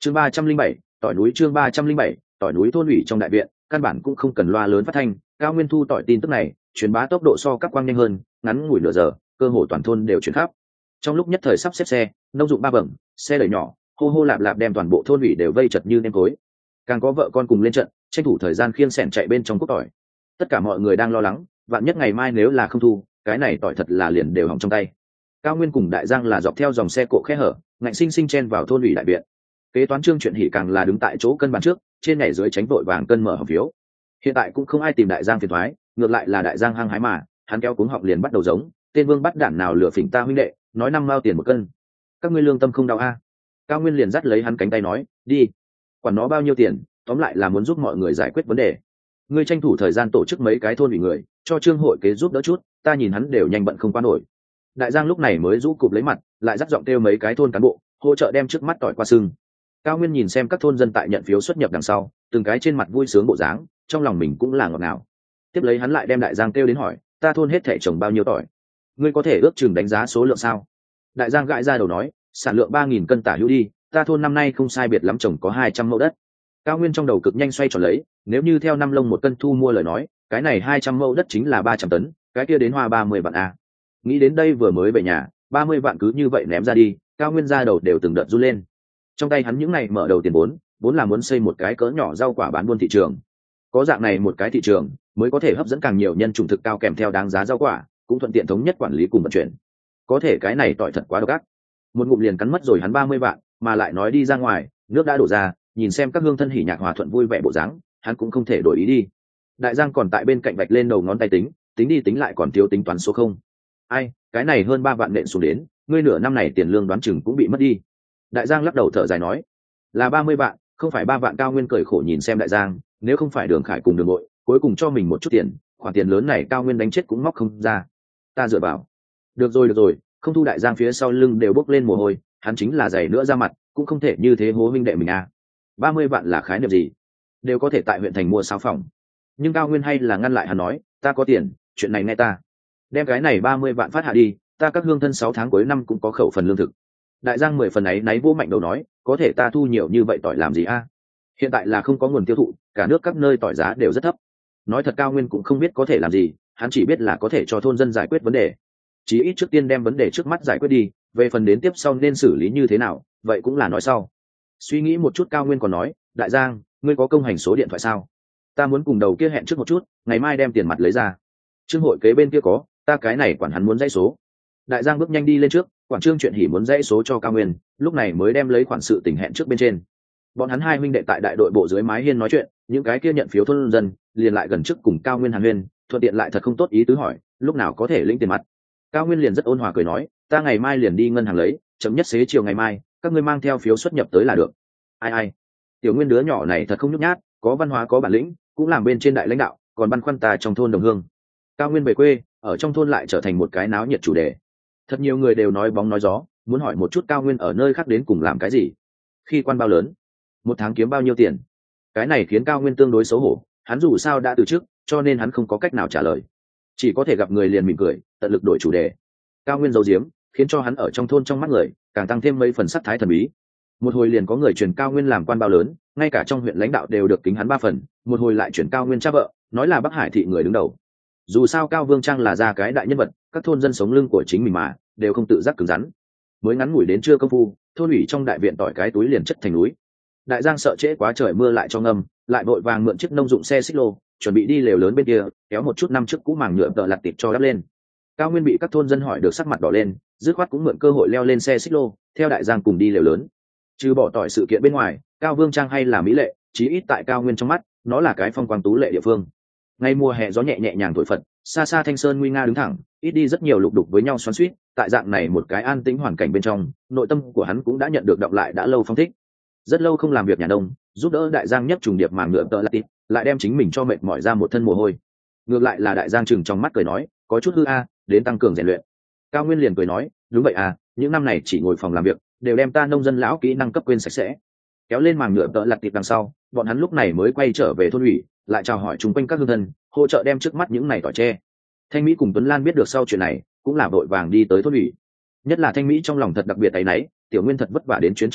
chương 307, tỏi núi. chương 307, tỏi núi. Thôn ủy trong đại viện căn bản cũng không cần loa lớn phát thanh, Cao Nguyên thu tỏi tin tức này truyền bá tốc độ so các quang nhanh hơn, ngắn ngủi nửa giờ cơ hồ toàn thôn đều truyền khắp. Trong lúc nhất thời sắp xếp xe nông dụng ba bẩm, xe đẩy nhỏ hô hô lạp lạp đem toàn bộ thôn ủy đều vây chật như nêm tối. Càng có vợ con cùng lên trận tranh thủ thời gian khiêng xẻn chạy bên trong cốt tỏi. Tất cả mọi người đang lo lắng, vạn nhất ngày mai nếu là không thu, cái này tỏi thật là liền đều hỏng trong tay. Cao Nguyên cùng Đại Giang là dọc theo dòng xe cộ khe hở ngạnh sinh sinh chen vào thôn ủy đại viện. Kế toán Trương Chuyện Hỉ càng là đứng tại chỗ cân bàn trước, trên nhảy dưới tránh vội vàng cân mở hòm phiếu. Hiện tại cũng không ai tìm Đại Giang phiền toái, ngược lại là Đại Giang hăng hái mà, hắn kéo cuống họng liền bắt đầu giống tên vương bắt đản nào lừa phỉnh ta huynh đệ, nói 5 mao tiền một cân, các ngươi lương tâm không đau a? Cao Nguyên liền dắt lấy hắn cánh tay nói, đi, quản nó bao nhiêu tiền, tóm lại là muốn giúp mọi người giải quyết vấn đề. Ngươi tranh thủ thời gian tổ chức mấy cái thôn ủy người cho Trương hội kế giúp đỡ chút, ta nhìn hắn đều nhanh bận không qua nổi. Đại Giang lúc này mới rũ cụp lấy mặt, lại dắt giọng kêu mấy cái thôn cán bộ hỗ trợ đem trước mắt tỏi qua sưng. Cao Nguyên nhìn xem các thôn dân tại nhận phiếu xuất nhập đằng sau, từng cái trên mặt vui sướng bộ dáng, trong lòng mình cũng là ngọt ngào. Tiếp lấy hắn lại đem Đại Giang kêu đến hỏi, ta thôn hết thể trồng bao nhiêu tỏi, ngươi có thể ước chừng đánh giá số lượng sao? Đại Giang gãi ra đầu nói, sản lượng 3.000 cân tả hữu đi, ta thôn năm nay không sai biệt lắm trồng có 200 mẫu đất. Cao Nguyên trong đầu cực nhanh xoay tròn lấy, nếu như theo 5 lông một cân thu mua lời nói, cái này 200 mẫu đất chính là 300 tấn, cái kia đến hoa 30 vạn a. Nghĩ đến đây vừa mới về nhà, 30 vạn cứ như vậy ném ra đi, Cao Nguyên ra đầu đều từng đợt run lên. Trong tay hắn những ngày mở đầu tiền vốn là muốn xây một cái cỡ nhỏ rau quả bán buôn thị trường. Có dạng này một cái thị trường, mới có thể hấp dẫn càng nhiều nhân chủng thực cao kèm theo đáng giá rau quả, cũng thuận tiện thống nhất quản lý cùng vận chuyển. Có thể cái này tỏi thật quá độc ác, một ngụm liền cắn mất rồi hắn 30 vạn, mà lại nói đi ra ngoài, nước đã đổ ra, nhìn xem các hương thân hỉ nhạc hòa thuận vui vẻ bộ dáng, hắn cũng không thể đổi ý đi. Đại Giang còn tại bên cạnh vạch lên đầu ngón tay tính đi tính lại còn thiếu tính toán số không. Ai, cái này hơn 3 vạn nện xuống đến, ngươi nửa năm này tiền lương đoán chừng cũng bị mất đi. Đại Giang lắc đầu thở dài nói, là 30 vạn, không phải 3 vạn. Cao Nguyên cười khổ nhìn xem Đại Giang, nếu không phải Đường Khải cùng Đường Bội cuối cùng cho mình một chút tiền, khoản tiền lớn này Cao Nguyên đánh chết cũng móc không ra. Ta dựa vào. Được rồi, không thu. Đại Giang phía sau lưng đều bốc lên mồ hôi, hắn chính là giày nữa ra mặt, cũng không thể như thế hố huynh đệ mình à. 30 vạn là khái niệm gì? Đều có thể tại huyện thành mua 6 phòng. Nhưng Cao Nguyên hay là ngăn lại hắn nói, ta có tiền, chuyện này nghe ta. Đem cái này 30 vạn phát hạ đi, ta các hương thân 6 tháng cuối năm cũng có khẩu phần lương thực. Đại Giang 10 phần ấy náy vô mạnh đầu nói, có thể ta thu nhiều như vậy tỏi làm gì a? Hiện tại là không có nguồn tiêu thụ, cả nước các nơi tỏi giá đều rất thấp. Nói thật Cao Nguyên cũng không biết có thể làm gì, hắn chỉ biết là có thể cho thôn dân giải quyết vấn đề. Chí ít trước tiên đem vấn đề trước mắt giải quyết đi, về phần đến tiếp sau nên xử lý như thế nào, vậy cũng là nói sau. Suy nghĩ một chút Cao Nguyên còn nói, Đại Giang, ngươi có công hành số điện thoại sao? Ta muốn cùng đầu kia hẹn trước một chút, ngày mai đem tiền mặt lấy ra. Trương hội kế bên kia có, ta cái này quản hắn muốn dãy số. Đại Giang bước nhanh đi lên trước, quản Trương Chuyện Hỉ muốn dãy số cho Cao Nguyên, lúc này mới đem lấy khoản sự tình hẹn trước bên trên. Bọn hắn hai huynh đệ tại đại đội bộ dưới mái hiên nói chuyện, những cái kia nhận phiếu thôn dân liền lại gần trước cùng Cao Nguyên hàn huyên, thuận tiện lại thật không tốt ý tứ hỏi, lúc nào có thể lĩnh tiền mặt. Cao Nguyên liền rất ôn hòa cười nói, ta ngày mai liền đi ngân hàng lấy, chấm nhất xế chiều ngày mai, các ngươi mang theo phiếu xuất nhập tới là được. Ai, tiểu Nguyên đứa nhỏ này thật không nhút nhát, có văn hóa có bản lĩnh, cũng làm bên trên đại lãnh đạo, còn băn khoăn ta trong thôn đồng hương. Cao Nguyên về quê, ở trong thôn lại trở thành một cái náo nhiệt chủ đề. Thật nhiều người đều nói bóng nói gió, muốn hỏi một chút Cao Nguyên ở nơi khác đến cùng làm cái gì, khi quan bao lớn, một tháng kiếm bao nhiêu tiền. Cái này khiến Cao Nguyên tương đối xấu hổ, hắn dù sao đã từ chức, cho nên hắn không có cách nào trả lời, chỉ có thể gặp người liền mỉm cười, tận lực đổi chủ đề. Cao Nguyên giấu giếm, khiến cho hắn ở trong thôn trong mắt người càng tăng thêm mấy phần sắc thái thần bí. Một hồi liền có người truyền Cao Nguyên làm quan bao lớn, ngay cả trong huyện lãnh đạo đều được kính hắn 3 phần, một hồi lại chuyển Cao Nguyên cha vợ, nói là Bắc Hải thị người đứng đầu. Dù sao Cao Vương Trang là ra cái đại nhân vật, các thôn dân sống lưng của chính mình mà đều không tự giác cứng rắn. Mới ngắn ngủi đến trưa công phu, thôn ủy trong đại viện tỏi cái túi liền chất thành núi. Đại Giang sợ trễ quá trời mưa lại cho ngâm, lại vội vàng mượn chiếc nông dụng xe xích lô, chuẩn bị đi lều lớn bên kia kéo một chút năm trước cũ màng nhựa tợ lặt tiệp cho đắp lên. Cao Nguyên bị các thôn dân hỏi được sắc mặt đỏ lên, dứt khoát cũng mượn cơ hội leo lên xe xích lô, theo Đại Giang cùng đi lều lớn. Trừ bỏ tỏi sự kiện bên ngoài, Cao Vương Trang hay là mỹ lệ, chí ít tại Cao Nguyên trong mắt, nó là cái phong quang tú lệ địa phương. Ngay mùa hè gió nhẹ nhẹ nhàng thổi phật, xa xa thanh sơn nguy nga đứng thẳng, ít đi rất nhiều lục đục với nhau xoắn xuýt. Tại dạng này một cái an tĩnh hoàn cảnh bên trong, nội tâm của hắn cũng đã nhận được động lại đã lâu phong thích. Rất lâu không làm việc nhà nông, giúp đỡ Đại Giang nhất trùng điệp màng nhựa tợ lặt tiệp, lại đem chính mình cho mệt mỏi ra một thân mồ hôi. Ngược lại là Đại Giang chừng trong mắt cười nói, có chút hư a, đến tăng cường rèn luyện. Cao Nguyên liền cười nói, đúng vậy à, những năm này chỉ ngồi phòng làm việc, đều đem ta nông dân lão kỹ năng cấp quên sạch sẽ. Kéo lên màng nhựa tợ lặt tiệp đằng sau, bọn hắn lúc này mới quay trở về thôn ủy, lại chào hỏi chung quanh các hương thân, hỗ trợ đem trước mắt những này tỏi tre. Thanh Mỹ cùng Tuấn Lan biết được sau chuyện này, cũng là vội vàng đi tới thôn ủy. Nhất là Thanh Mỹ trong lòng thật đặc biệt áy náy, tiểu Nguyên thật vất vả đến chuyến trong nhà,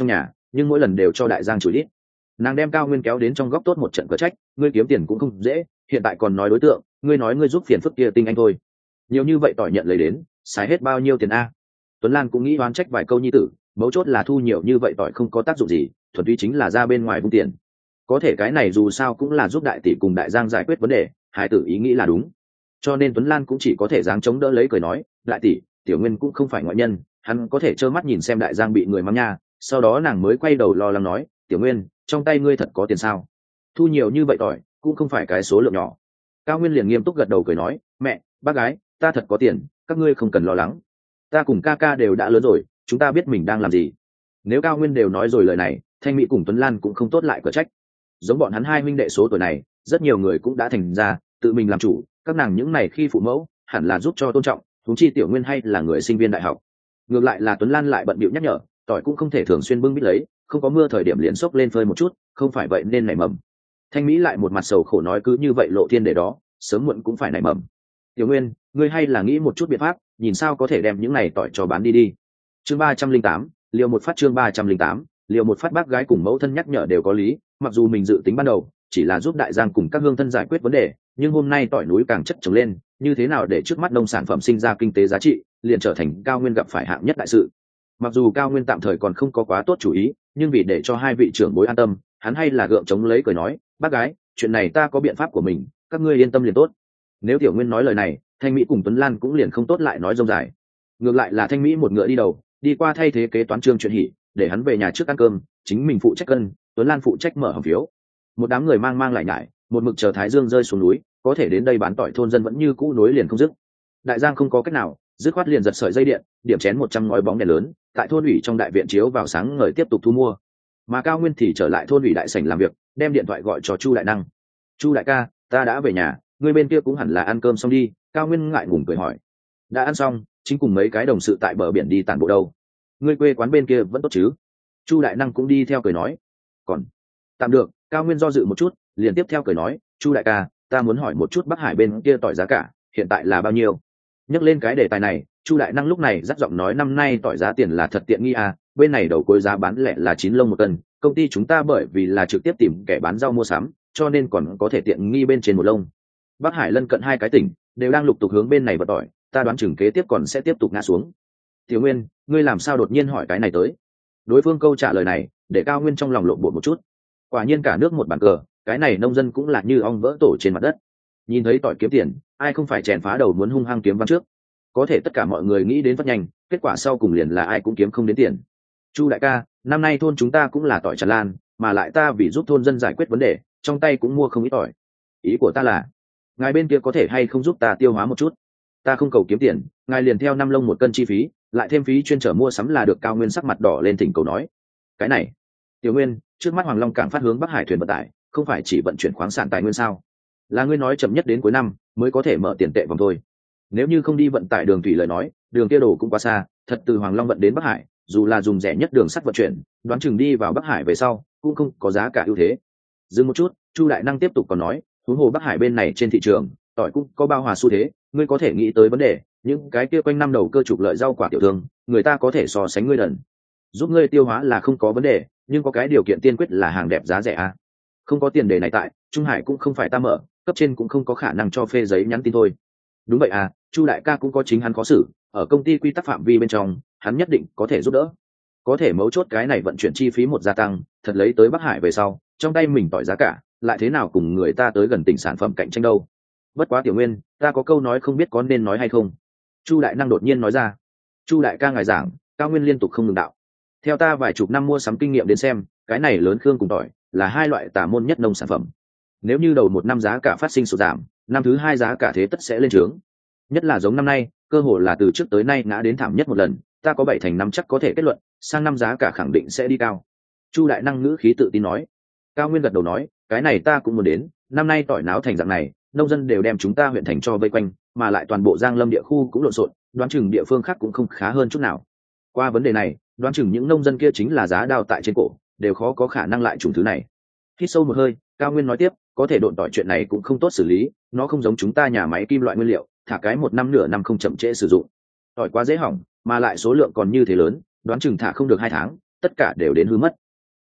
nhưng mỗi lần đều cho đại giang chửi đít. Nàng đem Cao Nguyên kéo đến trong góc tốt một trận cờ trách, ngươi kiếm tiền cũng không dễ, hiện tại còn nói đối tượng, ngươi nói ngươi giúp phiền phức kia tinh anh thôi, nhiều như vậy tỏi nhận lấy đến xài hết bao nhiêu tiền a? Tuấn Lan cũng nghĩ oán trách vài câu nhi tử, mấu chốt là thu nhiều như vậy tỏi không có tác dụng gì, thuần túy chính là ra bên ngoài vung tiền. Có thể cái này dù sao cũng là giúp đại tỷ cùng đại giang giải quyết vấn đề, hai tử ý nghĩ là đúng, cho nên Tuấn Lan cũng chỉ có thể dáng chống đỡ lấy cười nói, đại tỷ, tiểu Nguyên cũng không phải ngoại nhân, hắn có thể trơ mắt nhìn xem đại giang bị người mắng nha. Sau đó nàng mới quay đầu lo lắng nói, tiểu Nguyên, trong tay ngươi thật có tiền sao? Thu nhiều như vậy tỏi cũng không phải cái số lượng nhỏ. Cao Nguyên liền nghiêm túc gật đầu cười nói, mẹ, bác gái, ta thật có tiền, các ngươi không cần lo lắng, ta cùng ca ca đều đã lớn rồi, chúng ta biết mình đang làm gì. Nếu Cao Nguyên đều nói rồi lời này, Thanh Mỹ cùng Tuấn Lan cũng không tốt lại cở trách. Giống bọn hắn hai huynh đệ số tuổi này, rất nhiều người cũng đã thành ra tự mình làm chủ, các nàng những này khi phụ mẫu hẳn là giúp cho tôn trọng, huống chi tiểu Nguyên hay là người sinh viên đại học. Ngược lại là Tuấn Lan lại bận bịu nhắc nhở, tỏi cũng không thể thường xuyên bưng bít lấy, không có mưa thời điểm liền xốc lên phơi một chút, không phải vậy nên nảy mầm. Thanh Mỹ lại một mặt sầu khổ nói, cứ như vậy lộ thiên để đó, sớm muộn cũng phải nảy mầm. Tiểu Nguyên, ngươi hay là nghĩ một chút biện pháp, nhìn sao có thể đem những này tỏi cho bán đi đi. Chương 308, liều một phát. Chương 308, liều một phát. Bác gái cùng mẫu thân nhắc nhở đều có lý, mặc dù mình dự tính ban đầu chỉ là giúp đại giang cùng các hương thân giải quyết vấn đề, nhưng hôm nay tỏi núi càng chất trồng lên, như thế nào để trước mắt nông sản phẩm sinh ra kinh tế giá trị, liền trở thành Cao Nguyên gặp phải hạng nhất đại sự. Mặc dù Cao Nguyên tạm thời còn không có quá tốt chủ ý, nhưng vì để cho hai vị trưởng bối an tâm, hắn hay là gượng chống lấy cười nói, bác gái, chuyện này ta có biện pháp của mình, các ngươi yên tâm liền tốt. Nếu tiểu Nguyên nói lời này, Thanh Mỹ cùng Tuấn Lan cũng liền không tốt lại nói dông dài. Ngược lại là Thanh Mỹ một ngựa đi đầu, đi qua thay thế kế toán Trương chuyện hỉ, để hắn về nhà trước ăn cơm, chính mình phụ trách cân, Tuấn Lan phụ trách mở hòm phiếu. Một đám người mang lại nhải, một mực chờ Thái Dương rơi xuống núi, có thể đến đây bán tỏi thôn dân vẫn như cũ nối liền không dứt. Đại Giang không có cách nào, dứt khoát liền giật sợi dây điện, điểm chén 100 ngói bóng đèn lớn, tại thôn ủy trong đại viện chiếu vào sáng ngời tiếp tục thu mua. Mà Cao Nguyên thì trở lại thôn ủy đại sảnh làm việc, đem điện thoại gọi cho Chu Đại Năng. Chu đại ca, ta đã về nhà, người bên kia cũng hẳn là ăn cơm xong đi. Cao Nguyên ngại ngùng cười hỏi. Đã ăn xong, chính cùng mấy cái đồng sự tại bờ biển đi tản bộ đâu. Ngươi quê quán bên kia vẫn tốt chứ? Chu Đại Năng cũng đi theo cười nói. Còn tạm được. Cao Nguyên do dự một chút, liền tiếp theo cười nói, Chu đại ca, ta muốn hỏi một chút Bắc Hải bên kia tỏi giá cả hiện tại là bao nhiêu? Nhắc lên cái đề tài này, Chu Đại Năng lúc này dắt giọng nói, năm nay tỏi giá tiền là thật tiện nghi à, bên này đầu cuối giá bán lẻ là 9 lông một cân, công ty chúng ta bởi vì là trực tiếp tìm kẻ bán rau mua sắm, cho nên còn có thể tiện nghi bên trên một lông. Bắc Hải lân cận hai cái tỉnh đều đang lục tục hướng bên này vận tỏi, ta đoán chừng kế tiếp còn sẽ tiếp tục ngã xuống. Tiểu Nguyên, ngươi làm sao đột nhiên hỏi cái này tới? Đối phương câu trả lời này để Cao Nguyên trong lòng lộn bột một chút. Quả nhiên cả nước một bàn cờ, cái này nông dân cũng là như ong vỡ tổ trên mặt đất. Nhìn thấy tỏi kiếm tiền, ai không phải chèn phá đầu muốn hung hăng kiếm văn trước. Có thể tất cả mọi người nghĩ đến phát nhanh, kết quả sau cùng liền là ai cũng kiếm không đến tiền. Chu đại ca, năm nay thôn chúng ta cũng là tỏi tràn lan, mà lại ta vì giúp thôn dân giải quyết vấn đề, trong tay cũng mua không ít tỏi. Ý của ta là, ngài bên kia có thể hay không giúp ta tiêu hóa một chút? Ta không cầu kiếm tiền, ngài liền theo 5 lông một cân chi phí, lại thêm phí chuyên trở mua sắm là được. Cao Nguyên sắc mặt đỏ lên thỉnh cầu nói. Cái này, Tiểu Nguyên, trước mắt Hoàng Long cảng phát hướng Bắc Hải thuyền vận tải, không phải chỉ vận chuyển khoáng sản tài nguyên sao? Là ngươi nói chậm nhất đến cuối năm mới có thể mở tiền tệ vòng thôi. Nếu như không đi vận tải đường thủy lời nói, đường kia đổ cũng quá xa, thật từ Hoàng Long vận đến Bắc Hải, dù là dùng rẻ nhất đường sắt vận chuyển, đoán chừng đi vào Bắc Hải về sau cũng không có giá cả ưu thế. Dừng một chút, Chu Đại Năng tiếp tục còn nói, huống hồ Bắc Hải bên này trên thị trường tỏi cũng có bao hòa xu thế, ngươi có thể nghĩ tới vấn đề, những cái kia quanh năm đầu cơ trục lợi rau quả tiểu thương, người ta có thể so sánh ngươi đần. Giúp ngươi tiêu hóa là không có vấn đề, nhưng có cái điều kiện tiên quyết là hàng đẹp giá rẻ à? Không có tiền đề này tại Trung Hải cũng không phải ta mở, cấp trên cũng không có khả năng cho phê giấy nhắn tin thôi. Đúng vậy à, Chu đại ca cũng có chính hắn khó xử, ở công ty quy tắc phạm vi bên trong hắn nhất định có thể giúp đỡ. Có thể mấu chốt cái này vận chuyển chi phí một gia tăng, thật lấy tới Bắc Hải về sau trong tay mình tỏi giá cả lại thế nào cùng người ta tới gần tỉnh sản phẩm cạnh tranh đâu. Bất quá Tiểu Nguyên, ta có câu nói không biết có nên nói hay không. Chu Đại Năng đột nhiên nói ra. Chu đại ca ngài giảng. Cao Nguyên liên tục không ngừng đạo. Theo ta vài chục năm mua sắm kinh nghiệm đến xem, cái này lớn khương cùng tỏi là hai loại tà môn nhất nông sản phẩm. Nếu như đầu một năm giá cả phát sinh sụt giảm, năm thứ hai giá cả thế tất sẽ lên trướng. Nhất là giống năm nay, cơ hội là từ trước tới nay ngã đến thảm nhất một lần, ta có 7 thành 5 chắc có thể kết luận, sang năm giá cả khẳng định sẽ đi cao. Chu Đại Năng ngữ khí tự tin nói. Cao Nguyên gật đầu nói, cái này ta cũng muốn đến, năm nay tỏi náo thành dạng này, nông dân đều đem chúng ta huyện thành cho vây quanh, mà lại toàn bộ Giang Lâm địa khu cũng lộn xộn, đoán chừng địa phương khác cũng không khá hơn chút nào. Qua vấn đề này, đoán chừng những nông dân kia chính là giá đao tại trên cổ, đều khó có khả năng lại trùng thứ này. Hít sâu một hơi, Cao Nguyên nói tiếp, có thể độn tỏi chuyện này cũng không tốt xử lý, nó không giống chúng ta nhà máy kim loại nguyên liệu, thả cái 1 năm nửa năm không chậm trễ sử dụng. Tỏi quá dễ hỏng, mà lại số lượng còn như thế lớn, đoán chừng thả không được 2 tháng, tất cả đều đến hư mất.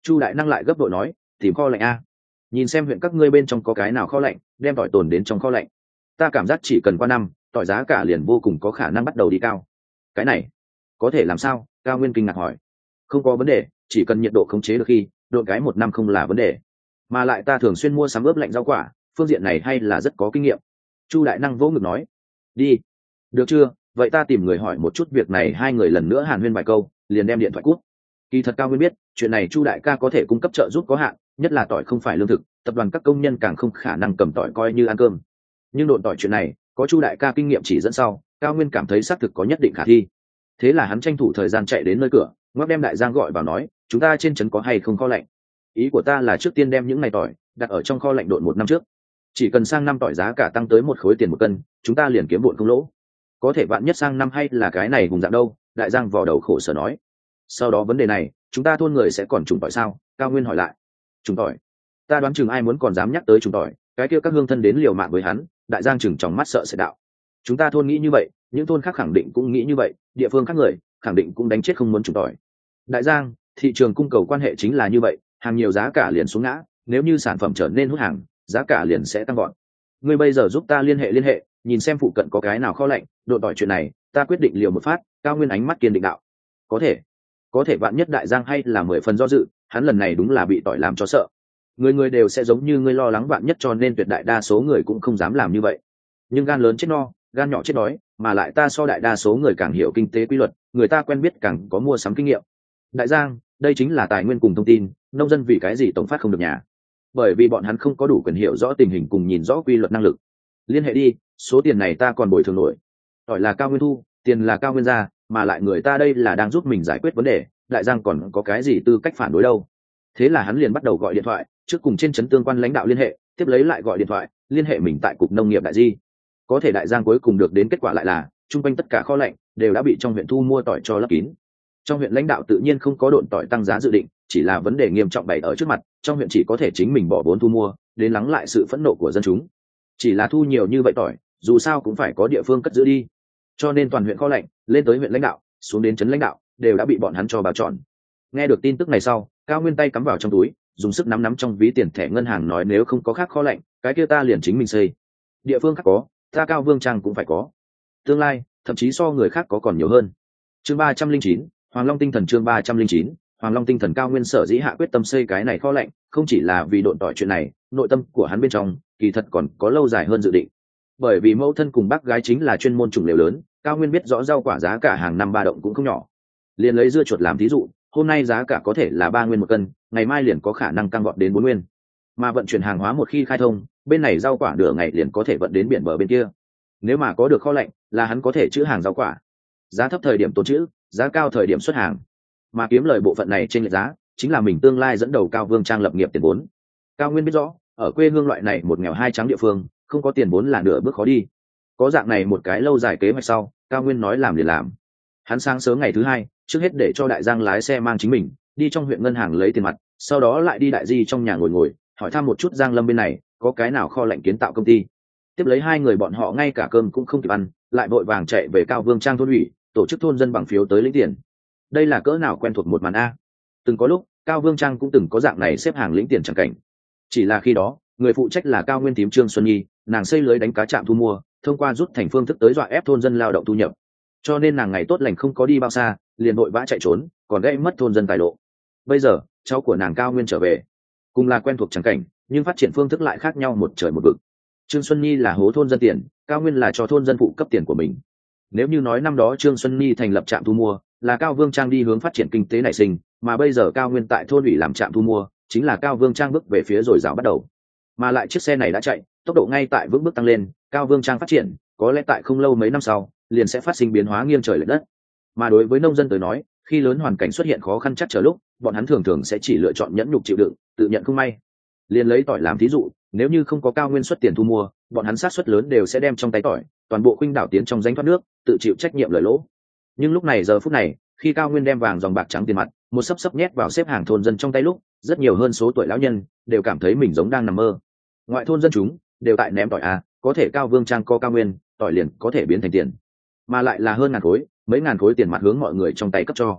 Chu đại năng lại gấp đội nói, tìm kho lạnh a, nhìn xem huyện các ngươi bên trong có cái nào kho lạnh, đem tỏi tồn đến trong kho lạnh. Ta cảm giác chỉ cần qua năm, tỏi giá cả liền vô cùng có khả năng bắt đầu đi cao. Cái này có thể làm sao? Cao Nguyên kinh ngạc hỏi. Không có vấn đề, chỉ cần nhiệt độ khống chế được khi độn cái 1 năm không là vấn đề. Mà lại ta thường xuyên mua sắm ướp lạnh rau quả, phương diện này hay là rất có kinh nghiệm. Chu đại năng vỗ ngực nói. Đi, được chưa? Vậy ta tìm người hỏi một chút việc này. Hai người lần nữa hàn huyên vài câu, liền đem điện thoại cút. Kỳ thật Cao Nguyên biết, chuyện này Chu đại ca có thể cung cấp trợ giúp có hạn, nhất là tỏi không phải lương thực, tập đoàn các công nhân càng không khả năng cầm tỏi coi như ăn cơm. Nhưng độn tỏi chuyện này, có Chu đại ca kinh nghiệm chỉ dẫn sau, Cao Nguyên cảm thấy xác thực có nhất định khả thi. Thế là hắn tranh thủ thời gian chạy đến nơi cửa, ngoắc đem Đại Giang gọi vào nói, chúng ta trên trấn có hay không kho lạnh? Ý của ta là trước tiên đem những ngày tỏi đặt ở trong kho lạnh độn 1 năm trước, chỉ cần sang năm tỏi giá cả tăng tới 1 khối tiền 1 cân, chúng ta liền kiếm bộn không lỗ. Có thể vạn nhất sang năm hay là cái này hùng dạng đâu? Đại Giang vò đầu khổ sở nói. Sau đó vấn đề này, chúng ta thôn người sẽ còn trùng tỏi sao? Cao Nguyên hỏi lại. Trùng tỏi? Ta đoán chừng ai muốn còn dám nhắc tới trùng tỏi, cái kia các hương thân đến liều mạng với hắn. Đại Giang chừng trong mắt sợ sẽ đạo. Chúng ta thôn nghĩ như vậy, những thôn khác khẳng định cũng nghĩ như vậy, địa phương khác người khẳng định cũng đánh chết không muốn trùng tỏi. Đại Giang, thị trường cung cầu quan hệ chính là như vậy, hàng nhiều giá cả liền xuống ngã, nếu như sản phẩm trở nên hút hàng, giá cả liền sẽ tăng gọn. Ngươi bây giờ giúp ta liên hệ, nhìn xem phụ cận có cái nào kho lạnh, độ tỏi chuyện này, ta quyết định liều một phát. Cao Nguyên ánh mắt kiên định đạo. Có thể vạn nhất Đại Giang hay là 10 phần do dự, hắn lần này đúng là bị tỏi làm cho sợ. Người đều sẽ giống như ngươi lo lắng vạn nhất, cho nên tuyệt đại đa số người cũng không dám làm như vậy. Nhưng gan lớn chết no, gan nhỏ chết đói, mà lại ta so đại đa số người càng hiểu kinh tế quy luật, người ta quen biết càng có mua sắm kinh nghiệm. Đại Giang, đây chính là tài nguyên cùng thông tin, nông dân vì cái gì tổng phát không được nhà? Bởi vì bọn hắn không có đủ quyền hiểu rõ tình hình cùng nhìn rõ quy luật năng lực. Liên hệ đi, số tiền này ta còn bồi thường nổi. Hỏi là Cao Nguyên thu, tiền là Cao Nguyên ra, mà lại người ta đây là đang giúp mình giải quyết vấn đề, Đại Giang còn có cái gì tư cách phản đối đâu. Thế là hắn liền bắt đầu gọi điện thoại, trước cùng trên trấn tương quan lãnh đạo liên hệ, tiếp lấy lại gọi điện thoại liên hệ mình tại cục nông nghiệp Đại Di. Có thể Đại Giang cuối cùng được đến kết quả lại là chung quanh tất cả kho lạnh đều đã bị trong huyện thu mua tỏi cho lấp kín. Trong huyện lãnh đạo tự nhiên không có độn tỏi tăng giá dự định, chỉ là vấn đề nghiêm trọng bày ở trước mặt, trong huyện chỉ có thể chính mình bỏ vốn thu mua, đến lắng lại sự phẫn nộ của dân chúng. Chỉ là thu nhiều như vậy tỏi, dù sao cũng phải có địa phương cất giữ đi. Cho nên toàn huyện kho lạnh, lên tới huyện lãnh đạo, xuống đến trấn lãnh đạo, đều đã bị bọn hắn cho bao trọn. Nghe được tin tức này sau, Cao Nguyên tay cắm vào trong túi, dùng sức nắm trong ví tiền thẻ ngân hàng nói, nếu không có khác kho lạnh, cái kia ta liền chính mình xây. Địa phương khác có, ta Cao Vương Trang cũng phải có. Tương lai, thậm chí so người khác có còn nhiều hơn. Chương 309, Hoàng Long tinh thần. Chương 309, Hoàng Long tinh thần. Cao Nguyên sở dĩ hạ quyết tâm xây cái này kho lạnh, không chỉ là vì độn tỏi chuyện này, nội tâm của hắn bên trong kỳ thật còn có lâu dài hơn dự định. Bởi vì mẫu thân cùng bác gái chính là chuyên môn trùng lều lớn, Cao Nguyên biết rõ rau quả giá cả hàng năm ba động cũng không nhỏ. Liền lấy dưa chuột làm thí dụ, hôm nay giá cả có thể là 3 nguyên 1 cân, ngày mai liền có khả năng tăng vọt đến 4 nguyên. Mà vận chuyển hàng hóa một khi khai thông, bên này rau quả nửa ngày liền có thể vận đến biển bờ bên kia. Nếu mà có được kho lạnh, là hắn có thể trữ hàng rau quả, giá thấp thời điểm tồn trữ, giá cao thời điểm xuất hàng, mà kiếm lời bộ phận này trên lệch giá, chính là mình tương lai dẫn đầu Cao Vương Trang lập nghiệp tiền vốn. Cao Nguyên biết rõ, ở quê hương loại này một nghèo hai trắng địa phương, không có tiền vốn là nửa bước khó đi. Có dạng này một cái lâu dài kế hoạch sau, Cao Nguyên nói làm liền làm. Hắn sáng sớm ngày thứ hai, trước hết để cho Đại Giang lái xe mang chính mình đi trong huyện ngân hàng lấy tiền mặt, sau đó lại đi Đại Di trong nhà ngồi hỏi thăm một chút Giang Lâm bên này có cái nào kho lạnh kiến tạo công ty. Tiếp lấy hai người bọn họ ngay cả cơm cũng không kịp ăn, lại vội vàng chạy về Cao Vương Trang thôn ủy, tổ chức thôn dân bằng phiếu tới lĩnh tiền. Đây là cỡ nào quen thuộc một màn a. Từng có lúc Cao Vương Trang cũng từng có dạng này xếp hàng lĩnh tiền chẳng cảnh. Chỉ là khi đó người phụ trách là Cao Nguyên thím Trương Xuân Nhi, nàng xây lưới đánh cá trạm thu mua, thông qua rút thành phương thức tới dọa ép thôn dân lao động thu nhập, cho nên nàng ngày tốt lành không có đi bao xa, liền vội vã chạy trốn, còn gây mất thôn dân tài lộ. Bây giờ cháu của nàng Cao Nguyên trở về, cùng là quen thuộc chẳng cảnh, nhưng phát triển phương thức lại khác nhau một trời một vực. Trương Xuân Nhi là hố thôn dân tiền, Cao Nguyên là cho thôn dân phụ cấp tiền của mình. Nếu như nói năm đó Trương Xuân Nhi thành lập trạm thu mua, là Cao Vương Trang đi hướng phát triển kinh tế nảy sinh, mà bây giờ Cao Nguyên tại thôn ủy làm trạm thu mua, chính là Cao Vương Trang bước về phía rồi rào bắt đầu. Mà lại chiếc xe này đã chạy, tốc độ ngay tại vững bước tăng lên, Cao Vương Trang phát triển, có lẽ tại không lâu mấy năm sau, liền sẽ phát sinh biến hóa nghiêng trời lệch đất. Mà đối với nông dân tới nói, khi lớn hoàn cảnh xuất hiện khó khăn chắc trở lúc, bọn hắn thường sẽ chỉ lựa chọn nhẫn nhục chịu đựng, tự nhận không may. Liền lấy tỏi làm thí dụ, nếu như không có Cao Nguyên xuất tiền thu mua, bọn hắn sát suất lớn đều sẽ đem trong tay tỏi toàn bộ khuynh đảo tiến trong danh thoát nước, tự chịu trách nhiệm lời lỗ. Nhưng lúc này giờ phút này, khi Cao Nguyên đem vàng dòng bạc trắng tiền mặt một sấp nhét vào xếp hàng thôn dân trong tay lúc, rất nhiều hơn số tuổi lão nhân đều cảm thấy mình giống đang nằm mơ. Ngoại thôn dân chúng đều tại ném tỏi có thể Cao Vương Trang có Cao Nguyên, tỏi liền có thể biến thành tiền, mà lại là hơn ngàn khối, mấy ngàn khối tiền mặt hướng mọi người trong tay cấp cho.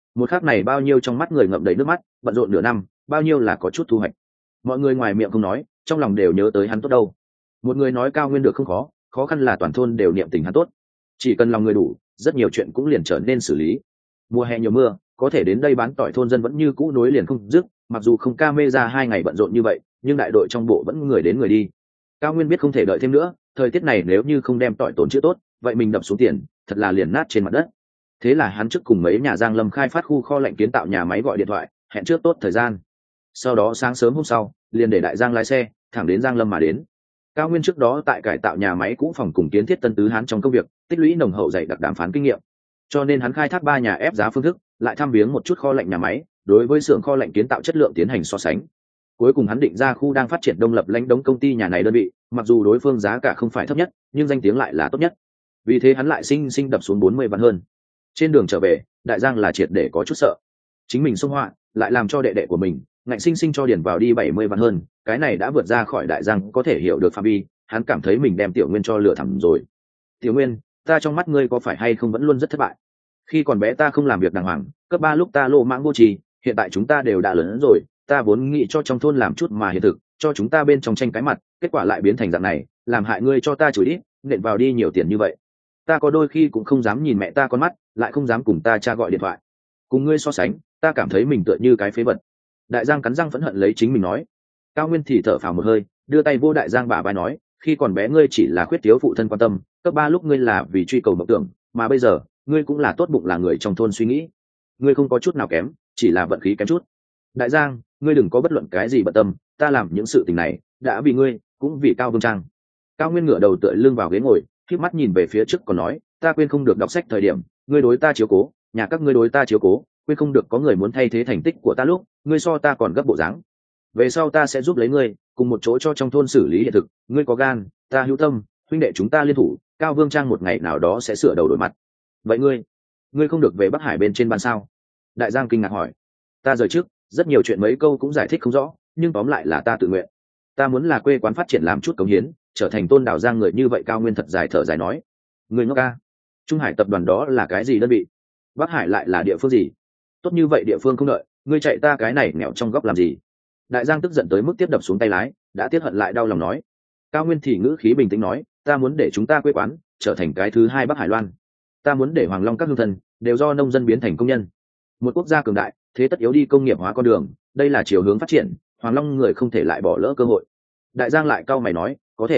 Một khắc này bao nhiêu trong mắt người ngậm đầy nước mắt, bận rộn nửa năm bao nhiêu là có chút thu hoạch. Mọi người ngoài miệng không nói, trong lòng đều nhớ tới hắn tốt đâu. Một người nói Cao Nguyên được không khó, khó khăn là toàn thôn đều niệm tình hắn tốt. Chỉ cần lòng người đủ, rất nhiều chuyện cũng liền trở nên xử lý. Mùa hè nhiều mưa, có thể đến đây bán tỏi thôn dân vẫn như cũ nối liền không dứt, mặc dù không ca mê ra 2 ngày bận rộn như vậy, nhưng đại đội trong bộ vẫn người đến người đi. Cao Nguyên biết không thể đợi thêm nữa, thời tiết này nếu như không đem tỏi tồn chữ tốt, vậy mình đập xuống tiền, thật là liền nát trên mặt đất. Thế là hắn trước cùng mấy nhà Giang Lâm khai phát khu kho lạnh kiến tạo nhà máy gọi điện thoại, hẹn trước tốt thời gian. Sau đó sáng sớm hôm sau, liền để Đại Giang lái xe thẳng đến Giang Lâm mà đến. Cao Nguyên trước đó tại cải tạo nhà máy cũ phòng cùng kiến thiết tân tứ hán trong công việc tích lũy nồng hậu dày đặc đàm phán kinh nghiệm, cho nên hắn khai thác 3 nhà ép giá phương thức, lại thăm viếng một chút kho lạnh nhà máy, đối với xưởng kho lạnh kiến tạo chất lượng tiến hành so sánh. Cuối cùng hắn định ra khu đang phát triển Đông Lập lãnh đống công ty nhà này đơn vị, mặc dù đối phương giá cả không phải thấp nhất, nhưng danh tiếng lại là tốt nhất. Vì thế hắn lại sinh đập xuống 40 vạn hơn. Trên đường trở về, Đại Giang là triệt để có chút sợ. Chính mình xông họa, lại làm cho đệ đệ của mình ngạnh sinh cho điền vào đi 70 vạn hơn, cái này đã vượt ra khỏi Đại Giang có thể hiểu được phạm vi, hắn cảm thấy mình đem Tiểu Nguyên cho lừa thẳm rồi. Tiểu Nguyên, ta trong mắt ngươi có phải hay không vẫn luôn rất thất bại? Khi còn bé ta không làm việc đàng hoàng, cấp 3 lúc ta lô mãng vô tri, hiện tại chúng ta đều đã lớn rồi, ta vốn nghĩ cho trong thôn làm chút mà hiện thực, cho chúng ta bên trong tranh cái mặt, kết quả lại biến thành dạng này, làm hại ngươi cho ta chửi ít, nện vào đi nhiều tiền như vậy. Ta có đôi khi cũng không dám nhìn mẹ ta con mắt, lại không dám cùng ta cha gọi điện thoại. Cùng ngươi so sánh, ta cảm thấy mình tựa như cái phế vật. Đại Giang cắn răng phẫn hận lấy chính mình nói. Cao Nguyên thì thở phào một hơi, đưa tay vô Đại Giang bả vai nói, khi còn bé ngươi chỉ là khuyết thiếu phụ thân quan tâm, cấp 3 lúc ngươi là vì truy cầu mộng tưởng, mà bây giờ ngươi cũng là tốt bụng là người trong thôn suy nghĩ, ngươi không có chút nào kém, chỉ là vận khí kém chút. Đại Giang, ngươi đừng có bất luận cái gì bận tâm, ta làm những sự tình này đã vì ngươi, cũng vì Cao Vương Trang. Cao Nguyên ngửa đầu tựa lưng vào ghế ngồi, khép mắt nhìn về phía trước còn nói, ta quên không được đọc sách thời điểm ngươi đối ta chiếu cố, nhà các ngươi đối ta chiếu cố, quên không được có người muốn thay thế thành tích của ta lúc ngươi so ta còn gấp bộ dáng. Về sau ta sẽ giúp lấy ngươi, cùng một chỗ cho trong thôn xử lý hiện thực, ngươi có gan, ta hữu tâm, huynh đệ chúng ta liên thủ, Cao Vương Trang một ngày nào đó sẽ sửa đầu đổi mặt. Vậy ngươi không được về Bắc Hải bên trên ban sao? Đại Giang kinh ngạc hỏi. Ta rời trước, rất nhiều chuyện mấy câu cũng giải thích không rõ, nhưng tóm lại là ta tự nguyện. Ta muốn là quê quán phát triển làm chút cống hiến, trở thành Tôn Đảo Giang người như vậy. Cao Nguyên thật dài thở dài nói. Người ngốc ca, Trung Hải tập đoàn đó là cái gì đơn vị? Bắc Hải lại là địa phương gì? Tốt như vậy địa phương không đợi, ngươi chạy ta cái này nghèo trong góc làm gì? Đại Giang tức giận tới mức tiếp đập xuống tay lái, đã tiếc hận lại đau lòng nói. Cao Nguyên thì ngữ khí bình tĩnh nói, ta muốn để chúng ta quê quán trở thành cái thứ 2 Bắc Hải Loan. Ta muốn để Hoàng Long các hương thân đều do nông dân biến thành công nhân. Một quốc gia cường đại, thế tất yếu đi công nghiệp hóa con đường, đây là chiều hướng phát triển, Hoàng Long người không thể lại bỏ lỡ cơ hội. Đại Giang lại cau mày nói,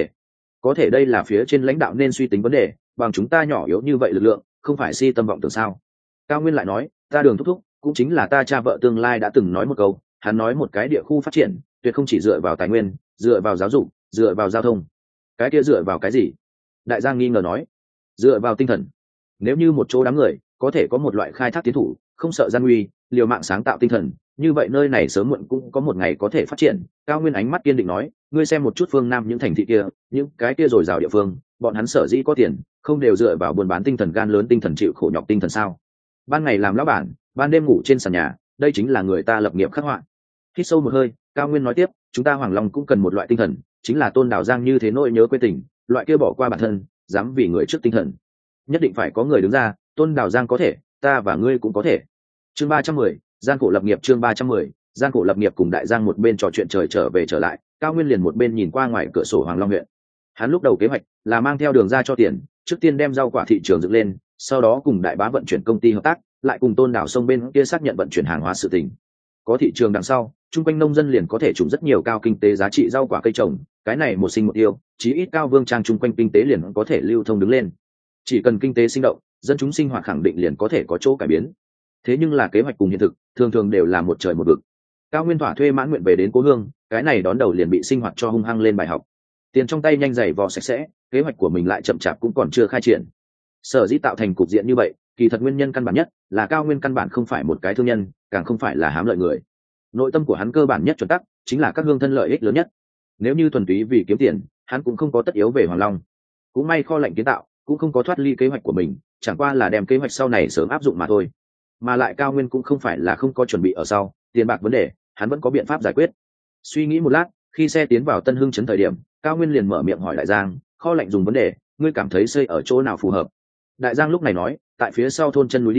có thể đây là phía trên lãnh đạo nên suy tính vấn đề, bằng chúng ta nhỏ yếu như vậy lực lượng, không phải si tâm vọng tưởng sao? Cao Nguyên lại nói, ta Đường thúc thúc cũng chính là ta cha vợ tương lai đã từng nói một câu, hắn nói một cái địa khu phát triển tuyệt không chỉ dựa vào tài nguyên, dựa vào giáo dục, dựa vào giao thông. Cái kia dựa vào cái gì? Đại Giang nghi ngờ nói, dựa vào tinh thần. Nếu như một chỗ đám người có thể có một loại khai thác tiến thủ, không sợ gian nguy, liều mạng sáng tạo tinh thần, như vậy nơi này sớm muộn cũng có một ngày có thể phát triển. Cao Nguyên ánh mắt kiên định nói, ngươi xem một chút phương Nam những thành thị kia, những cái kia dồi dào địa phương, bọn hắn sở dĩ có tiền, không đều dựa vào buôn bán tinh thần gan lớn, tinh thần chịu khổ nhọc tinh thần sao? Ban ngày làm lão bản, ban đêm ngủ trên sàn nhà, đây chính là người ta lập nghiệp khắc họa. Hít sâu một hơi, Cao Nguyên nói tiếp, chúng ta Hoàng Long cũng cần một loại tinh thần, chính là Tôn Đảo Giang như thế nỗi nhớ quê tình, loại kia bỏ qua bản thân, dám vì người trước tinh thần. Nhất định phải có người đứng ra, Tôn Đảo Giang có thể, ta và ngươi cũng có thể. Chương 310, gian khổ lập nghiệp. Chương 310, gian khổ lập nghiệp. Cùng Đại Giang một bên trò chuyện trời trở về trở lại, Cao Nguyên liền một bên nhìn qua ngoài cửa sổ Hoàng Long huyện. Hắn lúc đầu kế hoạch là mang theo Đường ra cho tiền, trước tiên đem rau quả thị trường dựng lên, sau đó cùng Đại Bá vận chuyển công ty hợp tác, lại cùng Tôn Đảo sông bên kia xác nhận vận chuyển hàng hóa sự tình. Có thị trường đằng sau, chung quanh nông dân liền có thể trồng rất nhiều cao kinh tế giá trị rau quả cây trồng, cái này một sinh một yêu, chí ít Cao Vương Trang chung quanh kinh tế liền có thể lưu thông đứng lên. Chỉ cần kinh tế sinh động, dân chúng sinh hoạt khẳng định liền có thể có chỗ cải biến. Thế nhưng là kế hoạch cùng hiện thực thường thường đều là một trời một vực. Cao Nguyên thỏa thuê mãn nguyện về đến cố hương, cái này đón đầu liền bị sinh hoạt cho hung hăng lên bài học. Tiền trong tay nhanh giày vò sạch sẽ, kế hoạch của mình lại chậm chạp cũng còn chưa khai triển. Sở dĩ tạo thành cục diện như vậy, kỳ thật nguyên nhân căn bản nhất là Cao Nguyên căn bản không phải một cái thương nhân, càng không phải là hám lợi người. Nội tâm của hắn cơ bản nhất chuẩn tắc chính là các hương thân lợi ích lớn nhất. Nếu như thuần túy vì kiếm tiền, hắn cũng không có tất yếu về Hoàng Long. Cũng may kho lạnh kiến tạo cũng không có thoát ly kế hoạch của mình, chẳng qua là đem kế hoạch sau này sớm áp dụng mà thôi. Mà lại Cao Nguyên cũng không phải là không có chuẩn bị ở sau, tiền bạc vấn đề hắn vẫn có biện pháp giải quyết. Suy nghĩ một lát, khi xe tiến vào Tân Hưng trấn thời điểm, Cao Nguyên liền mở miệng hỏi Đại Giang, kho lạnh dùng vấn đề, ngươi cảm thấy xây ở chỗ nào phù hợp? Đại Giang lúc này nói, tại phía sau thôn chân núi đi,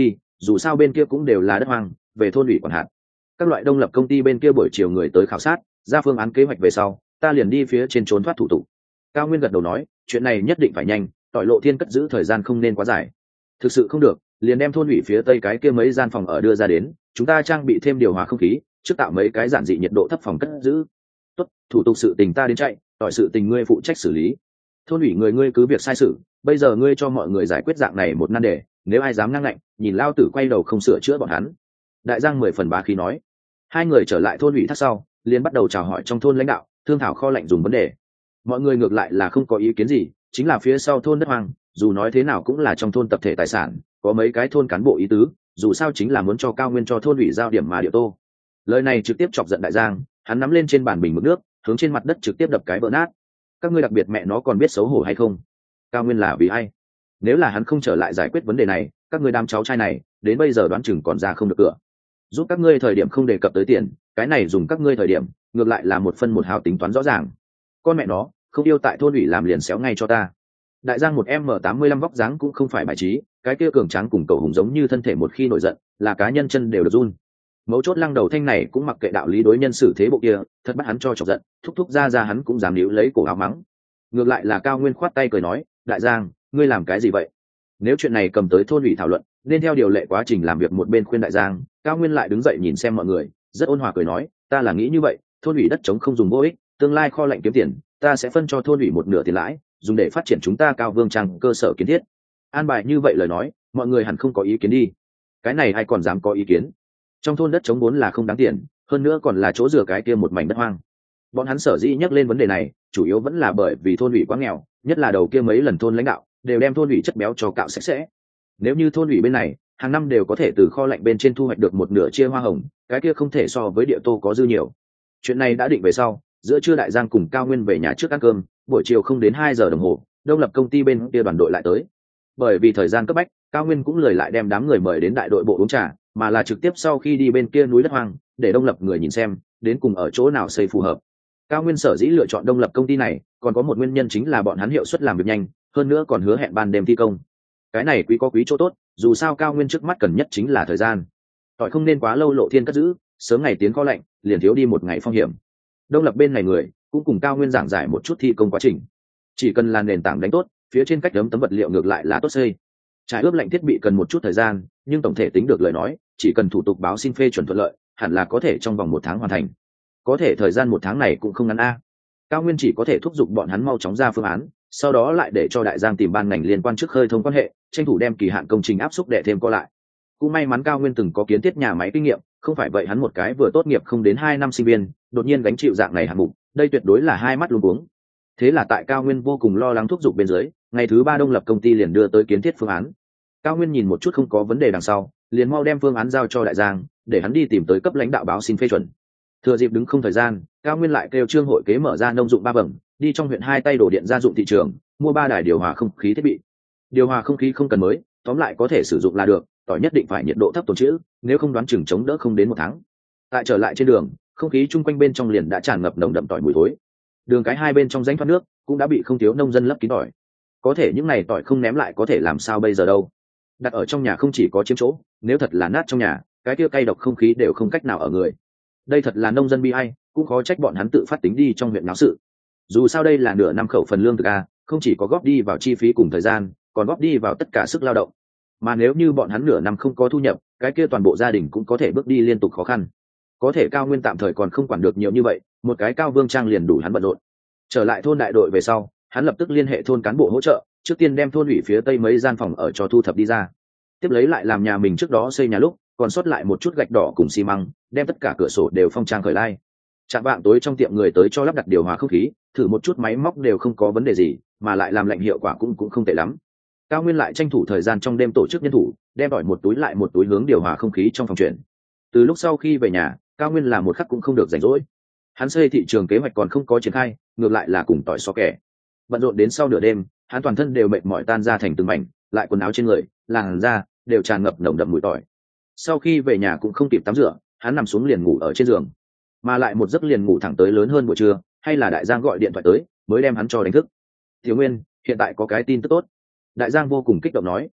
dù sao bên kia cũng đều là đất hoang, về thôn ủy quản hạt. Các loại đông lập công ty bên kia buổi chiều người tới khảo sát, ra phương án kế hoạch về sau, ta liền đi phía trên trốn thoát thủ tục. Cao Nguyên gật đầu nói, chuyện này nhất định phải nhanh, tỏi lộ thiên cất giữ thời gian không nên quá dài. Thực sự không được, liền đem thôn ủy phía tây cái kia mấy gian phòng ở đưa ra đến, chúng ta trang bị thêm điều hòa không khí, trước tạo mấy cái giản dị nhiệt độ thấp phòng cất giữ. Tốt, thủ tục sự tình ta đến chạy, tỏi sự tình ngươi phụ trách xử lý. Thôn ủy người ngươi cứ việc sai sự, bây giờ ngươi cho mọi người giải quyết dạng này một nan đề, nếu ai dám ngang ngạnh, nhìn lao tử quay đầu không sửa chữa bọn hắn. Đại Giang 10 phần bá khí nói. Hai người trở lại thôn ủy thác sau, liền bắt đầu chào hỏi trong thôn lãnh đạo, thương thảo kho lạnh dùng vấn đề. Mọi người ngược lại là không có ý kiến gì, chính là phía sau thôn đất hoang, dù nói thế nào cũng là trong thôn tập thể tài sản, có mấy cái thôn cán bộ ý tứ, dù sao chính là muốn cho Cao Nguyên cho thôn ủy giao điểm mà địa tô. Lời này trực tiếp chọc giận Đại Giang, hắn nắm lên trên bàn bình mực nước, hướng trên mặt đất trực tiếp đập cái vỡ nát. Các ngươi đặc biệt mẹ nó còn biết xấu hổ hay không? Cao Nguyên là vì ai? Nếu là hắn không trở lại giải quyết vấn đề này, các ngươi đám cháu trai này đến bây giờ đoán chừng còn ra không được cửa. Giúp các ngươi thời điểm không đề cập tới tiền, cái này dùng các ngươi thời điểm ngược lại là một phân một hào tính toán rõ ràng. Con mẹ nó không yêu tại thôn ủy làm liền xéo ngay cho ta. Đại Giang một M85 vóc dáng cũng không phải bài trí, cái kia cường tráng cùng cậu hùng giống như thân thể một khi nổi giận là cá nhân chân đều được run. Mấu chốt lăng đầu thanh này cũng mặc kệ đạo lý đối nhân xử thế bộ kia, thật bắt hắn cho chọc giận, thúc thúc ra hắn cũng dám níu lấy cổ áo mắng. Ngược lại là Cao Nguyên khoát tay cười nói, Đại Giang ngươi làm cái gì vậy? Nếu chuyện này cầm tới thôn ủy thảo luận, nên theo điều lệ quá trình làm việc một bên khuyên Đại Giang. Cao Nguyên lại đứng dậy nhìn xem mọi người, rất ôn hòa cười nói, ta là nghĩ như vậy, thôn ủy đất trống không dùng vô ích, tương lai kho lạnh kiếm tiền, ta sẽ phân cho thôn ủy một nửa tiền lãi, dùng để phát triển chúng ta Cao Vương Trang cơ sở kiến thiết. An bài như vậy lời nói, mọi người hẳn không có ý kiến đi. Cái này ai còn dám có ý kiến? Trong thôn đất trống vốn là không đáng tiền, hơn nữa còn là chỗ rửa cái kia một mảnh đất hoang. Bọn hắn sở dĩ nhắc lên vấn đề này, chủ yếu vẫn là bởi vì thôn ủy quá nghèo, nhất là đầu kia mấy lần thôn lãnh đạo đều đem thôn ủy chất béo cho cạo sạch sẽ. Nếu như thôn ủy bên này hàng năm đều có thể từ kho lạnh bên trên thu hoạch được một nửa chia hoa hồng, cái kia không thể so với địa tô có dư nhiều. Chuyện này đã định về sau, giữa trưa Đại Giang cùng Cao Nguyên về nhà trước ăn cơm, buổi chiều không đến 2 giờ đồng hồ, đông lập công ty bên kia đoàn đội lại tới. Bởi vì thời gian cấp bách, Cao Nguyên cũng lười lại đem đám người mời đến đại đội bộ uống trà, mà là trực tiếp sau khi đi bên kia núi đất hoang, để đông lập người nhìn xem, đến cùng ở chỗ nào xây phù hợp. Cao Nguyên sở dĩ lựa chọn đông lập công ty này, còn có một nguyên nhân chính là bọn hắn hiệu suất làm việc nhanh, hơn nữa còn hứa hẹn ban đêm thi công. Cái này quý có quý chỗ tốt, dù sao Cao Nguyên trước mắt cần nhất chính là thời gian. Tỏi không nên quá lâu lộ thiên cất giữ, sớm ngày tiến kho lạnh, liền thiếu đi một ngày phong hiểm. Đông lập bên này người cũng cùng Cao Nguyên giảng giải một chút thi công quá trình. Chỉ cần là nền tảng đánh tốt, phía trên cách đấm tấm vật liệu ngược lại là tốt xây. Trải ướp lạnh thiết bị cần một chút thời gian, nhưng tổng thể tính được lời nói, chỉ cần thủ tục báo xin phê chuẩn thuận lợi, hẳn là có thể trong vòng 1 tháng hoàn thành. Có thể thời gian 1 tháng này cũng không ngắn a. Cao Nguyên chỉ có thể thúc giục bọn hắn mau chóng ra phương án, sau đó lại để cho Đại Giang tìm ban ngành liên quan trước khơi thông quan hệ, tranh thủ đem kỳ hạn công trình áp xúc để thêm co lại. Cũng may mắn Cao Nguyên từng có kiến thiết nhà máy kinh nghiệm, không phải vậy hắn một cái vừa tốt nghiệp không đến 2 năm sinh viên, đột nhiên gánh chịu dạng này hạng mục, đây tuyệt đối là hai mắt luống cuống. Thế là tại Cao Nguyên vô cùng lo lắng thúc giục bên dưới, ngày thứ 3 đông lập công ty liền đưa tới kiến thiết phương án. Cao Nguyên nhìn một chút không có vấn đề đằng sau, liền mau đem phương án giao cho Đại Giang, để hắn đi tìm tới cấp lãnh đạo báo xin phê chuẩn. Thừa dịp đứng không thời gian, Cao Nguyên lại kêu Trương hội kế mở ra nông dụng 3 vầng, đi trong huyện 2 tay đổ điện gia dụng thị trường, mua 3 đài điều hòa không khí thiết bị. Điều hòa không khí không cần mới, tóm lại có thể sử dụng là được, tỏi nhất định phải nhiệt độ thấp tồn trữ, nếu không đoán chừng chống đỡ không đến 1 tháng. Tại trở lại trên đường, không khí chung quanh bên trong liền đã tràn ngập nồng đậm tỏi mùi thối. Đường cái hai bên trong rãnh thoát nước cũng đã bị không thiếu nông dân lấp kín tỏi. Có thể những này tỏi không ném lại có thể làm sao bây giờ đâu? Đặt ở trong nhà không chỉ có chiếm chỗ, nếu thật là nát trong nhà, cái kia cay độc không khí đều không cách nào ở người. Đây thật là nông dân bi ai, cũng khó trách bọn hắn tự phát tính đi trong huyện náo sự. Dù sao đây là nửa năm khẩu phần lương thực a, không chỉ có góp đi vào chi phí cùng thời gian, còn góp đi vào tất cả sức lao động. Mà nếu như bọn hắn nửa năm không có thu nhập, cái kia toàn bộ gia đình cũng có thể bước đi liên tục khó khăn. Có thể Cao Nguyên tạm thời còn không quản được nhiều như vậy, một cái Cao Vương Trang liền đủ hắn bận rộn. Trở lại thôn đại đội về sau, hắn lập tức liên hệ thôn cán bộ hỗ trợ, trước tiên đem thôn ủy phía tây mấy gian phòng ở cho thu thập đi ra. Tiếp lấy lại làm nhà mình trước đó xây nhà lúc, còn sót lại một chút gạch đỏ cùng xi măng, đem tất cả cửa sổ đều phong trang khởi lai. Chạm vạng tối trong tiệm người tới cho lắp đặt điều hòa không khí, thử một chút máy móc đều không có vấn đề gì, mà lại làm lạnh hiệu quả cũng không tệ lắm. Cao Nguyên lại tranh thủ thời gian trong đêm tổ chức nhân thủ, đem đòi một túi lại một túi hướng điều hòa không khí trong phòng chuyển. Từ lúc sau khi về nhà, Cao Nguyên làm một khắc cũng không được rảnh rỗi. Hắn xây thị trường kế hoạch còn không có triển khai, ngược lại là cùng tỏi so kẻ. Bận rộn đến sau nửa đêm, hắn toàn thân đều mệt mỏi tan ra thành từng mảnh, lại quần áo trên người, làn da đều tràn ngập nồng đậm mùi tỏi. Sau khi về nhà cũng không kịp tắm rửa, hắn nằm xuống liền ngủ ở trên giường, mà lại một giấc liền ngủ thẳng tới lớn hơn buổi trưa, hay là Đại Giang gọi điện thoại tới, mới đem hắn cho đánh thức. Thiếu Nguyên, hiện tại có cái tin tức tốt. Đại Giang vô cùng kích động nói.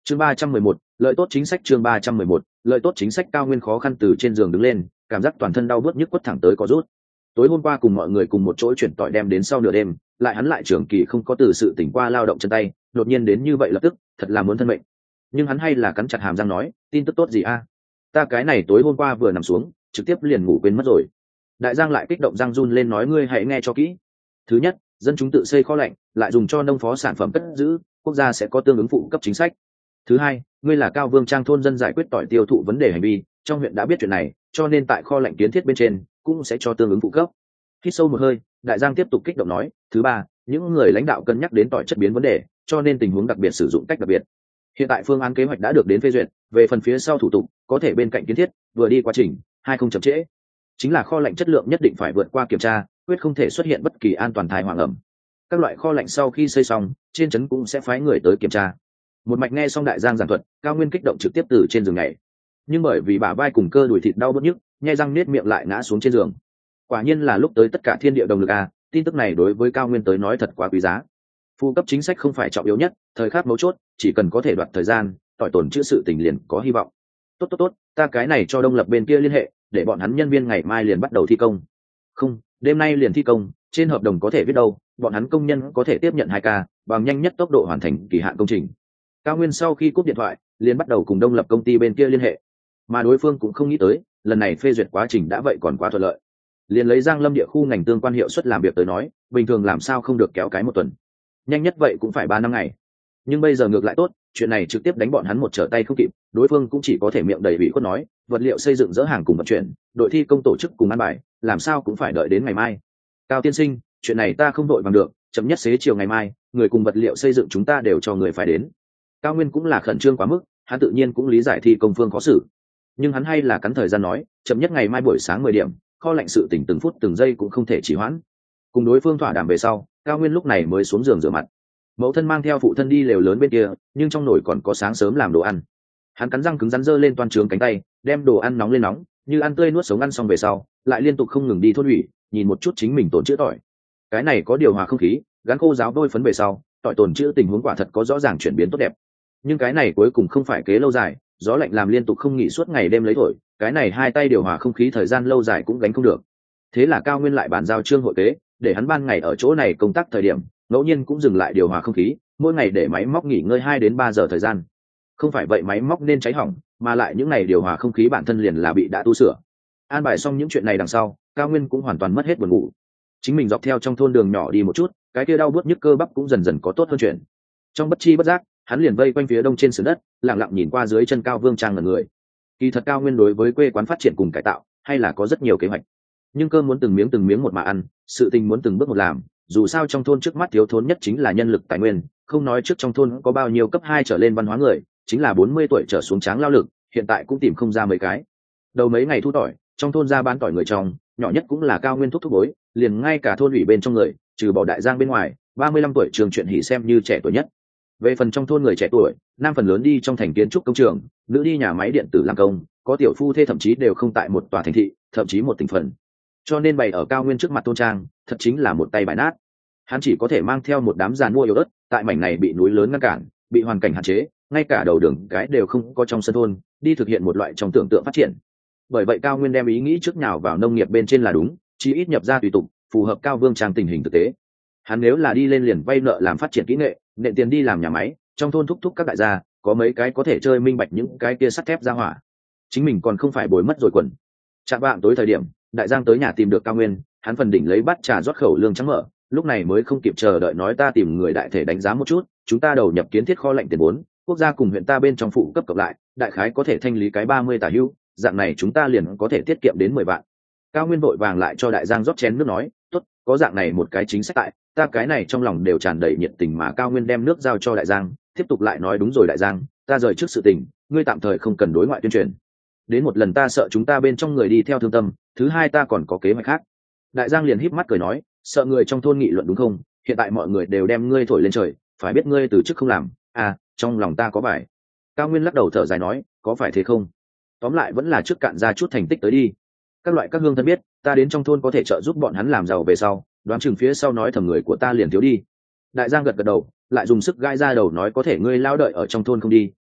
Chương 311, lợi tốt chính sách. Chương 311, lợi tốt chính sách. Cao Nguyên khó khăn từ trên giường đứng lên, cảm giác toàn thân đau bứt nhức quất thẳng tới có rút. Tối hôm qua cùng mọi người cùng một chỗ chuyển tỏi đem đến sau nửa đêm, lại hắn lại trường kỳ không có từ sự tỉnh qua lao động chân tay, đột nhiên đến như vậy lập tức, thật là muốn thân mệnh. Nhưng hắn hay là cắn chặt hàm răng nói, tin tức tốt gì a? Ta cái này tối hôm qua vừa nằm xuống, trực tiếp liền ngủ quên mất rồi. Đại Giang lại kích động răng run lên nói, ngươi hãy nghe cho kỹ. Thứ nhất, dân chúng tự xây kho lạnh, lại dùng cho nông phó sản phẩm cất giữ, quốc gia sẽ có tương ứng phụ cấp chính sách. Thứ hai, ngươi là Cao Vương Trang thôn dân giải quyết tỏi tiêu thụ vấn đề hành vi, trong huyện đã biết chuyện này, cho nên tại kho lạnh kiến thiết bên trên cũng sẽ cho tương ứng phụ cấp. Hít sâu một hơi, Đại Giang tiếp tục kích động nói, thứ ba, những người lãnh đạo cân nhắc đến tỏi chất biến vấn đề, cho nên tình huống đặc biệt sử dụng cách đặc biệt. Hiện tại phương án kế hoạch đã được đến phê duyệt, về phần phía sau thủ tục, có thể bên cạnh kiến thiết, vừa đi quá trình, hai không chậm trễ. Chính là kho lạnh chất lượng nhất định phải vượt qua kiểm tra, quyết không thể xuất hiện bất kỳ an toàn thai hoàng ẩm. Các loại kho lạnh sau khi xây xong, trên trấn cũng sẽ phái người tới kiểm tra. Một mạch nghe xong Đại Giang giảng thuật, Cao Nguyên kích động trực tiếp từ trên giường nhảy. Nhưng bởi vì bả vai cùng cơ đùi thịt đau bứt nhức, nhe răng nết miệng lại ngã xuống trên giường. Quả nhiên là lúc tới tất cả thiên địa đồng lực a, tin tức này đối với Cao Nguyên tới nói thật quá quý giá. Phụ cấp chính sách không phải trọng yếu nhất, thời khắc mấu chốt, chỉ cần có thể đoạt thời gian, tỏi tồn chữa sự tình liền có hy vọng. Tốt, ta cái này cho Đông Lập bên kia liên hệ, để bọn hắn nhân viên ngày mai liền bắt đầu thi công. Không, đêm nay liền thi công, trên hợp đồng có thể viết đâu, bọn hắn công nhân có thể tiếp nhận 2 ca, bằng nhanh nhất tốc độ hoàn thành kỳ hạn công trình. Cao Nguyên sau khi cúp điện thoại, liền bắt đầu cùng Đông Lập công ty bên kia liên hệ, mà đối phương cũng không nghĩ tới, lần này phê duyệt quá trình đã vậy còn quá thuận lợi. Liền lấy Giang Lâm địa khu ngành tương quan hiệu suất làm việc tới nói, bình thường làm sao không được kéo cái 1 tuần, nhanh nhất vậy cũng phải 3 năm ngày. Nhưng bây giờ ngược lại tốt, chuyện này trực tiếp đánh bọn hắn một trở tay không kịp, đối phương cũng chỉ có thể miệng đầy ủy khuất nói, vật liệu xây dựng dỡ hàng cùng vận chuyển, đội thi công tổ chức cùng ăn bài, làm sao cũng phải đợi đến ngày mai. Cao tiên sinh, chuyện này ta không đội bằng được, chậm nhất xế chiều ngày mai, người cùng vật liệu xây dựng chúng ta đều cho người phải đến. Cao Nguyên cũng là khẩn trương quá mức, hắn tự nhiên cũng lý giải thi công phương khó xử, nhưng hắn hay là cắn thời gian nói, chậm nhất ngày mai buổi sáng 10 điểm, kho lạnh sự tỉnh từng phút từng giây cũng không thể trì hoãn. Cùng đối phương thỏa đàm về sau, Cao Nguyên lúc này mới xuống giường rửa mặt. Mẫu thân mang theo phụ thân đi lều lớn bên kia, nhưng trong nồi còn có sáng sớm làm đồ ăn. Hắn cắn răng cứng rắn giơ lên toan trướng cánh tay, đem đồ ăn nóng lên nóng, như ăn tươi nuốt sống ăn xong về sau, lại liên tục không ngừng đi thôn ủy, nhìn một chút chính mình tổn chữa tỏi. Cái này có điều hòa không khí, gắn khô ráo vôi phấn về sau, tỏi tổn chữa tình huống quả thật có rõ ràng chuyển biến tốt đẹp. Nhưng cái này cuối cùng không phải kế lâu dài, gió lạnh làm liên tục không nghỉ suốt ngày đêm lấy thổi, cái này 2 tay điều hòa không khí thời gian lâu dài cũng gánh không được. Thế là Cao Nguyên lại bàn giao Trương hội kế, để hắn ban ngày ở chỗ này công tác thời điểm, ngẫu nhiên cũng dừng lại điều hòa không khí, mỗi ngày để máy móc nghỉ ngơi 2 đến 3 giờ thời gian. Không phải vậy máy móc nên cháy hỏng, mà lại những ngày điều hòa không khí bản thân liền là bị đã tu sửa. An bài xong những chuyện này đằng sau, Cao Nguyên cũng hoàn toàn mất hết buồn ngủ. Chính mình dọc theo trong thôn đường nhỏ đi một chút, cái kia đau buốt nhức cơ bắp cũng dần dần có tốt hơn chuyện. Trong bất chi bất giác, hắn liền vây quanh phía đông trên sườn đất, lặng lặng nhìn qua dưới chân Cao Vương Trang ngẩn người. Kỳ thật Cao Nguyên đối với quê quán phát triển cùng cải tạo, hay là có rất nhiều kế hoạch. Nhưng cơm muốn từng miếng một mà ăn, sự tình muốn từng bước một làm, dù sao trong thôn trước mắt thiếu thốn nhất chính là nhân lực tài nguyên, không nói trước trong thôn có bao nhiêu cấp 2 trở lên văn hóa người, chính là 40 tuổi trở xuống tráng lao lực, hiện tại cũng tìm không ra mấy cái. Đầu mấy ngày thu tỏi, trong thôn ra bán tỏi người trong, nhỏ nhất cũng là Cao Nguyên thúc bối, liền ngay cả thôn ủy bên trong người, trừ bỏ Đại Giang bên ngoài, 35 tuổi Trường Chuyện Hỉ xem như trẻ tuổi nhất. Về phần trong thôn người trẻ tuổi, nam phần lớn đi trong thành kiến trúc công trường, nữ đi nhà máy điện tử làm công, có tiểu phu thê thậm chí đều không tại một tòa thành thị, thậm chí một tỉnh phần. Cho nên bày ở Cao Nguyên trước mặt thôn trang, thật chính là một tay bài nát. Hắn chỉ có thể mang theo một đám giàn mua yếu ớt, tại mảnh này bị núi lớn ngăn cản, bị hoàn cảnh hạn chế, ngay cả đầu đường cái đều không có trong sân thôn, đi thực hiện một loại trong tưởng tượng phát triển. Bởi vậy Cao Nguyên đem ý nghĩ trước nhào vào nông nghiệp bên trên là đúng, chí ít nhập ra tùy tục, phù hợp Cao Vương Trang tình hình thực tế. Hắn nếu là đi lên liền vay nợ làm phát triển kỹ nghệ, nện tiền đi làm nhà máy, trong thôn thúc các đại gia, có mấy cái có thể chơi minh bạch những cái kia sắt thép ra hỏa. Chính mình còn không phải bồi mất rồi quần. Chạm vạng tối thời điểm, Đại Giang tới nhà tìm được Cao Nguyên, hắn phần đỉnh lấy bát trà rót khẩu lương trắng mở, lúc này mới không kịp chờ đợi nói ta tìm người đại thể đánh giá một chút, chúng ta đầu nhập kiến thiết kho lạnh tiền vốn, quốc gia cùng huyện ta bên trong phụ cấp cộng lại, đại khái có thể thanh lý cái 30 tả hữu, dạng này chúng ta liền có thể tiết kiệm đến 10 vạn. Cao Nguyên vội vàng lại cho Đại Giang rót chén nước nói, tốt, có dạng này một cái chính sách tại, ta cái này trong lòng đều tràn đầy nhiệt tình mà Cao Nguyên đem nước giao cho Đại Giang, tiếp tục lại nói đúng rồi Đại Giang, ta rời trước sự tình, ngươi tạm thời không cần đối ngoại tuyên truyền. Đến một lần ta sợ chúng ta bên trong người đi theo thương tâm, thứ hai ta còn có kế hoạch khác. Đại Giang liền híp mắt cười nói, sợ người trong thôn nghị luận đúng không? Hiện tại mọi người đều đem ngươi thổi lên trời, phải biết ngươi từ chức không làm, à, trong lòng ta có bài. Cao Nguyên lắc đầu thở dài nói, có phải thế không? Tóm lại vẫn là trước cạn ra chút thành tích tới đi. Các hương thân biết, ta đến trong thôn có thể trợ giúp bọn hắn làm giàu về sau, đoán chừng phía sau nói thầm người của ta liền thiếu đi. Đại Giang gật gật đầu, lại dùng sức gai ra đầu nói có thể ngươi lao đợi ở trong thôn không đi,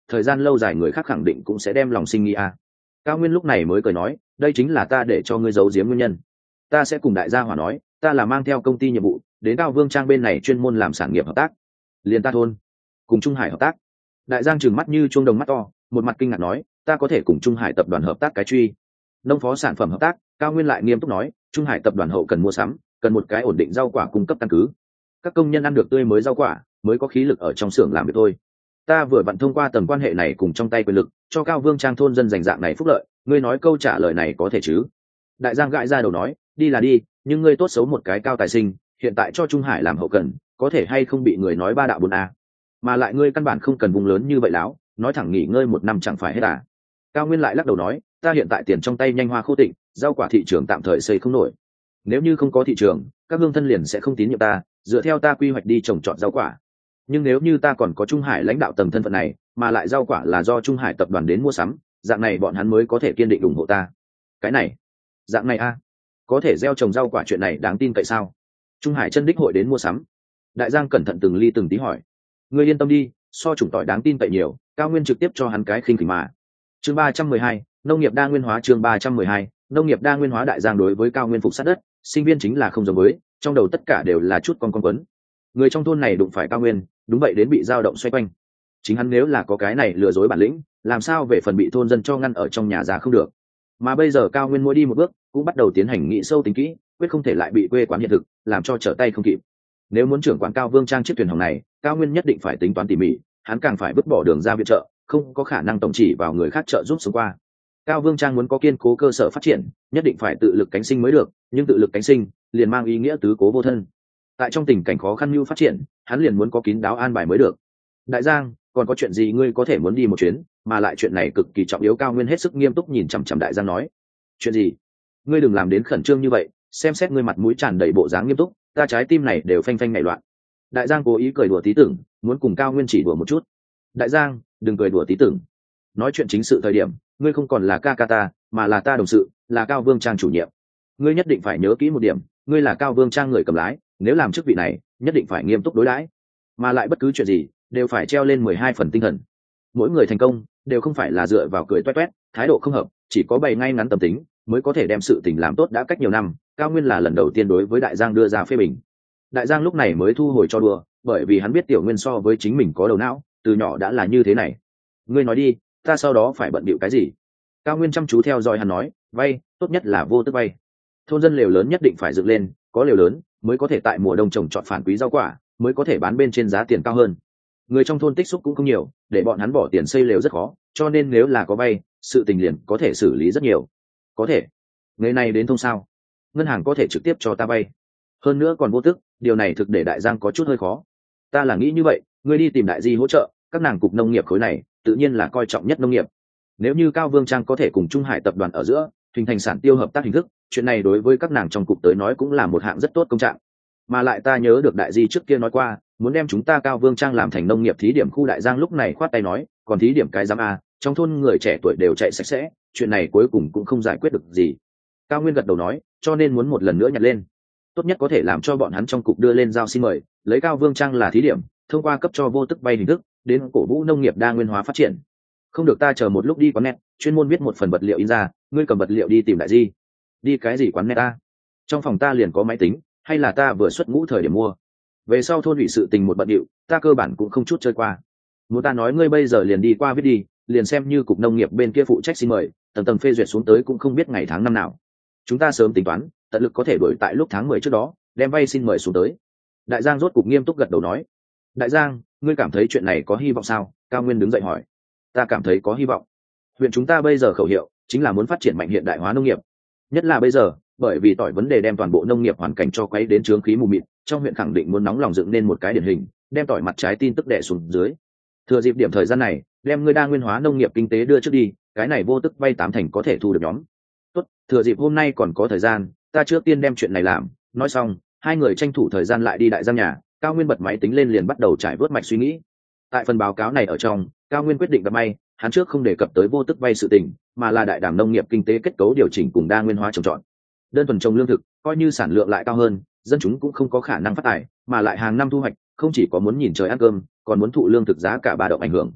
thời gian lâu dài người khác khẳng định cũng sẽ đem lòng sinh nghi a. Cao Nguyên lúc này mới cười nói, đây chính là ta để cho ngươi giấu giếm nguyên nhân. Ta sẽ cùng đại gia hỏa nói, ta là mang theo công ty nhiệm vụ đến Cao Vương Trang bên này chuyên môn làm sản nghiệp hợp tác. Liền ta thôn cùng Trung Hải hợp tác. Đại Giang trừng mắt như chuông đồng mắt to, một mặt kinh ngạc nói, ta có thể cùng Trung Hải tập đoàn hợp tác cái truy. Nông phó sản phẩm hợp tác. Cao Nguyên lại nghiêm túc nói, Trung Hải tập đoàn hậu cần mua sắm, cần một cái ổn định rau quả cung cấp căn cứ. Các công nhân ăn được tươi mới rau quả, mới có khí lực ở trong xưởng làm việc thôi. Ta vừa vặn thông qua tầng quan hệ này cùng trong tay quyền lực, cho Cao Vương Trang thôn dân dành dạng này phúc lợi, ngươi nói câu trả lời này có thể chứ? Đại Giang gãi ra đầu nói, đi là đi, nhưng ngươi tốt xấu một cái Cao tài sinh, hiện tại cho Trung Hải làm hậu cần, có thể hay không bị người nói ba đạo bốn a? Mà lại ngươi căn bản không cần vùng lớn như vậy láo, nói thẳng nghỉ ngơi một năm chẳng phải hết à? Cao Nguyên lại lắc đầu nói, ta hiện tại tiền trong tay nhanh hoa khô tịnh, rau quả thị trường tạm thời xây không nổi. Nếu như không có thị trường, các hương thân liền sẽ không tín nhiệm ta, dựa theo ta quy hoạch đi trồng trọt rau quả. Nhưng nếu như ta còn có Trung Hải lãnh đạo tầng thân phận này, mà lại rau quả là do Trung Hải tập đoàn đến mua sắm, dạng này bọn hắn mới có thể kiên định ủng hộ ta. Cái này, dạng này a, có thể gieo trồng rau quả chuyện này đáng tin cậy sao? Trung Hải chân đích hội đến mua sắm. Đại Giang cẩn thận từng ly từng tí hỏi, ngươi yên tâm đi, so chủng tỏi đáng tin cậy nhiều. Cao Nguyên trực tiếp cho hắn cái khinh khỉnh mà. Chương 312, nông nghiệp đa nguyên hóa. Chương 312, nông nghiệp đa nguyên hóa. Đại Giang đối với Cao Nguyên phục sát đất, sinh viên chính là không giống với, trong đầu tất cả đều là chút con quấn. Người trong thôn này đụng phải Cao Nguyên, đúng vậy đến bị dao động xoay quanh. Chính hắn nếu là có cái này lừa dối bản lĩnh, làm sao về phần bị thôn dân cho ngăn ở trong nhà ra không được. Mà bây giờ Cao Nguyên mỗi đi một bước cũng bắt đầu tiến hành nghĩ sâu tính kỹ, quyết không thể lại bị quê quán hiện thực làm cho trở tay không kịp. Nếu muốn trưởng quản Cao Vương Trang chiếc thuyền hỏng này, Cao Nguyên nhất định phải tính toán tỉ mỉ, hắn càng phải vứt bỏ đường ra viện trợ, không có khả năng tổng chỉ vào người khác trợ giúp sống qua. Cao Vương Trang muốn có kiên cố cơ sở phát triển, nhất định phải tự lực cánh sinh mới được, nhưng tự lực cánh sinh liền mang ý nghĩa tứ cố vô thân. Tại trong tình cảnh khó khăn như phát triển, hắn liền muốn có kín đáo an bài mới được. Đại Giang, còn có chuyện gì ngươi có thể muốn đi một chuyến, mà lại chuyện này cực kỳ trọng yếu. Cao Nguyên hết sức nghiêm túc nhìn chằm chằm Đại Giang nói, chuyện gì? Ngươi đừng làm đến khẩn trương như vậy, xem xét ngươi mặt mũi tràn đầy bộ dáng nghiêm túc, ta trái tim này đều phanh phanh nảy loạn. Đại Giang cố ý cười đùa tí tưởng, muốn cùng Cao Nguyên chỉ đùa một chút. Đại Giang, đừng cười đùa tí tưởng, nói chuyện chính sự thời điểm, ngươi không còn là ca ca ta, mà là ta đồng sự, là Cao Vương Trang chủ nhiệm. Ngươi nhất định phải nhớ kỹ một điểm, ngươi là Cao Vương Trang người cầm lái, nếu làm chức vị này, nhất định phải nghiêm túc đối đãi, mà lại bất cứ chuyện gì đều phải treo lên 12 phần tinh thần. Mỗi người thành công đều không phải là dựa vào cười toét toét, thái độ không hợp, chỉ có bày ngay ngắn tâm tính mới có thể đem sự tình làm tốt. Đã cách nhiều năm, Cao Nguyên là lần đầu tiên đối với Đại Giang đưa ra phê bình. Đại Giang lúc này mới thu hồi cho đùa, bởi vì hắn biết Tiểu Nguyên so với chính mình có đầu não, từ nhỏ đã là như thế này. Ngươi nói đi, ta sau đó phải bận bịu cái gì? Cao Nguyên chăm chú theo dõi hắn nói, vay, tốt nhất là vô tức vay. Thôn dân lều lớn nhất định phải dựng lên, có lều lớn mới có thể tại mùa đông trồng trọt phản quý rau quả, mới có thể bán bên trên giá tiền cao hơn. Người trong thôn tích xúc cũng không nhiều, để bọn hắn bỏ tiền xây lều rất khó, cho nên nếu là có vay, sự tình liền có thể xử lý rất nhiều. Có thể, ngày này đến thông sao? Ngân hàng có thể trực tiếp cho ta vay, hơn nữa còn vô tức, điều này thực để Đại Giang có chút hơi khó. Ta là nghĩ như vậy, ngươi đi tìm Đại Di hỗ trợ, các nàng cục nông nghiệp khối này tự nhiên là coi trọng nhất nông nghiệp. Nếu như Cao Vương Trang có thể cùng Trung Hải tập đoàn ở giữa hình thành sản tiêu hợp tác hình thức, chuyện này đối với các nàng trong cục tới nói cũng là một hạng rất tốt công trạng. Mà lại ta nhớ được Đại Di trước kia nói qua, muốn đem chúng ta Cao Vương Trang làm thành nông nghiệp thí điểm khu. Đại Giang lúc này khoát tay nói, còn thí điểm cái giám a, trong thôn người trẻ tuổi đều chạy sạch sẽ, chuyện này cuối cùng cũng không giải quyết được gì. Cao Nguyên gật đầu nói, cho nên muốn một lần nữa nhặt lên, tốt nhất có thể làm cho bọn hắn trong cục đưa lên giao xin mời, lấy Cao Vương Trang là thí điểm, thông qua cấp cho vô tức vay hình thức đến cổ vũ nông nghiệp đa nguyên hóa phát triển. Không được, ta chờ một lúc đi quán net, chuyên môn viết một phần vật liệu in ra, ngươi cầm vật liệu đi tìm Đại Di. Đi cái gì quán net ta? Trong phòng ta liền có máy tính, hay là ta vừa xuất ngũ thời điểm mua. Về sau thôn ủy sự tình một bận điệu, ta cơ bản cũng không chút chơi qua. Muốn ta nói ngươi bây giờ liền đi qua viết đi, liền xem như cục nông nghiệp bên kia phụ trách xin mời, tầng tầng phê duyệt xuống tới cũng không biết ngày tháng năm nào. Chúng ta sớm tính toán, tận lực có thể đuổi tại lúc tháng 10 trước đó, đem vay xin mời xuống tới. Đại Giang rốt cục nghiêm túc gật đầu nói, Đại Giang, ngươi cảm thấy chuyện này có hy vọng sao? Cao Nguyên đứng dậy hỏi. Ta cảm thấy có hy vọng. Huyện chúng ta bây giờ khẩu hiệu chính là muốn phát triển mạnh hiện đại hóa nông nghiệp, nhất là bây giờ, bởi vì tỏi vấn đề đem toàn bộ nông nghiệp hoàn cảnh cho quấy đến trướng khí mù mịt, trong huyện khẳng định muốn nóng lòng dựng nên một cái điển hình, đem tỏi mặt trái tin tức đè xuống dưới. Thừa dịp điểm thời gian này, đem ngươi đa nguyên hóa nông nghiệp kinh tế đưa trước đi, cái này vô tức vay 8 thành có thể thu được nhóm. Tốt, thừa dịp hôm nay còn có thời gian, ta trước tiên đem chuyện này làm. Nói xong, hai người tranh thủ thời gian lại đi Đại Giang nhà. Cao Nguyên bật máy tính lên liền bắt đầu trải vớt mạch suy nghĩ. Tại phần báo cáo này ở trong, Cao Nguyên quyết định gặp may, hắn trước không đề cập tới vô tức vay sự tình, mà là đại đảm nông nghiệp kinh tế kết cấu điều chỉnh cùng đa nguyên hóa trồng trọt. Đơn thuần trồng lương thực, coi như sản lượng lại cao hơn, dân chúng cũng không có khả năng phát tài, mà lại hàng năm thu hoạch, không chỉ có muốn nhìn trời ăn cơm, còn muốn thụ lương thực giá cả ba động ảnh hưởng.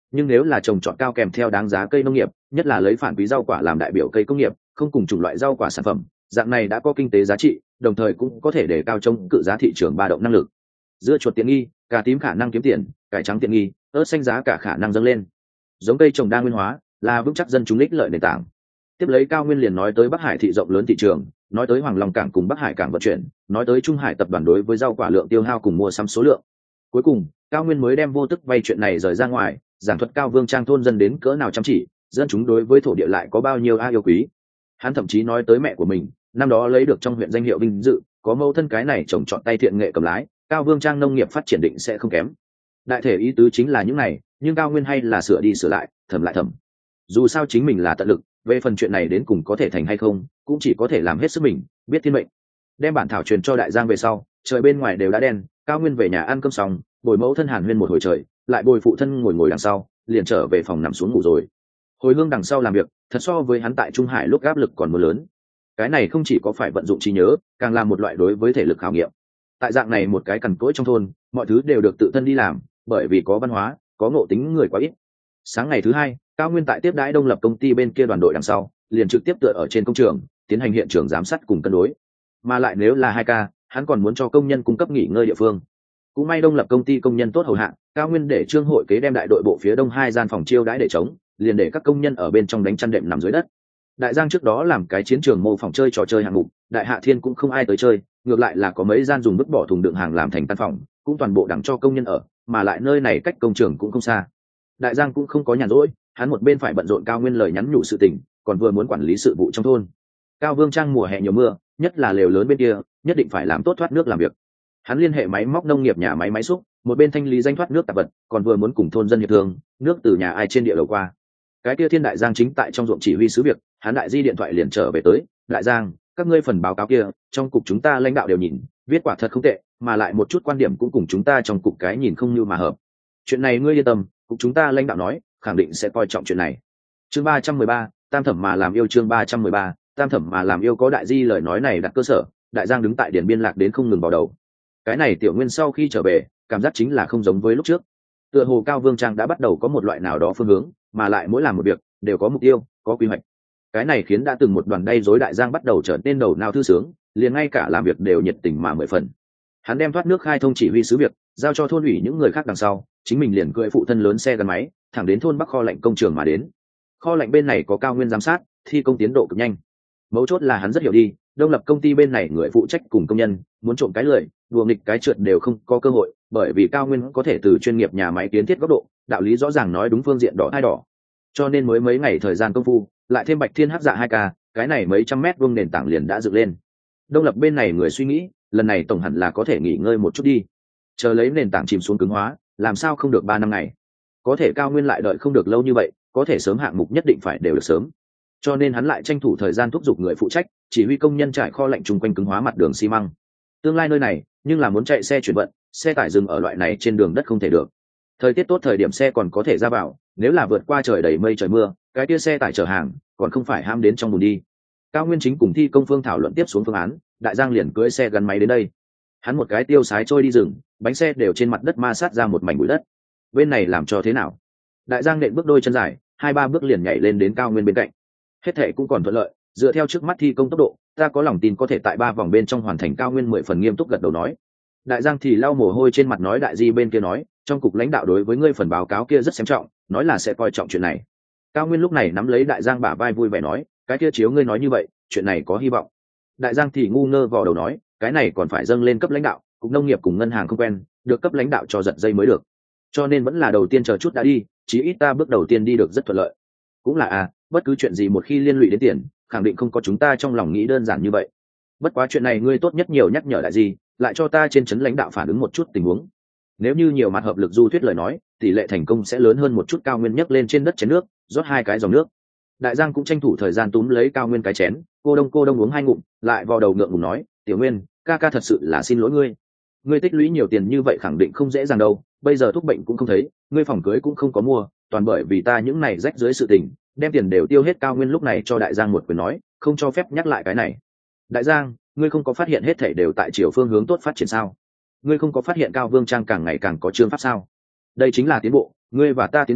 nhưng nếu là trồng trọt cao kèm theo đáng giá cây nông nghiệp, nhất là lấy phản quý rau quả làm đại biểu cây công nghiệp, không cùng chủng loại rau quả sản phẩm, dạng này đã có kinh tế giá trị, đồng thời cũng có thể để cao chống cự giá thị trường ba động năng lực. Dưa chuột tiện nghi, cà tím khả năng kiếm tiền, cải trắng tiện nghi, ớt xanh giá cả khả năng dâng lên. Giống cây trồng đa nguyên hóa là vững chắc dân chúng ích lợi nền tảng. Tiếp lấy Cao Nguyên liền nói tới Bắc Hải thị rộng lớn thị trường, nói tới Hoàng Long cảng cùng Bắc Hải cảng vận chuyển, nói tới Trung Hải tập đoàn đối với rau quả lượng tiêu hao cùng mua sắm số lượng. Cuối cùng, Cao Nguyên mới đem vô tức vay chuyện này rời ra ngoài, giảng thuật Cao Vương Trang thôn dân đến cỡ nào chăm chỉ, dân chúng đối với thổ địa lại có bao nhiêu ai yêu quý. Hắn thậm chí nói tới mẹ của mình, năm đó lấy được trong huyện danh hiệu vinh dự, có mẫu thân cái này trồng trọt tay thiện nghệ cầm lái, Cao Vương Trang nông nghiệp phát triển định sẽ không kém. Đại thể ý tứ chính là những này, nhưng Cao Nguyên hay là sửa đi sửa lại, thầm lại thầm. Dù sao chính mình là tận lực, về phần chuyện này đến cùng có thể thành hay không, cũng chỉ có thể làm hết sức mình, biết thiên mệnh. Đem bản thảo truyền cho Đại Giang về sau, trời bên ngoài đều đã đen, Cao Nguyên về nhà ăn cơm xong, bồi mẫu thân hàn huyên một hồi trời, lại bồi phụ thân ngồi đằng sau, liền trở về phòng nằm xuống ngủ rồi. Hồi hương đằng sau làm việc, thật so với hắn tại Trung Hải lúc áp lực còn mưa lớn. Cái này không chỉ có phải vận dụng trí nhớ, càng là một loại đối với thể lực khảo nghiệm. Tại dạng này một cái cằn cỗi trong thôn, mọi thứ đều được tự thân đi làm, bởi vì có văn hóa, có ngộ tính người quá ít. Sáng ngày thứ hai, Cao Nguyên tại tiếp đãi Đông Lập công ty bên kia đoàn đội đằng sau, liền trực tiếp tựa ở trên công trường, tiến hành hiện trường giám sát cùng cân đối. Mà lại nếu là 2K, hắn còn muốn cho công nhân cung cấp nghỉ ngơi địa phương. Cũng may Đông Lập công ty công nhân tốt hầu hạ, Cao Nguyên để Trương hội kế đem đại đội bộ phía đông 2 gian phòng chiêu đãi để chống, liền để các công nhân ở bên trong đánh chăn đệm nằm dưới đất. Đại Giang trước đó làm cái chiến trường mô phỏng chơi trò chơi hạng mục, Đại Hạ Thiên cũng không ai tới chơi, ngược lại là có mấy gian dùng vứt bỏ thùng đựng hàng làm thành căn phòng, cũng toàn bộ đẳng cho công nhân ở, mà lại nơi này cách công trường cũng không xa. Đại Giang cũng không có nhàn rỗi, hắn một bên phải bận rộn Cao Nguyên lời nhắn nhủ sự tình, còn vừa muốn quản lý sự vụ trong thôn. Cao Vương Trang mùa hè nhiều mưa, nhất là lều lớn bên kia, nhất định phải làm tốt thoát nước làm việc. Hắn liên hệ máy móc nông nghiệp nhà máy máy xúc, một bên thanh lý danh thoát nước tạp vật, còn vừa muốn cùng thôn dân hiệp thương, nước từ nhà ai trên địa đầu qua. Cái kia Thiên Đại Giang chính tại trong ruộng chỉ huy sứ việc, hắn đại di điện thoại liền trở về tới, Đại Giang, các ngươi phần báo cáo kia, trong cục chúng ta lãnh đạo đều nhìn, viết quả thật không tệ, mà lại một chút quan điểm cũng cùng chúng ta trong cục cái nhìn không như mà hợp. Chuyện này ngươi yên tâm, cục chúng ta lãnh đạo nói, khẳng định sẽ coi trọng chuyện này. Chương 313, tam thẩm mà làm yêu. Chương 313, tam thẩm mà làm yêu. Có đại di lời nói này đặt cơ sở, Đại Giang đứng tại Điền Biên Lạc đến không ngừng vào đầu. Cái này Tiểu Nguyên sau khi trở về, cảm giác chính là không giống với lúc trước. Tựa hồ Cao Vương Trang đã bắt đầu có một loại nào đó phương hướng, mà lại mỗi làm một việc đều có mục tiêu, có quy hoạch. Cái này khiến đã từng một đoàn đay rối Đại Giang bắt đầu trở nên đầu não thư sướng, liền ngay cả làm việc đều nhiệt tình mà 10 phần. Hắn đem thoát nước khai thông chỉ huy sứ việc giao cho thôn ủy những người khác đằng sau, chính mình liền cưỡi phụ thân lớn xe gắn máy thẳng đến thôn Bắc kho lạnh công trường mà đến. Kho lạnh bên này có Cao Nguyên giám sát, thi công tiến độ cực nhanh. Mấu chốt là hắn rất hiểu đi, Đông Lập công ty bên này người phụ trách cùng công nhân muốn trộm cái lười, đùa nghịch cái trượt đều không có cơ hội, bởi vì Cao Nguyên có thể từ chuyên nghiệp nhà máy kiến thiết góc độ, đạo lý rõ ràng nói đúng phương diện đỏ hai đỏ. Cho nên mới mấy ngày thời gian công phu, lại thêm Bạch Thiên hắc dạ 2K, cái này mấy trăm mét vuông nền tảng liền đã dựng lên. Đông Lập bên này người suy nghĩ, lần này tổng hẳn là có thể nghỉ ngơi một chút đi, chờ lấy nền tảng chìm xuống cứng hóa, làm sao không được 3 năm ngày. Có thể Cao Nguyên lại đợi không được lâu như vậy, có thể sớm hạng mục nhất định phải đều được sớm. Cho nên hắn lại tranh thủ thời gian thúc giục người phụ trách, chỉ huy công nhân trải kho lạnh chung quanh cứng hóa mặt đường xi măng. Tương lai nơi này, nhưng là muốn chạy xe chuyển vận, xe tải dừng ở loại này trên đường đất không thể được. Thời tiết tốt thời điểm xe còn có thể ra vào, nếu là vượt qua trời đầy mây trời mưa, cái kia xe tải chở hàng, còn không phải ham đến trong bùn đi. Cao Nguyên chính cùng thi công phương thảo luận tiếp xuống phương án, Đại Giang liền cưỡi xe gắn máy đến đây. Hắn một cái tiêu sái trôi đi rừng, bánh xe đều trên mặt đất ma sát ra một mảnh bụi đất. Bên này làm cho thế nào? Đại Giang nện bước đôi chân dài, 2-3 bước liền nhảy lên đến Cao Nguyên bên cạnh. Hết thảy cũng còn thuận lợi, dựa theo trước mắt thi công tốc độ, ta có lòng tin có thể tại 3 vòng bên trong hoàn thành. Cao Nguyên 10 phần nghiêm túc gật đầu nói. Đại Giang thì lau mồ hôi trên mặt nói, đại di bên kia nói, trong cục lãnh đạo đối với ngươi phần báo cáo kia rất xem trọng, nói là sẽ coi trọng chuyện này. Cao Nguyên lúc này nắm lấy Đại Giang bả vai vui vẻ nói, cái kia chiếu ngươi nói như vậy, chuyện này có hy vọng. Đại Giang thì ngu ngơ vò đầu nói, cái này còn phải dâng lên cấp lãnh đạo, cục nông nghiệp cùng ngân hàng không quen, được cấp lãnh đạo cho giật dây mới được, cho nên vẫn là đầu tiên chờ chút đã đi, chí ít ta bước đầu tiên đi được rất thuận lợi. Cũng là bất cứ chuyện gì một khi liên lụy đến tiền, khẳng định không có chúng ta trong lòng nghĩ đơn giản như vậy. Bất quá chuyện này ngươi tốt nhất nhiều nhắc nhở lại gì, lại cho ta trên trấn lãnh đạo phản ứng một chút tình huống. Nếu như nhiều mặt hợp lực du thuyết lời nói, tỷ lệ thành công sẽ lớn hơn một chút. Cao Nguyên nhấc lên trên đất chén nước, rót 2 cái dòng nước. Đại Giang cũng tranh thủ thời gian túm lấy Cao Nguyên cái chén, cô đông uống 2 ngụm, lại vào đầu ngượng ngùng nói, tiểu Nguyên, ca thật sự là xin lỗi ngươi. Ngươi tích lũy nhiều tiền như vậy khẳng định không dễ dàng đâu, bây giờ thuốc bệnh cũng không thấy, ngươi phòng cưới cũng không có mua, toàn bởi vì ta những này rách dưới sự tình, đem tiền đều tiêu hết. Cao Nguyên lúc này cho Đại Giang một quyền nói, không cho phép nhắc lại cái này. Đại Giang, ngươi không có phát hiện hết thảy đều tại chiều phương hướng tốt phát triển sao? Ngươi không có phát hiện Cao Vương Trang càng ngày càng có chương pháp sao? Đây chính là tiến bộ, ngươi và ta tiến bộ,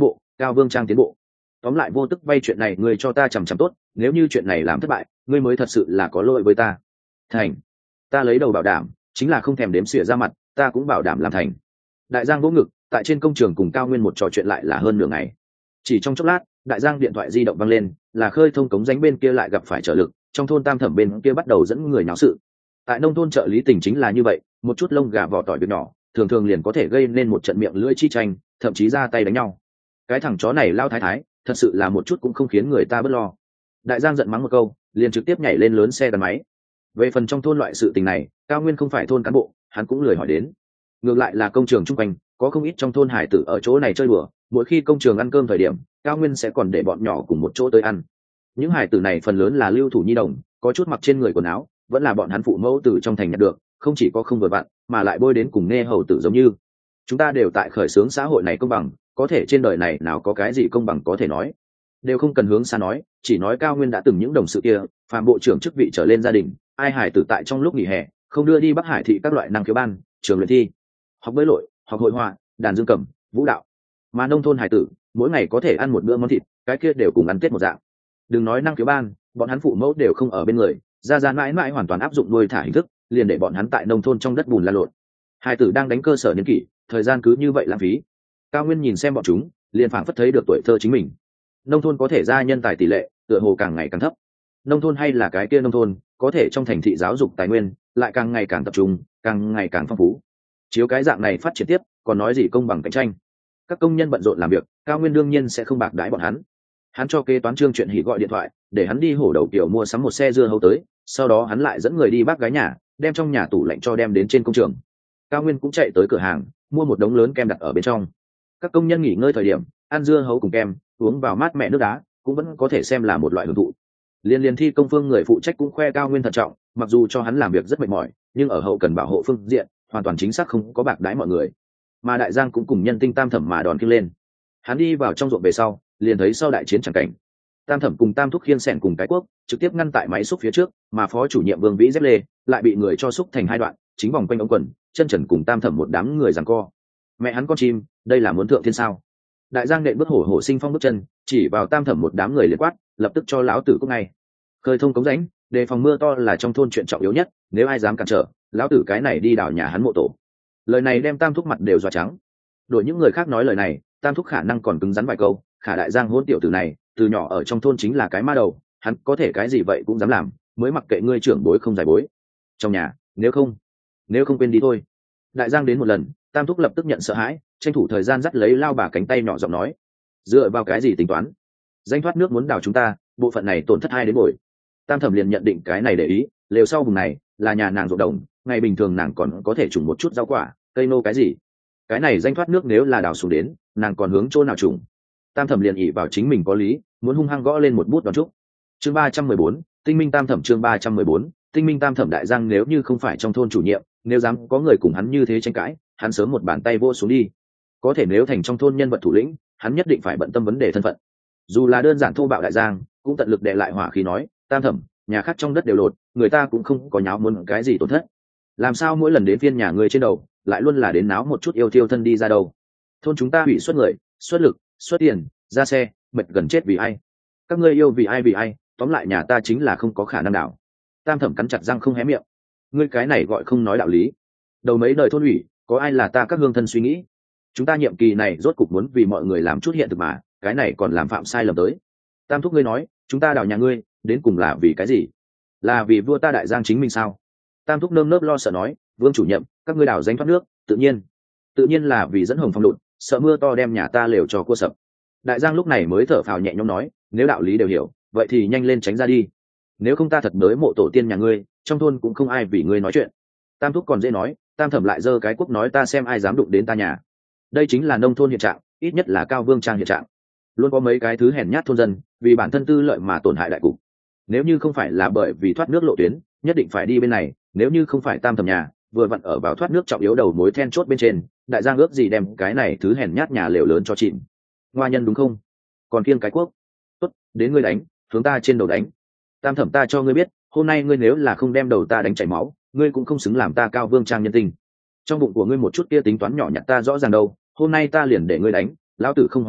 Cao Vương Trang tiến bộ. Tóm lại vô tức vay chuyện này ngươi cho ta chằm chằm tốt, nếu như chuyện này làm thất bại ngươi mới thật sự là có lỗi với ta. Thành. Ta lấy đầu bảo đảm, chính là không thèm đếm xỉa ra mặt, ta cũng bảo đảm làm thành. Đại Giang vỗ ngực, tại trên công trường cùng Cao Nguyên một trò chuyện lại là hơn nửa ngày. Chỉ trong chốc lát, Đại Giang điện thoại di động vang lên, là Khơi Thông cống rãnh bên kia lại gặp phải trở lực, trong thôn Tam Thẩm bên kia bắt đầu dẫn người náo sự. Tại nông thôn trợ lý tình chính là như vậy, một chút lông gà vỏ tỏi việc nhỏ, thường thường liền có thể gây nên một trận miệng lưỡi chi tranh, thậm chí ra tay đánh nhau. Cái thằng chó này lao thái thái, thật sự là một chút cũng không khiến người ta bớt lo. Đại Giang giận mắng một câu, liền trực tiếp nhảy lên lớn xe gắn máy. Về phần trong thôn loại sự tình này, Cao Nguyên không phải thôn cán bộ, hắn cũng lười hỏi đến. Ngược lại là công trường chung quanh, có không ít trong thôn hải tử ở chỗ này chơi đùa, mỗi khi công trường ăn cơm thời điểm, Cao Nguyên sẽ còn để bọn nhỏ cùng một chỗ tới ăn. Những hải tử này phần lớn là lưu thủ nhi đồng, có chút mặc trên người quần áo, vẫn là bọn hắn phụ mẫu từ trong thành nhặt được, không chỉ có không vừa vặn, mà lại bôi đến cùng nghe hầu tử giống như. Chúng ta đều tại khởi xướng xã hội này công bằng, có thể trên đời này nào có cái gì công bằng có thể nói. Đều không cần hướng xa nói, chỉ nói Cao Nguyên đã từng những đồng sự kia, phàm bộ trưởng chức vị trở lên gia đình, ai hải tử tại trong lúc nghỉ hè, không đưa đi Bắc Hải thị các loại năng khiếu ban, trường luyện thi, học bơi lội, học hội họa, đàn dương cầm, vũ đạo. Mà nông thôn hải tử, mỗi ngày có thể ăn một bữa món thịt, cái kia đều cùng ăn Tết một dạng. Đừng nói năng khiếu ban, bọn hắn phụ mẫu đều không ở bên người, ra mãi mãi hoàn toàn áp dụng nuôi thả hình thức, liền để bọn hắn tại nông thôn trong đất bùn lăn lộn. Hải tử đang đánh cơ sở niên kỷ, thời gian cứ như vậy lãng phí. Cao Nguyên nhìn xem bọn chúng, liền phảng phất thấy được tuổi thơ chính mình. Nông thôn có thể ra nhân tài tỷ lệ tựa hồ càng ngày càng thấp. Nông thôn hay là cái kia nông thôn, có thể trong thành thị giáo dục tài nguyên lại càng ngày càng tập trung, càng ngày càng phong phú. Chiếu cái dạng này phát triển tiếp, còn nói gì công bằng cạnh tranh. Các công nhân bận rộn làm việc, Cao Nguyên đương nhiên sẽ không bạc đãi bọn hắn. Hắn cho kế toán Trương Chuyện Hỉ gọi điện thoại, để hắn đi Hổ Đầu Kiều mua sắm một xe dưa hấu tới, sau đó hắn lại dẫn người đi bác gái nhà, đem trong nhà tủ lạnh cho đem đến trên công trường. Cao Nguyên cũng chạy tới cửa hàng, mua một đống lớn kem đặt ở bên trong. Các công nhân nghỉ ngơi thời điểm, ăn dưa hấu cùng kem, uống vào mát mẹ nước đá, cũng vẫn có thể xem là một loại hưởng thụ. Liên thi công phương người phụ trách cũng khoe Cao Nguyên thận trọng, mặc dù cho hắn làm việc rất mệt mỏi, nhưng ở hậu cần bảo hộ phương diện, hoàn toàn chính xác không có bạc đãi mọi người. Mà Đại Giang cũng cùng nhân tinh Tam Thẩm mà đòn khiêng lên. Hắn đi vào trong ruộng về sau, liền thấy sau đại chiến chẳng cảnh. Tam Thẩm cùng Tam Thúc khiêng sẻn cùng cái cuốc, trực tiếp ngăn tại máy xúc phía trước, mà phó chủ nhiệm Vương Vĩ dép lê lại bị người cho xúc thành hai đoạn, chính vòng quanh ống quần, chân trần cùng Tam Thẩm một đám người giằng co. Mẹ hắn con chim, đây là muốn thượng thiên sao? Đại Giang nện bước hổ hổ sinh phong bước chân, chỉ vào Tam Thẩm một đám người liệt quát, lập tức cho lão tử cút ngay. Khơi thông cống rãnh, đề phòng mưa to là trong thôn chuyện trọng yếu nhất, nếu ai dám cản trở, lão tử cái này đi đào nhà hắn mộ tổ. Lời này đem Tam Thúc mặt đều dọa trắng. Đổi những người khác nói lời này, Tam Thúc khả năng còn cứng rắn vài câu, khả Đại Giang hôn tiểu tử này, từ nhỏ ở trong thôn chính là cái ma đầu, hắn có thể cái gì vậy cũng dám làm, mới mặc kệ ngươi trưởng bối không giải bối. Trong nhà, nếu không quên đi thôi. Đại Giang đến một lần, Tam Thúc lập tức nhận sợ hãi, tranh thủ thời gian dắt lấy lao bà cánh tay nhỏ giọng nói, dựa vào cái gì tính toán? Danh thoát nước muốn đào chúng ta, bộ phận này tổn thất ai đến bồi? Tam Thẩm liền nhận định cái này để ý, lều sau vùng này là nhà nàng ruộng đồng, ngày bình thường nàng còn có thể trồng một chút rau quả, cây nô cái gì. Cái này danh thoát nước nếu là đào xuống đến, nàng còn hướng chỗ nào trồng? Tam Thẩm liền ỷ vào chính mình có lý, muốn hung hăng gõ lên một bút đón trúc. Chương 314, Tinh Minh Tam Thẩm. Chương 314, Tinh Minh Tam Thẩm. Đại Giang nếu như không phải trong thôn chủ nhiệm, nếu dám có người cùng hắn như thế tranh cãi, hắn sớm một bàn tay vô xuống đi. Có thể nếu thành trong thôn nhân vật thủ lĩnh, hắn nhất định phải bận tâm vấn đề thân phận. Dù là đơn giản thô bạo Đại Giang, cũng tận lực đè lại hỏa khí nói, Tam Thẩm, nhà khác trong đất đều lột, người ta cũng không có nháo muốn cái gì tổn thất. Làm sao mỗi lần đến phiên nhà người trên đầu, lại luôn là đến náo một chút yêu thiêu thân đi ra đâu? Thôn chúng ta hủy xuất người, xuất lực, xuất tiền, ra xe, mệt gần chết vì ai? Các ngươi yêu vì ai? Tóm lại nhà ta chính là không có khả năng nào. Tam Thẩm cắn chặt răng không hé miệng. Ngươi cái này gọi không nói đạo lý. Đầu mấy đời thôn ủy, có ai là ta các hương thân suy nghĩ? Chúng ta nhiệm kỳ này rốt cục muốn vì mọi người làm chút hiện thực mà, cái này còn làm phạm sai lầm tới. Tam Thúc ngươi nói, chúng ta đào nhà ngươi, đến cùng là vì cái gì? Là vì vua ta Đại Giang chính mình sao? Tam Thúc nơm nớp lo sợ nói, Vương chủ nhiệm, các ngươi đào danh thoát nước, tự nhiên là vì dẫn hồng phong đụt, sợ mưa to đem nhà ta lều cho cua sập. Đại Giang lúc này mới thở phào nhẹ nhõm nói, nếu đạo lý đều hiểu, vậy thì nhanh lên tránh ra đi. Nếu không ta thật đới mộ tổ tiên nhà ngươi, trong thôn cũng không ai vì ngươi nói chuyện. Tam Thúc còn dễ nói, Tam Thẩm lại giơ cái quốc nói ta xem ai dám đụng đến ta nhà. Đây chính là nông thôn hiện trạng, ít nhất là Cao Vương Trang hiện trạng. Luôn có mấy cái thứ hèn nhát thôn dân, vì bản thân tư lợi mà tổn hại đại cục. Nếu như không phải là bởi vì thoát nước lộ tuyến, nhất định phải đi bên này, nếu như không phải Tam Thẩm nhà, vừa vặn ở vào thoát nước trọng yếu đầu mối then chốt bên trên, Đại Giang ước gì đem cái này thứ hèn nhát nhà lều lớn cho chìm. Ngoa nhân đúng không? Còn kiêng cái quốc. Tốt, đến ngươi đánh, hướng ta trên đầu đánh. Tam Thẩm ta cho ngươi biết, hôm nay ngươi nếu là không đem đầu ta đánh chảy máu, ngươi cũng không xứng làm ta Cao Vương Trang nhân tình. Trong bụng của ngươi một chút kia tính toán nhỏ nhặt ta rõ ràng đâu, hôm nay ta liền để ngươi đánh, lão tử không hoàn thủ,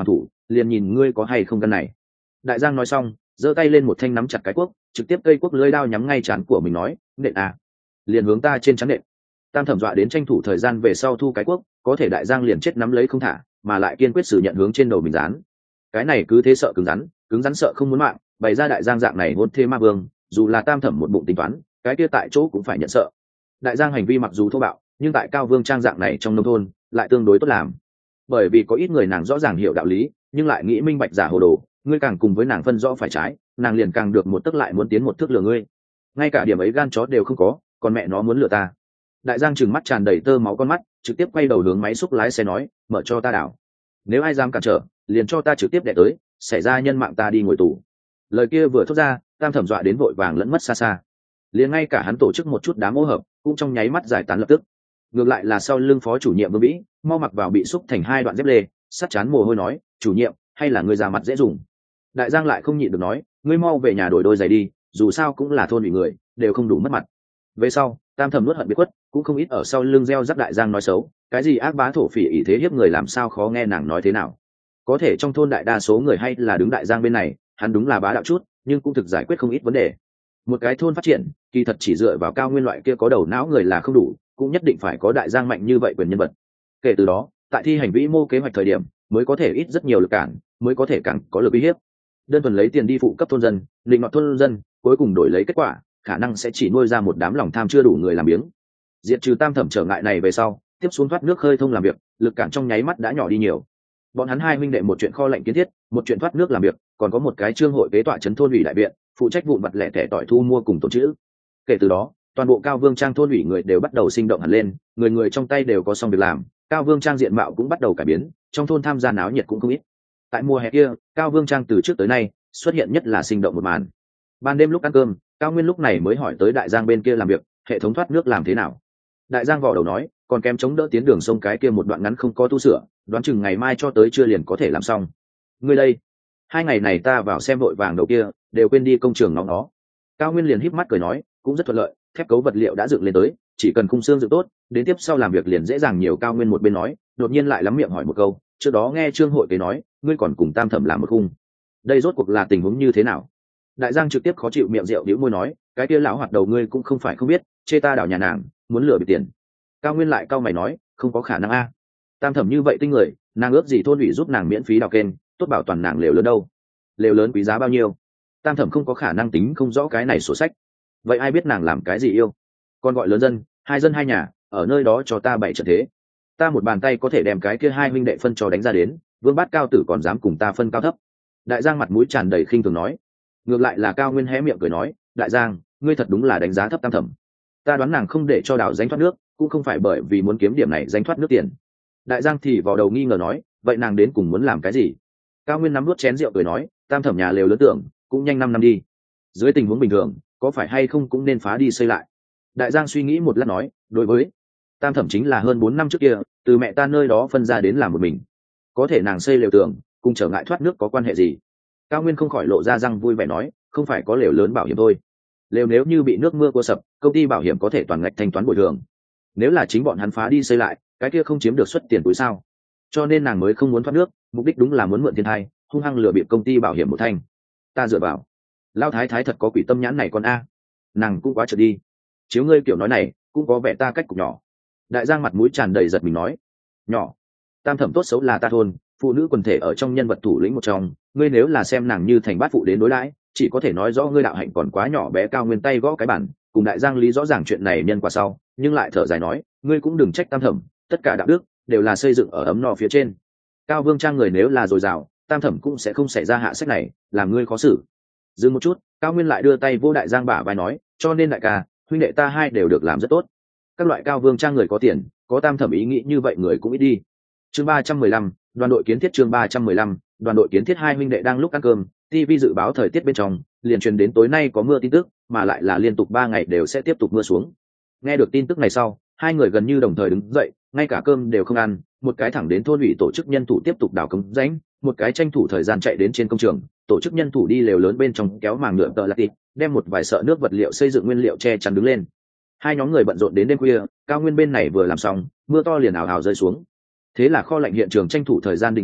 liền nhìn ngươi có hay không căn này. Đại giang nói xong giơ tay lên một thanh nắm chặt cái cuốc, trực tiếp cây cuốc lưỡi đao nhắm ngay trán của mình nói, nện à, liền hướng ta trên trán nện. Tam thẩm dọa đến tranh thủ thời gian về sau thu cái cuốc, có thể đại giang liền chết nắm lấy không thả, mà lại kiên quyết xử nhận hướng trên đầu mình dán. Cái này cứ thế sợ cứng rắn sợ không muốn mạng, bày ra đại giang dạng này hôn thê ma vương, dù là tam thẩm một bụng tính toán, cái kia tại chỗ cũng phải nhận sợ. Đại giang hành vi mặc dù thô bạo, nhưng tại Cao Vương Trang dạng này trong nông thôn lại tương đối tốt làm, bởi vì có ít người nàng rõ ràng hiểu đạo lý, nhưng lại nghĩ minh bạch giả hồ đồ, ngươi càng cùng với nàng phân rõ phải trái, nàng liền càng được một tức lại muốn tiến một thước lừa ngươi. Ngay cả điểm ấy gan chó đều không có, còn mẹ nó muốn lừa ta. Đại giang trừng mắt tràn đầy tơ máu con mắt, trực tiếp quay đầu hướng máy xúc lái xe nói, mở cho ta đảo, nếu ai dám cản trở liền cho ta trực tiếp đẻ tới, xảy ra nhân mạng ta đi ngồi tù. Lời kia vừa thốt ra, tam thẩm dọa đến vội vàng lẫn mất xa xa, liền ngay cả hắn tổ chức một chút đám ô hợp cũng trong nháy mắt giải tán lập tức. Ngược lại là sau lưng phó chủ nhiệm Vương Vĩ mau mặc vào bị xúc thành hai đoạn dép lê, sắt chán mồ hôi nói, chủ nhiệm hay là ngươi ra mặt dễ dùng. Đại giang lại không nhịn được nói, ngươi mau về nhà đổi đôi giày đi, dù sao cũng là thôn ủy người, đều không đủ mất mặt. Về sau tam thẩm nuốt hận biết quất, cũng không ít ở sau lưng gieo rắc đại giang nói xấu, cái gì ác bá thổ phỉ ý thế hiếp người, làm sao khó nghe nàng nói thế nào. Có thể trong thôn đại đa số người hay là đứng đại giang bên này, hắn đúng là bá đạo chút nhưng cũng thực giải quyết không ít vấn đề. Một cái thôn phát triển kỳ thật chỉ dựa vào Cao Nguyên loại kia có đầu não người là không đủ, cũng nhất định phải có đại giang mạnh như vậy quyền nhân vật. Kể từ đó tại thi hành vĩ mô kế hoạch thời điểm mới có thể ít rất nhiều lực cản, mới có thể càng có lực uy hiếp. Đơn thuần lấy tiền đi phụ cấp thôn dân, định nọt thôn dân, cuối cùng đổi lấy kết quả khả năng sẽ chỉ nuôi ra một đám lòng tham chưa đủ người làm biếng. Diệt trừ tam thẩm trở ngại này về sau, tiếp xuống thoát nước khơi thông làm việc, lực cản trong nháy mắt đã nhỏ đi nhiều. Bọn hắn hai huynh đệ một chuyện kho lạnh kiến thiết, một chuyện thoát nước làm việc, còn có một cái trương hội kế tọa trấn thôn ủy đại viện, phụ trách vụn vặt lẻ tẻ tỏi thu mua cùng tổ chữ. Kể từ đó toàn bộ Cao Vương Trang thôn ủy người đều bắt đầu sinh động hẳn lên, người người trong tay đều có xong việc làm, Cao Vương Trang diện mạo cũng bắt đầu cải biến, trong thôn tham gia náo nhiệt cũng không ít. Tại mùa hè kia, Cao Vương Trang từ trước tới nay xuất hiện nhất là sinh động một màn. Ban đêm lúc ăn cơm, Cao Nguyên lúc này mới hỏi tới đại giang bên kia làm việc, hệ thống thoát nước làm thế nào. Đại giang vò đầu nói, còn kém chống đỡ tiến đường sông cái kia một đoạn ngắn không có tu sửa, đoán chừng ngày mai cho tới trưa liền có thể làm xong. Ngươi đây, 2 ngày này ta vào xem vội vàng đầu kia đều quên đi công trường nóng nó. Cao Nguyên liền híp mắt cười nói, cũng rất thuận lợi, thép cấu vật liệu đã dựng lên tới, chỉ cần khung xương dựng tốt, đến tiếp sau làm việc liền dễ dàng nhiều. Cao Nguyên một bên nói, đột nhiên lại lắm miệng hỏi một câu, trước đó nghe trương hội kế nói ngươi còn cùng tam thẩm làm một khung, đây rốt cuộc là tình huống như thế nào? Đại giang trực tiếp khó chịu miệng rượu đĩu môi nói, cái kia lão hoạt đầu ngươi cũng không phải không biết, chê ta đảo nhà nàng muốn lừa bị tiền. Cao Nguyên lại cau mày nói, không có khả năng a, tam thẩm như vậy tinh người, nàng ước gì thôn ủy giúp nàng miễn phí đào kênh, tốt bảo toàn nàng lều lớn đâu. Lều lớn quý giá bao nhiêu? Tam thẩm không có khả năng tính không rõ cái này sổ sách. Vậy ai biết nàng làm cái gì yêu? Còn gọi lớn dân hai nhà ở nơi đó cho ta bày trận thế, ta một bàn tay có thể đem cái kia hai huynh đệ phân cho đánh ra đến, Vương Bát Cao tử còn dám cùng ta phân cao thấp. Đại giang mặt mũi tràn đầy khinh thường nói. Ngược lại là Cao Nguyên hé miệng cười nói, đại giang ngươi thật đúng là đánh giá thấp tam thẩm, ta đoán nàng không để cho đào danh thoát nước cũng không phải bởi vì muốn kiếm điểm này danh thoát nước tiền. Đại giang thì vào đầu nghi ngờ nói, vậy nàng đến cùng muốn làm cái gì? Cao Nguyên nắm nuốt chén rượu cười nói, tam thẩm nhà lều lớn tưởng cũng nhanh 5 năm đi, dưới tình huống bình thường có phải hay không cũng nên phá đi xây lại. Đại giang suy nghĩ một lát nói, đối với tam thẩm chính là hơn 4 năm trước kia từ mẹ ta nơi đó phân ra đến làm một mình, có thể nàng xây lều tường cùng trở ngại thoát nước có quan hệ gì? Cao Nguyên không khỏi lộ ra răng vui vẻ nói, không phải có lều lớn bảo hiểm thôi, lều nếu như bị nước mưa cua sập công ty bảo hiểm có thể toàn ngạch thanh toán bồi thường, nếu là chính bọn hắn phá đi xây lại cái kia không chiếm được suất tiền túi sao? Cho nên nàng mới không muốn thoát nước, mục đích đúng là muốn mượn thiên thai hung hăng lừa bịp công ty bảo hiểm một thanh. Ta dựa vào lao thái thái thật có quỷ tâm nhãn này con a, nàng cũng quá trượt đi, chiếu ngươi kiểu nói này cũng có vẻ ta cách cục nhỏ. Đại giang mặt mũi tràn đầy giật mình nói, nhỏ? Tam thẩm tốt xấu là ta thôn phụ nữ quần thể ở trong nhân vật thủ lĩnh một trong, ngươi nếu là xem nàng như thành bát phụ đến đối đãi, chỉ có thể nói rõ ngươi đạo hạnh còn quá nhỏ bé. Cao Nguyên tay gõ cái bản cùng đại giang lý rõ ràng chuyện này nhân quả sau, nhưng lại thở dài nói, ngươi cũng đừng trách tam thẩm, tất cả đạo đức đều là xây dựng ở ấm no phía trên. Cao Vương Trang người nếu là dồi dào, tam thẩm cũng sẽ không xảy ra hạ sách này làm ngươi khó xử. Dừng một chút, Cao Nguyên lại đưa tay vô đại giang bả vai nói, cho nên đại ca huynh đệ ta hai đều được làm rất tốt, các loại Cao Vương Trang người có tiền có tam thẩm ý nghĩ như vậy người cũng ít đi. Chương 315, đoàn đội kiến thiết. Chương 315, đoàn đội kiến thiết. Hai huynh đệ đang lúc ăn cơm, TV dự báo thời tiết bên trong liền truyền đến tối nay có mưa tin tức, mà lại là liên tục 3 ngày đều sẽ tiếp tục mưa xuống. Nghe được tin tức này sau, hai người gần như đồng thời đứng dậy, ngay cả cơm đều không ăn, một cái thẳng đến thôn ủy tổ chức nhân thủ tiếp tục đào cống rãnh, một cái tranh thủ thời gian chạy đến trên công trường tổ chức nhân thủ đi lều lớn bên trong kéo màng nhựa tợ lạt tịt, đem một vài sợ nước vật liệu xây dựng nguyên liệu che chắn đứng lên. Hai nhóm người bận rộn đến đêm khuya, Cao Nguyên bên này vừa làm xong, mưa to liền ào ào rơi xuống. Thế là kho lạnh hiện trường tranh thủ thời gian đình công,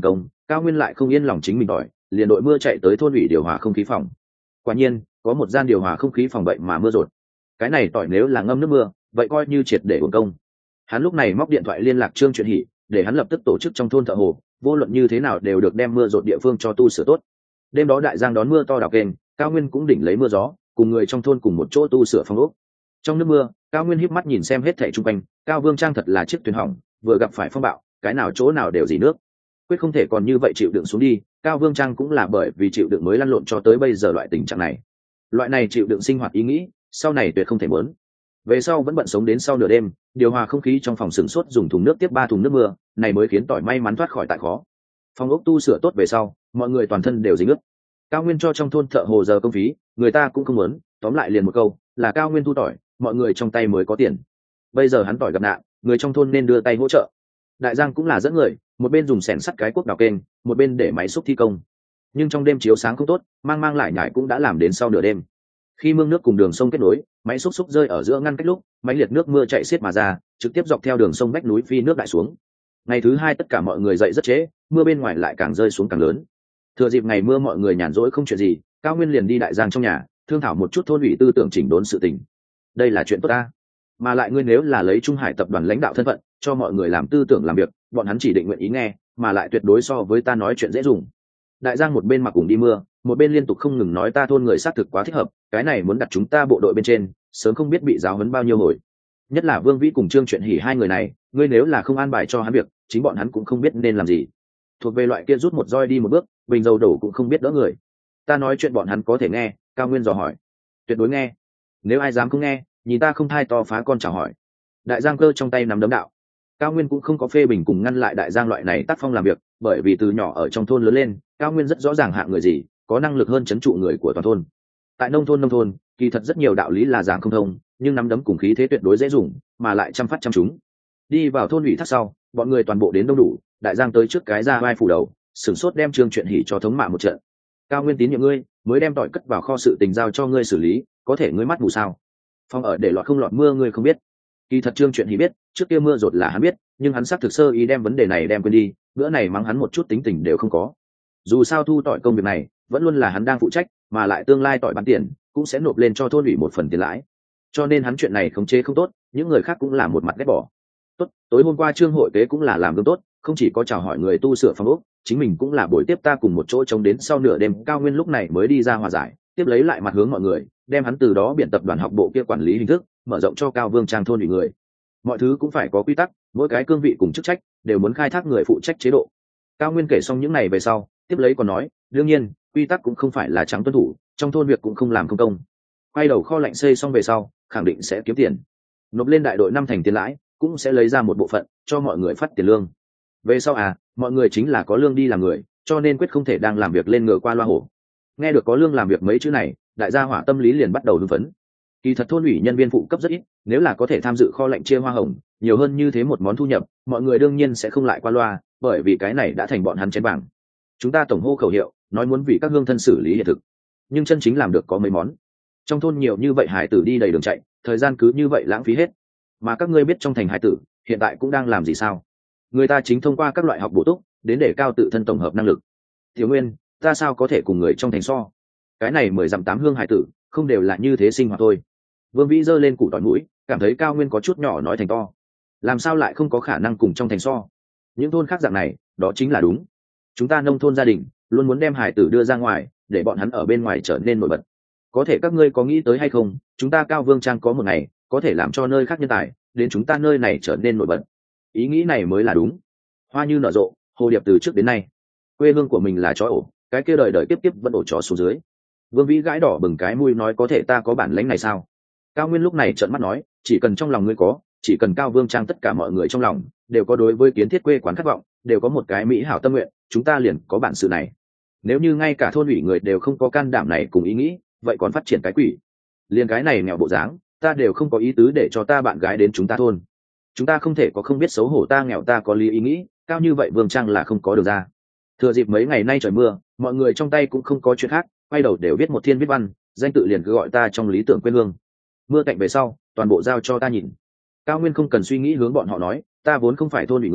Cao Nguyên lại không yên lòng chính mình tỏi, liền đội mưa chạy tới thôn ủy điều hòa không khí phòng. Quả nhiên có một gian điều hòa không khí phòng vậy mà mưa rột. Cái này tỏi nếu là ngâm nước mưa vậy coi như triệt để uổng công. Hắn lúc này móc điện thoại liên lạc Trương Chuyện Hỷ, để hắn lập tức tổ chức trong thôn thợ hồ, vô luận như thế nào đều được đem mưa rột địa phương cho tu sửa tốt. Đêm đó đại giang đón mưa to đào kênh, Cao Nguyên cũng đỉnh lấy mưa gió, cùng người trong thôn cùng một chỗ tu sửa phòng ốc. Trong nước mưa, Cao Nguyên híp mắt nhìn xem hết thảy xung quanh, Cao Vương Trang thật là chiếc thuyền hỏng, vừa gặp phải phong bạo, cái nào chỗ nào đều dì nước. Quyết không thể còn như vậy chịu đựng xuống đi, Cao Vương Trang cũng là bởi vì chịu đựng mới lăn lộn cho tới bây giờ loại tình trạng này. Loại này chịu đựng sinh hoạt ý nghĩ, sau này tuyệt không thể muốn. Về sau vẫn bận sống đến sau nửa đêm, điều hòa không khí trong phòng sửng sốt dùng thùng nước tiếp 3 thùng nước mưa, này mới khiến tỏi may mắn thoát khỏi tại khó. Phòng ốc tu sửa tốt về sau, mọi người toàn thân đều dính ướt. Cao Nguyên cho trong thôn thợ hồ giờ công phí, người ta cũng không muốn, tóm lại liền một câu, là Cao Nguyên thu tỏi, mọi người trong tay mới có tiền. Bây giờ hắn tỏi gặp nạn, người trong thôn nên đưa tay hỗ trợ. Đại Giang cũng là dẫn người, một bên dùng xẻng sắt cái cuốc đào kênh, một bên để máy xúc thi công. Nhưng trong đêm chiếu sáng không tốt, mang lại nhải cũng đã làm đến sau nửa đêm. Khi mương nước cùng đường sông kết nối, máy xúc rơi ở giữa ngăn cách lúc, máy liệt nước mưa chạy xiết mà ra, trực tiếp dọc theo đường sông vách núi phi nước đại xuống. Ngày thứ hai tất cả mọi người dậy rất trễ, mưa bên ngoài lại càng rơi xuống càng lớn. Thừa dịp ngày mưa mọi người nhàn rỗi không chuyện gì, Cao Nguyên liền đi Đại Giang trong nhà, thương thảo một chút thôn ủy tư tưởng chỉnh đốn sự tình. Đây là chuyện tốt ta. Mà lại ngươi nếu là lấy Trung Hải tập đoàn lãnh đạo thân phận, cho mọi người làm tư tưởng làm việc, bọn hắn chỉ định nguyện ý nghe, mà lại tuyệt đối so với ta nói chuyện dễ dùng. Đại Giang một bên mặc cùng đi mưa, một bên liên tục không ngừng nói ta thôn người xác thực quá thích hợp, cái này muốn đặt chúng ta bộ đội bên trên, sớm không biết bị giáo huấn bao nhiêu hồi. Nhất là Vương Vĩ cùng Trương Chuyện Hỷ hai người này, ngươi nếu là không an bài cho hắn việc, chính bọn hắn cũng không biết nên làm gì. Thuộc về loại kia rút một roi đi một bước, bình dầu đổ cũng không biết đỡ người. Ta nói chuyện bọn hắn có thể nghe, Cao Nguyên dò hỏi. Tuyệt đối nghe. Nếu ai dám không nghe, nhìn ta không thai to phá con chào hỏi. Đại Giang cơ trong tay nắm đấm đạo. Cao Nguyên cũng không có phê bình cùng ngăn lại Đại Giang loại này tác phong làm việc, bởi vì từ nhỏ ở trong thôn lớn lên, Cao Nguyên rất rõ ràng hạng người gì, có năng lực hơn trấn trụ người của toàn thôn. Tại nông thôn, kỳ thật rất nhiều đạo lý là giảng không thông, nhưng nắm đấm cùng khí thế tuyệt đối dễ dùng, mà lại chăm phát chăm chúng. Đi vào thôn ủy thác sau, bọn người toàn bộ đến đông đủ, Đại Giang tới trước cái ra vai phủ đầu, sửng sốt đem Trương Chuyện Hỷ cho thống mạ một trận. Cao Nguyên tín nhiệm ngươi, mới đem tỏi cất vào kho sự tình giao cho ngươi xử lý, có thể ngươi mắt mù sao? Phòng ở để lọt không lọt mưa ngươi không biết. Kỳ thật Trương Chuyện Hỷ biết, trước kia mưa rột là hắn biết, nhưng hắn xác thực sơ ý đem vấn đề này đem quên đi, bữa này mắng hắn một chút tính tình đều không có. Dù sao thu tỏi công việc này vẫn luôn là hắn đang phụ trách, mà lại tương lai tỏi bán tiền cũng sẽ nộp lên cho thôn ủy một phần tiền lãi, cho nên hắn chuyện này khống chế không tốt, những người khác cũng là một mặt ghét bỏ. Tốt, tối hôm qua Trương hội kế cũng là làm gương tốt, không chỉ có chào hỏi người tu sửa phòng ốc, chính mình cũng là buổi tiếp ta cùng một chỗ chống đến sau nửa đêm. Cao Nguyên lúc này mới đi ra hòa giải, tiếp lấy lại mặt hướng mọi người, đem hắn từ đó biện tập đoàn học bộ kia quản lý hình thức mở rộng cho Cao Vương Trang thôn ủy người. Mọi thứ cũng phải có quy tắc, mỗi cái cương vị cùng chức trách đều muốn khai thác người phụ trách chế độ. Cao Nguyên kể xong những này về sau, tiếp lấy còn nói, đương nhiên quy tắc cũng không phải là trắng tuân thủ, trong thôn việc cũng không làm không công. Quay đầu kho lạnh xây xong về sau, khẳng định sẽ kiếm tiền, nộp lên đại đội 5 thành tiền lãi, cũng sẽ lấy ra một bộ phận cho mọi người phát tiền lương. Về sau mọi người chính là có lương đi làm người, cho nên quyết không thể đang làm việc lên ngựa qua loa hổ. Nghe được có lương làm việc mấy chữ này, đại gia hỏa tâm lý liền bắt đầu hưng phấn. Kỳ thật thôn ủy nhân viên phụ cấp rất ít, nếu là có thể tham dự kho lạnh chia hoa hồng nhiều hơn như thế một món thu nhập, mọi người đương nhiên sẽ không lại qua loa, bởi vì cái này đã thành bọn hắn chén vàng. Chúng ta tổng hô khẩu hiệu, nói muốn vì các hương thân xử lý hiện thực, nhưng chân chính làm được có mấy món. Trong thôn nhiều như vậy hải tử đi đầy đường chạy, thời gian cứ như vậy lãng phí hết. Mà các ngươi biết trong thành hải tử hiện tại cũng đang làm gì sao? Người ta chính thông qua các loại học bổ túc đến để cao tự thân tổng hợp năng lực. Tiểu Nguyên, ta sao có thể cùng người trong thành so? Cái này 10 dặm 8 hương hải tử không đều là như thế sinh hoạt thôi. Vương Vĩ giơ lên củ tỏi mũi, cảm thấy Cao Nguyên có chút nhỏ nói thành to. Làm sao lại không có khả năng cùng trong thành so? Những thôn khác dạng này, đó chính là đúng. Chúng ta nông thôn gia đình luôn muốn đem hải tử đưa ra ngoài, để bọn hắn ở bên ngoài trở nên nổi bật. Có thể các ngươi có nghĩ tới hay không, chúng ta Cao Vương Trang có một ngày có thể làm cho nơi khác nhân tài đến chúng ta nơi này trở nên nổi bật. Ý nghĩ này mới là đúng. Hoa như nở rộ, hồ điệp từ trước đến nay. Quê hương của mình là chó ổ, cái kia đời đời tiếp tiếp vẫn ổ chó xuống dưới. Vương Vĩ gãi đỏ bừng cái mũi nói có thể ta có bản lĩnh này sao? Cao Nguyên lúc này trợn mắt nói, chỉ cần trong lòng ngươi có, chỉ cần Cao Vương Trang tất cả mọi người trong lòng đều có đối với kiến thiết quê quán khát vọng, đều có một cái mỹ hảo tâm nguyện, chúng ta liền có bản sự này. Nếu như ngay cả thôn ủy người đều không có can đảm này cùng ý nghĩ, vậy còn phát triển cái quỷ? Liền cái này nghèo bộ dáng, ta đều không có ý tứ để cho ta bạn gái đến chúng ta thôn. Chúng ta không thể có không biết xấu hổ ta nghèo ta có lý ý nghĩ, cao như vậy Vương Trang là không có được ra. Thừa dịp mấy ngày nay trời mưa, mọi người trong tay cũng không có chuyện khác, quay đầu đều viết một thiên viết văn, danh tự liền cứ gọi ta trong lý tưởng quê hương. Mưa cạnh về sau, toàn bộ giao cho ta nhìn. Cao Nguyên không cần suy nghĩ hướng bọn họ nói, ta vốn không phải thôn ủy người,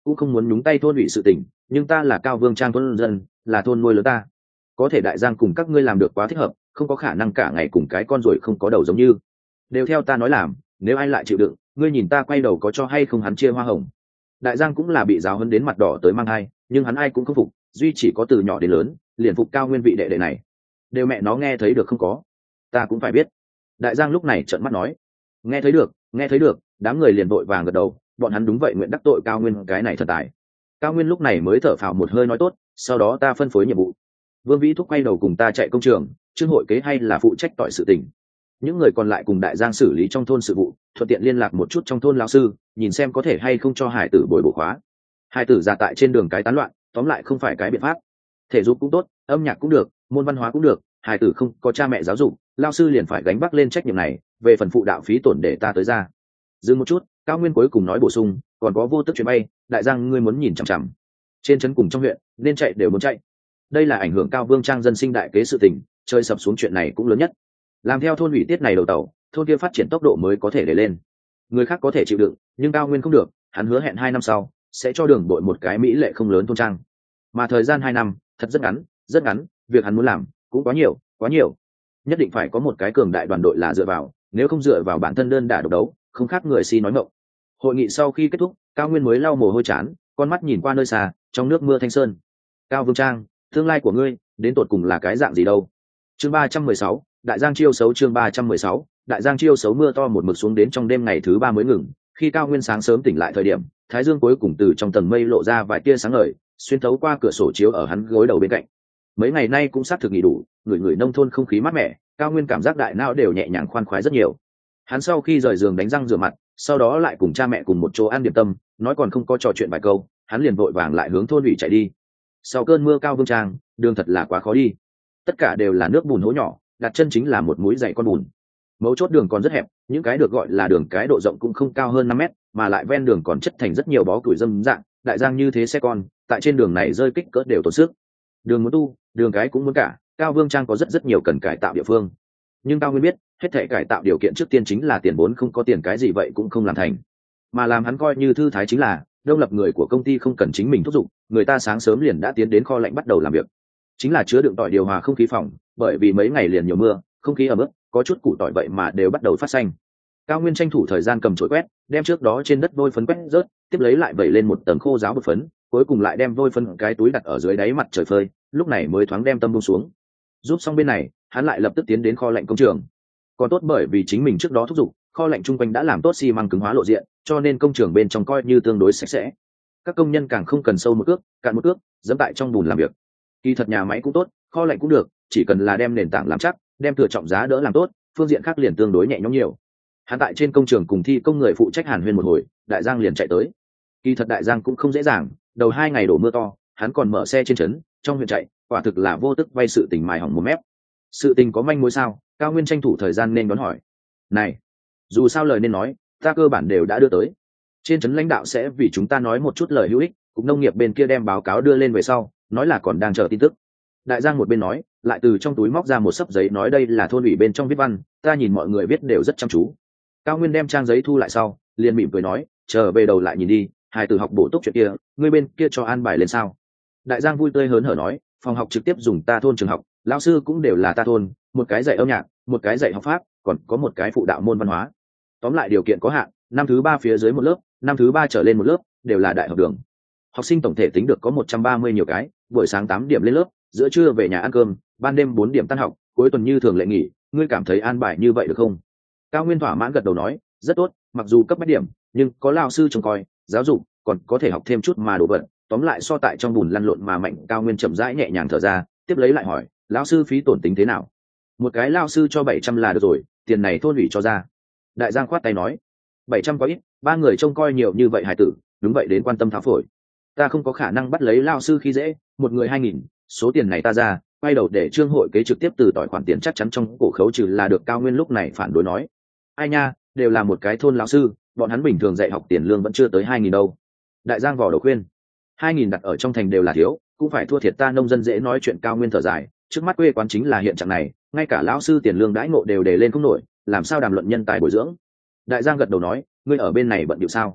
cũng không muốn nhúng tay thôn ủy sự tình, nhưng ta là Cao Vương Trang thôn dân, là thôn nuôi lớn ta. Có thể đại giang cùng các ngươi làm được quá thích hợp, không có khả năng cả ngày cùng cái con ruồi không có đầu giống như. Đều theo ta nói làm, nếu ai lại chịu đựng, ngươi nhìn ta quay đầu có cho hay không hắn chia hoa hồng. Đại giang cũng là bị giáo huấn đến mặt đỏ tới mang hai, nhưng hắn ai cũng không phục, duy chỉ có từ nhỏ đến lớn liền phục Cao Nguyên vị đệ đệ này. Đều mẹ nó nghe thấy được không có? Ta cũng phải biết. Đại giang lúc này trợn mắt nói, nghe thấy được, nghe thấy được. Đám người liền vội vàng gật đầu, bọn hắn đúng vậy nguyện đắc tội Cao Nguyên cái này thần tài. Cao Nguyên lúc này mới thở phào một hơi nói tốt, sau đó ta phân phối nhiệm vụ. Vương Vĩ thúc quay đầu cùng ta chạy công trường, trương hội kế hay là phụ trách tỏi sự tình. Những người còn lại cùng đại giang xử lý trong thôn sự vụ, thuận tiện liên lạc một chút trong thôn lão sư, nhìn xem có thể hay không cho hải tử bồi bổ khóa. Hải tử ra tại trên đường cái tán loạn, tóm lại không phải cái biện pháp. Thể dục cũng tốt, âm nhạc cũng được, môn văn hóa cũng được, hải tử không có cha mẹ giáo dục, lão sư liền phải gánh vác lên trách nhiệm này, về phần phụ đạo phí tổn để ta tới ra. Dừng một chút, Cao Nguyên cuối cùng nói bổ sung, còn có vô tức chuyến bay, đại giang ngươi muốn nhìn chằm chằm. Trên trấn cùng trong huyện, nên chạy đều muốn chạy. Đây là ảnh hưởng Cao Vương Trang dân sinh đại kế sự tình, chơi sập xuống chuyện này cũng lớn nhất. Làm theo thôn ủy tiết này đầu tàu, thôn kia phát triển tốc độ mới có thể để lên. Người khác có thể chịu đựng, nhưng Cao Nguyên không được, hắn hứa hẹn 2 năm sau sẽ cho đường đội một cái mỹ lệ không lớn thôn trang. Mà thời gian 2 năm, thật rất ngắn, việc hắn muốn làm cũng quá nhiều. Nhất định phải có một cái cường đại đoàn đội là dựa vào, nếu không dựa vào bản thân đơn đả độc đấu, không khác người si nói ngọng. Hội nghị sau khi kết thúc, Cao Nguyên mới lau mồ hôi chán, con mắt nhìn qua nơi xa, trong nước mưa thanh sơn. Cao Vương Trang, tương lai của ngươi đến tột cùng là cái dạng gì đâu? Chương 316, đại giang chiêu xấu. Chương 316, đại giang chiêu xấu. Mưa to một mực xuống đến trong đêm ngày thứ 3 mới ngừng. Khi Cao Nguyên sáng sớm tỉnh lại thời điểm, thái dương cuối cùng từ trong tầng mây lộ ra vài tia sáng ngời, xuyên thấu qua cửa sổ chiếu ở hắn gối đầu bên cạnh. Mấy ngày nay cũng xác thực nghỉ đủ, người nông thôn không khí mát mẻ, Cao Nguyên cảm giác đại não đều nhẹ nhàng khoan khoái rất nhiều. Hắn sau khi rời giường đánh răng rửa mặt, sau đó lại cùng cha mẹ cùng một chỗ ăn điểm tâm, nói còn không có trò chuyện vài câu, hắn liền vội vàng lại hướng thôn ủy chạy đi. Sau cơn mưa Cao Vương Trang, đường thật là quá khó đi, tất cả đều là nước bùn hố nhỏ, đặt chân chính là một mũi dày con bùn. Mấu chốt đường còn rất hẹp, những cái được gọi là đường cái độ rộng cũng không cao hơn 5 mét, mà lại ven đường còn chất thành rất nhiều bó củi dâm dạng, đại giang như thế xe con tại trên đường này rơi kích cỡ đều tốn sức. Đường muốn tu, đường cái cũng muốn cả, Cao Vương Trang có rất nhiều cần cải tạo địa phương. Nhưng Cao Nguyên biết, hết thảy cải tạo điều kiện trước tiên chính là tiền vốn, không có tiền cái gì vậy cũng không làm thành. Mà làm hắn coi như thư thái chính là, đông lập người của công ty không cần chính mình thúc giục, người ta sáng sớm liền đã tiến đến kho lạnh bắt đầu làm việc. Chính là chứa đựng tỏi điều hòa không khí phòng, bởi vì mấy ngày liền nhiều mưa, không khí ẩm ướt, có chút củ tỏi vậy mà đều bắt đầu phát xanh. Cao Nguyên tranh thủ thời gian cầm chổi quét, đem trước đó trên đất vôi phấn quét rớt, tiếp lấy lại vẩy lên một tầng khô ráo bột phấn, cuối cùng lại đem vôi phấn cái túi đặt ở dưới đáy mặt trời phơi, lúc này mới thoáng đem tâm buông xuống. Giúp xong bên này, hắn lại lập tức tiến đến kho lạnh công trường. Còn tốt bởi vì chính mình trước đó thúc giục, kho lạnh chung quanh đã làm tốt xi măng cứng hóa lộ diện, cho nên công trường bên trong coi như tương đối sạch sẽ. Các công nhân càng không cần sâu một cước, cạn một cước, dẫm tại trong bùn làm việc. Kỳ thật nhà máy cũng tốt, kho lạnh cũng được, chỉ cần là đem nền tảng làm chắc, đem thừa trọng giá đỡ làm tốt, phương diện khác liền tương đối nhẹ nhõm nhiều. Hắn tại trên công trường cùng thi công người phụ trách hàn huyên một hồi, đại giang liền chạy tới. Kỳ thật đại giang cũng không dễ dàng, đầu 2 ngày đổ mưa to, hắn còn mở xe trên trấn, trong huyện chạy, quả thực là vô tức vay sự tình mài hỏng một mép. Sự tình có manh mối sao? Cao Nguyên tranh thủ thời gian nên đón hỏi. Này, dù sao lời nên nói, ta cơ bản đều đã đưa tới. Trên trấn lãnh đạo sẽ vì chúng ta nói một chút lời hữu ích, cục nông nghiệp bên kia đem báo cáo đưa lên về sau, nói là còn đang chờ tin tức. Đại giang một bên nói, lại từ trong túi móc ra một xấp giấy nói đây là thôn ủy bên trong viết văn, ta nhìn mọi người viết đều rất chăm chú. Cao Nguyên đem trang giấy thu lại sau, liền mỉm cười nói, chờ về đầu lại nhìn đi, hài tử học bổ túc chuyện kia, ngươi bên kia cho an bài lên sao? Đại giang vui tươi hớn hở nói, phòng học trực tiếp dùng ta thôn trường học, lão sư cũng đều là ta thôn, một cái dạy âm nhạc, một cái dạy học pháp, còn có một cái phụ đạo môn văn hóa. Tóm lại điều kiện có hạn, năm thứ 3 phía dưới một lớp, năm thứ 3 trở lên một lớp, đều là đại học đường. Học sinh tổng thể tính được có 130 nhiều cái, buổi sáng 8 điểm lên lớp, giữa trưa về nhà ăn cơm, ban đêm 4 điểm tan học, cuối tuần như thường lệ nghỉ, ngươi cảm thấy an bài như vậy được không? Cao Nguyên thỏa mãn gật đầu nói, rất tốt, mặc dù cấp bách điểm, nhưng có lão sư trông coi, giáo dục, còn có thể học thêm chút mà đồ vật, tóm lại so tại trong bùn lăn lộn mà mạnh. Cao Nguyên chậm rãi nhẹ nhàng thở ra, tiếp lấy lại hỏi, lão sư phí tổn tính thế nào? Một cái lão sư cho 700 là được rồi, tiền này thôn ủy cho ra. Đại giang khoát tay nói, 700 có ít, 3 người trông coi nhiều như vậy hài tử, đúng vậy đến quan tâm tháo phổi. Ta không có khả năng bắt lấy lão sư khi dễ, một người 2.000, số tiền này ta ra, quay đầu để trương hội kế trực tiếp từ tỏi khoản tiền chắc chắn trong cổ khấu trừ là được. Cao Nguyên lúc này phản đối nói, ai nha, đều là một cái thôn lão sư, bọn hắn bình thường dạy học tiền lương vẫn chưa tới 2.000 đâu. Đại giang vò đầu khuyên, 2.000 đặt ở trong thành đều là thiếu, cũng phải thua thiệt ta nông dân dễ nói chuyện. Cao Nguyên thở dài, trước mắt quê quán chính là hiện trạng này, ngay cả lão sư tiền lương đãi ngộ đều đề lên không nổi, làm sao đàm luận nhân tài bồi dưỡng. Đại giang gật đầu nói, ngươi ở bên này bận điệu sao?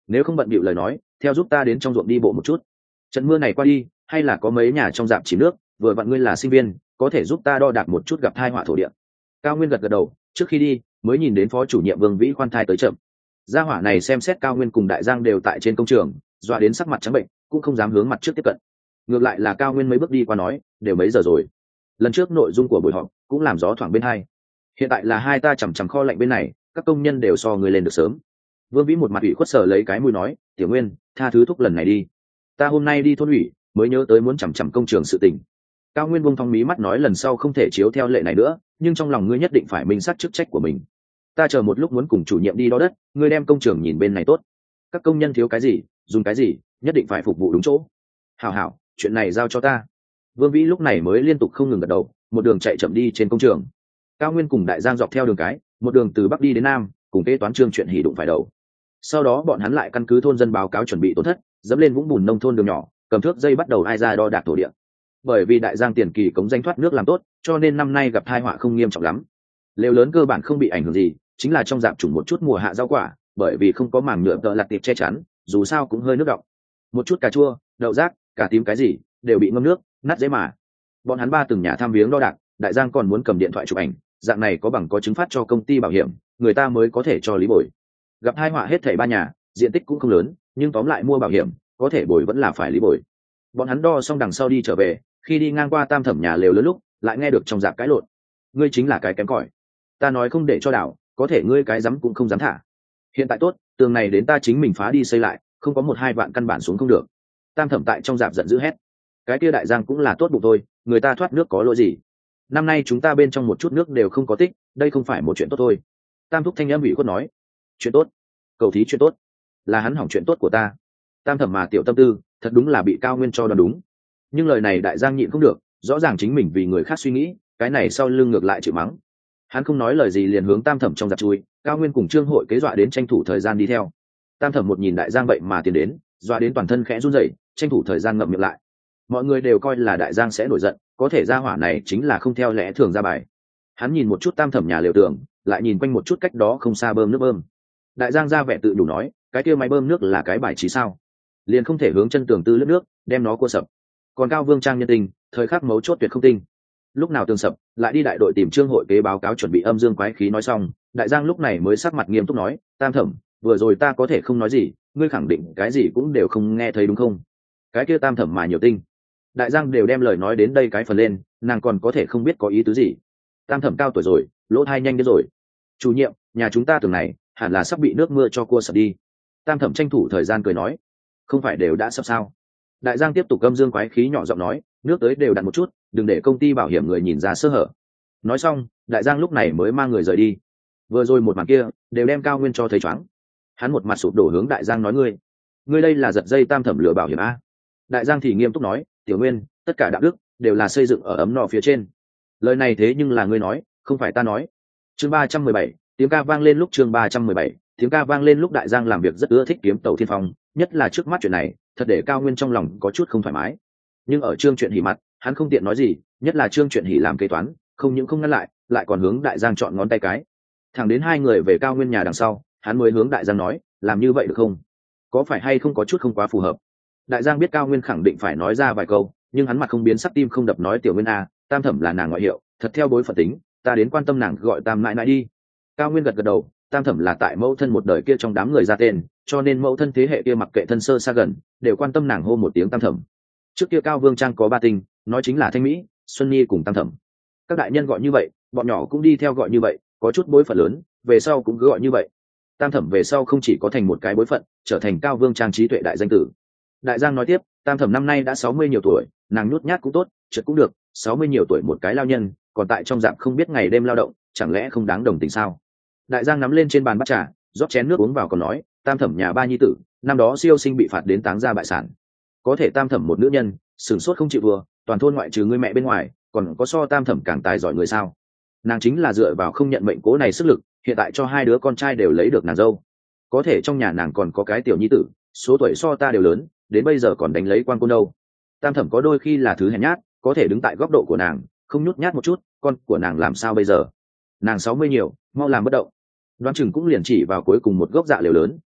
nếu không bận bịu lời nói theo giúp ta đến trong ruộng đi bộ một chút. Trận mưa này qua đi hay là có mấy nhà trong dạp chỉ nước, vừa vặn ngươi là sinh viên có thể giúp ta đo đạc một chút gặp thai họa thổ địa. Cao Nguyên gật gật đầu, trước khi đi mới nhìn đến phó chủ nhiệm Vương Vĩ khoan thai tới chậm. Gia hỏa này xem xét Cao Nguyên cùng Đại Giang đều tại trên công trường, dọa đến sắc mặt trắng bệnh, cũng không dám hướng mặt trước tiếp cận. Ngược lại là Cao Nguyên mấy bước đi qua nói, đều mấy giờ rồi. Lần trước nội dung của buổi họp cũng làm gió thoảng bên hai. Hiện tại là hai ta chằm chằm kho lạnh bên này, các công nhân đều so người lên được sớm. Vương Vĩ một mặt ủy khuất sở lấy cái mũi nói, Tiểu Nguyên, tha thứ thúc lần này đi. Ta hôm nay đi thôn ủy, mới nhớ tới muốn chằm chằm công trường sự tình. Cao Nguyên buông thong mí mắt nói lần sau không thể chiếu theo lệ này nữa, nhưng trong lòng ngươi nhất định phải minh xác chức trách của mình. Ta chờ một lúc muốn cùng chủ nhiệm đi đo đất, ngươi đem công trường nhìn bên này tốt. Các công nhân thiếu cái gì, dùng cái gì, nhất định phải phục vụ đúng chỗ. Hảo hảo, chuyện này giao cho ta. Vương Vĩ lúc này mới liên tục không ngừng gật đầu, một đường chạy chậm đi trên công trường. Cao Nguyên cùng Đại Giang dọc theo đường cái, một đường từ bắc đi đến nam, cùng kế toán Trương chuyện hỉ đụng phải đầu. Sau đó bọn hắn lại căn cứ thôn dân báo cáo chuẩn bị tổn thất, dẫm lên vũng bùn nông thôn đường nhỏ, cầm thước dây bắt đầu ai ra đo đạc thổ địa. Bởi vì Đại Giang tiền kỳ cống danh thoát nước làm tốt, cho nên năm nay gặp tai họa không nghiêm trọng lắm. Lều lớn cơ bản không bị ảnh hưởng gì, chính là trong dạp trùng một chút mùa hạ rau quả, bởi vì không có màng nhựa tợ lặt tiệp che chắn, dù sao cũng hơi nước đọng. Một chút cà chua, đậu rác, cà tím cái gì, đều bị ngâm nước, nát dễ mà. Bọn hắn ba từng nhà thăm viếng đo đạc, Đại Giang còn muốn cầm điện thoại chụp ảnh, dạng này có bằng có chứng phát cho công ty bảo hiểm, người ta mới có thể cho lý bồi. Gặp tai họa hết thảy ba nhà, diện tích cũng không lớn, nhưng tóm lại mua bảo hiểm, có thể bồi vẫn là phải lý bồi. Bọn hắn đo xong đằng sau đi trở về, khi đi ngang qua Tam Thẩm nhà lều lớn lúc, lại nghe được trong dạp cãi lộn. Ngươi chính là cái kém cỏi. Ta nói không để cho đảo, có thể ngươi cái dám cũng không dám thả. Hiện tại tốt, tường này đến ta chính mình phá đi xây lại, không có 1-2 vạn căn bản xuống không được. Tam Thẩm tại trong dạp giận dữ hét. Cái kia Đại Giang cũng là tốt bụng thôi, người ta thoát nước có lỗi gì? Năm nay chúng ta bên trong một chút nước đều không có tích, đây không phải một chuyện tốt thôi. Tam Thúc thanh âm ủy khuất nói. Chuyện tốt? Cầu thí chuyện tốt? Là hắn hỏng chuyện tốt của ta. Tam Thẩm mà tiểu tâm tư, thật đúng là bị Cao Nguyên cho đoán đúng. Nhưng lời này Đại Giang nhịn không được, rõ ràng chính mình vì người khác suy nghĩ, cái này sau lưng ngược lại chịu mắng. Hắn không nói lời gì liền hướng Tam Thẩm trong dạp chui, Cao Nguyên cùng Trương Hội kế dọa đến tranh thủ thời gian đi theo. Tam Thẩm một nhìn Đại Giang vậy mà tiến đến, dọa đến toàn thân khẽ run rẩy, tranh thủ thời gian ngậm miệng lại. Mọi người đều coi là Đại Giang sẽ nổi giận, có thể ra hỏa này chính là không theo lẽ thường ra bài. Hắn nhìn một chút Tam Thẩm nhà lều tường, lại nhìn quanh một chút cách đó không xa bơm nước bơm. Đại Giang ra vẻ tự đủ nói, cái kia máy bơm nước là cái bài trí sao? Liền không thể hướng chân tường tư lướt nước, đem nó cua sập. Còn Cao Vương Trang nhân tình, thời khắc mấu chốt tuyệt không tinh. Lúc nào tường sập, lại đi đại đội tìm Trương Hội kế báo cáo chuẩn bị âm dương quái khí nói xong, Đại Giang lúc này mới sắc mặt nghiêm túc nói, Tam Thẩm, vừa rồi ta có thể không nói gì, ngươi khẳng định cái gì cũng đều không nghe thấy đúng không? Cái kia Tam Thẩm mà nhiều tinh. Đại Giang đều đem lời nói đến đây cái phần lên, nàng còn có thể không biết có ý tứ gì. Tam Thẩm cao tuổi rồi, lỗ thai nhanh đến rồi. Chủ nhiệm, nhà chúng ta tường này hẳn là sắp bị nước mưa cho cua sập đi. Tam Thẩm tranh thủ thời gian cười nói, không phải đều đã sắp sao? Đại Giang tiếp tục âm dương quái khí nhỏ giọng nói, nước tới đều đặt một chút, đừng để công ty bảo hiểm người nhìn ra sơ hở. Nói xong, Đại Giang lúc này mới mang người rời đi. Vừa rồi một màn kia đều đem Cao Nguyên cho thấy choáng. Hắn một mặt sụp đổ hướng Đại Giang nói, ngươi đây là giật dây Tam Thẩm lừa bảo hiểm a? Đại Giang thì nghiêm túc nói, Tiểu Nguyên, tất cả đạo đức đều là xây dựng ở ấm nọ phía trên. Lời này thế nhưng là ngươi nói, không phải ta nói. Chương 317, tiếng ca vang lên lúc chương 317, tiếng ca vang lên lúc Đại Giang làm việc rất ưa thích kiếm tàu thiên phong, nhất là trước mắt chuyện này, thật để Cao Nguyên trong lòng có chút không thoải mái. Nhưng ở Trương Chuyện Hỉ mặt, hắn không tiện nói gì, nhất là Trương Chuyện Hỉ làm kế toán, không những không ngăn lại còn hướng Đại Giang chọn ngón tay cái. Thẳng đến hai người về Cao Nguyên nhà đằng sau, hắn mới hướng Đại Giang nói, làm như vậy được không? Có phải hay không có chút không quá phù hợp? Đại Giang biết Cao Nguyên khẳng định phải nói ra vài câu, nhưng hắn mặt không biến sắc tim không đập nói, Tiểu Nguyên a, Tam Thẩm là nàng ngoại hiệu, thật theo bối phận tính, ta đến quan tâm nàng gọi Tam nãi nãi đi. Cao Nguyên gật gật đầu, Tam Thẩm là tại mẫu thân một đời kia trong đám người ra tên, cho nên mẫu thân thế hệ kia mặc kệ thân sơ xa gần, đều quan tâm nàng hô một tiếng Tam Thẩm. Trước kia Cao Vương Trang có 3 tinh, nói chính là Thanh Mỹ, Xuân Nhi cùng Tam Thẩm. Các đại nhân gọi như vậy, bọn nhỏ cũng đi theo gọi như vậy, có chút bối phận lớn, về sau cũng cứ gọi như vậy. Tam Thẩm về sau không chỉ có thành một cái bối phận, trở thành Cao Vương Trang trí tuệ đại danh tử. Đại Giang nói tiếp, Tam Thẩm năm nay đã 60 nhiều tuổi, nàng nhút nhát cũng tốt, trượt cũng được, 60 nhiều tuổi một cái lao nhân, còn tại trong dạp không biết ngày đêm lao động, chẳng lẽ không đáng đồng tình sao? Đại Giang nắm lên trên bàn bát trà, rót chén nước uống vào còn nói, Tam Thẩm nhà 3 nhi tử, năm đó siêu sinh bị phạt đến táng ra bại sản. Có thể Tam Thẩm một nữ nhân, sửng sốt không chịu vừa, toàn thôn ngoại trừ người mẹ bên ngoài, còn có so Tam Thẩm càng tài giỏi người sao? Nàng chính là dựa vào không nhận mệnh cố này sức lực, hiện tại cho 2 đứa con trai đều lấy được nàng dâu. Có thể trong nhà nàng còn có cái tiểu nhi tử, số tuổi so ta đều lớn, đến bây giờ còn đánh lấy quan côn đâu. Tam Thẩm có đôi khi là thứ hèn nhát, có thể đứng tại góc độ của nàng, không nhút nhát một chút, con của nàng làm sao bây giờ? Nàng 60 nhiều, mau làm bất động. Đoán chừng cũng liền chỉ vào cuối cùng một gốc dạ liều lớn,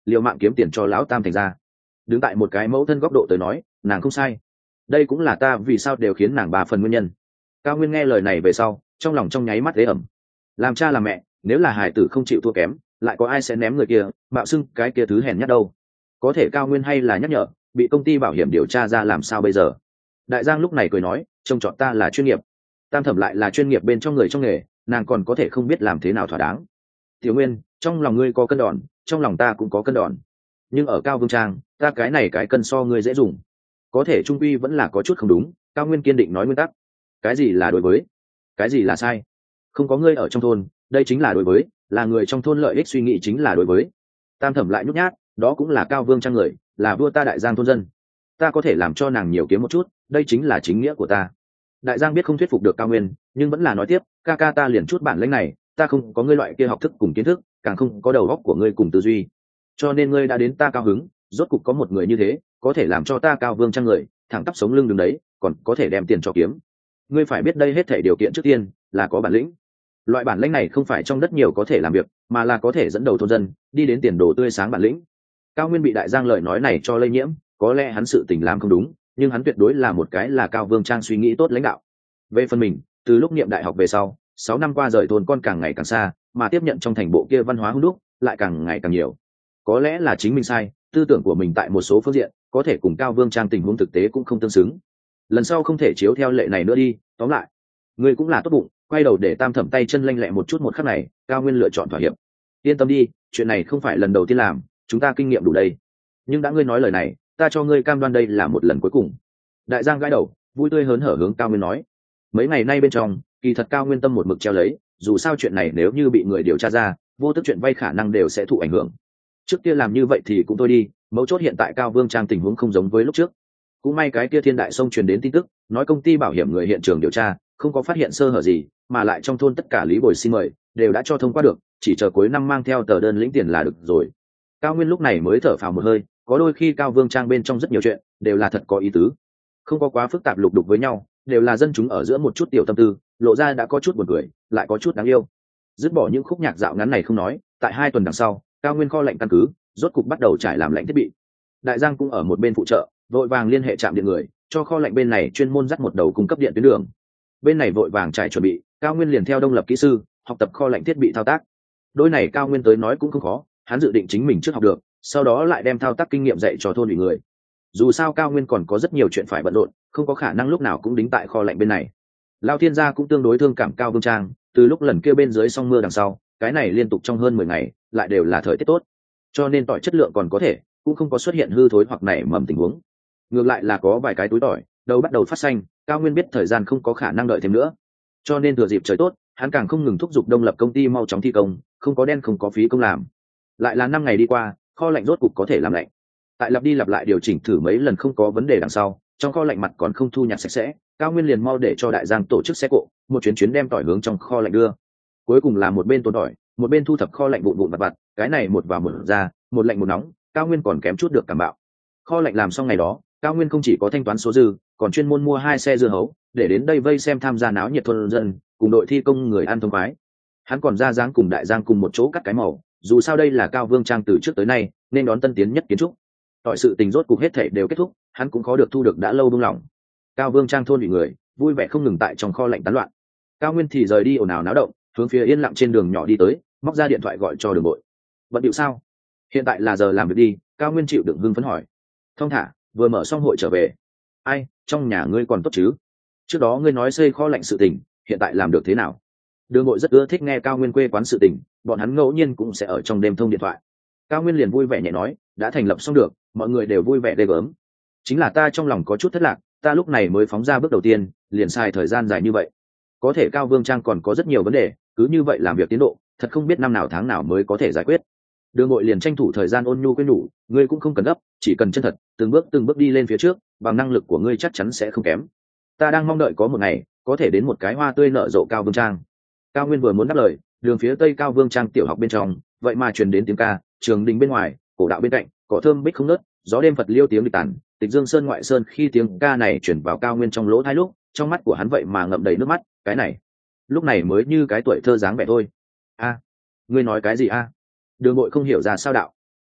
liều mạng kiếm tiền cho lão tam thành ra. Đứng tại một cái mẫu thân góc độ tới nói, nàng không sai. Đây cũng là ta vì sao đều khiến nàng 3 phần nguyên nhân. Cao Nguyên nghe lời này về sau, trong lòng trong nháy mắt ế ẩm. Làm cha làm mẹ, nếu là hài tử không chịu thua kém, lại có ai sẽ ném người kia, bạo xưng cái kia thứ hèn nhất đâu. Có thể Cao Nguyên hay là nhắc nhở, bị công ty bảo hiểm điều tra ra làm sao bây giờ. Đại Giang lúc này cười nói, trông chọn ta là chuyên nghiệp, Tam Thẩm lại là chuyên nghiệp bên trong người trong nghề, nàng còn có thể không biết làm thế nào thỏa đáng. Tiểu Nguyên, trong lòng ngươi có cân đòn, trong lòng ta cũng có cân đòn, nhưng ở Cao Vương Trang, ta cái này cái cân so ngươi dễ dùng. Có thể trung quy vẫn là có chút không đúng. Cao Nguyên kiên định nói nguyên tắc. Cái gì là đối với, cái gì là sai? Không có ngươi ở trong thôn, đây chính là đối với, là người trong thôn lợi ích suy nghĩ chính là đối với. Tam Thẩm lại nhút nhát, đó cũng là Cao Vương Trang người, là vua ta Đại Giang thôn dân, ta có thể làm cho nàng nhiều kiếm một chút, đây chính là chính nghĩa của ta. Đại Giang biết không thuyết phục được Cao Nguyên, nhưng vẫn là nói tiếp, ca ca ta liền chút bản lĩnh này, ta không có ngươi loại kia học thức cùng kiến thức, càng không có đầu óc của ngươi cùng tư duy, cho nên ngươi đã đến ta cao hứng, rốt cục có một người như thế, có thể làm cho ta Cao Vương Trang người thẳng tắp sống lưng đứng đấy, còn có thể đem tiền cho kiếm. Ngươi phải biết đây hết thảy điều kiện trước tiên là có bản lĩnh. Loại bản lĩnh này không phải trong đất nhiều có thể làm việc, mà là có thể dẫn đầu thôn dân đi đến tiền đồ tươi sáng bản lĩnh. Cao Nguyên bị Đại Giang lời nói này cho lây nhiễm, có lẽ hắn sự tình làm không đúng, nhưng hắn tuyệt đối là một cái là Cao Vương Trang suy nghĩ tốt lãnh đạo. Về phần mình, từ lúc niệm đại học về sau, 6 năm qua rời thôn con càng ngày càng xa, mà tiếp nhận trong thành bộ kia văn hóa hung đúc lại càng ngày càng nhiều. Có lẽ là chính mình sai, tư tưởng của mình tại một số phương diện có thể cùng Cao Vương Trang tình huống thực tế cũng không tương xứng. Lần sau không thể chiếu theo lệ này nữa đi. Tóm lại, ngươi cũng là tốt bụng, quay đầu để Tam Thẩm tay chân lanh lẹ một chút một khắc này. Cao Nguyên lựa chọn thỏa hiệp. Yên tâm đi, chuyện này không phải lần đầu tiên làm, chúng ta kinh nghiệm đủ đây. Nhưng đã ngươi nói lời này, ta cho ngươi cam đoan đây là một lần cuối cùng. Đại Giang gãi đầu, vui tươi hớn hở hướng Cao Nguyên nói. Mấy ngày nay bên trong, kỳ thật Cao Nguyên tâm một mực treo lấy, dù sao chuyện này nếu như bị người điều tra ra, vô tức chuyện vay khả năng đều sẽ thụ ảnh hưởng. Trước kia làm như vậy thì cũng thôi đi, mấu chốt hiện tại Cao Vương Trang tình huống không giống với lúc trước. Cũng may cái kia Thiên Đại Sông truyền đến tin tức, nói công ty bảo hiểm người hiện trường điều tra, không có phát hiện sơ hở gì, mà lại trong thôn tất cả lý bồi xin mời đều đã cho thông qua được, chỉ chờ cuối năm mang theo tờ đơn lĩnh tiền là được rồi. Cao Nguyên lúc này mới thở phào một hơi, có đôi khi Cao Vương Trang bên trong rất nhiều chuyện đều là thật có ý tứ, không có quá phức tạp lục đục với nhau, đều là dân chúng ở giữa một chút tiểu tâm tư, lộ ra đã có chút buồn cười, lại có chút đáng yêu. Dứt bỏ những khúc nhạc dạo ngắn này không nói, tại 2 tuần đằng sau, Cao Nguyên kho lạnh căn cứ rốt cục bắt đầu trải làm lạnh thiết bị. Đại Giang cũng ở một bên phụ trợ, vội vàng liên hệ trạm điện người, cho kho lạnh bên này chuyên môn dắt một đầu cung cấp điện tuyến đường. Bên này vội vàng trải chuẩn bị, Cao Nguyên liền theo Đông Lập kỹ sư học tập kho lạnh thiết bị thao tác. Đôi này Cao Nguyên tới nói cũng không khó, hắn dự định chính mình trước học được, sau đó lại đem thao tác kinh nghiệm dạy cho thôn ủy người. Dù sao Cao Nguyên còn có rất nhiều chuyện phải bận rộn, không có khả năng lúc nào cũng đính tại kho lạnh bên này. Lao Thiên gia cũng tương đối thương cảm Cao Vương Trang, từ lúc lần kia bên dưới song mưa đằng sau, cái này liên tục trong hơn 10 ngày, lại đều là thời tiết tốt, cho nên tỏi chất lượng còn có thể, cũng không có xuất hiện hư thối hoặc nảy mầm tình huống. Ngược lại là có vài cái túi tỏi đầu bắt đầu phát xanh. Cao Nguyên biết thời gian không có khả năng đợi thêm nữa, cho nên thừa dịp trời tốt, hắn càng không ngừng thúc giục Đông Lập công ty mau chóng thi công, không có đen không có phí công làm. Lại là 5 ngày đi qua, kho lạnh rốt cục có thể làm lạnh. Tại lặp đi lặp lại điều chỉnh thử mấy lần không có vấn đề đằng sau, trong kho lạnh mặt còn không thu nhặt sạch sẽ, Cao Nguyên liền mau để cho Đại Giang tổ chức xe cộ, một chuyến đem tỏi hướng trong kho lạnh đưa. Cuối cùng là một bên tồn tỏi, một bên thu thập kho lạnh vụn vụn vặt vặt, cái này một vào một ra, một lạnh một nóng, Cao Nguyên còn kém chút được cảm bạo. Kho lạnh làm xong ngày đó, Cao Nguyên không chỉ có thanh toán số dư, còn chuyên môn mua 2 xe dưa hấu để đến đây vây xem tham gia náo nhiệt thôn dân, cùng đội thi công người ăn thông khoái. Hắn còn ra dáng cùng Đại Giang cùng một chỗ cắt cái màu, dù sao đây là Cao Vương Trang từ trước tới nay nên đón tân tiến nhất kiến trúc. Mọi sự tình rốt cục hết thảy đều kết thúc, hắn cũng khó được thu được đã lâu buông lỏng. Cao Vương Trang thôn ủy người vui vẻ không ngừng tại trong kho lạnh tán loạn. Cao Nguyên thì rời đi ồn ào náo động, hướng phía yên lặng trên đường nhỏ đi tới, móc ra điện thoại gọi cho Đường Bội. Bận điệu sao? Hiện tại là giờ làm việc đi. Cao Nguyên chịu đựng hưng phấn hỏi. Thông thả, vừa mở xong hội trở về. Ai, trong nhà ngươi còn tốt chứ? Trước đó ngươi nói xây kho lạnh sự tình, hiện tại làm được thế nào? Đường Bội rất ưa thích nghe Cao Nguyên quê quán sự tình, bọn hắn ngẫu nhiên cũng sẽ ở trong đêm thông điện thoại. Cao Nguyên liền vui vẻ nhẹ nói, đã thành lập xong được, mọi người đều vui vẻ ghê gớm. Chính là ta trong lòng có chút thất lạc, ta lúc này mới phóng ra bước đầu tiên, liền xài thời gian dài như vậy. Có thể Cao Vương Trang còn có rất nhiều vấn đề, cứ như vậy làm việc tiến độ, thật không biết năm nào tháng nào mới có thể giải quyết. Đường Bội liền tranh thủ thời gian ôn nhu khuyên nhủ, ngươi cũng không cần gấp, chỉ cần chân thật, từng bước đi lên phía trước, bằng năng lực của ngươi chắc chắn sẽ không kém. Ta đang mong đợi có một ngày, có thể đến một cái hoa tươi nở rộ Cao Vương Trang. Cao Nguyên vừa muốn đáp lời, đường phía tây Cao Vương Trang tiểu học bên trong, vậy mà truyền đến tiếng ca, trường đình bên ngoài, cổ đạo bên cạnh, cỏ thơm bích không nớt, gió đêm Phật liêu tiếng đi tàn, Tịch Dương Sơn ngoại sơn, khi tiếng ca này chuyển vào Cao Nguyên trong lỗ tai lúc, trong mắt của hắn vậy mà ngậm đầy nước mắt, cái này, lúc này mới như cái tuổi thơ dáng vẻ thôi. A, ngươi nói cái gì a? Đường Bội không hiểu ra sao đạo. Tỷ,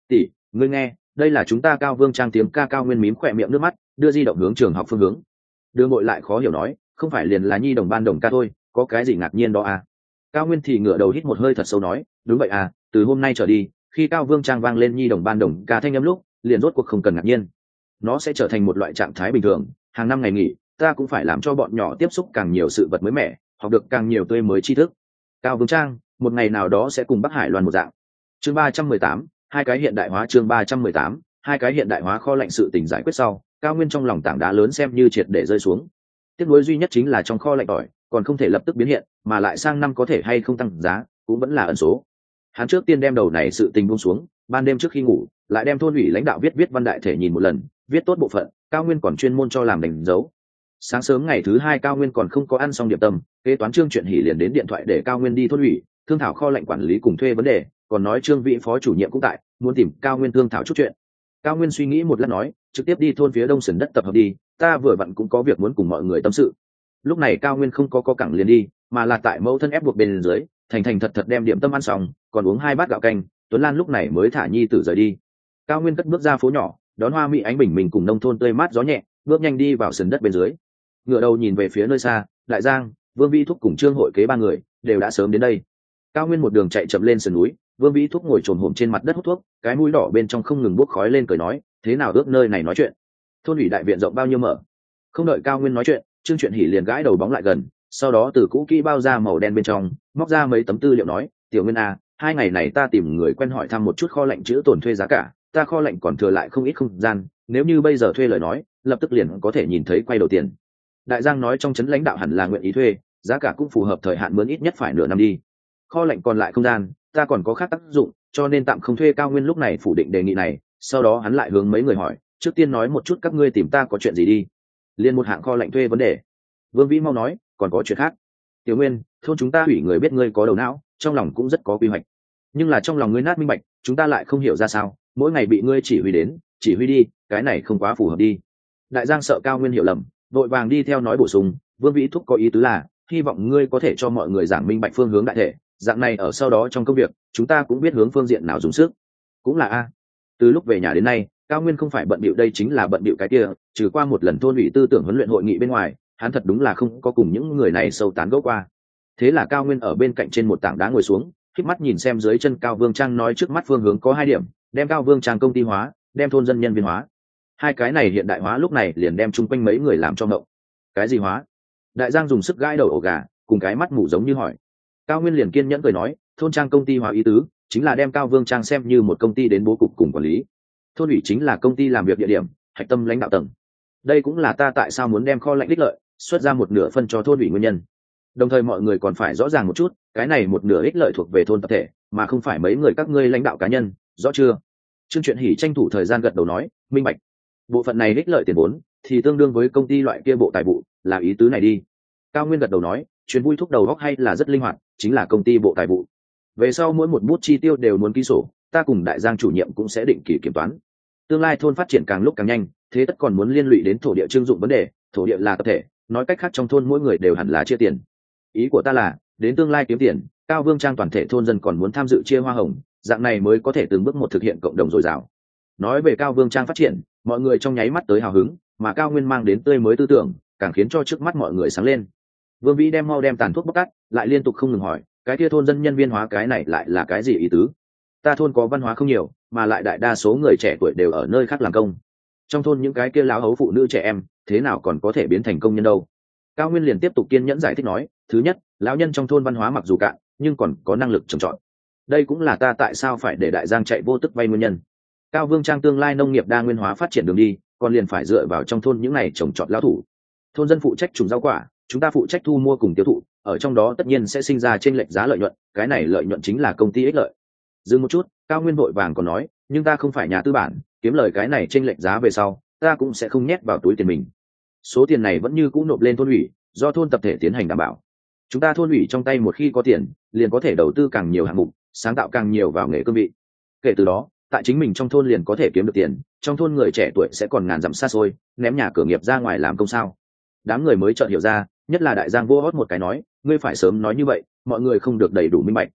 Ngươi nghe, đây là chúng ta Cao Vương Trang tiếng ca. Cao Nguyên mím khỏe miệng nước mắt, đưa di động hướng trường học phương hướng. Đường Bội lại khó hiểu nói, không phải liền là nhi đồng ban đồng ca thôi, có cái gì ngạc nhiên đó à? Cao Nguyên thì ngửa đầu hít một hơi thật sâu nói, đúng vậy à, từ hôm nay trở đi, khi Cao Vương Trang vang lên nhi đồng ban đồng ca thanh âm lúc, liền rốt cuộc không cần ngạc nhiên. Nó sẽ trở thành một loại trạng thái bình thường, hàng năm ngày nghỉ, ta cũng phải làm cho bọn nhỏ tiếp xúc càng nhiều sự vật mới mẻ, học được càng nhiều tươi mới tri thức. Cao Vương Trang, một ngày nào đó sẽ cùng Bắc Hải Loan một dạng. Chương 318, hai cái hiện đại hóa. Chương 318, hai cái hiện đại hóa. Kho lạnh sự tình giải quyết sau, Cao Nguyên trong lòng tảng đá lớn xem như triệt để rơi xuống. Tiếc nuối duy nhất chính là trong kho lạnh tỏi còn không thể lập tức biến hiện, mà lại sang năm có thể hay không tăng giá cũng vẫn là ẩn số. Hắn trước tiên đem đầu này sự tình buông xuống, ban đêm trước khi ngủ lại đem thôn ủy lãnh đạo viết văn đại thể nhìn một lần, viết tốt bộ phận, Cao Nguyên còn chuyên môn cho làm đánh dấu. Sáng sớm ngày thứ hai Cao Nguyên còn không có ăn xong điểm tâm, kế toán Trương Chuyện Hỉ liền đến điện thoại để Cao Nguyên đi thôn ủy thương thảo kho lạnh quản lý cùng thuê vấn đề, còn nói Trương Vĩ phó chủ nhiệm cũng tại, muốn tìm Cao Nguyên thương thảo chút chuyện. Cao Nguyên suy nghĩ một lát nói, trực tiếp đi thôn phía đông sườn đất tập hợp đi, ta vừa vặn cũng có việc muốn cùng mọi người tâm sự. Lúc này Cao Nguyên không có cẳng liền đi, mà là tại mẫu thân ép buộc bên dưới, thành thành thật thật đem điểm tâm ăn xong, còn uống 2 bát gạo canh. Tuấn Lan lúc này mới thả nhi tử rời đi. Cao Nguyên cất bước ra phố nhỏ, đón hoa mỹ ánh bình minh cùng nông thôn tươi mát gió nhẹ, bước nhanh đi vào sườn đất bên dưới. Ngựa đầu nhìn về phía nơi xa, Đại Giang, Vương Vĩ Thúc cùng Trương Hội Kế 3 người đều đã sớm đến đây. Cao Nguyên một đường chạy chậm lên sườn núi, Vương Vĩ Thúc ngồi chồm hổm trên mặt đất hút thuốc, cái mũi đỏ bên trong không ngừng bốc khói lên, cười nói, thế nào ước nơi này nói chuyện. Thôn ủy đại viện rộng bao nhiêu mở. Không đợi Cao Nguyên nói chuyện, Trương Chuyện Hỉ liền gãi đầu bóng lại gần, sau đó từ cũ kỹ bao da màu đen bên trong móc ra mấy tấm tư liệu nói, tiểu Nguyên à, 2 ngày này ta tìm người quen hỏi thăm một chút kho lạnh chữ tồn thuê giá cả, ta kho lạnh còn thừa lại không ít không gian, nếu như bây giờ thuê lời nói, lập tức liền có thể nhìn thấy quay đầu tiền. Đại Giang nói trong trấn lãnh đạo hẳn là nguyện ý thuê, giá cả cũng phù hợp thời hạn mướn ít nhất phải nửa năm đi. Kho lạnh còn lại không gian, ta còn có khác tác dụng, cho nên tạm không thuê. Cao Nguyên lúc này phủ định đề nghị này, sau đó hắn lại hướng mấy người hỏi, trước tiên nói một chút các ngươi tìm ta có chuyện gì đi. Liên một hạng kho lạnh thuê vấn đề. Vương Vĩ mau nói, còn có chuyện khác. Tiểu Nguyên, thôn chúng ta hủy người biết ngươi có đầu não, trong lòng cũng rất có quy hoạch, nhưng là trong lòng ngươi nát minh bạch, chúng ta lại không hiểu ra sao, mỗi ngày bị ngươi chỉ huy đến, chỉ huy đi, cái này không quá phù hợp đi. Đại Giang sợ Cao Nguyên hiểu lầm, vội vàng đi theo nói bổ sung, Vương Vĩ Thúc có ý tứ là hy vọng ngươi có thể cho mọi người giảng minh bạch phương hướng đại thể, dạng này ở sau đó trong công việc chúng ta cũng biết hướng phương diện nào dùng sức. Cũng là a. Từ lúc về nhà đến nay, Cao Nguyên không phải bận bịu đây chính là bận bịu cái kia, trừ qua một lần thôn ủy tư tưởng huấn luyện hội nghị bên ngoài, hắn thật đúng là không có cùng những người này sâu tán gẫu qua. Thế là Cao Nguyên ở bên cạnh trên một tảng đá ngồi xuống, khép mắt nhìn xem dưới chân Cao Vương Trang, nói trước mắt phương hướng có 2 điểm, đem Cao Vương Trang công ty hóa, đem thôn dân nhân viên hóa. 2 cái này hiện đại hóa lúc này liền đem chung quanh mấy người làm cho ngộng. Cái gì hóa? Đại Giang dùng sức gãi đầu ổ gà, cùng cái mắt mù giống như hỏi. Cao Nguyên liền kiên nhẫn cười nói, thôn trang công ty hóa ý tứ chính là đem Cao Vương Trang xem như một công ty đến bố cục cùng quản lý. Thôn ủy chính là công ty làm việc địa điểm, hạch tâm lãnh đạo tầng. Đây cũng là ta tại sao muốn đem kho lạnh đích lợi xuất ra một nửa phân cho thôn ủy nguyên nhân. Đồng thời mọi người còn phải rõ ràng một chút, cái này một nửa ích lợi thuộc về thôn tập thể, mà không phải mấy người các ngươi lãnh đạo cá nhân, rõ chưa? Trương Chuyện Hỉ tranh thủ thời gian gật đầu nói, minh bạch. Bộ phận này ích lợi tiền vốn thì tương đương với công ty loại kia bộ tài vụ, là ý tứ này đi. Cao Nguyên gật đầu nói, chuyến vui thúc đầu góc hay là rất linh hoạt, chính là công ty bộ tài vụ. Về sau mỗi một bút chi tiêu đều muốn ký sổ, ta cùng Đại Giang chủ nhiệm cũng sẽ định kỳ kiểm toán. Tương lai thôn phát triển càng lúc càng nhanh, thế tất còn muốn liên lụy đến thổ địa trưng dụng vấn đề, thổ địa là tập thể, nói cách khác trong thôn mỗi người đều hẳn là chia tiền. Ý của ta là, đến tương lai kiếm tiền, Cao Vương Trang toàn thể thôn dân còn muốn tham dự chia hoa hồng, dạng này mới có thể từng bước một thực hiện cộng đồng dồi dào. Nói về Cao Vương Trang phát triển, mọi người trong nháy mắt tới hào hứng, mà Cao Nguyên mang đến tươi mới tư tưởng, càng khiến cho trước mắt mọi người sáng lên. Vương Vĩ đem tàn thuốc bóc cắt, lại liên tục không ngừng hỏi, cái kia thôn dân nhân viên hóa cái này lại là cái gì ý tứ? Ta thôn có văn hóa không nhiều, mà lại đại đa số người trẻ tuổi đều ở nơi khác làm công. Trong thôn những cái kia láo hấu phụ nữ trẻ em, thế nào còn có thể biến thành công nhân đâu? Cao Nguyên liền tiếp tục kiên nhẫn giải thích nói, thứ nhất, lão nhân trong thôn văn hóa mặc dù cạn, nhưng còn có năng lực trồng trọt. Đây cũng là ta tại sao phải để Đại Giang chạy vô tức vay nguyên nhân. Cao Vương Trang tương lai nông nghiệp đa nguyên hóa phát triển đường đi, còn liền phải dựa vào trong thôn những này trồng trọt lão thủ. Thôn dân phụ trách trồng rau quả, chúng ta phụ trách thu mua cùng tiêu thụ, ở trong đó tất nhiên sẽ sinh ra chênh lệch giá lợi nhuận, cái này lợi nhuận chính là công ty ích lợi. Dừng một chút, Cao Nguyên vội vàng còn nói, nhưng ta không phải nhà tư bản, kiếm lời cái này chênh lệch giá về sau, ta cũng sẽ không nhét vào túi tiền mình. Số tiền này vẫn như cũ nộp lên thôn ủy, do thôn tập thể tiến hành đảm bảo. Chúng ta thôn ủy trong tay một khi có tiền, liền có thể đầu tư càng nhiều hạng mục, sáng tạo càng nhiều vào nghề cương vị. Kể từ đó, tại chính mình trong thôn liền có thể kiếm được tiền, trong thôn người trẻ tuổi sẽ còn ngàn dặm xa xôi, ném nhà cửa nghiệp ra ngoài làm công sao? Đám người mới chợt hiểu ra, nhất là Đại Giang vô hót một cái nói, ngươi phải sớm nói như vậy, mọi người không được đầy đủ minh bạch.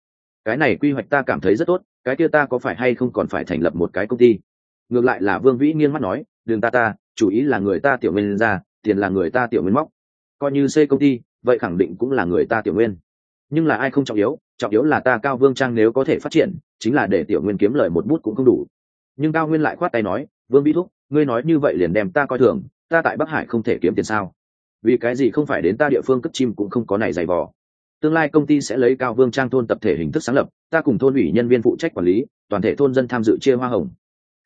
cái này quy hoạch ta cảm thấy rất tốt, cái kia ta có phải hay không còn phải thành lập một cái công ty? Ngược lại là Vương Vĩ nghiêng mắt nói, đừng ta chủ ý là người ta tiểu nguyên ra, tiền là người ta tiểu nguyên móc, coi như xây công ty vậy khẳng định cũng là người ta tiểu nguyên, nhưng là ai không trọng yếu là ta Cao Vương Trang nếu có thể phát triển, chính là để tiểu nguyên kiếm lời một bút cũng không đủ. Nhưng Cao Nguyên lại khoát tay nói, Vương Vĩ thúc, ngươi nói như vậy liền đem ta coi thường, ta tại Bắc Hải không thể kiếm tiền sao? Vì cái gì không phải đến ta địa phương cất chim cũng không có này dày vò. Tương lai công ty sẽ lấy Cao Vương Trang thôn tập thể hình thức sáng lập, ta cùng thôn ủy nhân viên phụ trách quản lý, toàn thể thôn dân tham dự chia hoa hồng.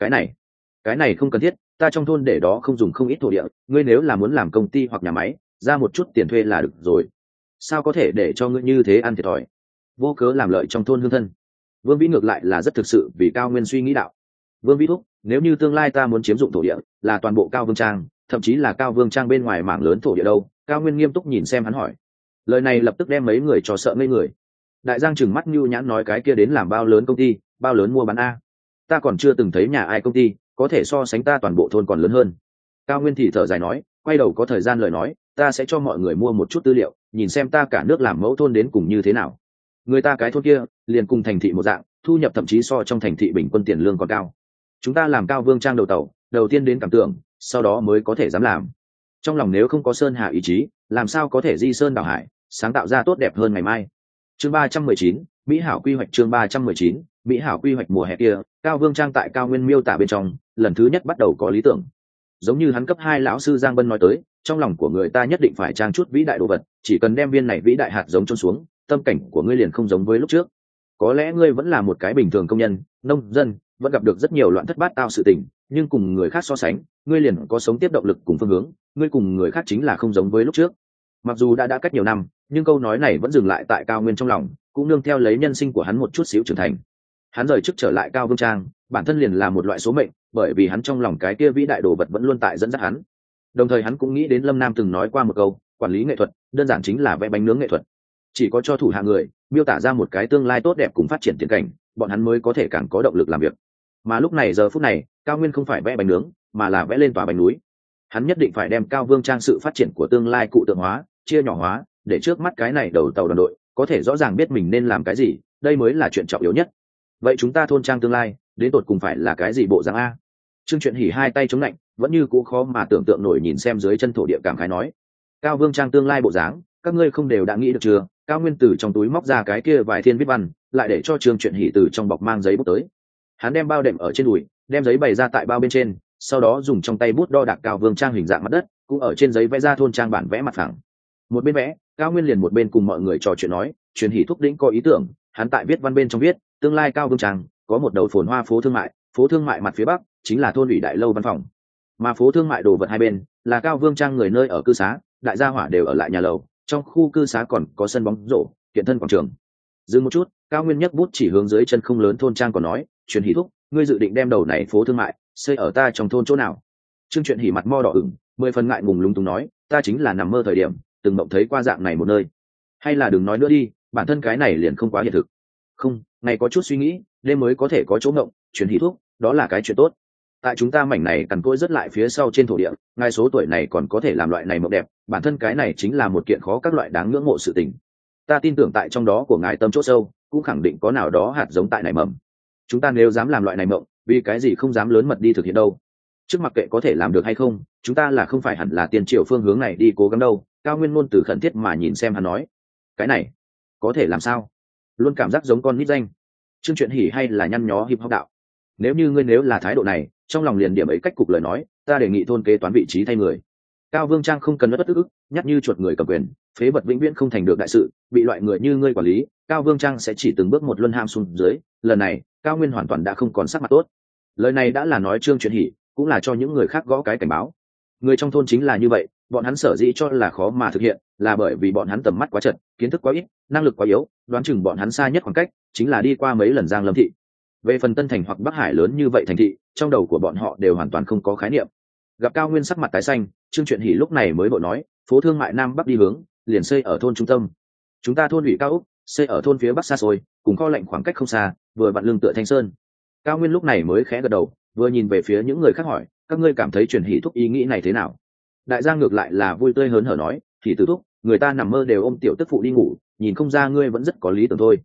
Cái này không cần thiết, ta trong thôn để đó không dùng không ít thổ địa, ngươi nếu là muốn làm công ty hoặc nhà máy, ra một chút tiền thuê là được rồi. Sao có thể để cho ngươi như thế ăn thiệt thòi, vô cớ làm lợi trong thôn hương thân? Vương Vĩ ngược lại là rất thực sự vì Cao Nguyên suy nghĩ đạo. Vương Vĩ thúc, nếu như tương lai ta muốn chiếm dụng thổ địa, là toàn bộ Cao Vương Trang, thậm chí là Cao Vương Trang bên ngoài mảng lớn thổ địa đâu? Cao Nguyên nghiêm túc nhìn xem hắn hỏi. Lời này lập tức đem mấy người cho sợ ngây người. Đại Giang trừng mắt nhu nhãn nói, cái kia đến làm bao lớn công ty, bao lớn mua bán a? Ta còn chưa từng thấy nhà ai công ty có thể so sánh ta toàn bộ thôn còn lớn hơn. Cao Nguyên thì thở dài nói, quay đầu có thời gian lời nói, ta sẽ cho mọi người mua một chút tư liệu, nhìn xem ta cả nước làm mẫu thôn đến cùng như thế nào. Người ta cái thôn kia liền cùng thành thị một dạng, thu nhập thậm chí so trong thành thị bình quân tiền lương còn cao. Chúng ta làm Cao Vương Trang đầu tàu, đầu tiên đến cảm tưởng, sau đó mới có thể dám làm. Trong lòng nếu không có sơn hà ý chí, làm sao có thể di sơn đảo hải, sáng tạo ra tốt đẹp hơn ngày mai. Chương 319, Mỹ hảo quy hoạch. Chương 319, Mỹ hảo quy hoạch. Mùa hè kia, Cao Vương Trang tại Cao Nguyên miêu tả bên trong, lần thứ nhất bắt đầu có lý tưởng. Giống như hắn cấp 2 lão sư Giang Bân nói tới, trong lòng của người ta nhất định phải trang chút vĩ đại đồ vật, chỉ cần đem viên này vĩ đại hạt giống chôn xuống, tâm cảnh của ngươi liền không giống với lúc trước. Có lẽ ngươi vẫn là một cái bình thường công nhân, nông dân, vẫn gặp được rất nhiều loạn thất bát tao sự tình, nhưng cùng người khác so sánh, ngươi liền có sống tiếp động lực cùng phương hướng, ngươi cùng người khác chính là không giống với lúc trước. Mặc dù đã cách nhiều năm, nhưng câu nói này vẫn dừng lại tại Cao Nguyên trong lòng, cũng nương theo lấy nhân sinh của hắn một chút xíu trưởng thành. Hắn rời chức trở lại Cao Vương Trang, bản thân liền là một loại số mệnh, bởi vì hắn trong lòng cái kia vĩ đại đồ vật vẫn luôn tại dẫn dắt hắn. Đồng thời hắn cũng nghĩ đến Lâm Nam từng nói qua một câu, quản lý nghệ thuật đơn giản chính là vẽ bánh nướng nghệ thuật, chỉ có cho thủ hạ người miêu tả ra một cái tương lai tốt đẹp cùng phát triển tiền cảnh, bọn hắn mới có thể càng có động lực làm việc. Mà lúc này giờ phút này, Cao Nguyên không phải vẽ bánh nướng, mà là vẽ lên tòa bánh núi. Hắn nhất định phải đem Cao Vương Trang sự phát triển của tương lai cụ tượng hóa, chia nhỏ hóa, để trước mắt cái này đầu tàu đoàn đội có thể rõ ràng biết mình nên làm cái gì, đây mới là chuyện trọng yếu nhất. Vậy chúng ta thôn trang tương lai đến tột cùng phải là cái gì bộ dáng a? Trương Chuyện Hỉ hai tay chống lạnh, vẫn như cũ khó mà tưởng tượng nổi nhìn xem dưới chân thổ địa cảm khái nói, Cao Vương Trang tương lai bộ dáng, các ngươi không đều đã nghĩ được chưa? Cao Nguyên từ trong túi móc ra cái kia vài thiên viết văn, lại để cho Trương Chuyện Hỉ từ trong bọc mang giấy bút tới. Hắn đem bao đệm ở trên đùi, đem giấy bày ra tại bao bên trên, sau đó dùng trong tay bút đo đạc Cao Vương Trang hình dạng mặt đất, cũng ở trên giấy vẽ ra thôn trang bản vẽ mặt phẳng. Một bên vẽ, Cao Nguyên liền một bên cùng mọi người trò chuyện nói, Chuyện Hỉ thúc đỉnh có ý tưởng, hắn tại viết văn bên trong viết, tương lai Cao Vương Trang có một đầu phồn hoa phố thương mại mặt phía bắc chính là thôn ủy đại lâu văn phòng, mà phố thương mại đồ vật hai bên là Cao Vương Trang người nơi ở cư xá, đại gia hỏa đều ở lại nhà lầu, trong khu cư xá còn có sân bóng rổ, kiện thân quảng trường. Dừng một chút, Cao Nguyên nhấc bút chỉ hướng dưới chân không lớn thôn trang còn nói, Chuyện Hỉ thúc, ngươi dự định đem đầu này phố thương mại xây ở ta trong thôn chỗ nào? Trương Chuyện Hỉ mặt mo đỏ ửng, 10 phần ngại ngùng lúng túng nói, ta chính là nằm mơ thời điểm từng mộng thấy qua dạng này một nơi. Hay là đừng nói nữa đi, bản thân cái này liền không quá hiện thực. Không, ngày có chút suy nghĩ, đêm mới có thể có chỗ ngộng. Chuyện Hỉ thúc, đó là cái chuyện tốt. Tại chúng ta mảnh này cằn cỗi rất lại phía sau trên thổ địa, ngài số tuổi này còn có thể làm loại này mộng đẹp, bản thân cái này chính là một kiện khó các loại đáng ngưỡng mộ sự tình. Ta tin tưởng tại trong đó của ngài tâm chỗ sâu cũng khẳng định có nào đó hạt giống tại nảy mầm. Chúng ta nếu dám làm loại này mộng, vì cái gì không dám lớn mật đi thực hiện đâu? Trước mặc kệ có thể làm được hay không, chúng ta là không phải hẳn là tiền triệu phương hướng này đi cố gắng đâu. Cao Nguyên ngôn từ khẩn thiết mà nhìn xem hắn nói, cái này có thể làm sao? Luôn cảm giác giống con nít danh. Trương Chuyện Hỉ hay là nhăn nhó hiệp học đạo, nếu là thái độ này, trong lòng liền điểm ấy cách cục lời nói, ta đề nghị thôn kế toán vị trí thay người. Cao Vương Trang không cần bất ức, nhắc như chuột người cầm quyền, phế vật vĩnh viễn không thành được đại sự, bị loại người như ngươi quản lý, Cao Vương Trang sẽ chỉ từng bước một luân ham xuống dưới. Lần này, Cao Nguyên hoàn toàn đã không còn sắc mặt tốt. Lời này đã là nói Trương Chuyện Hỉ, cũng là cho những người khác gõ cái cảnh báo. Người trong thôn chính là như vậy, bọn hắn sở dĩ cho là khó mà thực hiện, là bởi vì bọn hắn tầm mắt quá chật, kiến thức quá ít, năng lực quá yếu, đoán chừng bọn hắn xa nhất khoảng cách chính là đi qua mấy lần Giang Lâm thị. Về phần Tân Thành hoặc Bắc Hải lớn như vậy thành thị, trong đầu của bọn họ đều hoàn toàn không có khái niệm. Gặp Cao Nguyên sắc mặt tái xanh, Trương Chuyện Hỉ lúc này mới vội nói, phố thương mại nam bắc đi hướng, liền xây ở thôn trung tâm. Chúng ta thôn ủy cao ốc xây ở thôn phía bắc xa xôi, cùng kho lạnh khoảng cách không xa, vừa vặn lưng tựa Thanh Sơn. Cao Nguyên lúc này mới khẽ gật đầu, vừa nhìn về phía những người khác hỏi, các ngươi cảm thấy Chuyện Hỉ thúc ý nghĩ này thế nào? Đại gia ngược lại là vui tươi hớn hở nói, Hỉ tử thúc, người ta nằm mơ đều ôm tiểu tức phụ đi ngủ, nhìn không ra ngươi vẫn rất có lý tưởng thôi.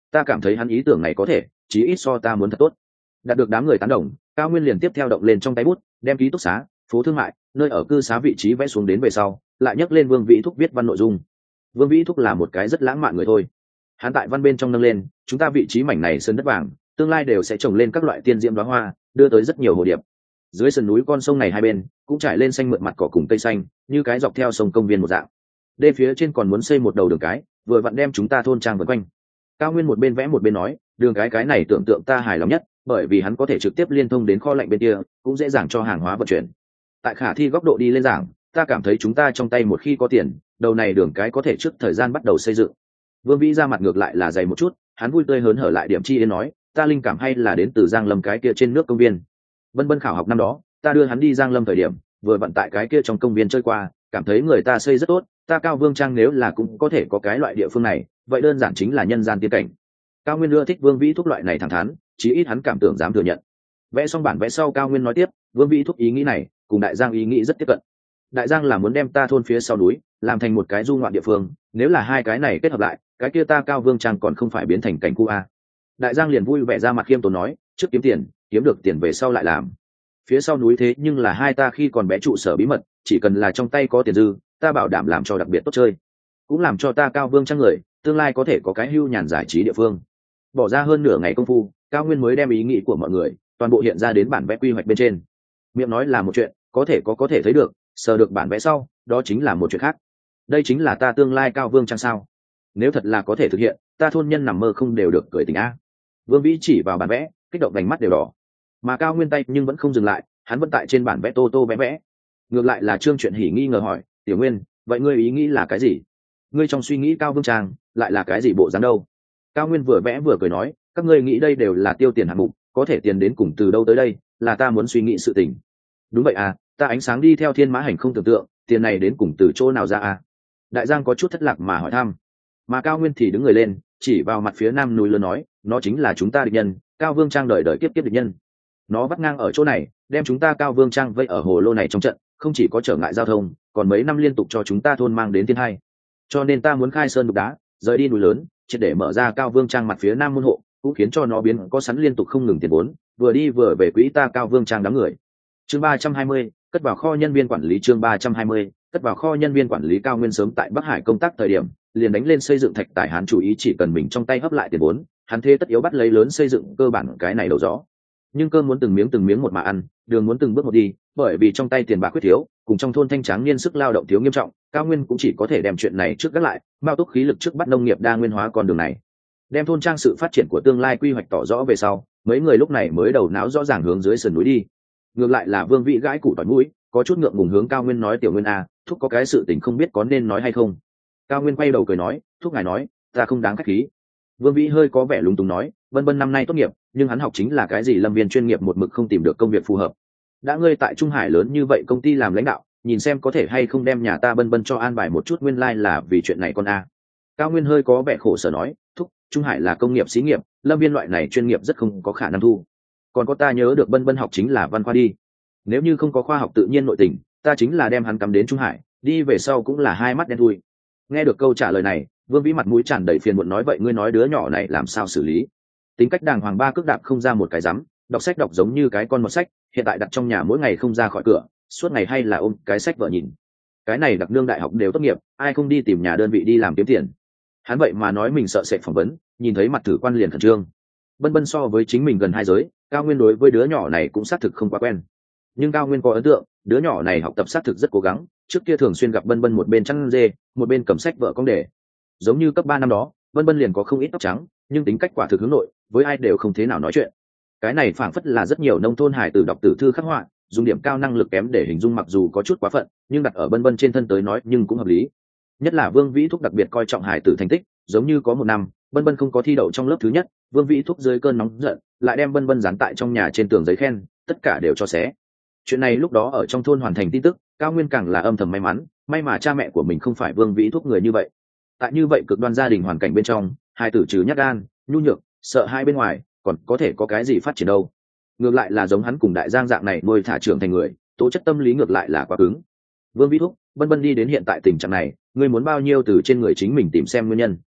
Ta cảm thấy hắn ý tưởng này có thể chí ít so ta muốn thật tốt. Đạt được đám người tán đồng, Cao Nguyên liền tiếp theo động lên trong tay bút, đem ký túc xá, phố thương mại, nơi ở cư xá vị trí vẽ xuống đến về sau, lại nhắc lên Vương Vĩ Thúc viết văn nội dung. Vương Vĩ Thúc là một cái rất lãng mạn người thôi. Hắn tại văn bên trong nâng lên, chúng ta vị trí mảnh này sơn đất vàng, tương lai đều sẽ trồng lên các loại tiên diễm đóa hoa, đưa tới rất nhiều hồ điệp. Dưới sườn núi con sông này hai bên cũng trải lên xanh mượt mặt cỏ cùng cây xanh, như cái dọc theo sông công viên một dạng. Đê phía trên còn muốn xây một đầu đường cái, vừa vặn đem chúng ta thôn trang vần quanh. Cao Nguyên một bên vẽ một bên nói, đường cái này tưởng tượng ta hài lòng nhất, bởi vì hắn có thể trực tiếp liên thông đến kho lạnh bên kia, cũng dễ dàng cho hàng hóa vận chuyển. Tại khả thi góc độ đi lên giảng, ta cảm thấy chúng ta trong tay một khi có tiền, đầu này đường cái có thể trước thời gian bắt đầu xây dựng. Vương Vĩ ra mặt ngược lại là dày một chút, hắn vui tươi hớn hở lại điểm chi yên nói, ta linh cảm hay là đến từ Giang Lâm cái kia trên nước công viên. Vân Vân khảo học năm đó, ta đưa hắn đi Giang Lâm thời điểm, vừa vận tại cái kia trong công viên chơi qua, cảm thấy người ta xây rất tốt, ta Cao Vương Trang nếu là cũng có thể có cái loại địa phương này, vậy đơn giản chính là nhân gian tiên cảnh. Cao Nguyên ưa thích Vương Vĩ Thúc loại này thẳng thắn, chí ít hắn cảm tưởng dám thừa nhận. Vẽ xong bản vẽ sau, Cao Nguyên nói tiếp, Vương Vĩ Thúc ý nghĩ này cùng Đại Giang ý nghĩ rất tiếp cận. Đại Giang là muốn đem ta thôn phía sau núi làm thành một cái du ngoạn địa phương, nếu là hai cái này kết hợp lại, cái kia ta Cao Vương Trang còn không phải biến thành cảnh khu a. Đại Giang liền vui vẻ ra mặt khiêm tốn nói, trước kiếm tiền, kiếm được tiền về sau lại làm. Phía sau núi thế nhưng là hai ta khi còn bé trụ sở bí mật, chỉ cần là trong tay có tiền dư, ta bảo đảm làm cho đặc biệt tốt chơi, cũng làm cho ta Cao Vương Trang người tương lai có thể có cái hưu nhàn giải trí địa phương. Bỏ ra hơn nửa ngày công phu, Cao Nguyên mới đem ý nghĩ của mọi người toàn bộ hiện ra đến bản vẽ quy hoạch bên trên. Miệng nói là một chuyện, có thể thấy được, sờ được bản vẽ sau, đó chính là một chuyện khác. Đây chính là ta tương lai Cao Vương Trang sao? Nếu thật là có thể thực hiện, ta thôn nhân nằm mơ không đều được cười tỉnh a. Vương Vĩ chỉ vào bản vẽ, kích động vành mắt đều đỏ. Mà Cao Nguyên tay nhưng vẫn không dừng lại, hắn vẫn tại trên bản vẽ tô tô vẽ vẽ. Ngược lại là Trương Chuyện Hỉ nghi ngờ hỏi, Tiểu Nguyên, vậy ngươi ý nghĩ là cái gì? Ngươi trong suy nghĩ Cao Vương Trang lại là cái gì bộ dáng đâu? Cao Nguyên vừa vẽ vừa cười nói, các ngươi nghĩ đây đều là tiêu tiền hạng mục, có thể tiền đến cùng từ đâu tới đây, là ta muốn suy nghĩ sự tình. Đúng vậy à, ta ánh sáng đi theo thiên mã hành không tưởng tượng, tiền này đến cùng từ chỗ nào ra à? Đại Giang có chút thất lạc mà hỏi thăm. Mà Cao Nguyên thì đứng người lên, chỉ vào mặt phía nam núi lớn nói, nó chính là chúng ta địch nhân, Cao Vương Trang đời đời kiếp kiếp địch nhân. Nó vắt ngang ở chỗ này, đem chúng ta Cao Vương Trang vây ở hồ lô này trong trận, không chỉ có trở ngại giao thông, còn mấy năm liên tục cho chúng ta thôn mang đến thiên hai. Cho nên ta muốn khai sơn đục đá, rời đi núi lớn, triệt để mở ra Cao Vương Trang mặt phía nam môn hộ, cũng khiến cho nó biến có sẵn liên tục không ngừng tiền vốn, vừa đi vừa về quỹ ta Cao Vương Trang đám người. Chương 320, cất vào kho nhân viên quản lý. Chương 320, cất vào kho nhân viên quản lý. Cao Nguyên sớm tại Bắc Hải công tác thời điểm, liền đánh lên xây dựng Thạch Tài Hán chủ ý, chỉ cần mình trong tay hấp lại tiền vốn, hắn thế tất yếu bắt lấy lớn xây dựng cơ bản cái này đầu rõ. Nhưng cơm muốn từng miếng một mà ăn, đường muốn từng bước một đi, bởi vì trong tay tiền bạc quyết thiếu, cùng trong thôn thanh tráng niên sức lao động thiếu nghiêm trọng, Cao Nguyên cũng chỉ có thể đem chuyện này trước gác lại, mao túc khí lực trước bắt nông nghiệp đa nguyên hóa con đường này. Đem thôn trang sự phát triển của tương lai quy hoạch tỏ rõ về sau, mấy người lúc này mới đầu não rõ ràng hướng dưới sườn núi đi. Ngược lại là Vương Vĩ gãi củ tỏi mũi, có chút ngượng ngùng hướng Cao Nguyên nói, Tiểu Nguyên à, thúc có cái sự tình không biết có nên nói hay không. Cao Nguyên quay đầu cười nói, thúc ngài nói, ta không đáng khách khí. Vương Vĩ hơi có vẻ lúng túng nói, Vân Vân năm nay tốt nghiệp, nhưng hắn học chính là cái gì lâm viên chuyên nghiệp, một mực không tìm được công việc phù hợp. Đã ngươi tại Trung Hải lớn như vậy công ty làm lãnh đạo, nhìn xem có thể hay không đem nhà ta Bân Bân cho an bài một chút, nguyên lai là vì chuyện này con a. Cao Nguyên hơi có vẻ khổ sở nói, thúc, Trung Hải là công nghiệp xí nghiệp, lâm viên loại này chuyên nghiệp rất không có khả năng thu. Còn có ta nhớ được Bân Bân học chính là văn khoa đi. Nếu như không có khoa học tự nhiên nội tình, ta chính là đem hắn cắm đến Trung Hải, đi về sau cũng là hai mắt đen thui. Nghe được câu trả lời này, Vương Vĩ mặt mũi tràn đầy phiền muộn nói, vậy ngươi nói đứa nhỏ này làm sao xử lý? Tính cách đàng hoàng ba cước đạp không ra một cái rắm, đọc sách đọc giống như cái con một sách, hiện tại đặt trong nhà mỗi ngày không ra khỏi cửa, suốt ngày hay là ôm cái sách vợ nhìn. Cái này đặc nương đại học đều tốt nghiệp, ai không đi tìm nhà đơn vị đi làm kiếm tiền. Hắn vậy mà nói mình sợ sệt phỏng vấn, nhìn thấy mặt thử quan liền khẩn trương. Bân Bân so với chính mình gần hai giới, Cao Nguyên đối với đứa nhỏ này cũng xác thực không quá quen. Nhưng Cao Nguyên có ấn tượng, đứa nhỏ này học tập xác thực rất cố gắng, trước kia thường xuyên gặp Bân Bân một bên chăn dê, một bên cầm sách vợ cong đề. Giống như cấp 3 năm đó, Bân Bân liền có không ít tóc trắng, nhưng tính cách quả thực hướng nội, với ai đều không thế nào nói chuyện. Cái này phảng phất là rất nhiều nông thôn hài tử đọc tử thư khắc họa, dùng điểm cao năng lực kém để hình dung, mặc dù có chút quá phận, nhưng đặt ở Bân Bân trên thân tới nói nhưng cũng hợp lý. Nhất là Vương Vĩ Thúc đặc biệt coi trọng hài tử thành tích, giống như có một năm, Bân Bân không có thi đậu trong lớp thứ nhất, Vương Vĩ Thúc dưới cơn nóng giận, lại đem Bân Bân dán tại trong nhà trên tường giấy khen, tất cả đều cho xé. Chuyện này lúc đó ở trong thôn hoàn thành tin tức, Cao Nguyên càng là âm thầm may mắn, may mà cha mẹ của mình không phải Vương Vĩ Thúc người như vậy. Tại như vậy cực đoan gia đình hoàn cảnh bên trong, hai tử trừ nhát gan, nhu nhược, sợ hai bên ngoài, còn có thể có cái gì phát triển đâu. Ngược lại là giống hắn cùng Đại Giang dạng này nuôi thả trưởng thành người, tố chất tâm lý ngược lại là quá cứng. Vương Vĩ Thúc, Bân Bân đi đến hiện tại tình trạng này, ngươi muốn bao nhiêu từ trên người chính mình tìm xem nguyên nhân.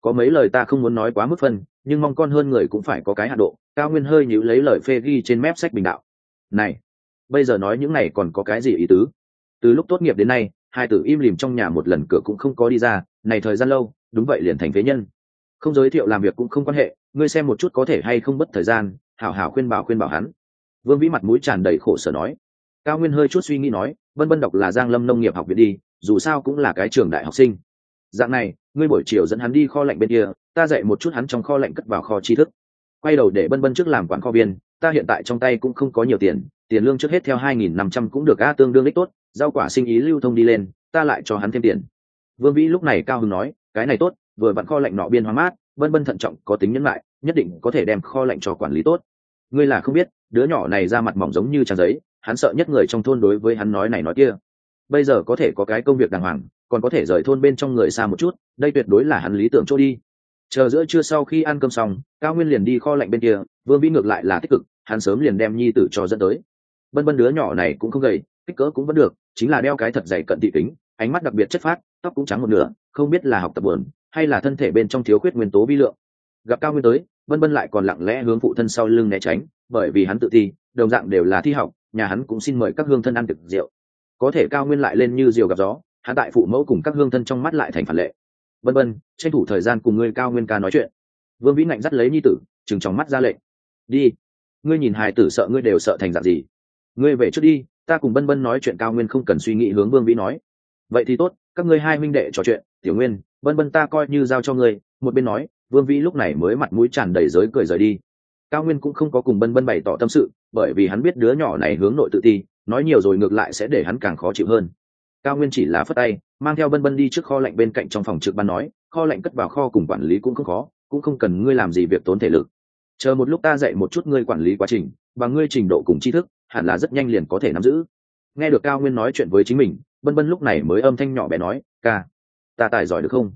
có mấy lời ta không muốn nói quá mức phân, nhưng mong con hơn người cũng phải có cái hạ độ. Cao Nguyên hơi nhíu lấy lời phê ghi trên mép sách bình đạo. Này, bây giờ nói những này còn có cái gì ý tứ? Từ lúc tốt nghiệp đến nay, hai tử im lìm trong nhà một lần cửa cũng không có đi ra, này thời gian lâu, đúng vậy liền thành phế nhân. Không giới thiệu làm việc cũng không quan hệ, ngươi xem một chút có thể hay không bất thời gian, hảo hảo khuyên bảo hắn. Vương Vĩ mặt mũi tràn đầy khổ sở nói. Cao Nguyên hơi chút suy nghĩ nói, Vân Vân đọc là Giang Lâm nông nghiệp học viện đi, dù sao cũng là cái trường đại học sinh. Dạng này, ngươi buổi chiều dẫn hắn đi kho lạnh bên kia, ta dạy một chút hắn trong kho lạnh cất vào kho tri thức. Quay đầu để Vân Vân trước làm quản kho viên, ta hiện tại trong tay cũng không có nhiều tiền, tiền lương trước hết theo 2.500 cũng được, tương đương ích tốt, rau quả sinh ý lưu thông đi lên, ta lại cho hắn thêm tiền. Vương Vĩ lúc này cao hứng nói, cái này tốt, vừa vặn kho lạnh nọ biên hóa mát, Vân Vân thận trọng có tính nhẫn lại, nhất định có thể đem kho lạnh cho quản lý tốt. Ngươi là không biết, đứa nhỏ này ra mặt mỏng giống như trang giấy, hắn sợ nhất người trong thôn đối với hắn nói này nói kia. Bây giờ có thể có cái công việc đàng hoàng, còn có thể rời thôn bên trong người xa một chút, đây tuyệt đối là hắn lý tưởng chỗ đi. Chờ giữa trưa sau khi ăn cơm xong, Cao Nguyên liền đi kho lạnh bên kia, Vương Vĩ ngược lại là tích cực, hắn sớm liền đem nhi tử cho dẫn tới. Bân Bân đứa nhỏ này cũng không gầy, kích cỡ cũng vẫn được, chính là đeo cái thật dày cận thị kính, ánh mắt đặc biệt chất phát, tóc cũng trắng một nửa, không biết là học tập buồn hay là thân thể bên trong thiếu khuyết nguyên tố vi lượng. Gặp Cao Nguyên tới, Bân Bân lại còn lặng lẽ hướng phụ thân sau lưng né tránh, bởi vì hắn tự thi, đồng dạng đều là thi học, nhà hắn cũng xin mời các hương thân ăn thực rượu. Có thể Cao Nguyên lại lên như diều gặp gió, hắn tại phụ mẫu cùng các hương thân trong mắt lại thành phản lệ. Bân Bân, tranh thủ thời gian cùng ngươi Cao Nguyên ca nói chuyện. Vương Vĩ ngạnh dắt lấy nhi tử, trừng trong mắt ra lệnh. Đi, ngươi nhìn hài tử sợ ngươi đều sợ thành dạng gì. Ngươi về trước đi, ta cùng Bân Bân nói chuyện. Cao Nguyên không cần suy nghĩ hướng Vương Vĩ nói. Vậy thì tốt, các ngươi hai huynh đệ trò chuyện. Tiểu Nguyên, Bân Bân ta coi như giao cho ngươi. Một bên nói, Vương Vĩ lúc này mới mặt mũi tràn đầy giới cười rời đi. Cao Nguyên cũng không có cùng Bân Bân bày tỏ tâm sự, bởi vì hắn biết đứa nhỏ này hướng nội tự ti, nói nhiều rồi ngược lại sẽ để hắn càng khó chịu hơn. Cao Nguyên chỉ là phất tay, mang theo Bân Bân đi trước kho lạnh bên cạnh trong phòng trực ban nói, kho lạnh cất vào kho cùng quản lý cũng không khó, cũng không cần ngươi làm gì việc tốn thể lực. Chờ một lúc ta dạy một chút ngươi quản lý quá trình, và ngươi trình độ cùng tri thức, hẳn là rất nhanh liền có thể nắm giữ. Nghe được Cao Nguyên nói chuyện với chính mình, Bân Bân lúc này mới âm thanh nhỏ bé nói, ca, ta tài giỏi được không?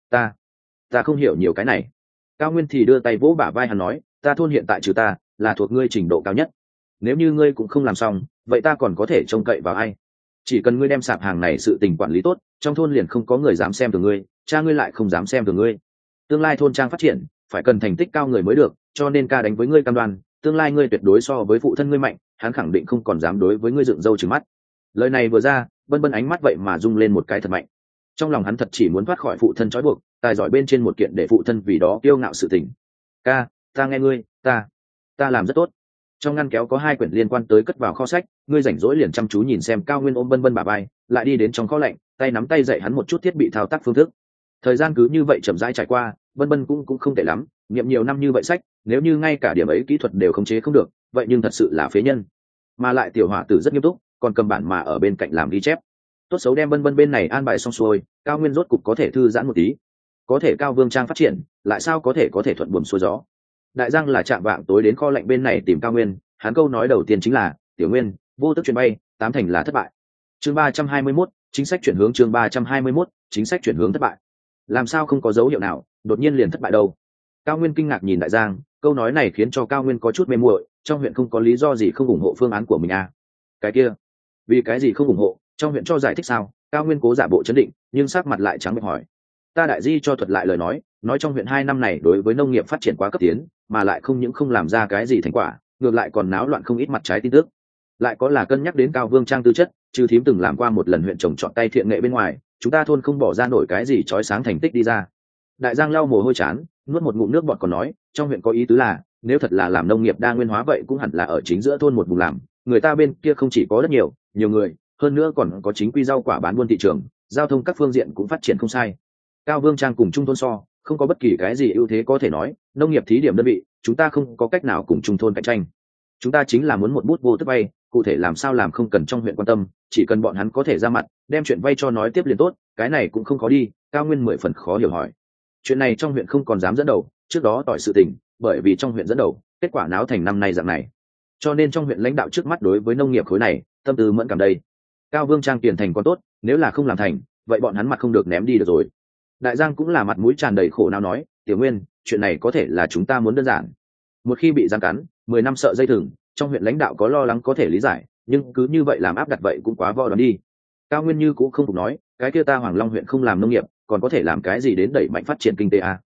Ta không hiểu nhiều cái này. Cao Nguyên thì đưa tay vỗ bả vai hắn nói, ta thôn hiện tại trừ ta là thuộc ngươi trình độ cao nhất, nếu như ngươi cũng không làm xong, vậy ta còn có thể trông cậy vào ai? Chỉ cần ngươi đem sạp hàng này sự tình quản lý tốt, trong thôn liền không có người dám xem thường ngươi, cha ngươi lại không dám xem thường ngươi. Tương lai thôn trang phát triển phải cần thành tích cao người mới được, cho nên ca đánh với ngươi cam đoan, tương lai ngươi tuyệt đối so với phụ thân ngươi mạnh, hắn khẳng định không còn dám đối với ngươi dựng râu trừng mắt. Lời này vừa ra, Bân Bân ánh mắt vậy mà rung lên một cái thật mạnh. Trong lòng hắn thật chỉ muốn thoát khỏi phụ thân trói buộc, tài giỏi bên trên một kiện để phụ thân vì đó kiêu ngạo sự tình. Ca, ta nghe ngươi, ta làm rất tốt. Trong ngăn kéo có 2 quyển liên quan tới cất vào kho sách, ngươi rảnh rỗi liền chăm chú nhìn xem. Cao Nguyên ôm Bân Bân bả vai, lại đi đến trong kho lạnh, tay nắm tay dạy hắn một chút thiết bị thao tác phương thức. Thời gian cứ như vậy chậm rãi trải qua, Bân Bân cũng không tệ lắm, nghiệm nhiều năm như vậy sách, nếu như ngay cả điểm ấy kỹ thuật đều khống chế không được, vậy nhưng thật sự là phế nhân. Mà lại tiểu hỏa tử rất nghiêm túc, còn cầm bản mà ở bên cạnh làm ghi chép. Tốt xấu đem Bân Bân bên này an bài xong xuôi, Cao Nguyên rốt cục có thể thư giãn một tí. Có thể Cao Vương Trang phát triển, lại sao có thể thuận buồm xuôi gió. Đại Giang là chạm vạng tối đến kho lạnh bên này tìm Cao Nguyên, hắn câu nói đầu tiên chính là, tiểu Nguyên, vô tức chuyển bay, 8 thành là thất bại. Chương 321, chính sách chuyển hướng. Chương 321, chính sách chuyển hướng thất bại. Làm sao không có dấu hiệu nào, đột nhiên liền thất bại đâu? Cao Nguyên kinh ngạc nhìn Đại Giang, câu nói này khiến cho Cao Nguyên có chút mê muội, trong huyện không có lý do gì không ủng hộ phương án của mình à? Cái kia, vì cái gì không ủng hộ? Trong huyện cho giải thích sao? Cao Nguyên cố giả bộ chấn định, nhưng sắc mặt lại trắng bệch hỏi. Ta đại di cho thuật lại lời nói trong huyện 2 năm này đối với nông nghiệp phát triển quá cấp tiến, mà lại không những không làm ra cái gì thành quả, ngược lại còn náo loạn không ít mặt trái tin tức. Lại có là cân nhắc đến Cao Vương Trang tư chất, trừ thím từng làm qua một lần huyện trồng trọt tay thiện nghệ bên ngoài, chúng ta thôn không bỏ ra nổi cái gì chói sáng thành tích đi ra. Đại Giang lau mồ hôi chán, nuốt một ngụm nước bọt còn nói, trong huyện có ý tứ là, nếu thật là làm nông nghiệp đa nguyên hóa vậy cũng hẳn là ở chính giữa thôn một vùng làm, người ta bên kia không chỉ có rất nhiều người, hơn nữa còn có chính quy rau quả bán buôn thị trường, giao thông các phương diện cũng phát triển không sai. Cao Vương Trang cùng trung thôn so, không có bất kỳ cái gì ưu thế có thể nói, nông nghiệp thí điểm đơn vị, chúng ta không có cách nào cùng trung thôn cạnh tranh. Chúng ta chính là muốn một bút vô tức vay, cụ thể làm sao làm không cần trong huyện quan tâm, chỉ cần bọn hắn có thể ra mặt, đem chuyện vay cho nói tiếp liền tốt, cái này cũng không khó đi. Cao Nguyên 10 phần khó hiểu hỏi. Chuyện này trong huyện không còn dám dẫn đầu, trước đó tỏi sự tình, bởi vì trong huyện dẫn đầu, kết quả náo thành năm nay dạng này. Cho nên trong huyện lãnh đạo trước mắt đối với nông nghiệp khối này, tâm tư mẫn cảm đây. Cao Vương Trang tiền thành còn tốt, nếu là không làm thành, vậy bọn hắn mặt không được ném đi được rồi. Đại Giang cũng là mặt mũi tràn đầy khổ não nói, tiểu Nguyên, chuyện này có thể là chúng ta muốn đơn giản. Một khi bị giang cắn, 10 năm sợ dây thừng, trong huyện lãnh đạo có lo lắng có thể lý giải, nhưng cứ như vậy làm áp đặt vậy cũng quá võ đoán đi. Cao Nguyên như cũng không phục nói, cái kia ta Hoàng Long huyện không làm nông nghiệp, còn có thể làm cái gì đến đẩy mạnh phát triển kinh tế à?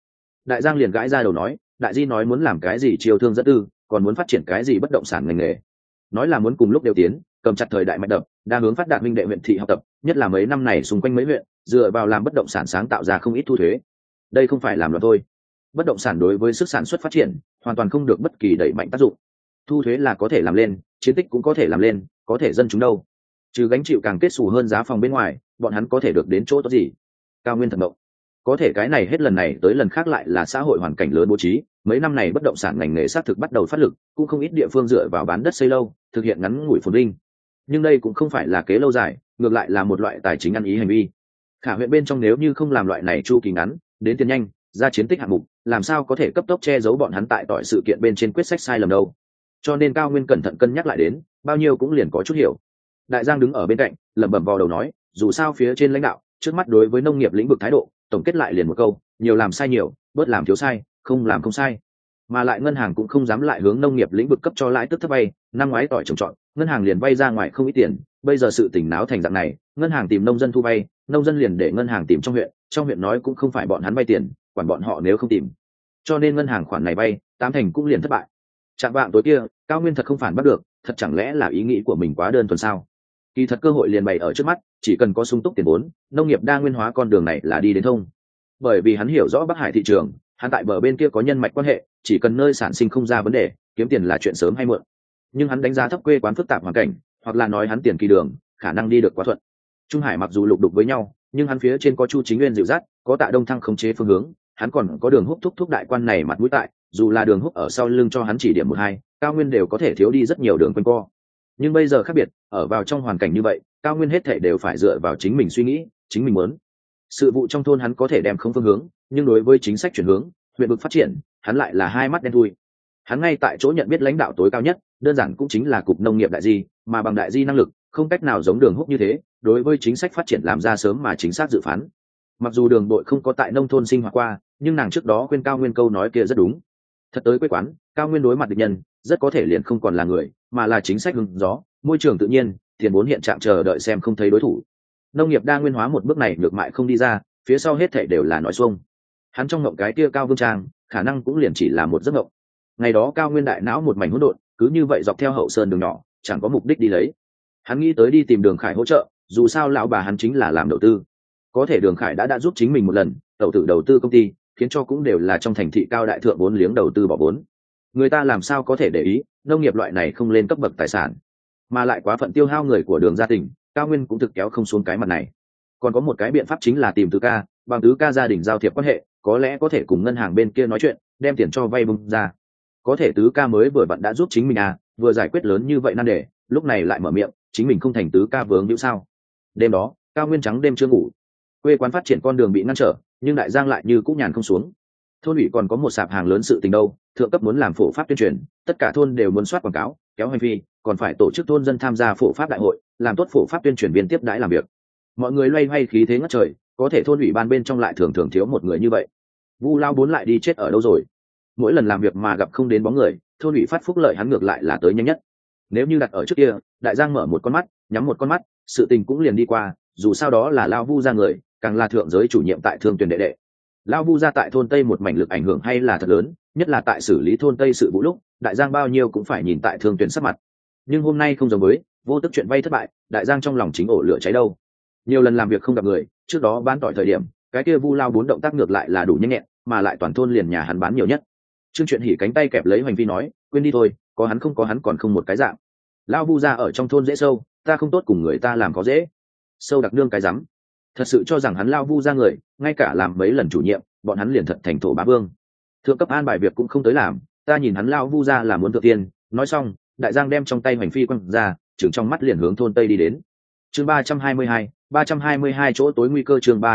Đại Giang liền gãi ra đầu nói, đại di nói muốn làm cái gì chiêu thương dẫn tư, còn muốn phát triển cái gì bất động sản ngành nghề, nói là muốn cùng lúc đều tiến, cầm chặt thời đại mạnh đập, đa hướng phát đạt minh đệ huyện thị học tập, nhất là mấy năm này xung quanh mấy huyện dựa vào làm bất động sản sáng tạo ra không ít thu thuế. Đây không phải làm loạn thôi, bất động sản đối với sức sản xuất phát triển hoàn toàn không được bất kỳ đẩy mạnh tác dụng. Thu thuế là có thể làm lên, chiến tích cũng có thể làm lên, có thể dân chúng đâu trừ gánh chịu càng kết xù hơn giá phòng bên ngoài, bọn hắn có thể được đến chỗ tốt gì? Cao Nguyên thật mộng, có thể cái này hết lần này tới lần khác lại là xã hội hoàn cảnh lớn bố trí. Mấy năm này bất động sản ngành nghề xác thực bắt đầu phát lực, cũng không ít địa phương dựa vào bán đất xây lâu thực hiện ngắn ngủi phồn vinh, nhưng đây cũng không phải là kế lâu dài, ngược lại là một loại tài chính ăn ý hành vi. Khả huyện bên trong nếu như không làm loại này chu kỳ ngắn đến tiền nhanh ra chiến tích hạng mục, làm sao có thể cấp tốc che giấu bọn hắn tại tội sự kiện bên trên quyết sách sai lầm đâu. Cho nên Cao Nguyên cẩn thận cân nhắc lại đến, bao nhiêu cũng liền có chút hiểu. Đại Giang đứng ở bên cạnh lẩm bẩm vào đầu nói, dù sao phía trên lãnh đạo trước mắt đối với nông nghiệp lĩnh vực thái độ tổng kết lại liền một câu, nhiều làm sai nhiều, bớt làm thiếu sai, không làm không sai. Mà lại ngân hàng cũng không dám lại hướng nông nghiệp lĩnh vực cấp cho lãi tức thấp vay, năm ngoái tỏi trồng trọt ngân hàng liền vay ra ngoài không ít tiền, bây giờ sự tỉnh náo thành dạng này, ngân hàng tìm nông dân thu vay, nông dân liền để ngân hàng tìm trong huyện nói cũng không phải bọn hắn vay tiền, quản bọn họ nếu không tìm, cho nên ngân hàng khoản này vay tám thành cũng liền thất bại. Chạm vạng tối kia Cao Nguyên thật không phản bắt được, thật chẳng lẽ là ý nghĩ của mình quá đơn thuần sao? Kỳ thật cơ hội liền bày ở trước mắt, chỉ cần có sung túc tiền vốn, nông nghiệp đa nguyên hóa con đường này là đi đến thông. Bởi vì hắn hiểu rõ Bắc Hải thị trường, hắn tại bờ bên kia có nhân mạch quan hệ, chỉ cần nơi sản sinh không ra vấn đề, kiếm tiền là chuyện sớm hay muộn. Nhưng hắn đánh giá thấp quê quán phức tạp hoàn cảnh, hoặc là nói hắn tiền kỳ đường khả năng đi được quá thuận. Trung Hải mặc dù lục đục với nhau, nhưng hắn phía trên có Chu Chính Nguyên dịu dắt, có Tạ Đông Thăng khống chế phương hướng, hắn còn có Đường Húc thúc đại quan này mặt mũi tại, dù là Đường Húc ở sau lưng cho hắn chỉ điểm một hai, Cao Nguyên đều có thể thiếu đi rất nhiều đường quanh co. Nhưng bây giờ khác biệt, ở vào trong hoàn cảnh như vậy, Cao Nguyên hết thảy đều phải dựa vào chính mình suy nghĩ, chính mình muốn. Sự vụ trong thôn hắn có thể đem không phương hướng, nhưng đối với chính sách chuyển hướng, huyện vực phát triển, hắn lại là hai mắt đen thui. Hắn ngay tại chỗ nhận biết lãnh đạo tối cao nhất, đơn giản cũng chính là cục nông nghiệp đại di, mà bằng đại di năng lực, không cách nào giống Đường Húc như thế, đối với chính sách phát triển làm ra sớm mà chính xác dự phán. Mặc dù Đường đội không có tại nông thôn sinh hoạt qua, nhưng nàng trước đó khuyên Cao Nguyên câu nói kia rất đúng. Thật tới quê quán, Cao Nguyên đối mặt địch nhân, rất có thể liền không còn là người, mà là chính sách hứng gió, môi trường tự nhiên, tiền vốn hiện trạng chờ đợi xem không thấy đối thủ. Nông nghiệp đa nguyên hóa một bước này ngược mại không đi ra, phía sau hết thảy đều là nói xuông. Hắn trong ngộng cái kia Cao Vương Trang, khả năng cũng liền chỉ là một giấc ngộng. Ngày đó Cao Nguyên đại não một mảnh hỗn độn, cứ như vậy dọc theo hậu sơn đường nhỏ, chẳng có mục đích đi lấy. Hắn nghĩ tới đi tìm Đường Khải hỗ trợ, dù sao lão bà hắn chính là làm đầu tư. Có thể Đường Khải đã giúp chính mình một lần, tẩu tử đầu tư công ty, khiến cho cũng đều là trong thành thị cao đại thượng vốn liếng đầu tư bỏ vốn. Người ta làm sao có thể để ý, nông nghiệp loại này không lên cấp bậc tài sản, mà lại quá phận tiêu hao người của Đường gia tỉnh, Cao Nguyên cũng thực kéo không xuống cái mặt này. Còn có một cái biện pháp chính là tìm Tứ ca, bằng Tứ ca gia đình giao thiệp quan hệ, có lẽ có thể cùng ngân hàng bên kia nói chuyện, đem tiền cho vay bung ra. Có thể Tứ ca mới vừa vặn đã giúp chính mình vừa giải quyết lớn như vậy nan đề, lúc này lại mở miệng, chính mình không thành Tứ ca vướng hữu sao? Đêm đó, Cao Nguyên trắng đêm chưa ngủ. Quê quán phát triển con đường bị ngăn trở, nhưng Đại Giang lại như cũng nhàn không xuống. Thôn ủy còn có một sạp hàng lớn sự tình đâu, thượng cấp muốn làm phổ pháp tuyên truyền, tất cả thôn đều muốn soát quảng cáo, kéo hành vi, còn phải tổ chức thôn dân tham gia phổ pháp đại hội, làm tốt phổ pháp tuyên truyền viên tiếp đãi làm việc. Mọi người loay hoay khí thế ngất trời, có thể thôn ủy ban bên trong lại thường thường thiếu một người như vậy. Vu Lao Bốn lại đi chết ở đâu rồi? Mỗi lần làm việc mà gặp không đến bóng người, thôn ủy phát phúc lợi hắn ngược lại là tới nhanh nhất. Nếu như đặt ở trước kia, Đại Giang mở một con mắt, nhắm một con mắt, sự tình cũng liền đi qua, dù sao đó là Lao Vu ra người, càng là thượng giới chủ nhiệm tại Thương Tuyển đệ đệ. Lao Vu ra tại thôn Tây một mảnh lực ảnh hưởng hay là thật lớn, nhất là tại xử lý thôn Tây sự vụ lúc, Đại Giang bao nhiêu cũng phải nhìn tại Thương Tuyển sắc mặt. Nhưng hôm nay không giống với, vô tức chuyện vay thất bại, Đại Giang trong lòng chính ổ lửa cháy đâu. Nhiều lần làm việc không gặp người, trước đó bán tỏi thời điểm, cái kia Vu Lao Bốn động tác ngược lại là đủ nhanh nhẹn, mà lại toàn thôn liền nhà hắn bán nhiều nhất. Trương Chuyện Hỉ cánh tay kẹp lấy Hoành Vi nói, quên đi thôi, có hắn không có hắn còn không một cái dạng. Lao Vu ra ở trong thôn dễ sâu, ta không tốt cùng người ta làm có dễ. Sâu đặc nương cái rắm. Thật sự cho rằng hắn Lao Vu ra người, ngay cả làm mấy lần chủ nhiệm, bọn hắn liền thật thành thổ bá vương. Thượng cấp an bài việc cũng không tới làm, ta nhìn hắn Lao Vu ra là muốn thượng tiên. Nói xong, Đại Giang đem trong tay Hoành Phi quăng ra, chừng trong mắt liền hướng thôn Tây đi đến. Chương 322 chỗ tối nguy cơ. Chương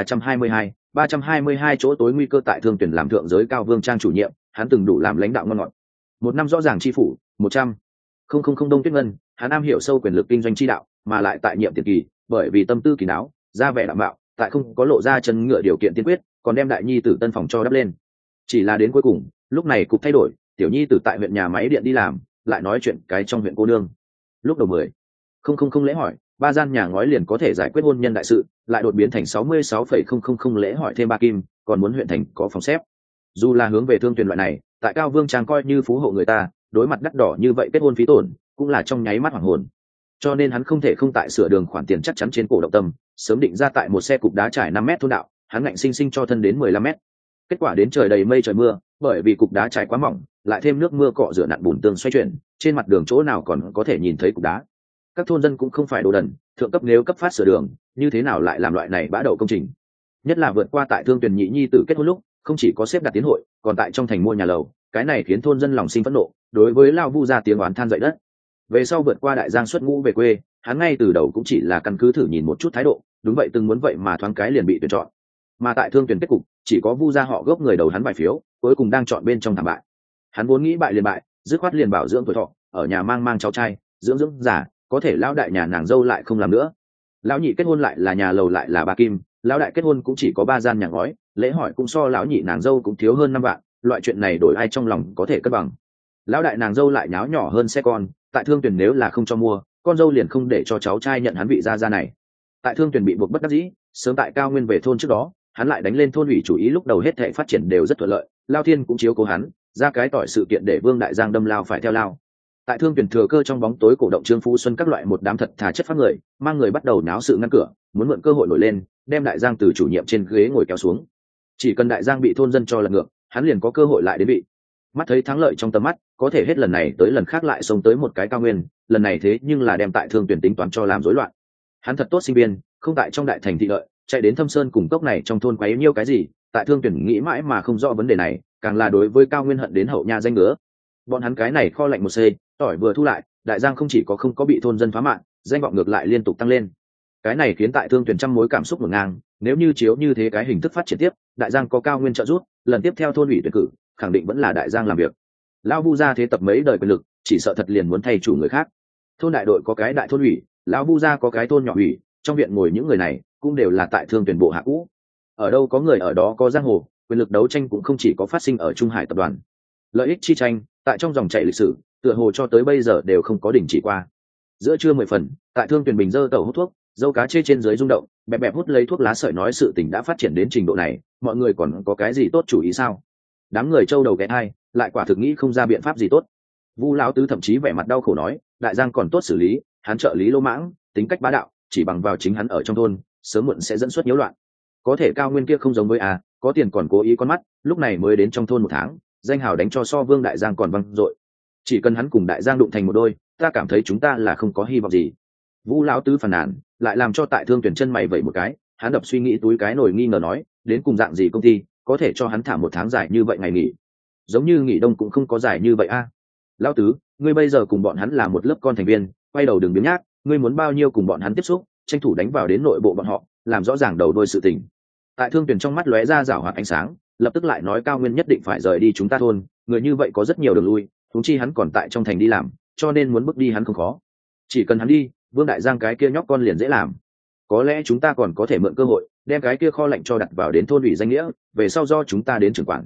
322 chỗ tối nguy cơ. Tại Thương Tuyển làm thượng giới cao vương trang chủ nhiệm, hắn từng đủ làm lãnh đạo ngon ngọt. Một năm rõ ràng chi phủ 100 không Đông Tuyết Ngân, hắn am hiểu sâu quyền lực kinh doanh chi đạo, mà lại tại nhiệm tiền kỳ, bởi vì tâm tư kỳ não, ra vẻ đạm bạo, tại không có lộ ra chân ngựa điều kiện tiên quyết, còn đem đại nhi tử tân phòng cho đắp lên. Chỉ là đến cuối cùng, lúc này cục thay đổi, tiểu nhi tử tại huyện nhà máy điện đi làm, lại nói chuyện cái trong huyện cô nương. Lúc đầu 10 không lễ hỏi, 3 gian nhà ngói liền có thể giải quyết hôn nhân đại sự, lại đột biến thành 66,000 lễ hỏi thêm 3 kim, còn muốn huyện thành có phòng xếp. Dù là hướng về Thương Tuyền loại này tại Cao Vương Trang coi như phú hộ người ta, đối mặt đắt đỏ như vậy kết hôn phí tổn cũng là trong nháy mắt hoàng hồn. Cho nên hắn không thể không tại sửa đường khoản tiền chắc chắn trên cổ động tâm, sớm định ra tại một xe cục đá trải 5 mét thôn đạo, hắn ngạnh sinh sinh cho thân đến 15 mét. Kết quả đến trời đầy mây trời mưa, bởi vì cục đá trải quá mỏng, lại thêm nước mưa cọ rửa nặn bùn tương xoay chuyển, trên mặt đường chỗ nào còn có thể nhìn thấy cục đá. Các thôn dân cũng không phải đồ đần, thượng cấp nếu cấp phát sửa đường, như thế nào lại làm loại này bã đậu công trình. Nhất là vượt qua tại Thương Tuyền nhị nhi tử kết hôn lúc, không chỉ có xếp đặt tiến hội, còn tại trong thành mua nhà lầu, cái này khiến thôn dân lòng sinh phẫn nộ, đối với Lao Vu ra tiếng oán than dậy đất. Về sau vượt qua đại giang xuất ngũ về quê, hắn ngay từ đầu cũng chỉ là căn cứ thử nhìn một chút thái độ, đúng vậy từng muốn vậy mà thoáng cái liền bị tuyển chọn. Mà tại Thương Tuyền kết cục, chỉ có Vu gia họ gốc người đầu hắn vài phiếu, cuối cùng đang chọn bên trong thảm bại. Hắn vốn nghĩ bại liền bại, dứt khoát liền bảo dưỡng tuổi thọ, ở nhà mang cháu trai, dưỡng già, có thể lão đại nhà nàng dâu lại không làm nữa. Lão nhị kết hôn lại là nhà lầu lại là bà kim, lão đại kết hôn cũng chỉ có 3 gian nhà ngói, lễ hỏi cũng so lão nhị nàng dâu cũng thiếu hơn 5 vạn, loại chuyện này đổi ai trong lòng có thể cân bằng. Lão đại nàng dâu lại nháo nhỏ hơn xe con, tại Thương Tuyền nếu là không cho mua, con dâu liền không để cho cháu trai nhận hắn vị gia này. Tại Thương Tuyền bị buộc bất đắc dĩ, sớm tại Cao Nguyên về thôn trước đó, hắn lại đánh lên thôn ủy chủ ý, lúc đầu hết thảy phát triển đều rất thuận lợi, Lao Thiên cũng chiếu cố hắn, ra cái tỏi sự kiện để Vương Đại Giang đâm lao phải theo lao. Tại Thương Tuyền thừa cơ trong bóng tối cổ động Trương Phú Xuân các loại một đám thật thà chất phát người, mang người bắt đầu náo sự ngăn cửa, muốn mượn cơ hội nổi lên, đem Đại Giang từ chủ nhiệm trên ghế ngồi kéo xuống. Chỉ cần Đại Giang bị thôn dân cho lật ngược, hắn liền có cơ hội lại đến vị. Mắt thấy thắng lợi trong tầm mắt, có thể hết lần này tới lần khác lại xông tới một cái Cao Nguyên, lần này thế nhưng là đem tại Thương Tuyền tính toán cho làm rối loạn. Hắn thật tốt sinh viên, không tại trong đại thành thị lợi, chạy đến Thâm Sơn cùng cốc này trong thôn quấy nhiêu cái gì, tại Thương Tuyền nghĩ mãi mà không rõ vấn đề này, càng là đối với Cao Nguyên hận đến hậu nha danh ngứa. Bọn hắn cái này kho lạnh một c, tỏi vừa thu lại, Đại Giang không chỉ có không có bị thôn dân phá mạng, danh vọng ngược lại liên tục tăng lên. Cái này khiến tại Thương Tuyền trăm mối cảm xúc ngổn ngang, nếu như chiếu như thế cái hình thức phát triển tiếp, Đại Giang có Cao Nguyên trợ giúp, lần tiếp theo thôn ủy tuyển cử, khẳng định vẫn là Đại Giang làm việc. Lão Vu gia thế tập mấy đời quyền lực, chỉ sợ thật liền muốn thay chủ người khác. Thôn đại đội có cái đại thôn ủy, lão Vu gia có cái thôn nhỏ ủy, trong viện ngồi những người này cũng đều là tại Thương Tuyền bộ hạ cũ. Ở đâu có người ở đó có giang hồ, quyền lực đấu tranh cũng không chỉ có phát sinh ở Trung Hải tập đoàn. Lợi ích chi tranh, tại trong dòng chảy lịch sử, tựa hồ cho tới bây giờ đều không có đình chỉ qua. Giữa trưa 10 phần, tại Thương Tuyền bình dơ tàu hút thuốc, dâu cá chê trên dưới rung động, bẹp bẹp hút lấy thuốc lá sợi nói sự tình đã phát triển đến trình độ này, mọi người còn có cái gì tốt chủ ý sao? Đám người trâu đầu ghé hai, lại quả thực nghĩ không ra biện pháp gì tốt. Vu lão tứ thậm chí vẻ mặt đau khổ nói, Đại Giang còn tốt xử lý, hắn trợ lý lỗ mãng, tính cách bá đạo, chỉ bằng vào chính hắn ở trong thôn, sớm muộn sẽ dẫn xuất nhiễu loạn. Có thể Cao Nguyên kia không giống với có tiền còn cố ý con mắt, lúc này mới đến trong thôn 1 tháng, danh hào đánh cho so Vương Đại Giang còn văng dội. Chỉ cần hắn cùng Đại Giang đụng thành một đôi, ta cảm thấy chúng ta là không có hy vọng gì. Vu lão tứ phàn nàn, lại làm cho tại Thương Tuyển chân mày vẩy một cái, hắn đập suy nghĩ túi cái nổi nghi ngờ nói, đến cùng dạng gì công ty có thể cho hắn thả 1 tháng dài như vậy ngày nghỉ, giống như nghỉ đông cũng không có dài như vậy Lão tứ, ngươi bây giờ cùng bọn hắn là một lớp con thành viên, quay đầu đừng biếng nhác, ngươi muốn bao nhiêu cùng bọn hắn tiếp xúc, tranh thủ đánh vào đến nội bộ bọn họ, làm rõ ràng đầu đuôi sự tình. Tại Thương Tuyển trong mắt lóe ra rảo hoạt ánh sáng, lập tức lại nói Cao Nguyên nhất định phải rời đi chúng ta thôn, người như vậy có rất nhiều đường lui, huống chi hắn còn tại trong thành đi làm, cho nên muốn bước đi hắn không khó. Chỉ cần hắn đi, Vương Đại Giang cái kia nhóc con liền dễ làm. Có lẽ chúng ta còn có thể mượn cơ hội, đem cái kia kho lạnh cho đặt vào đến thôn ủy danh nghĩa, về sau do chúng ta đến trưởng quản.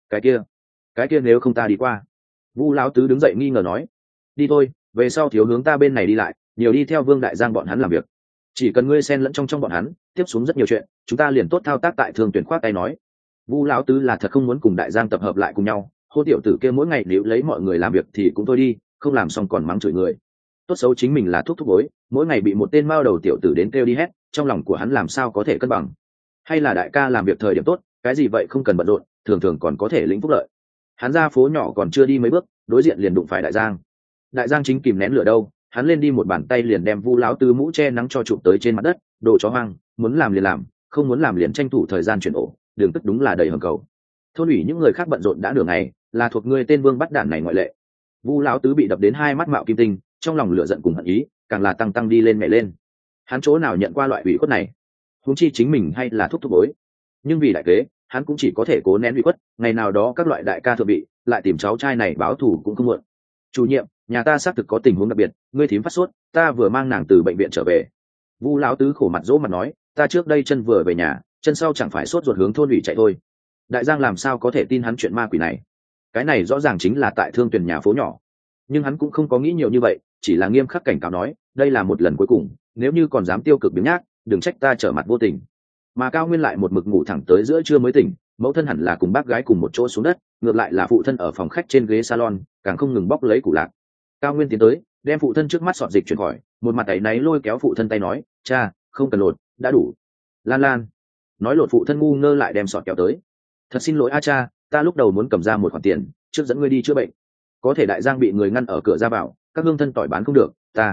Cái kia nếu không ta đi qua. Vu lão tứ đứng dậy nghi ngờ nói, đi thôi, về sau thiếu hướng ta bên này đi lại, nhiều đi theo Vương Đại Giang bọn hắn làm việc. Chỉ cần ngươi xen lẫn trong bọn hắn, tiếp xuống rất nhiều chuyện, chúng ta liền tốt thao tác. Tại Thương Tuyển khoát tay nói, Vu lão tứ là thật không muốn cùng Đại Giang tập hợp lại cùng nhau, hô tiểu tử kia mỗi ngày nếu lấy mọi người làm việc thì cũng thôi đi, không làm xong còn mắng chửi người. Tốt xấu chính mình là thuốc bối, mỗi ngày bị một tên mao đầu tiểu tử đến kêu đi hét, trong lòng của hắn làm sao có thể cân bằng. Hay là đại ca làm việc thời điểm tốt, cái gì vậy không cần bận rộn, thường thường còn có thể lĩnh phúc lợi. Hắn ra phố nhỏ còn chưa đi mấy bước, đối diện liền đụng phải Đại Giang. Đại Giang chính kìm nén lửa đâu, hắn lên đi một bàn tay liền đem Vu lão tứ mũ che nắng cho chụp tới trên mặt đất, đồ chó hoang, muốn làm liền làm, không muốn làm liền tranh thủ thời gian chuyển ổ, đường tức đúng là đầy hầm cầu. Thôn ủy những người khác bận rộn đã nửa ngày, là thuộc ngươi tên Vương bắt đản này ngoại lệ. Vu lão tứ bị đập đến hai mắt mạo kim tinh, trong lòng lửa giận cùng hận ý càng là tăng đi lên mẹ lên. Hắn chỗ nào nhận qua loại ủy khuất này, huống chi chính mình hay là thúc bối. Nhưng vì đại kế, hắn cũng chỉ có thể cố nén ủy khuất, ngày nào đó các loại đại ca thượng vị lại tìm cháu trai này báo thù cũng không muộn. Chủ nhiệm, nhà ta xác thực có tình huống đặc biệt, ngươi thím phát sốt, ta vừa mang nàng từ bệnh viện trở về. Vu lão tứ khổ mặt dỗ mặt nói, ta trước đây chân vừa về nhà, chân sau chẳng phải sốt ruột hướng thôn ủy chạy thôi. Đại Giang làm sao có thể tin hắn chuyện ma quỷ này? Cái này rõ ràng chính là tại Thương Tuyển nhà phố nhỏ. Nhưng hắn cũng không có nghĩ nhiều như vậy, chỉ là nghiêm khắc cảnh cáo nói, đây là một lần cuối cùng, nếu như còn dám tiêu cực biếng nhác, đừng trách ta trở mặt vô tình. Mà Cao Nguyên lại một mực ngủ thẳng tới giữa trưa mới tỉnh, mẫu thân hẳn là cùng bác gái cùng một chỗ xuống đất, ngược lại là phụ thân ở phòng khách trên ghế salon càng không ngừng bóc lấy củ lạc. Cao Nguyên tiến tới đem phụ thân trước mắt sọt dịch chuyển khỏi, một mặt tay náy lôi kéo phụ thân tay nói, cha không cần lột, đã đủ. Lan Lan nói lột, phụ thân ngu ngơ lại đem sọt kéo tới. Thật xin lỗi a cha, ta lúc đầu muốn cầm ra một khoản tiền trước dẫn ngươi đi chữa bệnh, có thể đại giang bị người ngăn ở cửa ra vào, các hương thân tỏi bán không được,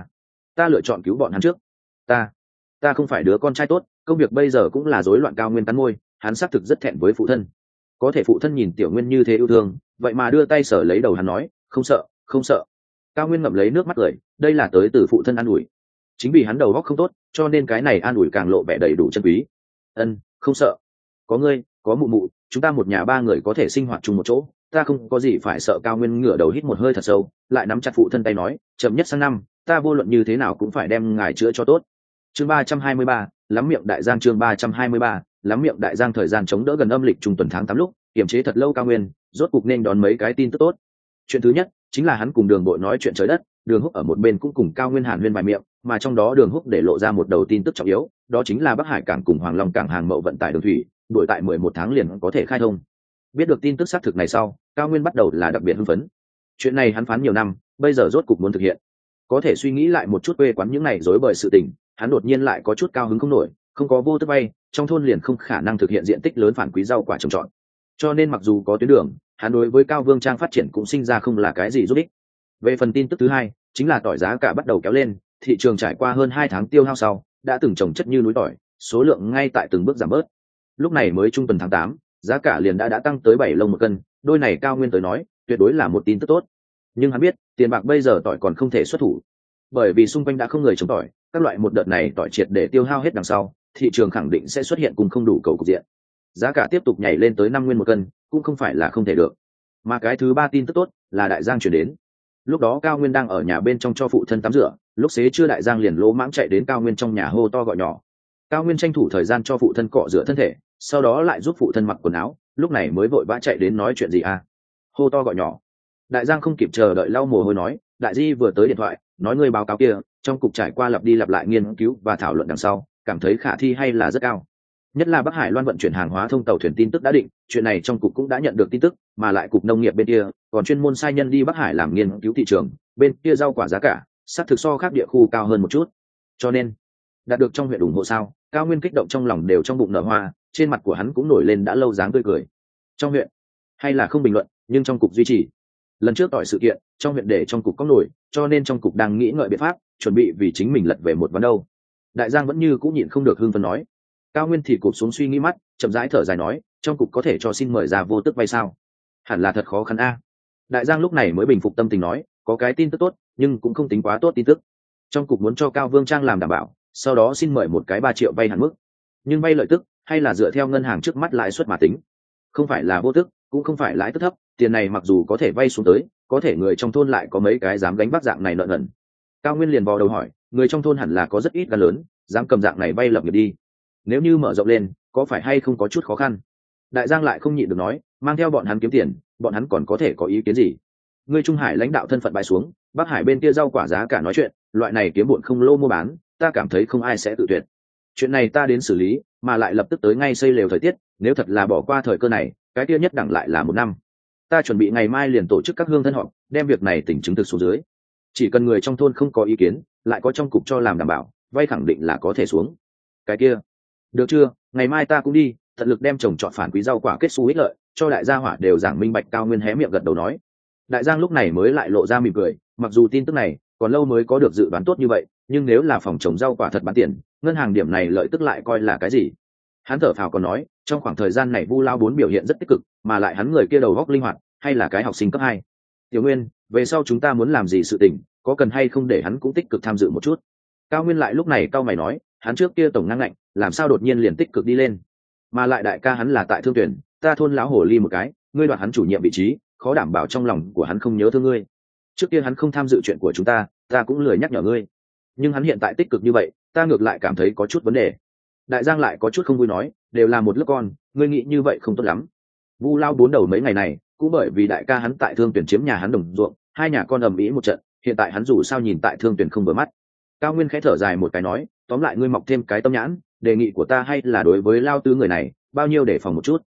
ta lựa chọn cứu bọn hắn trước. Ta không phải đứa con trai tốt, công việc bây giờ cũng là rối loạn. Cao Nguyên cắn môi, hắn xác thực rất thẹn với phụ thân, có thể phụ thân nhìn Tiểu Nguyên như thế yêu thương, vậy mà đưa tay sờ lấy đầu hắn nói, không sợ không sợ. Cao Nguyên ngậm lấy nước mắt cười, đây là tới từ phụ thân an ủi. Chính vì hắn đầu óc không tốt, cho nên cái này an ủi càng lộ vẻ đầy đủ chân quý. Không sợ, có ngươi, có mụ mụ, chúng ta một nhà ba người có thể sinh hoạt chung một chỗ, ta không có gì phải sợ. Cao Nguyên ngửa đầu hít một hơi thật sâu, lại nắm chặt phụ thân tay nói, chậm nhất sang năm ta vô luận như thế nào cũng phải đem ngài chữa cho tốt. Chương 323, lắm miệng đại giang. Chương 323, lắm miệng đại giang. Thời gian chống đỡ gần âm lịch trung tuần tháng 8 lúc kiềm chế thật lâu, Cao Nguyên rốt cục nên đón mấy cái tin tức tốt. Chuyện thứ nhất chính là hắn cùng Đường Bội nói chuyện trời đất, Đường Húc ở một bên cũng cùng Cao Nguyên hàn huyên vài miệng, mà trong đó Đường Húc để lộ ra một đầu tin tức trọng yếu, đó chính là Bắc Hải cảng cùng Hoàng Long cảng hàng mậu vận tải đường thủy đổi tại 11 tháng liền có thể khai thông. Biết được tin tức xác thực này sau, Cao Nguyên bắt đầu là đặc biệt hưng phấn. Chuyện này hắn phán nhiều năm, bây giờ rốt cục muốn thực hiện. Có thể suy nghĩ lại một chút quê quán những này rối bời sự tình, hắn đột nhiên lại có chút cao hứng không nổi. Không có vô tức vay, trong thôn liền không khả năng thực hiện diện tích lớn phản quý rau quả trồng trọt, cho nên mặc dù có tuyến đường, hắn đối với Cao Vương Trang phát triển cũng sinh ra không là cái gì giúp ích. Về phần tin tức thứ hai chính là tỏi giá cả bắt đầu kéo lên, thị trường trải qua hơn 2 tháng tiêu hao sau đã từng trồng chất như núi tỏi, số lượng ngay tại từng bước giảm bớt. Lúc này mới trung tuần tháng 8, giá cả liền đã tăng tới 7 lông một cân, đôi này Cao Nguyên tới nói tuyệt đối là một tin tức tốt. Nhưng hắn biết tiền bạc bây giờ tỏi còn không thể xuất thủ, bởi vì xung quanh đã không người trồng tỏi, các loại một đợt này tỏi triệt để tiêu hao hết đằng sau, thị trường khẳng định sẽ xuất hiện cùng không đủ cầu cục diện, giá cả tiếp tục nhảy lên tới 5 nguyên một cân cũng không phải là không thể được. Mà cái thứ ba tin tức tốt là đại giang chuyển đến. Lúc đó Cao Nguyên đang ở nhà bên trong cho phụ thân tắm rửa, lúc xế trưa đại giang liền lỗ mãng chạy đến Cao Nguyên trong nhà hô to gọi nhỏ. Cao Nguyên tranh thủ thời gian cho phụ thân cọ rửa thân thể, sau đó lại giúp phụ thân mặc quần áo, lúc này mới vội vã chạy đến nói chuyện gì à. Hô to gọi nhỏ. Đại giang không kịp chờ đợi lau mồ hôi nói, đại di vừa tới điện thoại nói người báo cáo kia trong cục trải qua lặp đi lặp lại nghiên cứu và thảo luận đằng sau, cảm thấy khả thi hay là rất cao. Nhất là Bắc Hải Loan vận chuyển hàng hóa thông tàu thuyền tin tức đã định, chuyện này trong cục cũng đã nhận được tin tức, mà lại cục nông nghiệp bên kia còn chuyên môn sai nhân đi Bắc Hải làm nghiên cứu thị trường, bên kia rau quả giá cả xác thực so khác địa khu cao hơn một chút, cho nên đạt được trong huyện ủng hộ sao. Cao Nguyên kích động trong lòng đều trong bụng nở hoa, trên mặt của hắn cũng nổi lên đã lâu dáng tươi cười. Trong huyện hay là không bình luận, nhưng trong cục duy trì. Lần trước tỏi sự kiện trong huyện để trong cục có nổi, cho nên trong cục đang nghĩ ngợi biện pháp chuẩn bị vì chính mình lật về một ván đâu. Đại giang vẫn như cũng nhịn không được hưng phấn nói. Cao Nguyên thì cụp xuống suy nghĩ mắt, chậm rãi thở dài nói, trong cục có thể cho xin mời ra vô tức vay sao? Hẳn là thật khó khăn a. Đại giang lúc này mới bình phục tâm tình nói, có cái tin tức tốt nhưng cũng không tính quá tốt tin tức. Trong cục muốn cho Cao Vương Trang làm đảm bảo, sau đó xin mời một cái 3 triệu vay hạn mức, nhưng vay lợi tức hay là dựa theo ngân hàng trước mắt lãi suất mà tính, không phải là vô tức cũng không phải lãi tức thấp. Tiền này mặc dù có thể vay xuống tới, có thể người trong thôn lại có mấy cái dám gánh vác dạng này nợ nần. Cao Nguyên liền vò đầu hỏi, người trong thôn hẳn là có rất ít gan lớn dám cầm dạng này vay lập nghiệp đi, nếu như mở rộng lên có phải hay không có chút khó khăn? Đại giang lại không nhịn được nói, mang theo bọn hắn kiếm tiền, bọn hắn còn có thể có ý kiến gì? Ngươi Trung Hải lãnh đạo thân phận bại xuống, Bắc Hải bên kia rau quả giá cả nói chuyện, loại này kiếm bộn không lô mua bán, ta cảm thấy không ai sẽ tự tuyệt. Chuyện này ta đến xử lý, mà lại lập tức tới ngay xây lều thời tiết, nếu thật là bỏ qua thời cơ này, cái kia nhất đẳng lại là 1 năm. Ta chuẩn bị ngày mai liền tổ chức các hương thân họp, đem việc này tỉnh chứng thực xuống dưới. Chỉ cần người trong thôn không có ý kiến, lại có trong cục cho làm đảm bảo, vay khẳng định là có thể xuống. Cái kia được chưa, ngày mai ta cũng đi tận lực đem trồng trọt phản quý rau quả kết xu ích lợi cho đại gia hỏa đều giảng minh bạch. Cao Nguyên hé miệng gật đầu nói. Đại giang lúc này mới lại lộ ra mỉm cười, mặc dù tin tức này còn lâu mới có được dự đoán tốt như vậy, nhưng nếu là phòng trồng rau quả thật bán tiền, ngân hàng điểm này lợi tức lại coi là cái gì. Hắn thở phào còn nói, trong khoảng thời gian này Vu Lao 4 biểu hiện rất tích cực, mà lại hắn người kia đầu óc linh hoạt, hay là cái học sinh cấp 2. Tiểu Nguyên, về sau chúng ta muốn làm gì sự tình, có cần hay không để hắn cũng tích cực tham dự một chút? Cao Nguyên lại lúc này cau mày nói, hắn trước kia tổng ngang ngạnh, làm sao đột nhiên liền tích cực đi lên? Mà lại đại ca hắn là tại Thương Tuyển, ta thôn lão hồ ly một cái, ngươi đoạt hắn chủ nhiệm vị trí, khó đảm bảo trong lòng của hắn không nhớ thương ngươi. Trước kia hắn không tham dự chuyện của chúng ta cũng lười nhắc nhở ngươi, nhưng hắn hiện tại tích cực như vậy, ta ngược lại cảm thấy có chút vấn đề. Đại giang lại có chút không vui nói, đều là một lớp con, ngươi nghĩ như vậy không tốt lắm. Vu Lao 4 đầu mấy ngày này cũng bởi vì đại ca hắn tại Thương Tuyển chiếm nhà hắn đồng ruộng, hai nhà con ầm ĩ một trận, hiện tại hắn dù sao nhìn tại Thương Tuyển không vừa mắt. Cao Nguyên khẽ thở dài một cái nói, tóm lại ngươi mọc thêm cái tâm nhãn, đề nghị của ta hay là đối với Lao Tứ người này bao nhiêu để phòng một chút.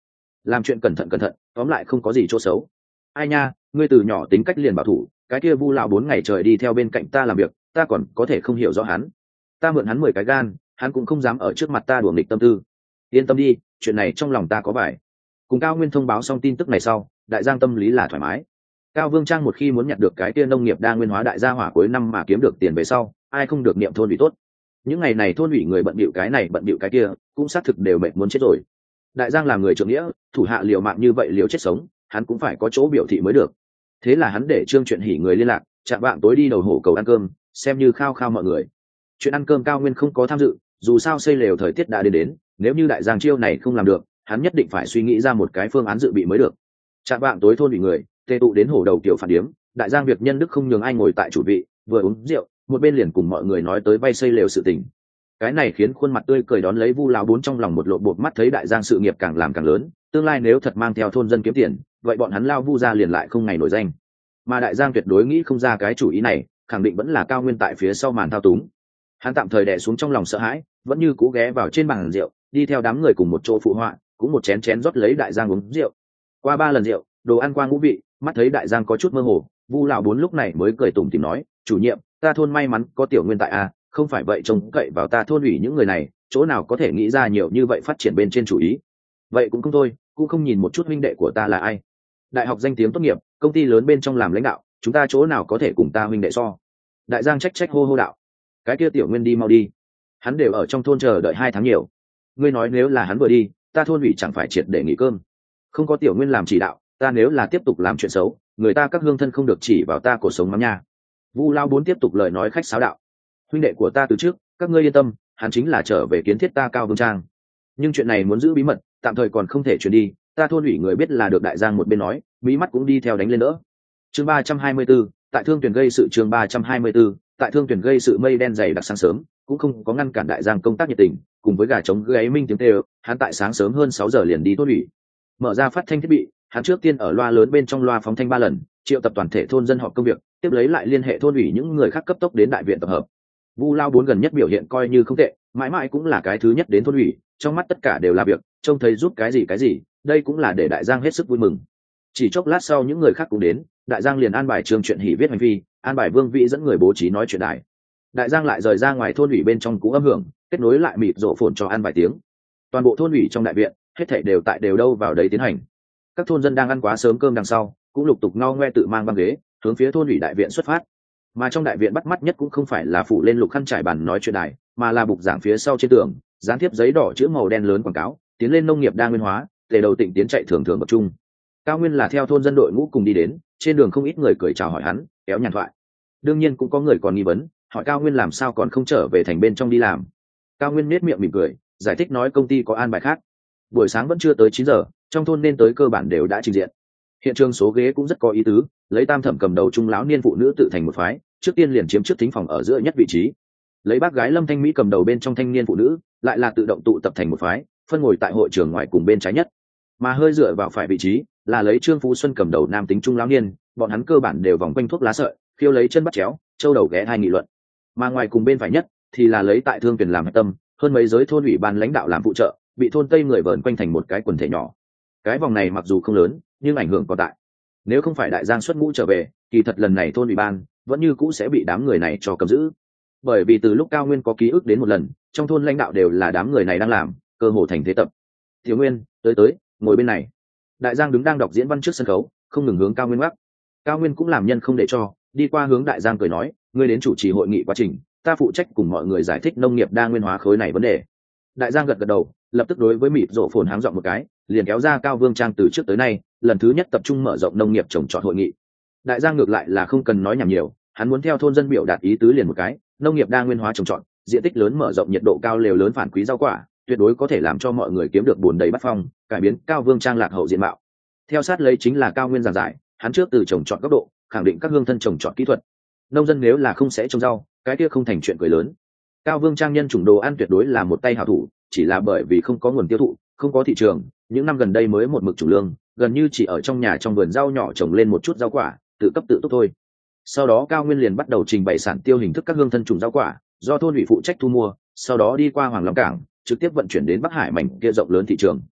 làm chuyện cẩn thận cẩn thận, tóm lại không có gì chỗ xấu. Ai nha, ngươi từ nhỏ tính cách liền bảo thủ, cái kia Vu lão 4 ngày trời đi theo bên cạnh ta làm việc, ta còn có thể không hiểu rõ hắn. Ta mượn hắn 10 cái gan, hắn cũng không dám ở trước mặt ta đùa nghịch tâm tư. Yên tâm đi, chuyện này trong lòng ta có bài. Cùng Cao Nguyên thông báo xong tin tức này sau, Đại Giang tâm lý là thoải mái. Cao Vương Trang một khi muốn nhặt được cái kia nông nghiệp đa nguyên hóa đại gia hỏa cuối năm mà kiếm được tiền về sau, ai không được niệm thôn ủy tốt. Những ngày này thôn ủy người bận bịu cái này bận bịu cái kia, cũng xác thực đều mệt muốn chết rồi. Đại Giang làm người trưởng nghĩa, thủ hạ liều mạng như vậy liều chết sống, hắn cũng phải có chỗ biểu thị mới được. Thế là hắn để Trương Chuyện Hỉ người liên lạc, chạm vạng tối đi đầu hổ cầu ăn cơm, xem như khao khao mọi người. Chuyện ăn cơm Cao Nguyên không có tham dự, dù sao xây lều thời tiết đã đến, nếu như Đại Giang chiêu này không làm được, hắn nhất định phải suy nghĩ ra một cái phương án dự bị mới được. Chạm vạng tối thôn ủy người tề tụ đến hổ đầu kiểu phản điếm, Đại Giang việc nhân đức không nhường ai ngồi tại chủ vị, vừa uống rượu, một bên liền cùng mọi người nói tới vay xây lều sự tình. Cái này khiến khuôn mặt tươi cười đón lấy Vu lão 4 trong lòng một lộ bột mắt, thấy Đại Giang sự nghiệp càng làm càng lớn, tương lai nếu thật mang theo thôn dân kiếm tiền, vậy bọn hắn lao Vu ra liền lại không ngày nổi danh. Mà Đại Giang tuyệt đối nghĩ không ra cái chủ ý này, khẳng định vẫn là Cao Nguyên tại phía sau màn thao túng. Hắn tạm thời đè xuống trong lòng sợ hãi, vẫn như cú ghé vào trên bàn rượu, đi theo đám người cùng một chỗ phụ họa, cũng một chén chén rót lấy Đại Giang uống rượu. Qua 3 lần rượu, đồ ăn qua ngũ vị, mắt thấy Đại Giang có chút mơ hồ, Vu lão 4 lúc này mới cười tủm tỉm nói, chủ nhiệm, ta thôn may mắn có Tiểu Nguyên tại à, không phải vậy trông cậy vào ta thôn ủy những người này, chỗ nào có thể nghĩ ra nhiều như vậy phát triển bên trên chủ ý. Vậy cũng không thôi, cũng không nhìn một chút huynh đệ của ta là ai. Đại học danh tiếng tốt nghiệp, công ty lớn bên trong làm lãnh đạo, chúng ta chỗ nào có thể cùng ta huynh đệ so. Đại Giang trách trách hô hô đạo, cái kia Tiểu Nguyên đi mau đi, hắn đều ở trong thôn chờ đợi 2 tháng nhiều. Ngươi nói nếu là hắn vừa đi, ta thôn ủy chẳng phải triệt để nghỉ cơm. Không có Tiểu Nguyên làm chỉ đạo, ta nếu là tiếp tục làm chuyện xấu, người ta các hương thân không được chỉ vào ta cổ sống mắm nha. Vu lão 4 tiếp tục lời nói khách sáo đạo, huynh đệ của ta từ trước, các ngươi yên tâm, hắn chính là trở về kiến thiết ta Cao Vương Trang. Nhưng chuyện này muốn giữ bí mật, tạm thời còn không thể truyền đi, ta thôn ủy người biết là được. Đại Giang một bên nói, mí mắt cũng đi theo đánh lên nữa. Chương 324, tại Thương Tuyển gây sự. Chương 324, tại Thương Tuyển gây sự. Mây đen dày đặc sáng sớm, cũng không có ngăn cản Đại Giang công tác nhiệt tình, cùng với gà trống gáy minh tiếng kêu, hắn tại sáng sớm hơn 6 giờ liền đi thôn ủy. Mở ra phát thanh thiết bị, hắn trước tiên ở loa lớn bên trong loa phóng thanh 3 lần, triệu tập toàn thể thôn dân họp công việc, tiếp lấy lại liên hệ thôn ủy những người khác cấp tốc đến đại viện tập hợp. Vu lão 4 gần nhất biểu hiện coi như không tệ, mãi mãi cũng là cái thứ nhất đến thôn ủy, trong mắt tất cả đều là việc, trông thấy giúp cái gì, đây cũng là để Đại Giang hết sức vui mừng. Chỉ chốc lát sau những người khác cũng đến, Đại Giang liền an bài Trương Chuyện Hỉ viết hành vi, an bài Vương Vĩ dẫn người bố trí nói chuyện đài. Đại Giang lại rời ra ngoài thôn ủy bên trong cú âm hưởng, kết nối lại mịt rộ phồn cho ăn vài tiếng. Toàn bộ thôn ủy trong đại viện, hết thảy đều đâu vào đấy tiến hành. Các thôn dân đang ăn quá sớm cơm đằng sau, cũng lục tục ngao ngoe tự mang băng ghế, hướng phía thôn ủy đại viện xuất phát. Mà trong đại viện bắt mắt nhất cũng không phải là phủ lên lục khăn trải bàn nói chuyện đài, mà là bục giảng phía sau trên tường, dán tiếp giấy đỏ chữ màu đen lớn quảng cáo, tiến lên nông nghiệp đa nguyên hóa, tề đầu tỉnh tiến chạy thường thường bậc trung. Cao Nguyên là theo thôn dân đội ngũ cùng đi đến, trên đường không ít người cười chào hỏi hắn, kéo nhàn thoại. Đương nhiên cũng có người còn nghi vấn, hỏi Cao Nguyên làm sao còn không trở về thành bên trong đi làm. Cao Nguyên nét miệng mỉm cười, giải thích nói công ty có an bài khác. Buổi sáng vẫn chưa tới 9 giờ, trong thôn nên tới cơ bản đều đã trình diện. Hiện trường số ghế cũng rất có ý tứ, lấy Tam Thẩm cầm đầu trung lão niên phụ nữ tự thành một phái, trước tiên liền chiếm trước thính phòng ở giữa nhất vị trí. Lấy bác gái Lâm Thanh Mỹ cầm đầu bên trong thanh niên phụ nữ, lại là tự động tụ tập thành một phái, phân ngồi tại hội trường ngoài cùng bên trái nhất. Mà hơi dựa vào phải vị trí, là lấy Trương Phú Xuân cầm đầu nam tính trung lão niên, bọn hắn cơ bản đều vòng quanh thuốc lá sợi, khiêu lấy chân bắt chéo, châu đầu ghé hai nghị luận. Mà ngoài cùng bên phải nhất thì là lấy tại Thương Tuyển làm hạch tâm, hơn mấy giới thôn ủy ban lãnh đạo làm phụ trợ, bị thôn Tây người vờn quanh thành một cái quần thể nhỏ. Cái vòng này mặc dù không lớn, nhưng ảnh hưởng còn tại. Nếu không phải Đại Giang xuất ngũ trở về, kỳ thật lần này thôn ủy ban vẫn như cũ sẽ bị đám người này cho cầm giữ. Bởi vì từ lúc Cao Nguyên có ký ức đến một lần, trong thôn lãnh đạo đều là đám người này đang làm, cơ hồ thành thế tập. Thiếu Nguyên, tới, ngồi bên này. Đại Giang đứng đang đọc diễn văn trước sân khấu, không ngừng hướng Cao Nguyên gác. Cao Nguyên cũng làm nhân không để cho, đi qua hướng Đại Giang cười nói, ngươi đến chủ trì hội nghị quá trình, ta phụ trách cùng mọi người giải thích nông nghiệp đa nguyên hóa khối này vấn đề. Đại Giang gật đầu, lập tức đối với mịt rộ phồn háng giọng một cái, liền kéo ra Cao Vương Trang từ trước tới nay lần thứ nhất tập trung mở rộng nông nghiệp trồng trọt hội nghị. Đại Giang ngược lại là không cần nói nhảm nhiều, hắn muốn theo thôn dân biểu đạt ý tứ liền một cái, nông nghiệp đa nguyên hóa trồng trọt, diện tích lớn mở rộng, nhiệt độ cao, lều lớn phản quý rau quả, tuyệt đối có thể làm cho mọi người kiếm được bùn đầy bát phong, cải biến Cao Vương Trang lạc hậu diện mạo. Theo sát lấy chính là Cao Nguyên giảng giải, hắn trước từ trồng trọt góc độ khẳng định các hương thân trồng trọt kỹ thuật. Nông dân nếu là không sẽ trồng rau, cái kia không thành chuyện cười lớn. Cao Vương Trang nhân chủng đồ ăn tuyệt đối là một tay hảo thủ, chỉ là bởi vì không có nguồn tiêu thụ, không có thị trường, những năm gần đây mới một mực chủ lương, gần như chỉ ở trong nhà trong vườn rau nhỏ trồng lên một chút rau quả, tự cấp tự túc thôi. Sau đó Cao Nguyên liền bắt đầu trình bày sản tiêu hình thức các hương thân trùng rau quả, do thôn ủy phụ trách thu mua, sau đó đi qua Hoàng Long Cảng, trực tiếp vận chuyển đến Bắc Hải mảnh kia rộng lớn thị trường.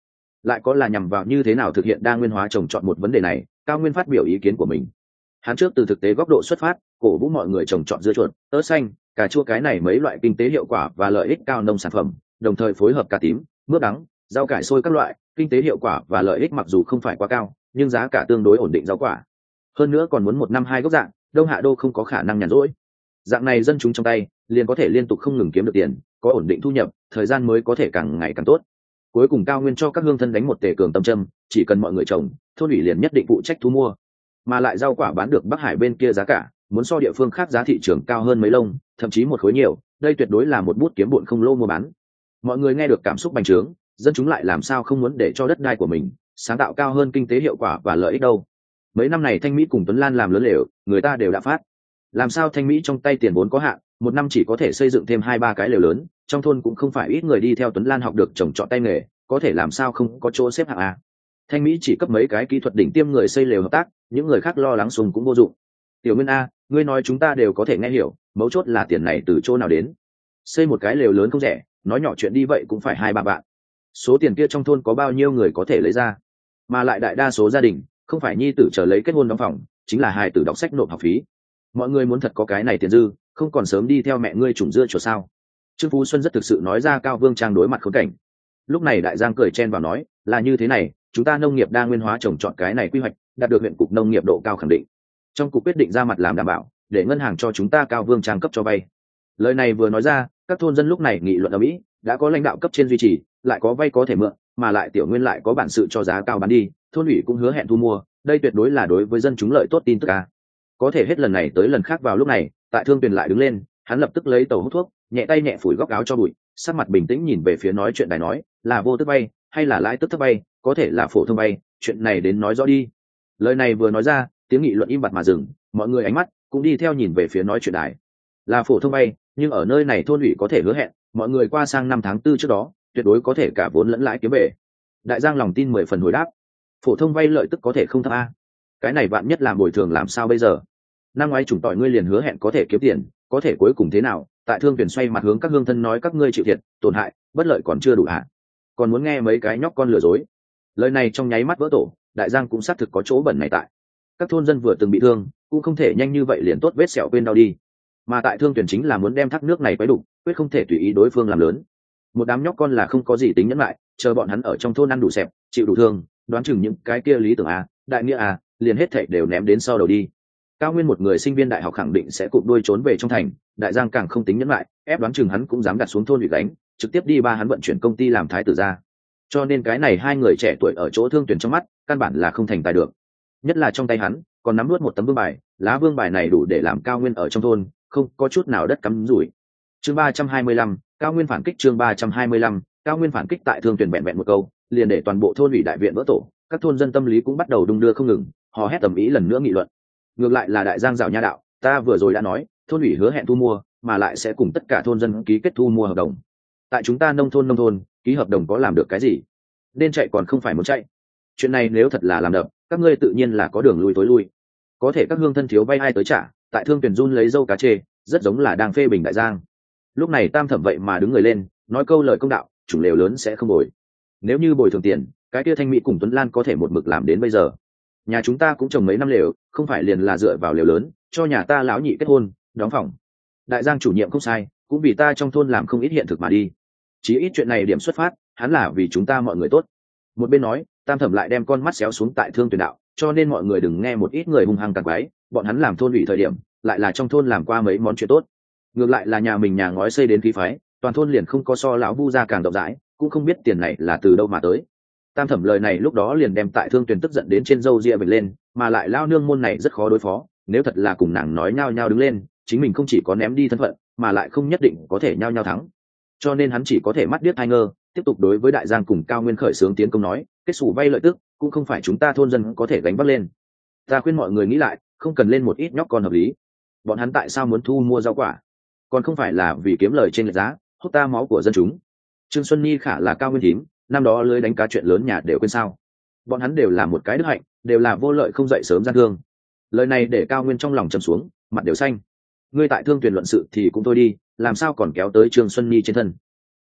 lại có là nhằm vào như thế nào thực hiện đa nguyên hóa trồng trọt một vấn đề này, Cao Nguyên phát biểu ý kiến của mình. Hắn trước từ thực tế góc độ xuất phát, cổ vũ mọi người trồng trọt dưa chuột, ớt xanh, cà chua cái này mấy loại kinh tế hiệu quả và lợi ích cao nông sản phẩm, đồng thời phối hợp cà tím, mướp đắng, rau cải xôi các loại, kinh tế hiệu quả và lợi ích mặc dù không phải quá cao, nhưng giá cả tương đối ổn định rau quả. Hơn nữa còn muốn 1 năm 2 gốc dạng, đông hạ đô không có khả năng nhàn rỗi. Dạng này dân chúng trong tay liền có thể liên tục không ngừng kiếm được tiền, có ổn định thu nhập, thời gian mới có thể càng ngày càng tốt. Cuối cùng Cao Nguyên cho các hương thân đánh một tề cường tâm châm, chỉ cần mọi người trồng, thôn ủy liền nhất định phụ trách thu mua, mà lại rau quả bán được Bắc Hải bên kia giá cả muốn so địa phương khác giá thị trường cao hơn mấy lông, thậm chí một khối nhiều, đây tuyệt đối là một bút kiếm bộn không lô mua bán. Mọi người nghe được cảm xúc bành trướng, dân chúng lại làm sao không muốn để cho đất đai của mình sáng tạo cao hơn kinh tế hiệu quả và lợi ích đâu. Mấy năm này Thanh Mỹ cùng Tuấn Lan làm lớn lều, người ta đều đã phát. Làm sao Thanh Mỹ trong tay tiền vốn có hạn, 1 năm chỉ có thể xây dựng thêm 2-3 cái lều lớn, trong thôn cũng không phải ít người đi theo Tuấn Lan học được trồng trọt tay nghề, có thể làm sao không có chỗ xếp hạng à. Thanh Mỹ chỉ cấp mấy cái kỹ thuật đỉnh tiêm người xây lều hợp tác, những người khác lo lắng sùng cũng vô dụng. Tiểu Nguyên a, ngươi nói chúng ta đều có thể nghe hiểu, mấu chốt là tiền này từ chỗ nào đến. Xây một cái lều lớn không rẻ, nói nhỏ chuyện đi vậy cũng phải 2-3 vạn. Số tiền kia trong thôn có bao nhiêu người có thể lấy ra? Mà lại đại đa số gia đình không phải nhi tử chờ lấy kết hôn đóng phòng, chính là hài tử đọc sách nộp học phí. Mọi người muốn thật có cái này tiền dư, không còn sớm đi theo mẹ ngươi trùng dưa chuột sao? Trương Phú Xuân rất thực sự nói ra Cao Vương Trang đối mặt khốn cảnh. Lúc này Đại Giang cười chen vào nói, là như thế này, chúng ta nông nghiệp đa nguyên hóa trồng trọt cái này quy hoạch đạt được huyện cục nông nghiệp độ cao khẳng định, trong cục quyết định ra mặt làm đảm bảo để ngân hàng cho chúng ta Cao Vương Trang cấp cho vay. Lời này vừa nói ra, các thôn dân lúc này nghị luận ở Mỹ, đã có lãnh đạo cấp trên duy trì, lại có vay có thể mượn, mà lại Tiểu Nguyên lại có bản sự cho giá cao bán đi, thôn ủy cũng hứa hẹn thu mua, đây tuyệt đối là đối với dân chúng lợi tốt tin tức a. Có thể hết lần này tới lần khác vào lúc này, tại Thương Tuyền lại đứng lên, hắn lập tức lấy tàu hút thuốc, nhẹ tay nhẹ phủi góc áo cho bụi, sắc mặt bình tĩnh nhìn về phía nói chuyện đài nói, là vô tức vay hay là lãi tức thấp vay, có thể là phổ thông vay, chuyện này đến nói rõ đi. Lời này vừa nói ra, tiếng nghị luận im bặt mà dừng, mọi người ánh mắt cũng đi theo nhìn về phía nói chuyện đài. Là phổ thông vay, nhưng ở nơi này thôn ủy có thể hứa hẹn, mọi người qua sang năm tháng 4 trước đó, tuyệt đối có thể cả vốn lẫn lãi kiếm về. Đại Giang lòng tin 10 phần hồi đáp, phổ thông vay lợi tức có thể không thấp a. Cái này vạn nhất làm bồi thường làm sao bây giờ? Năm ngoái trùng tỏi ngươi liền hứa hẹn có thể kiếm tiền, có thể cuối cùng thế nào? Tại Thương Tuyển xoay mặt hướng các hương thân nói các ngươi chịu thiệt, tổn hại, bất lợi còn chưa đủ hả? Còn muốn nghe mấy cái nhóc con lừa dối? Lời này trong nháy mắt vỡ tổ, Đại Giang cũng xác thực có chỗ bẩn này tại. Các thôn dân vừa từng bị thương, cũng không thể nhanh như vậy liền tốt vết sẹo quên đau đi. Mà tại Thương Tuyển chính là muốn đem thác nước này quấy đủ, quyết không thể tùy ý đối phương làm lớn. Một đám nhóc con là không có gì tính nhẫn lại, chờ bọn hắn ở trong thôn ăn đủ xẹp, chịu đủ thương, đoán chừng những cái kia lý tưởng a, đại nghĩa a, liền hết thảy đều ném đến sau đầu đi. Cao Nguyên một người sinh viên đại học khẳng định sẽ cụp đuôi trốn về trong thành, Đại Giang càng không tính nhẫn lại, ép đoán chừng hắn cũng dám đặt xuống thôn ủy đánh, trực tiếp đi ba hắn vận chuyển công ty làm thái tử ra. Cho nên cái này hai người trẻ tuổi ở chỗ Thương Tuyển trong mắt, căn bản là không thành tài được. Nhất là trong tay hắn còn nắm nuốt một tấm vương bài, lá vương bài này đủ để làm Cao Nguyên ở trong thôn không có chút nào đất cắm rủi. Chương 325, Cao Nguyên phản kích. Chương 325, Cao Nguyên phản kích. Tại Thương Tuyển vẹn một câu, liền để toàn bộ thôn ủy đại viện vỡ tổ, các thôn dân tâm lý cũng bắt đầu đung đưa không ngừng, hò hét tầm ý lần nữa nghị luận. Ngược lại là Đại Giang rào nha đạo, ta vừa rồi đã nói, thôn ủy hứa hẹn thu mua, mà lại sẽ cùng tất cả thôn dân ký kết thu mua hợp đồng. Tại chúng ta nông thôn ký hợp đồng có làm được cái gì? Nên chạy còn không phải muốn chạy. Chuyện này nếu thật là làm đập, các ngươi tự nhiên là có đường lui tối lui. Có thể các hương thân thiếu vay ai tới trả, tại Thương Tuyển run lấy dâu cá chê, rất giống là đang phê bình Đại Giang. Lúc này Tam Thẩm vậy mà đứng người lên, nói câu lời công đạo, chủ lều lớn sẽ không bồi. Nếu như bồi thường tiền, cái kia Thanh Mỹ cùng Tuấn Lan có thể một mực làm đến bây giờ. Nhà chúng ta cũng trồng mấy năm lều, không phải liền là dựa vào lều lớn, cho nhà ta lão nhị kết hôn, đóng phòng. Đại Giang chủ nhiệm không sai, cũng vì ta trong thôn làm không ít hiện thực mà đi. Chỉ ít chuyện này điểm xuất phát, hắn là vì chúng ta mọi người tốt. Một bên nói, Tam Thẩm lại đem con mắt xéo xuống tại Thương Tuyển đạo, cho nên mọi người đừng nghe một ít người hung hăng tàn quái, bọn hắn làm thôn ủy thời điểm, lại là trong thôn làm qua mấy món chuyện tốt. Ngược lại là nhà mình nhà ngói xây đến khí phái, toàn thôn liền không có so lão Vu gia càng rộng rãi, cũng không biết tiền này là từ đâu mà tới. Tam Thẩm lời này lúc đó liền đem tại Thương Tuyển tức giận đến trên râu ria bật lên, mà lại lao nương môn này rất khó đối phó, nếu thật là cùng nàng nói nhao nhao đứng lên, chính mình không chỉ có ném đi thân phận, mà lại không nhất định có thể nhao nhao thắng. Cho nên hắn chỉ có thể mắt điếc hai ngơ, tiếp tục đối với Đại Giang cùng Cao Nguyên khởi xướng tiến công nói, kết sủ vay lợi tức cũng không phải chúng ta thôn dân có thể gánh vác lên. Ta khuyên mọi người nghĩ lại, không cần lên một ít nhóc con hợp lý. Bọn hắn tại sao muốn thu mua rau quả? Còn không phải là vì kiếm lời trên lệch giá, hút ta máu của dân chúng. Trương Xuân Nhi khả là Cao Nguyên thím, năm đó lưới đánh cá chuyện lớn nhà đều quên sao? Bọn hắn đều là một cái đức hạnh, đều là vô lợi không dậy sớm gian thương. Lời này để Cao Nguyên trong lòng trầm xuống, mặt đều xanh. Ngươi tại Thương Tuyển luận sự thì cũng thôi đi, làm sao còn kéo tới Trương Xuân Nhi trên thân?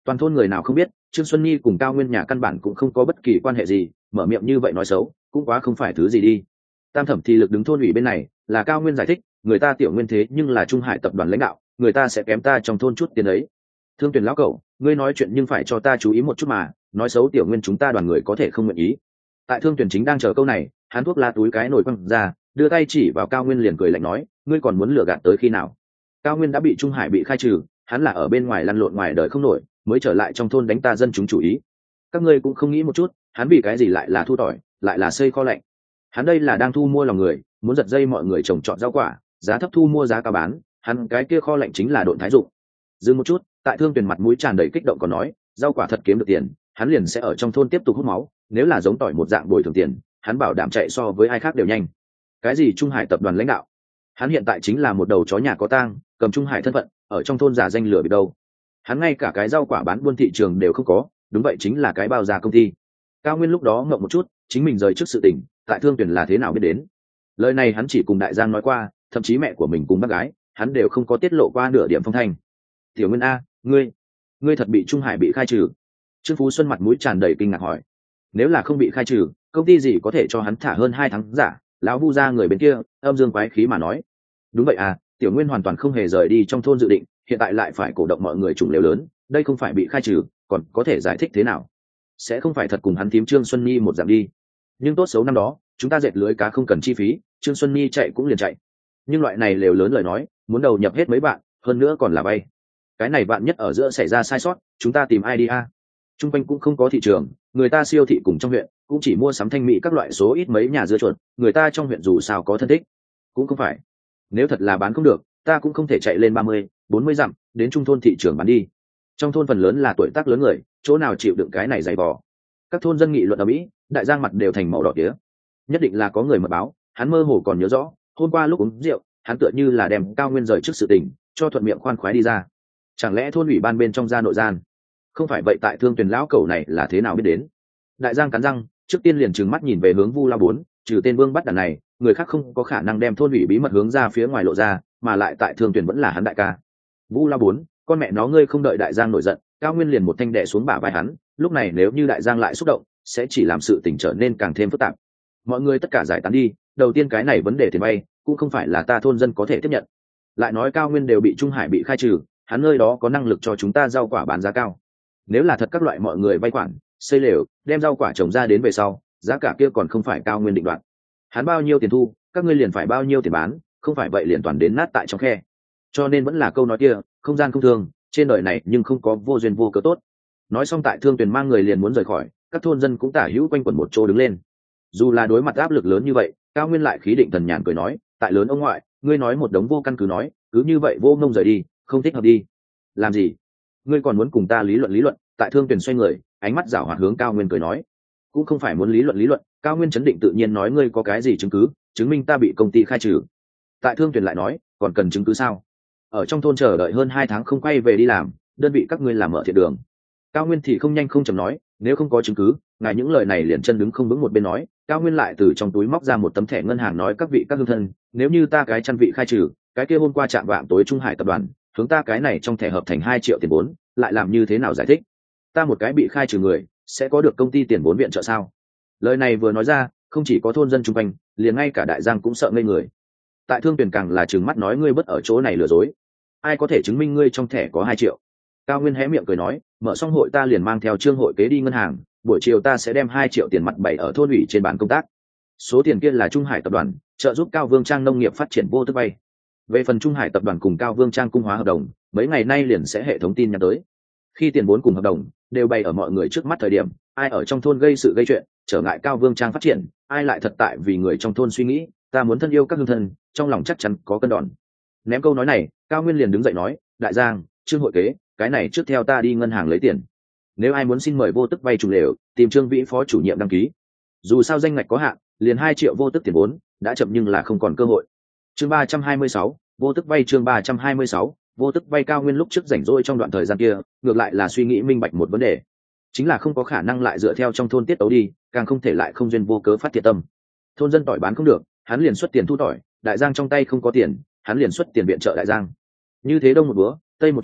Toàn thôn người nào không biết Trương Xuân Nhi cùng Cao Nguyên nhà căn bản cũng không có bất kỳ quan hệ gì, mở miệng như vậy nói xấu cũng quá không phải thứ gì đi. Tam thẩm thì lực đứng thôn ủy bên này, là Cao Nguyên giải thích, người ta Tiểu Nguyên thế nhưng là Trung Hải tập đoàn lãnh đạo, người ta sẽ kém ta trong thôn chút tiền ấy. Thương Tuyền lão cẩu, ngươi nói chuyện nhưng phải cho ta chú ý một chút mà, nói xấu Tiểu Nguyên chúng ta đoàn người có thể không nguyện ý. Tại Thương Tuyền chính đang chờ câu này, hắn thuốc lá túi cái nồi quăng ra, đưa tay chỉ vào Cao Nguyên liền cười lạnh nói, ngươi còn muốn lừa gạt tới khi nào? Cao Nguyên đã bị Trung Hải bị khai trừ, hắn là ở bên ngoài lăn lộn ngoài đời không nổi, mới trở lại trong thôn đánh ta dân chúng chủ ý. Các ngươi cũng không nghĩ một chút, hắn vì cái gì lại là thu tỏi, lại là xây kho lạnh? Hắn đây là đang thu mua lòng người, muốn giật dây mọi người trồng trọt rau quả, giá thấp thu mua giá cao bán, hắn cái kia kho lạnh chính là độn thái dụng. Dừng một chút, tại Thương Tuyền mặt mũi tràn đầy kích động còn nói, rau quả thật kiếm được tiền, hắn liền sẽ ở trong thôn tiếp tục hút máu, nếu là giống tỏi một dạng bồi thường tiền, hắn bảo đảm chạy so với ai khác đều nhanh. Cái gì Trung Hải tập đoàn lãnh đạo? Hắn hiện tại chính là một đầu chó nhà có tang, cầm Trung Hải thân phận, ở trong thôn giả danh lừa bị đâu. Hắn ngay cả cái rau quả bán buôn thị trường đều không có, đúng vậy chính là cái bao già công ty. Cao Nguyên lúc đó ngậm một chút, chính mình rời trước sự tình, tại Thương Tuyền là thế nào biết đến. Lời này hắn chỉ cùng Đại Giang nói qua, thậm chí mẹ của mình cùng bác gái, hắn đều không có tiết lộ qua nửa điểm phong thanh. Tiểu Nguyên a, ngươi thật bị Trung Hải bị khai trừ? Trương Phú Xuân mặt mũi tràn đầy kinh ngạc hỏi. Nếu là không bị khai trừ, công ty gì có thể cho hắn thả hơn 2 tháng giả? Lão Vu gia người bên kia âm dương quái khí mà nói. Đúng vậy à, Tiểu Nguyên hoàn toàn không hề rời đi trong thôn dự định, hiện tại lại phải cổ động mọi người trùng lều lớn, đây không phải bị khai trừ, còn có thể giải thích thế nào? Sẽ không phải thật cùng hắn thím Trương Xuân Nhi một dạng đi. Nhưng tốt xấu năm đó, chúng ta dệt lưới cá không cần chi phí, Trương Xuân Nhi chạy cũng liền chạy. Nhưng loại này lều lớn lời nói, muốn đầu nhập hết mấy bạn, hơn nữa còn là vay. Cái này bạn nhất ở giữa xảy ra sai sót, chúng ta tìm ai đi a? Trung quanh cũng không có thị trường, người ta siêu thị cùng trong huyện cũng chỉ mua sắm thanh mỹ các loại số ít mấy nhà dưa chuột, người ta trong huyện dù sao có thân thích. Cũng không phải. Nếu thật là bán không được, ta cũng không thể chạy lên 30-40 dặm đến trung thôn thị trường bán đi. Trong thôn phần lớn là tuổi tác lớn người, chỗ nào chịu đựng cái này dày vò. Các thôn dân nghị luận ở Mỹ, Đại Giang mặt đều thành màu đỏ tía. Nhất định là có người mật báo, hắn mơ hồ còn nhớ rõ, hôm qua lúc uống rượu, hắn tựa như là đem Cao Nguyên rời trước sự tình, cho thuận miệng khoan khoái đi ra. Chẳng lẽ thôn ủy ban bên trong ra nội gian? Không phải vậy tại Thương Tuyền lão cẩu này là thế nào biết đến? Đại Giang cắn răng, trước tiên liền trừng mắt nhìn về hướng Vu La Bốn, trừ tên Vương bắt đàn này, người khác không có khả năng đem thôn ủy bí mật hướng ra phía ngoài lộ ra, mà lại tại Thương Tuyền vẫn là hắn đại ca. Vu La Bốn, con mẹ nó ngươi không đợi Đại Giang nổi giận, Cao Nguyên liền một thanh đè xuống bả vai hắn, lúc này nếu như Đại Giang lại xúc động, sẽ chỉ làm sự tình trở nên càng thêm phức tạp. Mọi người tất cả giải tán đi, đầu tiên cái này vấn đề tiền vay, cũng không phải là ta thôn dân có thể tiếp nhận. Lại nói Cao Nguyên đều bị Trung Hải bị khai trừ, hắn nơi đó có năng lực cho chúng ta rau quả bán giá cao. Nếu là thật các loại mọi người vay khoản, xây lều, đem rau quả trồng ra đến về sau, giá cả kia còn không phải Cao Nguyên định đoạt. Hắn bao nhiêu tiền thu, các ngươi liền phải bao nhiêu tiền bán, không phải vậy liền toàn đến nát tại trong khe. Cho nên vẫn là câu nói kia, không gian không thương, trên đời này nhưng không có vô duyên vô cớ tốt. Nói xong tại Thương Tuyền mang người liền muốn rời khỏi, các thôn dân cũng tả hữu quanh quẩn một chỗ đứng lên. Dù là đối mặt áp lực lớn như vậy, Cao Nguyên lại khí định thần nhàn cười nói, tại lớn ông ngoại, ngươi nói một đống vô căn cứ nói, cứ như vậy vô ngông rời đi, không thích hợp đi. Làm gì? Ngươi còn muốn cùng ta lý luận? Tại Thương Tuyền xoay người, ánh mắt giảo hoạt hướng Cao Nguyên cười nói, cũng không phải muốn lý luận. Cao Nguyên chấn định tự nhiên nói, ngươi có cái gì chứng cứ chứng minh ta bị công ty khai trừ? Tại Thương Tuyền lại nói, còn cần chứng cứ sao? Ở trong thôn chờ đợi hơn 2 tháng không quay về đi làm, đơn vị các ngươi làm mở thiện đường. Cao Nguyên thì không nhanh không chậm nói, nếu không có chứng cứ, ngài những lời này liền chân đứng không vững một bên nói. Cao Nguyên lại từ trong túi móc ra một tấm thẻ ngân hàng nói, các vị các hương thân, nếu như ta cái chăn vị khai trừ, cái kia hôm qua chạm vạng tối Trung Hải tập đoàn hướng ta cái này trong thẻ hợp thành 2 triệu tiền vốn, lại làm như thế nào giải thích? Ta một cái bị khai trừ người sẽ có được công ty tiền vốn viện trợ sao? Lời này vừa nói ra, không chỉ có thôn dân chung quanh, liền ngay cả Đại Giang cũng sợ ngây người. Tại Thương Tuyền càng là trừng mắt nói, ngươi bất ở chỗ này lừa dối, ai có thể chứng minh ngươi trong thẻ có 2 triệu? Cao Nguyên hé miệng cười nói, mở xong hội ta liền mang theo Trương hội kế đi ngân hàng, buổi chiều ta sẽ đem 2 triệu tiền mặt bày ở thôn ủy trên bàn công tác. Số tiền kia là Trung Hải tập đoàn trợ giúp Cao Vương Trang nông nghiệp phát triển vô tức vay. Về phần Trung Hải tập đoàn cùng Cao Vương Trang cung hóa hợp đồng, mấy ngày nay liền sẽ hệ thống tin nhắn tới. Khi tiền vốn cùng hợp đồng đều bày ở mọi người trước mắt thời điểm, ai ở trong thôn gây sự gây chuyện, trở ngại Cao Vương Trang phát triển, ai lại thật tại vì người trong thôn suy nghĩ, ta muốn thân yêu các hương thân, trong lòng chắc chắn có cân đòn. Ném câu nói này, Cao Nguyên liền đứng dậy nói, Đại Giang, Trương hội kế, cái này trước theo ta đi ngân hàng lấy tiền. Nếu ai muốn xin mời vô tức vay trùng lều, tìm Trương Vĩ phó chủ nhiệm đăng ký. Dù sao danh ngạch có hạn, liền 2 triệu vô tức tiền vốn, đã chậm nhưng là không còn cơ hội. Chương 326, vô tức vay. Chương 326, vô tức vay. Cao Nguyên lúc trước rảnh rỗi trong đoạn thời gian kia, ngược lại là suy nghĩ minh bạch một vấn đề, chính là không có khả năng lại dựa theo trong thôn tiết tấu đi, càng không thể lại không duyên vô cớ phát thiệt tâm. Thôn dân tỏi bán không được, hắn liền xuất tiền thu tỏi, Đại Giang trong tay không có tiền, hắn liền xuất tiền viện trợ Đại Giang. Như thế đông một búa, tây một truy,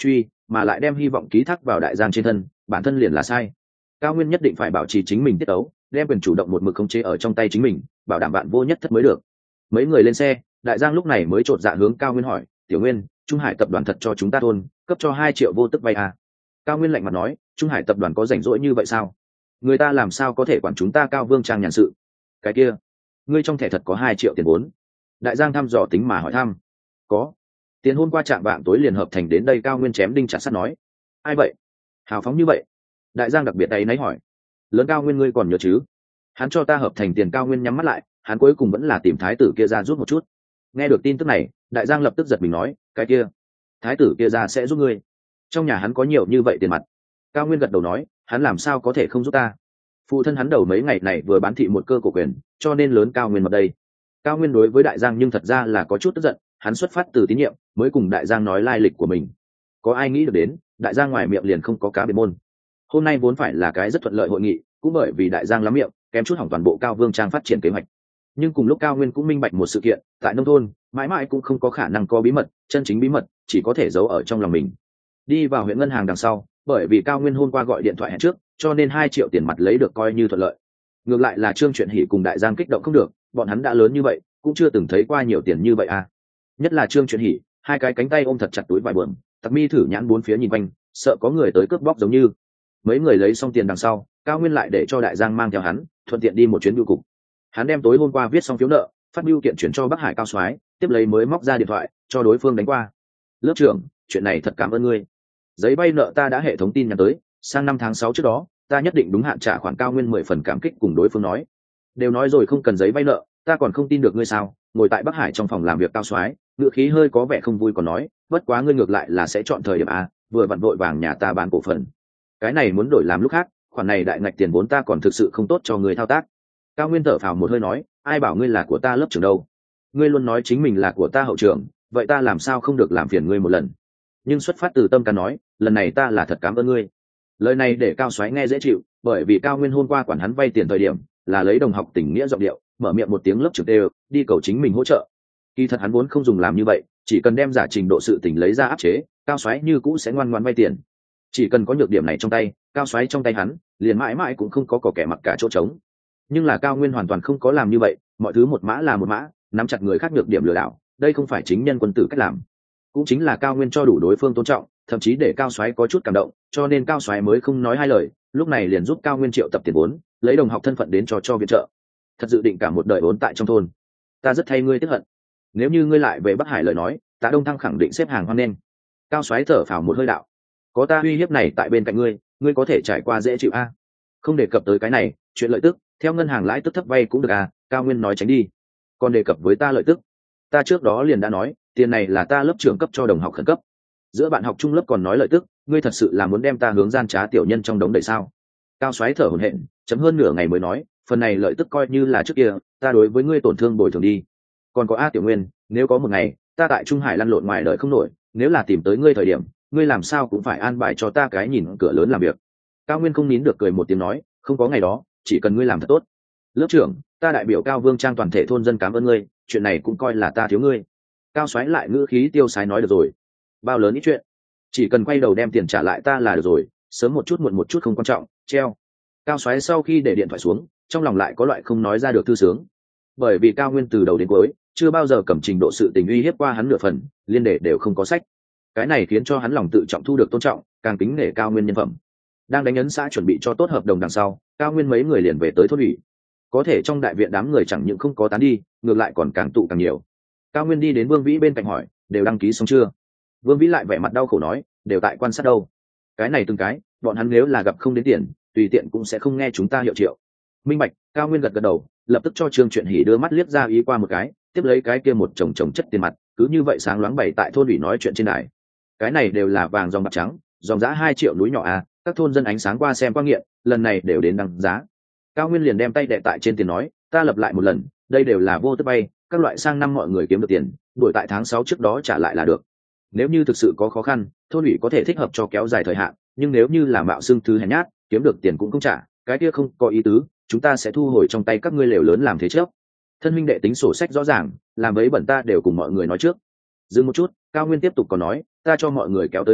mà lại đem hy vọng ký thác vào đại giang trên thân, bản thân liền là sai. Cao Nguyên nhất định phải bảo trì chính mình tiết tấu, đem quyền chủ động một mực khống chế ở trong tay chính mình, bảo đảm bạn vô nhất thất mới được. Mấy người lên xe, đại giang lúc này mới chột dạ hướng Cao Nguyên hỏi, tiểu Nguyên, Trung Hải tập đoàn thật cho chúng ta thôn cấp cho 2 triệu vô tức vay à? Cao Nguyên lạnh mặt nói, Trung Hải tập đoàn có rảnh rỗi như vậy sao? Người ta làm sao có thể quản chúng ta Cao Vương Trang nhàn sự? Cái kia, ngươi trong thẻ thật có 2 triệu tiền vốn? Đại giang thăm dò tính mà hỏi thăm. Có. Tiền hôm qua chạm vạng tối liền hợp thành đến đây. Cao Nguyên chém đinh chặt sắt nói. Ai vậy? Hào phóng như vậy? Đại giang đặc biệt ấy nấy hỏi. Lớn Cao Nguyên ngươi còn nhớ chứ? Hắn cho ta hợp thành tiền. Cao Nguyên nhắm mắt lại, hắn cuối cùng vẫn là tìm thái tử kia ra giúp một chút. Nghe được tin tức này, đại giang lập tức giật mình nói, cái kia, thái tử kia ra sẽ giúp ngươi? Trong nhà hắn có nhiều như vậy tiền mặt? Cao Nguyên gật đầu nói, hắn làm sao có thể không giúp ta? Phụ thân hắn đầu mấy ngày này vừa bán thị một cơ cổ quyền, cho nên lớn Cao Nguyên mật đây. Cao Nguyên đối với đại giang nhưng thật ra là có chút tức giận, hắn xuất phát từ tín nhiệm mới cùng đại giang nói lai lịch của mình. Có ai nghĩ được đến đại giang ngoài miệng liền không có cá biệt môn. Hôm nay vốn phải là cái rất thuận lợi hội nghị, cũng bởi vì đại giang lắm miệng kém chút hỏng toàn bộ Cao Vương Trang phát triển kế hoạch. Nhưng cùng lúc Cao Nguyên cũng minh bạch một sự kiện, tại nông thôn mãi mãi cũng không có khả năng có bí mật, chân chính bí mật chỉ có thể giấu ở trong lòng mình. Đi vào huyện ngân hàng đằng sau, bởi vì Cao Nguyên hôm qua gọi điện thoại hẹn trước, cho nên 2 triệu tiền mặt lấy được coi như thuận lợi. Ngược lại là Trương Chuyện Hỉ cùng đại giang kích động không được, bọn hắn đã lớn như vậy cũng chưa từng thấy qua nhiều tiền như vậy à. Nhất là Trương Chuyện Hỉ, 2 cái cánh tay ôm thật chặt túi vải bờm, Tặc Mi thử nhãn bốn phía nhìn quanh, sợ có người tới cướp bóc giống như. Mấy người lấy xong tiền đằng sau, Cao Nguyên lại để cho đại giang mang theo hắn, thuận tiện đi một chuyến bưu cục. Hắn đem tối hôm qua viết xong phiếu nợ, phát bưu kiện chuyển cho Bắc Hải Cao Soái, tiếp lấy mới móc ra điện thoại cho đối phương đánh qua. Lớp trưởng, chuyện này thật cảm ơn ngươi. Giấy vay nợ ta đã hệ thống tin nhắn tới, sang năm tháng 6 trước đó ta nhất định đúng hạn trả khoản. Cao Nguyên 10 phần cảm kích cùng đối phương nói. Đều nói rồi không cần giấy vay nợ, ta còn không tin được ngươi sao? Ngồi tại Bắc Hải trong phòng làm việc Cao Soái, ngữ khí hơi có vẻ không vui còn nói, bất quá ngươi ngược lại là sẽ chọn thời điểm a, vừa vặn vội vàng nhà ta bán cổ phần. Cái này muốn đổi làm lúc khác, khoản này đại ngạch tiền vốn ta còn thực sự không tốt cho người thao tác. Cao Nguyên thở phào một hơi nói, ai bảo ngươi là của ta lớp trưởng đâu? Ngươi luôn nói chính mình là của ta hậu trưởng, vậy ta làm sao không được làm phiền ngươi một lần? Nhưng xuất phát từ tâm can nói, lần này ta là thật cảm ơn ngươi. Lời này để Cao Soái nghe dễ chịu, bởi vì Cao Nguyên hôm qua quản hắn vay tiền thời điểm là lấy đồng học tình nghĩa giọng điệu, mở miệng một tiếng lớp trưởng đều đi cầu chính mình hỗ trợ. Kỳ thật hắn vốn không dùng làm như vậy, chỉ cần đem giả trình độ sự tình lấy ra áp chế, Cao Soái như cũ sẽ ngoan ngoãn vay tiền. Chỉ cần có nhược điểm này trong tay, Cao Soái trong tay hắn liền mãi mãi cũng không có kẻ mặc cả chỗ trống. Nhưng là Cao Nguyên hoàn toàn không có làm như vậy, mọi thứ một mã là một mã, nắm chặt người khác nhược điểm lừa đảo, đây không phải chính nhân quân tử cách làm. Cũng chính là Cao Nguyên cho đủ đối phương tôn trọng, thậm chí để Cao Soái có chút cảm động, cho nên Cao Soái mới không nói hai lời, lúc này liền giúp Cao Nguyên triệu tập tiền vốn, lấy đồng học thân phận đến cho viện trợ. Thật dự định cả một đời vốn tại trong thôn. Ta rất thay ngươi tiếc hận. Nếu như ngươi lại về Bắc Hải lời nói, Tạ Đông Thăng khẳng định xếp hàng hoan nghênh. Cao Soái thở phào một hơi đạo, có ta uy hiếp này tại bên cạnh ngươi, ngươi có thể trải qua dễ chịu a. Không đề cập tới cái này, chuyện lợi tức, theo ngân hàng lãi tức thấp vay cũng được à? Cao Nguyên nói tránh đi. Còn đề cập với ta lợi tức, ta trước đó liền đã nói, tiền này là ta lớp trưởng cấp cho đồng học khẩn cấp. Giữa bạn học trung lớp còn nói lợi tức, ngươi thật sự là muốn đem ta hướng gian trá tiểu nhân trong đống đầy sao? Cao Soái thở hổn hển, chấm hơn nửa ngày mới nói, phần này lợi tức coi như là trước kia, ta đối với ngươi tổn thương bồi thường đi. Còn có A Tiểu Nguyên, nếu có một ngày ta tại Trung Hải lăn lộn ngoài đời không nổi, nếu là tìm tới ngươi thời điểm, ngươi làm sao cũng phải an bài cho ta cái nhìn cửa lớn làm việc. Cao Nguyên không nín được cười một tiếng nói, không có ngày đó, chỉ cần ngươi làm thật tốt. Lớp trưởng, ta đại biểu Cao Vương Trang toàn thể thôn dân cảm ơn ngươi, chuyện này cũng coi là ta thiếu ngươi. Cao Soái lại ngữ khí tiêu sái nói, được rồi, bao lớn ít chuyện, chỉ cần quay đầu đem tiền trả lại ta là được rồi, sớm một chút muộn một chút không quan trọng, treo. Cao Soái sau khi để điện thoại xuống, trong lòng lại có loại không nói ra được thư sướng, bởi vì Cao Nguyên từ đầu đến cuối chưa bao giờ cầm trình độ sự tình uy hiếp qua hắn nửa phần, liên đề đều không có sách. Cái này khiến cho hắn lòng tự trọng thu được tôn trọng, càng kính nể Cao Nguyên nhân phẩm. Đang đánh ấn xã chuẩn bị cho tốt hợp đồng đằng sau, Cao Nguyên mấy người liền về tới thôn ủy. Có thể trong đại viện đám người chẳng những không có tán đi, ngược lại còn càng tụ càng nhiều. Cao Nguyên đi đến Vương Vĩ bên cạnh hỏi, đều đăng ký xong chưa? Vương Vĩ lại vẻ mặt đau khổ nói, đều tại quan sát đâu. Cái này từng cái, bọn hắn nếu là gặp không đến tiền, tùy tiện cũng sẽ không nghe chúng ta hiệu triệu. Minh bạch. Cao Nguyên gật gật đầu, lập tức cho Trương Chuyện Hỉ đưa mắt liếc ra ý qua một cái, tiếp lấy cái kia một chồng chất tiền mặt, cứ như vậy sáng loáng bày tại thôn ủy nói chuyện trên đài. Cái này đều là vàng dòng bạc trắng, dòng giá 2 triệu núi nhỏ à, các thôn dân ánh sáng qua xem qua nghiện, lần này đều đến đăng giá. Cao Nguyên liền đem tay đè tại trên tiền nói, ta lập lại một lần, đây đều là vô tức bay, các loại sang năm mọi người kiếm được tiền, đuổi tại tháng 6 trước đó trả lại là được. Nếu như thực sự có khó khăn, thôn ủy có thể thích hợp cho kéo dài thời hạn, nhưng nếu như là mạo xưng thứ hèn nhát, kiếm được tiền cũng không trả, cái kia không có ý tứ, chúng ta sẽ thu hồi trong tay các ngươi lều lớn làm thế trước. Thân huynh đệ tính sổ sách rõ ràng, làm ấy bẩn ta đều cùng mọi người nói trước. Dừng một chút, Cao Nguyên tiếp tục còn nói, ta cho mọi người kéo tới vay,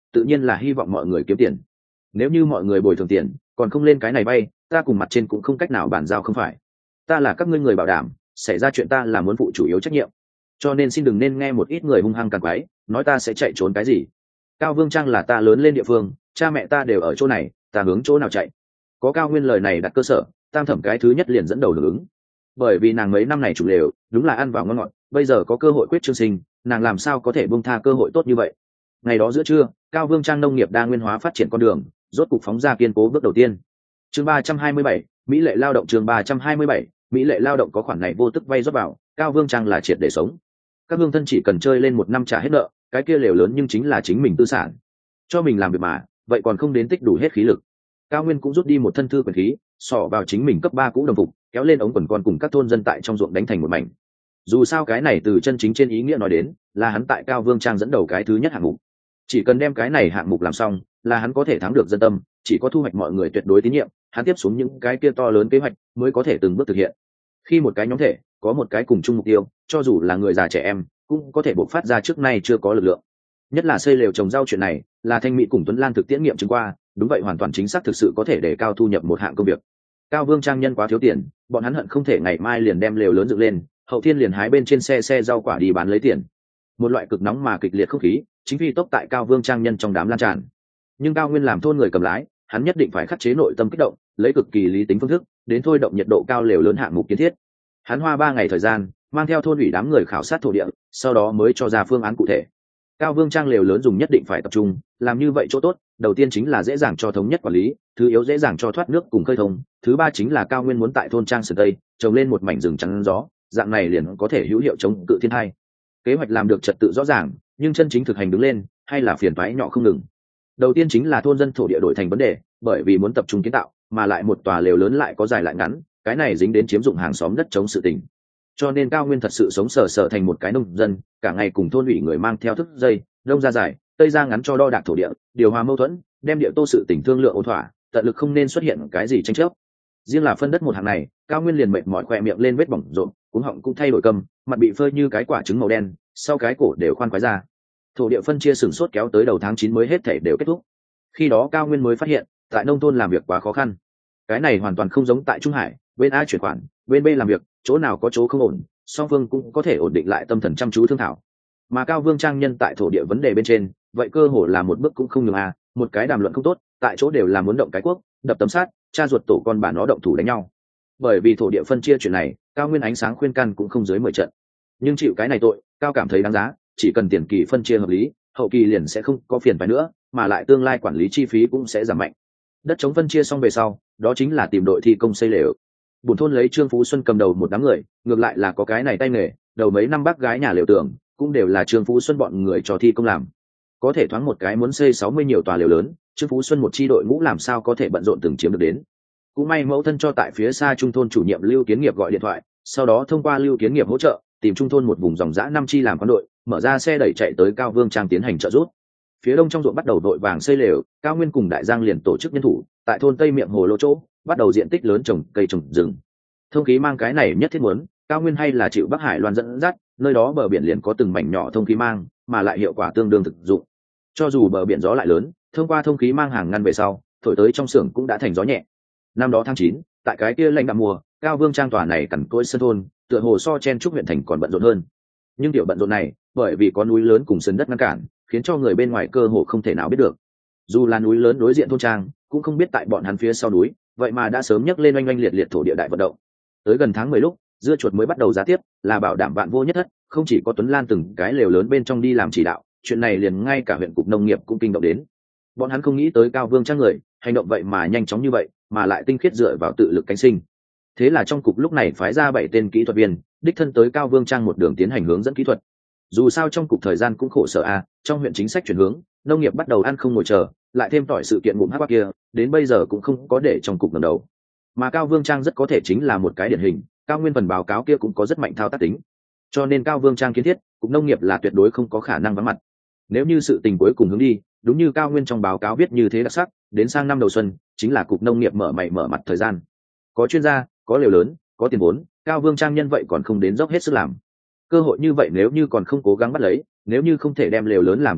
tự nhiên là hy vọng mọi người kiếm tiền. Nếu như mọi người bồi thường tiền còn không lên cái này bay, ta cùng mặt trên cũng không cách nào bàn giao, không phải? Ta là các ngươi người bảo đảm, xảy ra chuyện ta là muốn phụ chủ yếu trách nhiệm, cho nên xin đừng nên nghe một ít người hung hăng càn quái nói ta sẽ chạy trốn cái gì. Cao Vương Trang là ta lớn lên địa phương, cha mẹ ta đều ở chỗ này, ta hướng chỗ nào chạy? Có Cao Nguyên lời này đặt cơ sở, Tam Thẩm cái thứ nhất liền dẫn đầu hưởng ứng. Bởi vì nàng mấy năm này chủ lều đúng là ăn vào ngon ngọt, bây giờ có cơ hội quyết trương sinh, nàng làm sao có thể buông tha cơ hội tốt như vậy. Ngày đó giữa trưa, Cao Vương Trang nông nghiệp đa nguyên hóa phát triển con đường rốt cục phóng ra kiên cố bước đầu tiên. Chương 327, Mỹ lệ lao động. Chương 327, Mỹ lệ lao động. Có khoản này vô tức vay rót vào, Cao Vương Trang là triệt để sống. Các hương thân chỉ cần chơi lên một năm trả hết nợ, cái kia lều lớn nhưng chính là chính mình tư sản. Cho mình làm việc mà, vậy còn không đến tích đủ hết khí lực. Cao Nguyên cũng rút đi một thân thư quyền khí, xỏ vào chính mình cấp 3 cũ đồng phục, kéo lên ống quần con cùng các thôn dân tại trong ruộng đánh thành một mảnh. Dù sao cái này từ chân chính trên ý nghĩa nói đến, là hắn tại Cao Vương Trang dẫn đầu cái thứ nhất hạng mục. Chỉ cần đem cái này hạng mục làm xong, là hắn có thể thắng được dân tâm, chỉ có thu hoạch mọi người tuyệt đối tín nhiệm, hắn tiếp xuống những cái kia to lớn kế hoạch mới có thể từng bước thực hiện. Khi một cái nhóm thể có một cái cùng chung mục tiêu, cho dù là người già trẻ em cũng có thể bộc phát ra trước nay chưa có lực lượng. Nhất là xây lều trồng rau chuyện này, là Thanh Mỹ cùng Tuấn Lan thực tiễn nghiệm chứng qua, đúng vậy, hoàn toàn chính xác, thực sự có thể để cao thu nhập một hạng công việc. Cao Vương Trang nhân quá thiếu tiền, bọn hắn hận không thể ngày mai liền đem lều lớn dựng lên, hậu thiên liền hái bên trên xe rau quả đi bán lấy tiền. Một loại cực nóng mà kịch liệt không khí chính phi tốc tại Cao Vương Trang nhân trong đám lan tràn. Nhưng Cao Nguyên làm thôn người cầm lái, hắn nhất định phải khắc chế nội tâm kích động, lấy cực kỳ lý tính phương thức đến thôi động nhiệt độ cao lều lớn hạng mục kiến thiết. Hắn hoa 3 ngày thời gian mang theo thôn ủy đám người khảo sát thổ địa, sau đó mới cho ra phương án cụ thể. Cao Vương Trang lều lớn dùng nhất định phải tập trung, làm như vậy chỗ tốt đầu tiên chính là dễ dàng cho thống nhất quản lý, thứ yếu dễ dàng cho thoát nước cùng khơi thông, thứ ba chính là Cao Nguyên muốn tại thôn Trang Sơn Tây trồng lên một mảnh rừng chắn gió, dạng này liền có thể hữu hiệu chống cự thiên tai. Kế hoạch làm được trật tự rõ ràng, nhưng chân chính thực hành đứng lên hay là phiền toái nhỏ không ngừng. Đầu tiên chính là thôn dân thổ địa đổi thành vấn đề, bởi vì muốn tập trung kiến tạo, mà lại một tòa lều lớn lại có dài lại ngắn, cái này dính đến chiếm dụng hàng xóm đất chống sự tình. Cho nên Cao Nguyên thật sự sống sờ sờ thành một cái nông dân, cả ngày cùng thôn ủy người mang theo thức dây, đông ra dài, tây ra ngắn cho đo đạc thổ địa, điều hòa mâu thuẫn, đem địa tô sự tình thương lượng ổn thỏa, tận lực không nên xuất hiện cái gì tranh chấp. Riêng là phân đất một hàng này, Cao Nguyên liền mệt mỏi khỏe miệng lên vết bỏng rộn, cuống họng cũng thay đổi câm, mặt bị phơi như cái quả trứng màu đen, sau cái cổ đều khoan khoái ra. Thổ địa phân chia sừng sốt kéo tới đầu tháng 9 mới hết thể đều kết thúc. Khi đó Cao Nguyên mới phát hiện, tại nông thôn làm việc quá khó khăn. Cái này hoàn toàn không giống tại Trung Hải, bên A chuyển khoản, bên B làm việc, chỗ nào có chỗ không ổn, song phương cũng có thể ổn định lại tâm thần chăm chú thương thảo. Mà Cao Vương Trang nhân tại thổ địa vấn đề bên trên, vậy cơ hồ là một bước cũng không nhường a, một cái đàm luận không tốt, tại chỗ đều là muốn động cái quốc, đập tấm sát, cha ruột tổ con bà nó động thủ đánh nhau. Bởi vì thổ địa phân chia chuyện này, Cao Nguyên ánh sáng khuyên can cũng không dưới 10 trận. Nhưng chịu cái này tội, Cao cảm thấy đáng giá, chỉ cần tiền kỳ phân chia hợp lý, hậu kỳ liền sẽ không có phiền phải nữa, mà lại tương lai quản lý chi phí cũng sẽ giảm mạnh. Đất chống phân chia xong về sau, đó chính là tìm đội thi công xây lều. Bùn thôn lấy Trương Phú Xuân cầm đầu một đám người, ngược lại là có cái này tay nghề, đầu mấy năm bác gái nhà lều tường cũng đều là Trương Phú Xuân bọn người cho thi công làm. Có thể thoáng một cái muốn xây 60 nhiều tòa lều lớn, Trương Phú Xuân một chi đội ngũ làm sao có thể bận rộn từng chiếm được đến. Cũng may mẫu thân cho tại phía xa trung thôn chủ nhiệm Lưu Kiến Nghiệp gọi điện thoại, sau đó thông qua Lưu Kiến Nghiệp hỗ trợ, tìm trung thôn một vùng dòng dã 5 chi làm quán đội, mở ra xe đẩy chạy tới Cao Vương Trang tiến hành trợ giúp. Phía đông trong ruộng bắt đầu vội vàng xây lều, Cao Nguyên cùng Đại Giang liền tổ chức nhân thủ, tại thôn Tây Miệng Hồ Lô chỗ, bắt đầu diện tích lớn trồng cây trồng rừng. Thông khí mang cái này nhất thiết muốn, Cao Nguyên hay là chịu Bắc Hải Loan dẫn dắt, nơi đó bờ biển liền có từng mảnh nhỏ thông khí mang, mà lại hiệu quả tương đương thực dụng. Cho dù bờ biển gió lại lớn, thông qua thông khí mang hàng ngăn về sau, thổi tới trong xưởng cũng đã thành gió nhẹ. Năm đó tháng 9, tại cái kia lạnh đậm mùa, Cao Vương Trang tòa này cằn cỗi sân thôn, tựa hồ so chen trúc huyện thành còn bận rộn hơn. Nhưng tiểu bận rộn này, bởi vì có núi lớn cùng sân đất ngăn cản, khiến cho người bên ngoài cơ hồ không thể nào biết được. Dù là núi lớn đối diện thôn trang, cũng không biết tại bọn hắn phía sau núi, vậy mà đã sớm nhấc lên oanh oanh liệt liệt thổ địa đại vận động. Tới gần tháng 10 lúc, dưa chuột mới bắt đầu giá tiếp, là bảo đảm vạn vô nhất thất, không chỉ có Tuấn Lan từng cái lều lớn bên trong đi làm chỉ đạo, chuyện này liền ngay cả huyện cục nông nghiệp cũng kinh động đến. Bọn hắn không nghĩ tới Cao Vương Trang người, hành động vậy mà nhanh chóng như vậy, mà lại tinh khiết dựa vào tự lực cánh sinh. Thế là trong cục lúc này phái ra 7 tên kỹ thuật viên, đích thân tới Cao Vương Trang một đường tiến hành hướng dẫn kỹ thuật. Dù sao trong cục thời gian cũng khổ sở a, trong huyện chính sách chuyển hướng, nông nghiệp bắt đầu ăn không ngồi chờ, lại thêm tỏi sự kiện ngụm hắc kia, đến bây giờ cũng không có để trong cục ngẩng đầu. Mà Cao Vương Trang rất có thể chính là một cái điển hình, Cao Nguyên phần báo cáo kia cũng có rất mạnh thao tác tính. Cho nên Cao Vương Trang kiến thiết, cục nông nghiệp là tuyệt đối không có khả năng vắng mặt. Nếu như sự tình cuối cùng hướng đi, đúng như Cao Nguyên trong báo cáo viết như thế đặc sắc, đến sang năm đầu xuân, chính là cục nông nghiệp mở mày mở mặt thời gian. Có chuyên gia, có lều lớn, có tiền vốn, Cao Vương Trang nhân vậy còn không đến dốc hết sức làm. Cơ hội như vậy nếu như còn không cố gắng bắt lấy, nếu như không thể đem lều lớn làm tốt nói,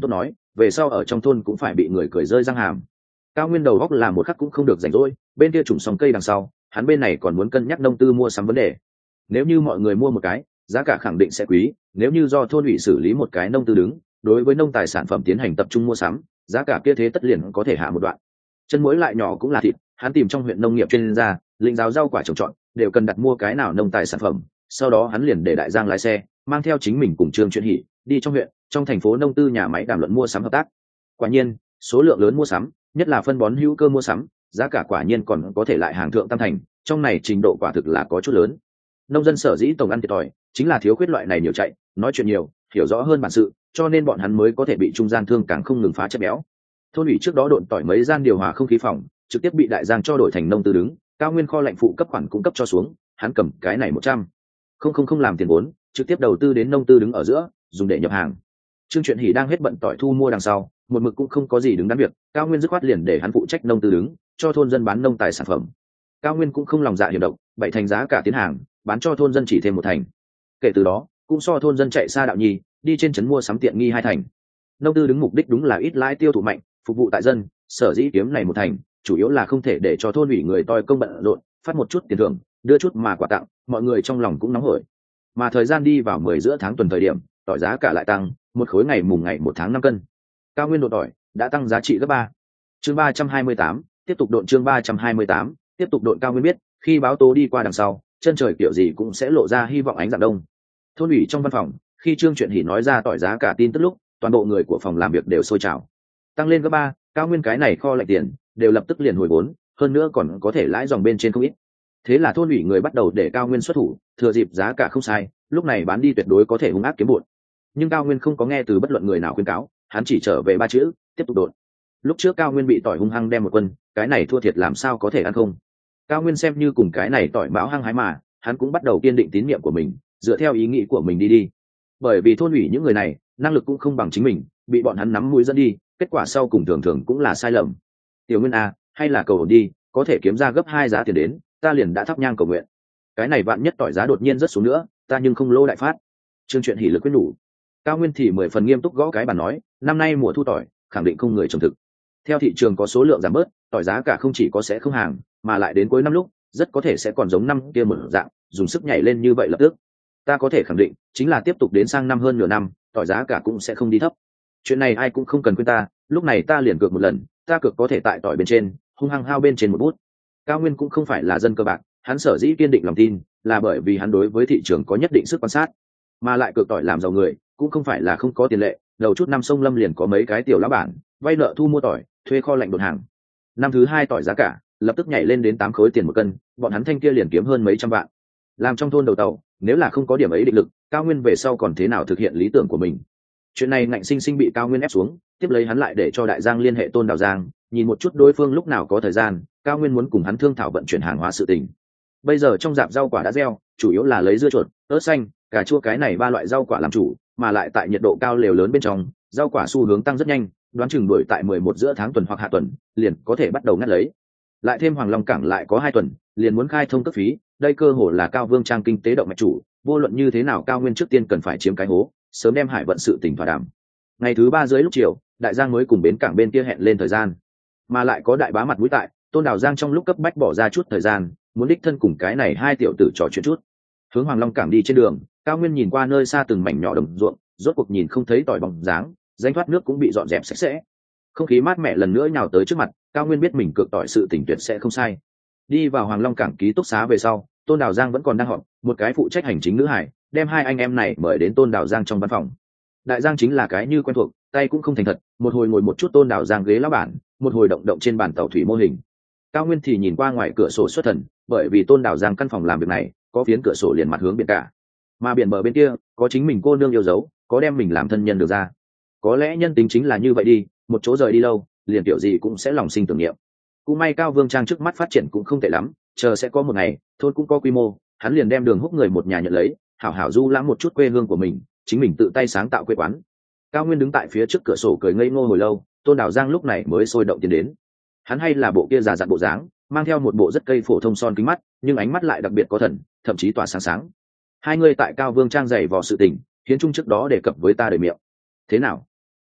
về sau ở trong thôn cũng phải bị người cười rơi răng hàm. Cao Nguyên đầu góc là một khắc cũng không được rảnh rỗi, bên kia trùng xong cây đằng sau, hắn bên này còn muốn cân nhắc nông tư mua sắm vấn đề. Nếu như mọi người mua một cái, giá cả khẳng định sẽ quý, nếu như do thôn ủy xử lý một cái nông tư đứng, đối với nông tài sản phẩm tiến hành tập trung mua sắm, giá cả kia thế tất liền có thể hạ một đoạn. Chân muối lại nhỏ cũng là thịt, hắn tìm trong huyện nông nghiệp chuyên gia, lĩnh giáo rau quả trồng trọt, đều cần đặt mua cái nào nông tài sản phẩm, sau đó hắn liền để đại giang lái xe, mang theo chính mình cùng Trương Chuyện Hỷ, đi trong huyện, trong thành phố nông tư nhà máy đàm luận mua sắm hợp tác. Quả nhiên, số lượng lớn mua sắm, nhất là phân bón hữu cơ mua sắm, giá cả quả nhiên còn có thể lại hàng thượng tam thành, trong này trình độ quả thực là có chút lớn. Nông dân sở dĩ tổng ăn thiệt thòi, chính là thiếu khuyết loại này nhiều chạy, nói chuyện nhiều, hiểu rõ hơn bản sự, cho nên bọn hắn mới có thể bị trung gian thương càng không ngừng phá chất béo. Thôn ủy trước đó độn tỏi mấy gian điều hòa không khí phòng, trực tiếp bị đại giang cho đổi thành nông tư đứng, Cao Nguyên kho lạnh phụ cấp khoản cung cấp cho xuống, hắn cầm cái này 100 không làm tiền vốn, trực tiếp đầu tư đến nông tư đứng ở giữa, dùng để nhập hàng. Trương Chuyện Hỷ đang hết bận tỏi thu mua đằng sau, một mực cũng không có gì đứng đắn việc, Cao Nguyên dứt khoát liền để hắn phụ trách nông tư đứng, cho thôn dân bán nông tài sản phẩm. Cao Nguyên cũng không lòng dạ hiểm độc, bảy thành giá cả tiến hàng, bán cho thôn dân chỉ thêm một thành. Kể từ đó, cũng so thôn dân chạy xa đạo nhì, đi trên trấn mua sắm tiện nghi hai thành. Nông tư đứng mục đích đúng là ít lãi tiêu thụ mạnh, phục vụ tại dân, sở dĩ kiếm này một thành, chủ yếu là không thể để cho thôn ủy người toi công bận rộn, phát một chút tiền thưởng, đưa chút mà quà tặng, mọi người trong lòng cũng nóng hổi. Mà thời gian đi vào 10 giữa tháng tuần thời điểm, tỏi giá cả lại tăng, một khối ngày mùng ngày 1 tháng 5 cân. Cao Nguyên độ tỏi đã tăng giá trị gấp 3. Chương 328, tiếp tục độn chương 328, tiếp tục độn. Cao Nguyên biết, khi báo tố đi qua đằng sau, chân trời kiểu gì cũng sẽ lộ ra hy vọng ánh dạng đông. Thôn ủy trong văn phòng, khi Trương Chuyện Hỷ nói ra tỏi giá cả tin tức lúc, toàn bộ người của phòng làm việc đều sôi trào. Tăng lên gấp 3, Cao Nguyên cái này kho lạnh tiền, đều lập tức liền hồi vốn, hơn nữa còn có thể lãi dòng bên trên không ít. Thế là thôn ủy người bắt đầu để Cao Nguyên xuất thủ, thừa dịp giá cả không sai, lúc này bán đi tuyệt đối có thể hung ác kiếm bộn. Nhưng Cao Nguyên không có nghe từ bất luận người nào khuyên cáo, hắn chỉ trở về 3 chữ, tiếp tục độn. Lúc trước Cao Nguyên bị tỏi hung hăng đem một quân, cái này thua thiệt làm sao có thể ăn không. Cao Nguyên xem như cùng cái này tỏi báo hăng hái mà, hắn cũng bắt đầu kiên định tín nhiệm của mình, dựa theo ý nghĩ của mình đi. Bởi vì thôn ủy những người này, năng lực cũng không bằng chính mình, bị bọn hắn nắm mũi dẫn đi, kết quả sau cùng thường thường cũng là sai lầm. Tiểu Nguyên a, hay là cầu ổn đi, có thể kiếm ra gấp 2 giá tiền đến, ta liền đã thắp nhang cầu nguyện. Cái này vạn nhất tỏi giá đột nhiên rất xuống nữa, ta nhưng không lỗ đại phát. Trương Chuyện Hỷ lực quyết đủ. Cao Nguyên thì 10 phần nghiêm túc gõ cái bàn nói, năm nay mùa thu tỏi, khẳng định không người trồng thực. Theo thị trường có số lượng giảm bớt, tỏi giá cả không chỉ có sẽ không hàng, mà lại đến cuối năm lúc, rất có thể sẽ còn giống năm kia một dạng, dùng sức nhảy lên như vậy lập tức. Ta có thể khẳng định, chính là tiếp tục đến sang năm hơn nửa năm, tỏi giá cả cũng sẽ không đi thấp. Chuyện này ai cũng không cần khuyên ta, lúc này ta liền cược một lần, ta cược có thể tại tỏi bên trên, hung hăng hao bên trên một bút. Cao Nguyên cũng không phải là dân cơ bạc, hắn sở dĩ kiên định lòng tin, là bởi vì hắn đối với thị trường có nhất định sức quan sát, mà lại cược tỏi làm giàu người, cũng không phải là không có tiền lệ. Đầu chút năm sông Lâm liền có mấy cái tiểu lão bản, vay nợ thu mua tỏi, thuê kho lạnh đột hàng. Năm thứ 2 tỏi giá cả lập tức nhảy lên đến 8 khối tiền một cân, bọn hắn thanh kia liền kiếm hơn mấy trăm vạn. Làm trong thôn đầu tàu, nếu là không có điểm ấy định lực, Cao Nguyên về sau còn thế nào thực hiện lý tưởng của mình. Chuyện này ngạnh sinh sinh bị Cao Nguyên ép xuống, tiếp lấy hắn lại để cho Đại Giang liên hệ Tôn Đào Giang, nhìn một chút đối phương lúc nào có thời gian, Cao Nguyên muốn cùng hắn thương thảo vận chuyển hàng hóa sự tình. Bây giờ trong rạp rau quả đã gieo, chủ yếu là lấy dưa chuột, ớt xanh, cà chua cái này 3 loại rau quả làm chủ, mà lại tại nhiệt độ cao lều lớn bên trong, rau quả xu hướng tăng rất nhanh, đoán chừng đuổi tại 11 giữa tháng tuần hoặc hạ tuần, liền có thể bắt đầu ngắt lấy. Lại thêm Hoàng Long cảng lại có 2 tuần, liền muốn khai thông cấp phí, đây cơ hội là Cao Vương Trang kinh tế động mạch chủ, vô luận như thế nào Cao Nguyên trước tiên cần phải chiếm cái hố, sớm đem hải vận sự tình thỏa đàm. Ngày thứ 3 dưới lúc chiều, Đại Giang mới cùng bến cảng bên kia hẹn lên thời gian, mà lại có đại bá mặt mũi tại, Tôn Đào Giang trong lúc cấp bách bỏ ra chút thời gian, muốn đích thân cùng cái này 2 tiểu tử trò chuyện chút. Hướng Hoàng Long cảng đi trên đường, Cao Nguyên nhìn qua nơi xa từng mảnh nhỏ đồng ruộng, rốt cuộc nhìn không thấy tỏi bóng dáng, danh thoát nước cũng bị dọn dẹp sạch sẽ. Không khí mát mẻ lần nữa nhào tới trước mặt, Cao Nguyên biết mình cược tỏi sự tình tuyệt sẽ không sai. Đi vào Hoàng Long cảng ký túc xá về sau, Tôn Đào Giang vẫn còn đang họp, một cái phụ trách hành chính nữ hải đem 2 anh em này mời đến Tôn Đào Giang trong văn phòng. Đại Giang chính là cái như quen thuộc, tay cũng không thành thật, một hồi ngồi một chút Tôn Đào Giang ghế lão bản, một hồi động động trên bàn tàu thủy mô hình. Cao Nguyên thì nhìn qua ngoài cửa sổ xuất thần, bởi vì Tôn Đào Giang căn phòng làm việc này có phiến cửa sổ liền mặt hướng biển cả, mà biển bờ bên kia có chính mình cô nương yêu dấu, có đem mình làm thân nhân được ra. Có lẽ nhân tính chính là như vậy đi, một chỗ rời đi lâu, liền kiểu gì cũng sẽ lòng sinh tưởng niệm. Cũng may Cao Vương Trang trước mắt phát triển cũng không tệ lắm, chờ sẽ có một ngày thôn cũng có quy mô, hắn liền đem Đường Húc người một nhà nhận lấy, hảo hảo du lãm một chút quê hương của mình, chính mình tự tay sáng tạo quê quán. Cao Nguyên đứng tại phía trước cửa sổ cười ngây ngô hồi lâu, Tôn Đào Giang lúc này mới sôi động tiến đến. Hắn hay là bộ kia già dặn bộ dáng, mang theo một bộ rất cây phổ thông son kính mắt, nhưng ánh mắt lại đặc biệt có thần, thậm chí tỏa sáng sáng. Hai người tại Cao Vương Trang giày vò sự tình, Hiến Trung trước đó đề cập với ta đời miệng. Thế nào?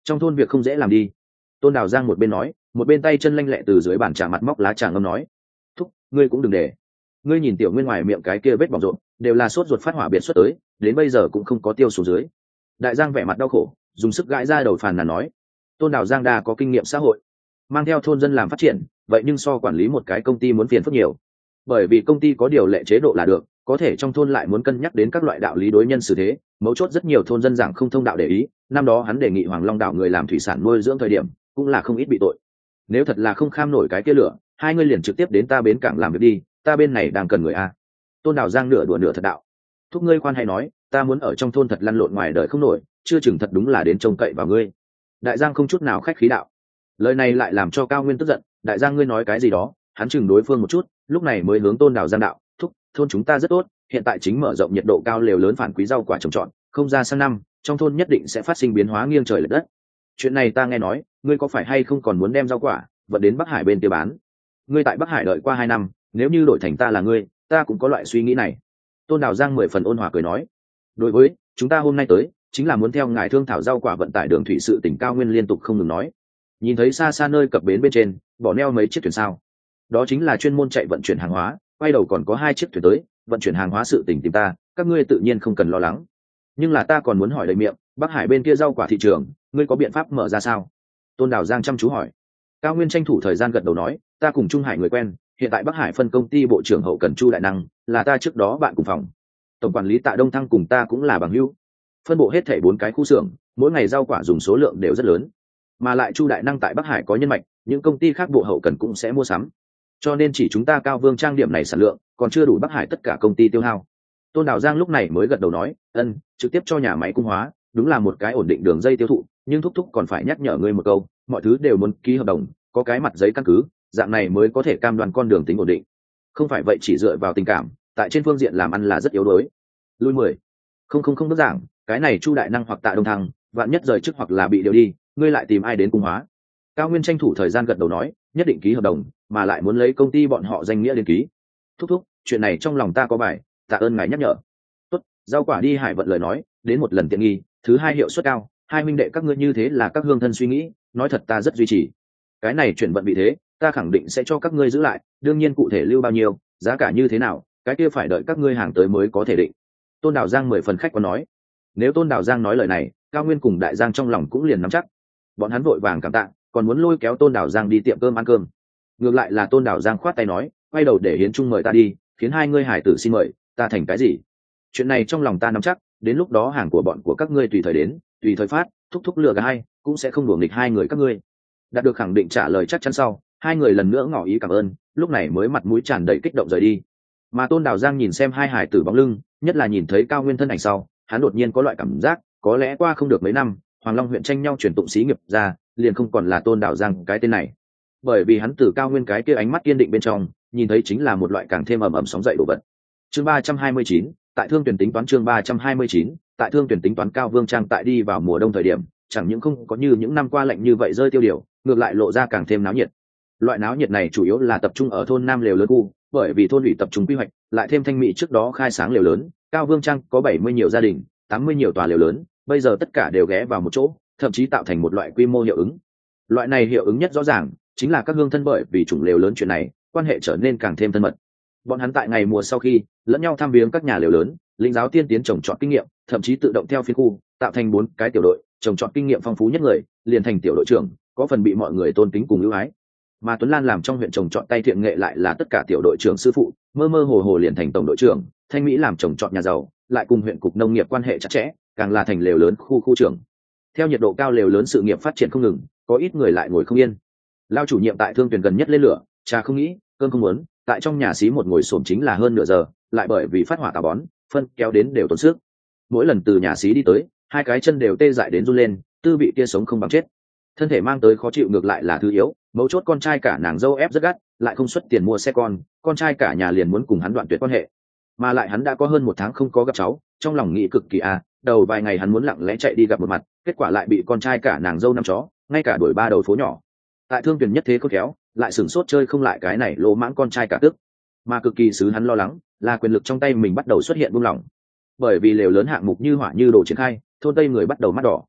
trong thôn việc không dễ làm đi. Tôn Đào Giang một bên nói, một bên tay chân lanh lẹ từ dưới bàn trà mặt móc lá trà ngâm nói. Thúc, ngươi cũng đừng để. Ngươi nhìn Tiểu Nguyên ngoài miệng cái kia vết bỏng rộn, đều là sốt ruột phát hỏa biệt xuất tới, đến bây giờ cũng không có tiêu xuống dưới. Đại Giang vẻ mặt đau khổ, dùng sức gãi ra đầu phàn nàn nói. Tôn Đào Giang đa có kinh nghiệm xã hội, mang theo thôn dân làm phát triển, vậy nhưng so quản lý một cái công ty muốn phiền phức nhiều. Bởi vì công ty có điều lệ chế độ là được, có thể trong thôn lại muốn cân nhắc đến các loại đạo lý đối nhân xử thế, mấu chốt rất nhiều thôn dân giảng không thông đạo để ý. Năm đó hắn đề nghị Hoàng Long đảo người làm thủy sản nuôi dưỡng thời điểm, cũng là không ít bị tội. Nếu thật là không kham nổi cái kia lửa, hai ngươi liền trực tiếp đến ta bến cảng làm việc đi, ta bên này đang cần người a. Tôn Đào Giang nửa đùa nửa thật đạo. Thúc ngươi khoan hay nói, ta muốn ở trong thôn thật lăn lộn ngoài đời không nổi, chưa chừng thật đúng là đến trông cậy vào ngươi. Đại Giang không chút nào khách khí đạo. Lời này lại làm cho Cao Nguyên tức giận. Đại Giang ngươi nói cái gì đó? Hắn chừng đối phương một chút, lúc này mới hướng Tôn Đào Giang đạo. Thúc, thôn chúng ta rất tốt, hiện tại chính mở rộng nhiệt độ cao lều lớn phản quý rau quả trồng trọt, không ra sang năm trong thôn nhất định sẽ phát sinh biến hóa nghiêng trời lệch đất. Chuyện này ta nghe nói, ngươi có phải hay không còn muốn đem rau quả vận đến Bắc Hải bên kia bán? Ngươi tại Bắc Hải đợi qua 2 năm, nếu như đổi thành ta là ngươi, ta cũng có loại suy nghĩ này. Tôn Đào Giang 10 phần ôn hòa cười nói. Đối với chúng ta hôm nay tới, chính là muốn theo ngài thương thảo rau quả vận tải đường thủy sự tỉnh Cao Nguyên liên tục không ngừng nói. Nhìn thấy xa xa nơi cập bến bên trên bỏ neo mấy chiếc thuyền sao? Đó chính là chuyên môn chạy vận chuyển hàng hóa, quay đầu còn có 2 chiếc thuyền tới vận chuyển hàng hóa sự tỉnh tìm ta, các ngươi tự nhiên không cần lo lắng. Nhưng là ta còn muốn hỏi đầy miệng, Bắc Hải bên kia rau quả thị trường, ngươi có biện pháp mở ra sao? Tôn Đào Giang chăm chú hỏi. Cao Nguyên tranh thủ thời gian gật đầu nói, ta cùng Trung Hải người quen, hiện tại Bắc Hải phân công ty bộ trưởng hậu cần Chu Đại Năng, là ta trước đó bạn cùng phòng. Tổng quản lý Tạ Đông Thăng cùng ta cũng là bằng hữu. Phân bộ hết thảy 4 cái khu xưởng, mỗi ngày rau quả dùng số lượng đều rất lớn. Mà lại Chu Đại Năng tại Bắc Hải có nhân mạch, những công ty khác bộ hậu cần cũng sẽ mua sắm. Cho nên chỉ chúng ta Cao Vương trang điểm này sản lượng, còn chưa đủ Bắc Hải tất cả công ty tiêu hao. Tôn Đào Giang lúc này mới gật đầu nói, trực tiếp cho nhà máy cung hóa, đúng là một cái ổn định đường dây tiêu thụ, nhưng thúc còn phải nhắc nhở ngươi một câu, mọi thứ đều muốn ký hợp đồng, có cái mặt giấy căn cứ, dạng này mới có thể cam đoan con đường tính ổn định. Không phải vậy chỉ dựa vào tình cảm, tại trên phương diện làm ăn là rất yếu đuối. Lui 10. Không đơn giản, cái này Chu Đại Năng hoặc Tạ Đông Thăng, vạn nhất rời chức hoặc là bị điều đi, ngươi lại tìm ai đến cung hóa? Cao Nguyên tranh thủ thời gian gật đầu nói, nhất định ký hợp đồng, mà lại muốn lấy công ty bọn họ danh nghĩa đến ký. Thúc, chuyện này trong lòng ta có bài, tạ ơn ngài nhắc nhở. Tốt, rau quả đi Hải vận lời nói, đến một lần tiện nghi, thứ hai hiệu suất cao, hai minh đệ các ngươi như thế là các hương thân suy nghĩ, nói thật ta rất duy trì. Cái này chuyển vận vị thế, ta khẳng định sẽ cho các ngươi giữ lại, đương nhiên cụ thể lưu bao nhiêu, giá cả như thế nào, cái kia phải đợi các ngươi hàng tới mới có thể định. Tôn Đào Giang 10 phần khách có nói. Nếu Tôn Đào Giang nói lời này, Cao Nguyên cùng Đại Giang trong lòng cũng liền nắm chắc. Bọn hắn vội vàng cảm tạ, còn muốn lôi kéo Tôn Đào Giang đi tiệm cơm ăn cơm. Ngược lại là Tôn Đào Giang khoát tay nói, quay đầu để Hiến Trung mời ta đi, khiến hai ngươi hải tử xin mời, ta thành cái gì? Chuyện này trong lòng ta nắm chắc, đến lúc đó hàng của bọn của các ngươi tùy thời đến, tùy thời phát, thúc lừa cả hai, cũng sẽ không đuổi nghịch hai người các ngươi. Đạt được khẳng định trả lời chắc chắn sau, hai người lần nữa ngỏ ý cảm ơn, lúc này mới mặt mũi tràn đầy kích động rời đi. Mà Tôn Đào Giang nhìn xem hai hải tử bóng lưng, nhất là nhìn thấy Cao Nguyên thân ảnh sau, hắn đột nhiên có loại cảm giác, có lẽ qua không được mấy năm, Hoàng Long huyện tranh nhau chuyển tụng xí nghiệp ra, liền không còn là Tôn Đào Giang cái tên này. Bởi vì hắn từ Cao Nguyên cái kia ánh mắt kiên định bên trong, nhìn thấy chính là một loại càng thêm ầm ầm sóng dậy đồ vật. Chương 329, tại Thương Tuyển tính toán chương 329, tại Thương Tuyển tính toán Cao Vương Trang tại đi vào mùa đông thời điểm, chẳng những không có như những năm qua lạnh như vậy rơi tiêu điều, ngược lại lộ ra càng thêm náo nhiệt. Loại náo nhiệt này chủ yếu là tập trung ở thôn Nam Lều Lớn khu, bởi vì thôn ủy tập trung quy hoạch, lại thêm Thanh Mỹ trước đó khai sáng lều lớn, Cao Vương Trang có 70 nhiều gia đình, 80 nhiều tòa lều lớn, bây giờ tất cả đều ghé vào một chỗ, thậm chí tạo thành một loại quy mô hiệu ứng. Loại này hiệu ứng nhất rõ ràng chính là các hương thân bởi vì chủng lều lớn chuyện này, quan hệ trở nên càng thêm thân mật. Bọn hắn tại ngày mùa sau khi lẫn nhau thăm viếng các nhà lều lớn, linh giáo tiên tiến trồng trọt kinh nghiệm, thậm chí tự động theo phiên khu tạo thành 4 cái tiểu đội, trồng trọt kinh nghiệm phong phú nhất người liền thành tiểu đội trưởng, có phần bị mọi người tôn kính cùng ưu ái. Mà Tuấn Lan làm trong huyện trồng trọt tay thiện nghệ lại là tất cả tiểu đội trưởng sư phụ, mơ mơ hồ hồ liền thành tổng đội trưởng. Thanh Mỹ làm trồng trọt nhà giàu, lại cùng huyện cục nông nghiệp quan hệ chặt chẽ, càng là thành lều lớn khu trưởng. Theo nhiệt độ cao lều lớn sự nghiệp phát triển không ngừng, có ít người lại ngồi không yên. Lao chủ nhiệm tại Thương Tuyển gần nhất lên lửa, trà không nghĩ, cơm không muốn, tại trong nhà xí một ngồi xổm chính là hơn nửa giờ, lại bởi vì phát hỏa tà bón, phân kéo đến đều tốn sức. Mỗi lần từ nhà xí đi tới, hai cái chân đều tê dại đến run lên, tư vị kia sống không bằng chết. Thân thể mang tới khó chịu ngược lại là thứ yếu, mấu chốt con trai cả nàng dâu ép rất gắt, lại không xuất tiền mua xe con trai cả nhà liền muốn cùng hắn đoạn tuyệt quan hệ. Mà lại hắn đã có hơn 1 tháng không có gặp cháu, trong lòng nghĩ cực kỳ đầu vài ngày hắn muốn lặng lẽ chạy đi gặp một mặt, kết quả lại bị con trai cả nàng dâu năm chó, ngay cả đuổi 3 đầu phố nhỏ. Tại Thương Tuyển nhất thế khôn khéo, lại sửng sốt chơi không lại cái này lỗ mãng con trai cả tức. Mà cực kỳ xứ hắn lo lắng là quyền lực trong tay mình bắt đầu xuất hiện buông lỏng. Bởi vì lều lớn hạng mục như hỏa như đồ triển khai, thôn tây người bắt đầu mắt đỏ.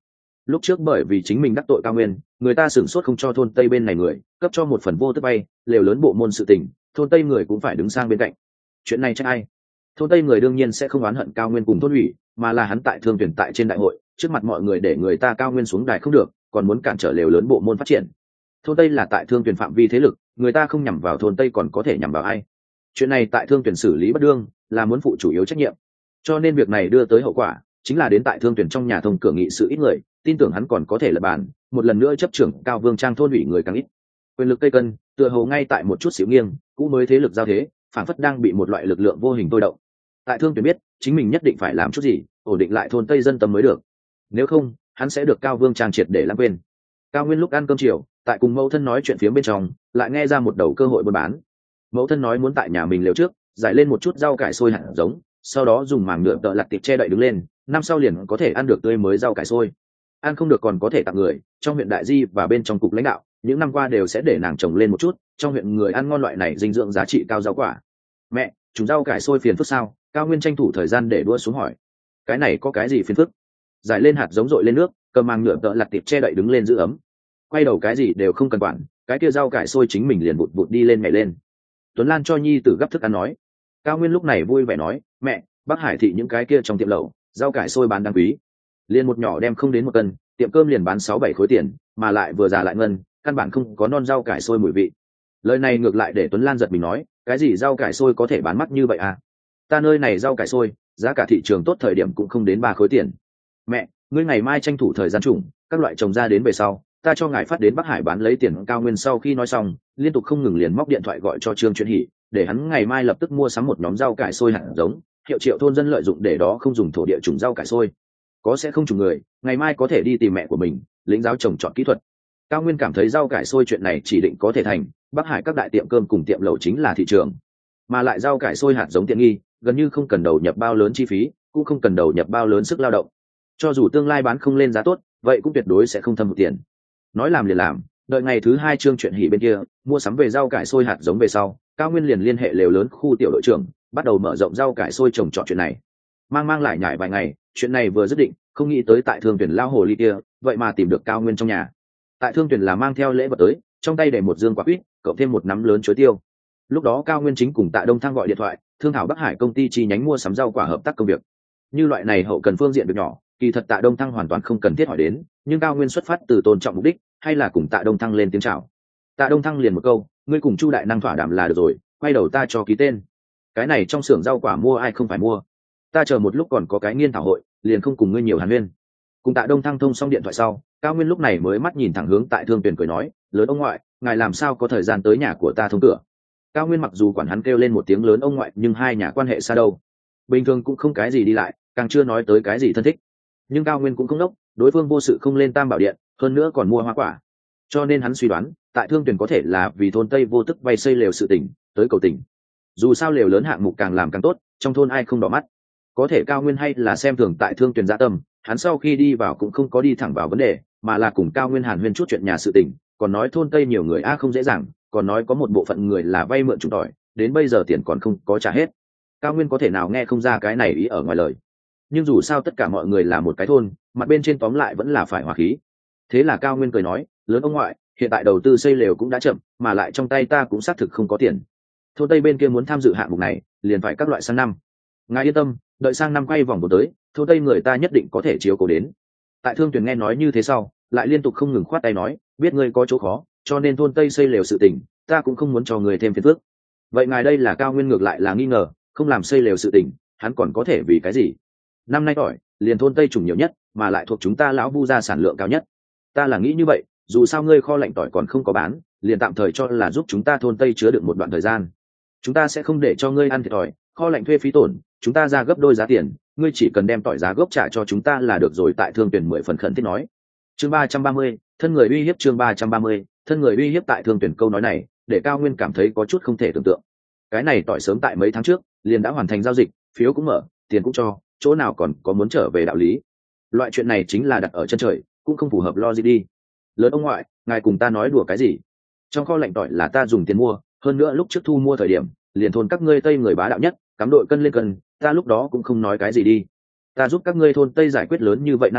lúc trước bởi vì chính mình đắc tội cao nguyên, người ta sửng sốt không cho thôn tây bên này người cấp cho một phần vô tức bay, lều lớn bộ môn sự tình, thôn tây người cũng phải đứng sang bên cạnh. Chuyện này trách ai? Thôn tây người đương nhiên sẽ không oán hận cao nguyên cùng thôn ủy, mà là hắn tại thương tuyển tại trên đại hội trước mặt mọi người để người ta cao nguyên xuống đài không được, còn muốn cản trở lều lớn bộ môn phát triển. Thôn tây là tại thương tuyển phạm vi thế lực, người ta không nhằm vào thôn tây còn có thể nhằm vào ai? Chuyện này tại thương tuyển xử lý bất đương, là muốn phụ chủ yếu trách nhiệm. Cho nên việc này đưa tới hậu quả chính là đến tại thương tuyển trong nhà thông cửa nghị sự ít người, tin tưởng hắn còn có thể lập bàn, một lần nữa chấp trưởng cao vương trang thôn ủy người càng ít. Quyền lực cây cân tựa hồ ngay tại một chút xíu nghiêng, cũ mới thế lực giao thế, phản phất đang bị một loại lực lượng vô hình tôi động. Tại thương tuyển biết chính mình nhất định phải làm chút gì, ổn định lại thôn tây dân tâm mới được, nếu không hắn sẽ được cao vương trang triệt để lãng quên. Cao nguyên lúc ăn cơm chiều, tại cùng mẫu thân nói chuyện phía bên trong, lại nghe ra một đầu cơ hội buôn bán. Mẫu thân nói muốn tại nhà mình lều trước giải lên một chút rau cải xôi hạt giống, sau đó dùng màng nhựa tợ lặt tiệp che đậy đứng lên, năm sau liền có thể ăn được tươi mới rau cải xôi. Ăn không được còn có thể tặng người, trong huyện đại di và bên trong cục lãnh đạo những năm qua đều sẽ để nàng trồng lên một chút, trong huyện người ăn ngon loại này dinh dưỡng giá trị cao rau quả. Mẹ, chúng rau cải xôi phiền phức sao? Cao nguyên tranh thủ thời gian để đua xuống hỏi. Cái này có cái gì phiền phức? Giải lên hạt giống dội lên nước, cầm màng nhựa tợ lặt tiệp che đậy đứng lên giữ ấm. Quay đầu cái gì đều không cần quản, cái kia rau cải xôi chính mình liền bụt bụt đi lên nhảy lên. Tuấn Lan cho nhi tử gấp thức ăn nói. Cao nguyên lúc này vui vẻ nói, mẹ, Bắc Hải thị những cái kia trong tiệm lẩu rau cải xôi bán đáng quý, liền một nhỏ đem không đến một cân, tiệm cơm liền bán 6-7 khối tiền, mà lại vừa già lại ngân, căn bản không có non rau cải xôi mùi vị. Lời này ngược lại để Tuấn Lan giật mình nói, cái gì rau cải xôi có thể bán mắc như vậy à? Ta nơi này rau cải xôi giá cả thị trường tốt thời điểm cũng không đến 3 khối tiền. Mẹ, ngươi ngày mai tranh thủ thời gian trùng các loại trồng ra đến về sau, ta cho ngài phát đến Bắc Hải bán lấy tiền. Cao nguyên sau khi nói xong liên tục không ngừng liền móc điện thoại gọi cho Trương Chuyện Hỷ, để hắn ngày mai lập tức mua sắm một nhóm rau cải xôi hạt giống, hiệu triệu thôn dân lợi dụng để đó không dùng thổ địa trồng rau cải xôi, có sẽ không trùng người, ngày mai có thể đi tìm mẹ của mình lĩnh giáo trồng trọt kỹ thuật. Cao nguyên cảm thấy rau cải xôi chuyện này chỉ định có thể thành, Bắc Hải các đại tiệm cơm cùng tiệm lẩu chính là thị trường, mà lại rau cải xôi hạt giống tiện nghi, gần như không cần đầu nhập bao lớn chi phí, cũng không cần đầu nhập bao lớn sức lao động, cho dù tương lai bán không lên giá tốt, vậy cũng tuyệt đối sẽ không thâm hụt tiền. Nói làm liền làm, đợi ngày thứ 2 Trương Chuyện Hỷ bên kia mua sắm về rau cải xôi hạt giống về sau, Cao nguyên liền liên hệ lều lớn khu tiểu đội trưởng, bắt đầu mở rộng rau cải xôi trồng trọt chuyện này. Mang lại nhải vài ngày, chuyện này vừa dứt định, không nghĩ tới tại thương tuyển lao hồ ly kia vậy mà tìm được Cao nguyên trong nhà. Tại thương tuyển là mang theo lễ vật tới, trong tay để một dương quả quýt cộng thêm một nắm lớn chuối tiêu. Lúc đó Cao nguyên chính cùng Tạ Đông Thăng gọi điện thoại thương thảo Bắc Hải công ty chi nhánh mua sắm rau quả hợp tác công việc. Như loại này hậu cần phương diện được nhỏ, kỳ thật Tạ Đông Thăng hoàn toàn không cần thiết hỏi đến, nhưng Cao nguyên xuất phát từ tôn trọng mục đích, hay là cùng Tạ Đông Thăng lên tiếng chào. Tạ Đông Thăng liền một câu, ngươi cùng Chu đại năng thỏa đàm là được rồi, quay đầu ta cho ký tên. Cái này trong xưởng rau quả mua ai không phải mua, ta chờ một lúc còn có cái nghiên thảo hội, liền không cùng ngươi nhiều hàn huyên. Cùng Tạ Đông Thăng thông xong điện thoại sau, Cao nguyên lúc này mới mắt nhìn thẳng hướng tại thương tuyển cười nói, lớn ông ngoại, ngài làm sao có thời gian tới nhà của ta thông cửa. Cao nguyên mặc dù quản hắn kêu lên một tiếng lớn ông ngoại, nhưng hai nhà quan hệ xa đâu, bình thường cũng không cái gì đi lại, càng chưa nói tới cái gì thân thích. Nhưng Cao nguyên cũng không đốc, đối phương vô sự không lên Tam Bảo Điện, hơn nữa còn mua hoa quả, cho nên hắn suy đoán tại thương tuyển có thể là vì thôn tây vô tức vay xây lều sự tỉnh tới cầu tỉnh. Dù sao lều lớn hạng mục càng làm càng tốt, trong thôn ai không đỏ mắt. Có thể Cao nguyên hay là xem thường tại thương tuyển dạ tâm, hắn sau khi đi vào cũng không có đi thẳng vào vấn đề, mà là cùng Cao nguyên hàn huyên chút chuyện nhà sự tỉnh, còn nói thôn tây nhiều người không dễ dàng, còn nói có một bộ phận người là vay mượn trúng tỏi, đến bây giờ tiền còn không có trả hết. Cao nguyên có thể nào nghe không ra cái này ý ở ngoài lời. Nhưng dù sao tất cả mọi người là một cái thôn, mặt bên trên tóm lại vẫn là phải hòa khí. Thế là Cao nguyên cười nói, lớn ông ngoại, hiện tại đầu tư xây lều cũng đã chậm, mà lại trong tay ta cũng xác thực không có tiền. Thôn tây bên kia muốn tham dự hạng mục này, liền phải các loại sang năm. Ngài yên tâm, đợi sang năm quay vòng một tới, thôn tây người ta nhất định có thể chiếu cố đến. Tại thương tuyển nghe nói như thế sau, lại liên tục không ngừng khoát tay nói, biết ngươi có chỗ khó, cho nên thôn tây xây lều sự tình, ta cũng không muốn cho người thêm phiền phức. Vậy ngài đây là Cao nguyên ngược lại là nghi ngờ, không làm xây lều sự tình, hắn còn có thể vì cái gì? Năm nay tỏi liền thôn tây trùng nhiều nhất, mà lại thuộc chúng ta lão Vu gia sản lượng cao nhất. Ta là nghĩ như vậy, dù sao ngươi kho lạnh tỏi còn không có bán, liền tạm thời cho là giúp chúng ta thôn tây chứa được một đoạn thời gian. Chúng ta sẽ không để cho ngươi ăn thiệt thòi, kho lạnh thuê phí tổn chúng ta ra gấp đôi giá tiền, ngươi chỉ cần đem tỏi giá gốc trả cho chúng ta là được rồi. Tại thương tuyển 10 phần khẩn thiết nói. Chương 330, thân người uy hiếp. Chương 330, thân người uy hiếp. Tại thương tuyển câu nói này để Cao nguyên cảm thấy có chút không thể tưởng tượng. Cái này tỏi sớm tại mấy tháng trước liền đã hoàn thành giao dịch, phiếu cũng mở, tiền cũng cho, chỗ nào còn có muốn trở về đạo lý. Loại chuyện này chính là đặt ở chân trời, cũng không phù hợp logic đi. Lớn ông ngoại, ngài cùng ta nói đùa cái gì? Trong kho lạnh tỏi là ta dùng tiền mua, hơn nữa lúc trước thu mua thời điểm liền thôn các ngươi tây người bá đạo nhất, cắm đội cân lên cân, ta lúc đó cũng không nói cái gì đi. Ta giúp các ngươi thôn tây giải quyết lớn như vậy nan đề,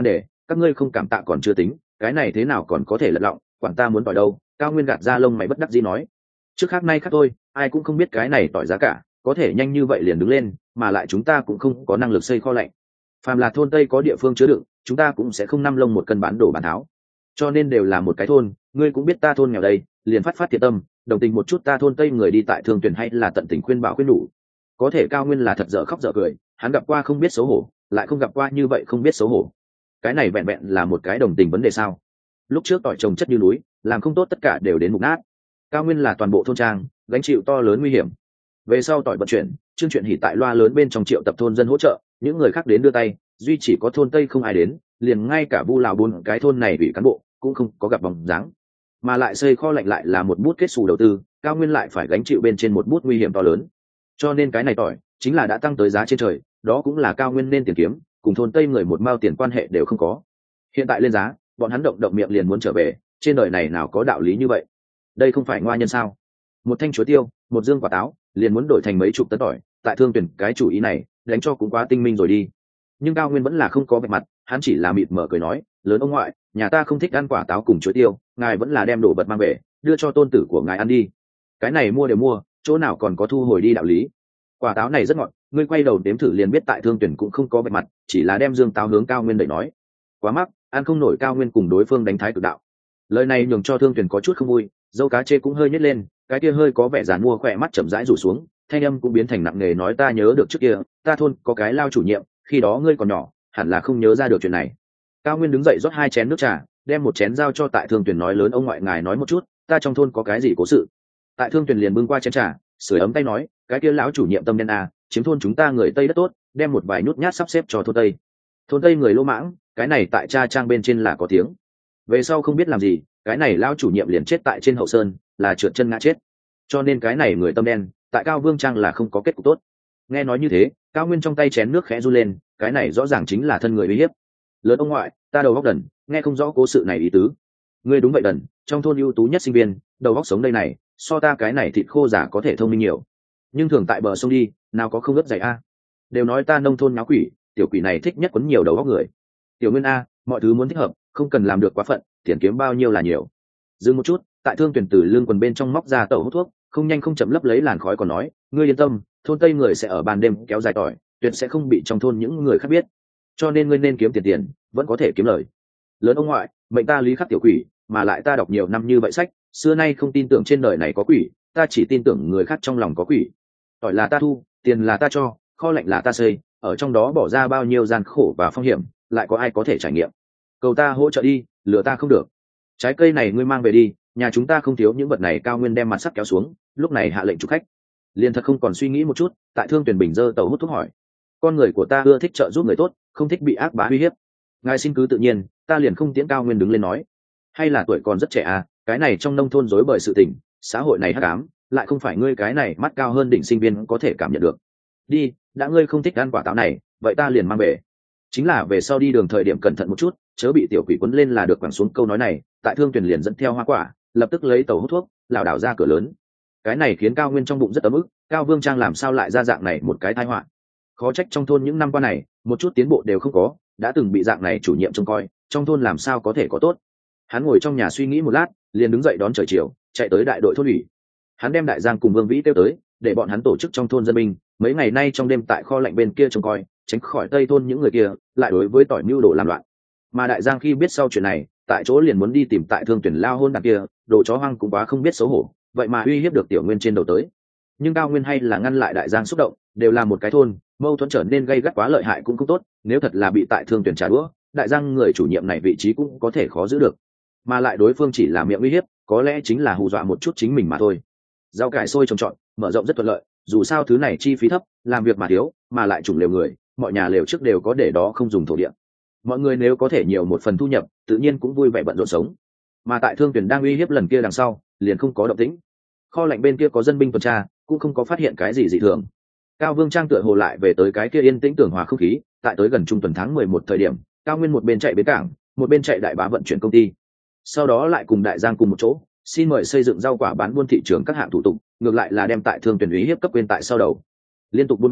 các ngươi không cảm tạ còn chưa tính, cái này thế nào còn có thể lật lọng, quản ta muốn tỏi đâu. Cao Nguyên gạt ra lông mày bất đắc dĩ nói, trước khác nay khác thôi, ai cũng không biết cái này tỏi giá cả có thể nhanh như vậy liền đứng lên, mà lại chúng ta cũng không có năng lực xây kho lạnh. Phàm là thôn Tây có địa phương chứa đựng, chúng ta cũng sẽ không năm lông một cân bán đổ bán tháo, cho nên đều là một cái thôn. Ngươi cũng biết ta thôn nghèo đây, liền phát thiệt tâm đồng tình một chút ta thôn Tây người đi tại Thương Tuyển, hay là tận tình khuyên bảo khuyên đủ. Có thể Cao Nguyên là thật dở khóc dở cười, hắn gặp qua không biết xấu hổ, lại không gặp qua như vậy không biết xấu hổ. Cái này vẹn vẹn là một cái đồng tình vấn đề sao? Lúc trước tỏi trồng chất như núi, làm không tốt tất cả đều đến mục nát. Cao Nguyên là toàn bộ thôn trang gánh chịu to lớn nguy hiểm. Về sau tỏi vận chuyển, chương chuyện hỉ tại loa lớn bên trong triệu tập thôn dân hỗ trợ, những người khác đến đưa tay, duy chỉ có thôn Tây không ai đến, liền ngay cả Vu Lào 4 cái thôn này ủy cán bộ cũng không có gặp bóng dáng. Mà lại xây kho lạnh lại là một bút kết xù đầu tư, Cao Nguyên lại phải gánh chịu bên trên một bút nguy hiểm to lớn. Cho nên cái này tỏi chính là đã tăng tới giá trên trời, đó cũng là Cao Nguyên nên tiền kiếm, cùng thôn Tây người một mao tiền quan hệ đều không có. Hiện tại lên giá, bọn hắn động động miệng liền muốn trở về, trên đời này nào có đạo lý như vậy? Đây không phải ngoa nhân sao? Một thanh chuối tiêu, một dương quả táo, liền muốn đổi thành mấy chục tấn tỏi, tại Thương Tuyển cái chủ ý này, đánh cho cũng quá tinh minh rồi đi. Nhưng Cao Nguyên vẫn là không có vẻ mặt, hắn chỉ là mịt mở cười nói, lớn ông ngoại, nhà ta không thích ăn quả táo cùng chuối tiêu, ngài vẫn là đem đồ vật mang về, đưa cho tôn tử của ngài ăn đi. Cái này mua đều mua, chỗ nào còn có thu hồi đi đạo lý. Quả táo này rất ngọt, ngươi quay đầu đếm thử liền biết tại Thương Tuyển cũng không có vẻ mặt, chỉ là đem dương táo hướng Cao Nguyên đẩy nói, quá mắc, ăn không nổi. Cao Nguyên cùng đối phương đánh thái cực đạo. Lời này nhường cho Thương Tuyển có chút không vui, dâu cá chê cũng hơi nhếch lên, cái kia hơi có vẻ giàn mua khỏe mắt chậm rãi rủ xuống, thanh âm cũng biến thành nặng nề nói, ta nhớ được trước kia ta thôn có cái lao chủ nhiệm, khi đó ngươi còn nhỏ, hẳn là không nhớ ra được chuyện này. Cao Nguyên đứng dậy rót 2 chén nước trà, đem một chén giao cho tại Thương Tuyển nói, lớn ông ngoại ngài nói một chút, ta trong thôn có cái gì cố sự. Tại Thương Tuyển liền bưng qua chén trà, sưởi ấm tay nói, cái kia lão chủ nhiệm tâm đen à, chiếm thôn chúng ta người Tây đất tốt, đem một vài nhút nhát sắp xếp cho thôn Tây. Thôn Tây người lỗ mãng, cái này tại cha trang bên trên là có tiếng. Về sau không biết làm gì, cái này lão chủ nhiệm liền chết tại trên hậu sơn, là trượt chân ngã chết. Cho nên cái này người tâm đen, tại Cao Vương trang là không có kết cục tốt. Nghe nói như thế, Cao Nguyên trong tay chén nước khẽ run lên, cái này rõ ràng chính là thân người uy hiếp. Lớn ông ngoại, ta đầu óc đần, nghe không rõ cố sự này ý tứ. Ngươi đúng vậy đần, trong thôn ưu tú nhất sinh viên, đầu óc sống đây này, so ta cái này thịt khô giả có thể thông minh nhiều. Nhưng thường tại bờ sông đi, nào có không ướt dày a. Đều nói ta nông thôn nháo quỷ, tiểu quỷ này thích nhất quấn nhiều đầu óc người. Tiểu Nguyên a, mọi thứ muốn thích hợp, không cần làm được quá phận, tiền kiếm bao nhiêu là nhiều. Dừng một chút, tại Thương Tuyển từ lương quần bên trong móc ra tẩu hút thuốc, không nhanh không chậm lấp lấy làn khói còn nói, ngươi yên tâm, thôn Tây người sẽ ở ban đêm kéo dài tỏi, tuyệt sẽ không bị trong thôn những người khác biết, cho nên ngươi nên kiếm tiền vẫn có thể kiếm lời. Lớn ông ngoại, mệnh ta lý khắc tiểu quỷ, mà lại ta đọc nhiều năm như vậy sách, xưa nay không tin tưởng trên đời này có quỷ, ta chỉ tin tưởng người khác trong lòng có quỷ. Tỏi là ta thu, tiền là ta cho, kho lạnh là ta xây, ở trong đó bỏ ra bao nhiêu gian khổ và phong hiểm, lại có ai có thể trải nghiệm. Cầu ta hỗ trợ đi, lừa ta không được. Trái cây này ngươi mang về đi, nhà chúng ta không thiếu những vật này. Cao Nguyên đem mặt sắc kéo xuống, lúc này hạ lệnh chụp khách. Liền thật không còn suy nghĩ một chút, tại Thương Tuyển bình dơ tàu hút thuốc hỏi, con người của ta ưa thích trợ giúp người tốt, không thích bị ác bá uy hiếp, ngài xin cứ tự nhiên, ta liền không tiễn. Cao Nguyên đứng lên nói, hay là tuổi còn rất trẻ à, cái này trong nông thôn rối bời sự tình, xã hội này hắc ám, lại không phải ngươi cái này mắt cao hơn đỉnh sinh viên có thể cảm nhận được. Đi, đã ngươi không thích ăn quả táo này, vậy ta liền mang về. Chính là về sau đi đường thời điểm cẩn thận một chút, chớ bị tiểu quỷ quấn lên là được. Quẳng xuống câu nói này, tại Thương Tuyển liền dẫn theo hoa quả, lập tức lấy tàu hút thuốc, lảo đảo ra cửa lớn. Cái này khiến Cao Nguyên trong bụng rất ấm ức, Cao Vương trang làm sao lại ra dạng này một cái tai họa. Khó trách trong thôn những năm qua này một chút tiến bộ đều không có, đã từng bị dạng này chủ nhiệm trông coi, trong thôn làm sao có thể có tốt. Hắn ngồi trong nhà suy nghĩ một lát, liền đứng dậy đón trời chiều, chạy tới đại đội thôn ủy. Hắn đem Đại Giang cùng Vương Vĩ kêu tới, để bọn hắn tổ chức trong thôn dân binh, mấy ngày nay trong đêm tại kho lạnh bên kia trông coi, tránh khỏi Tây thôn những người kia lại đối với tỏi mưu đồ làm loạn. Mà Đại Giang khi biết sau chuyện này, tại chỗ liền muốn đi tìm tại Thương Tuyển lao hôn đàn kia, đồ chó hoang cũng quá không biết xấu hổ, vậy mà uy hiếp được Tiểu Nguyên trên đầu tới. Nhưng Cao Nguyên hay là ngăn lại Đại Giang xúc động, đều là một cái thôn, mâu thuẫn trở nên gây gắt quá lợi hại cũng không tốt, nếu thật là bị tại Thương Tuyển trả đũa, Đại Giang người chủ nhiệm này vị trí cũng có thể khó giữ được. Mà lại đối phương chỉ là miệng uy hiếp, có lẽ chính là hù dọa một chút chính mình mà thôi. Rau cải sôi trồng trọt, mở rộng rất thuận lợi, dù sao thứ này chi phí thấp, làm việc mà thiếu, mà lại trùng lều người, mọi nhà lều trước đều có để đó không dùng thổ địa. Mọi người nếu có thể nhiều một phần thu nhập, tự nhiên cũng vui vẻ bận rộn sống. Mà tại Thương Tuyển đang uy hiếp lần kia đằng sau, liền không có động tĩnh. Kho lạnh bên kia có dân binh tuần tra, cũng không có phát hiện cái gì dị thường. Cao Vương trang tựa hồ lại về tới cái kia yên tĩnh tưởng hòa không khí. Tại tới gần trung tuần tháng 11 thời điểm, Cao Nguyên một bên chạy bến cảng, một bên chạy đại bá vận chuyển công ty, sau đó lại cùng Đại Giang cùng một chỗ xin mời xây dựng rau quả bán buôn thị trường các hạng thủ tục, ngược lại là đem tại Thương Tuyển ý hiếp cấp quên tại sau đầu. Liên tục buôn ba,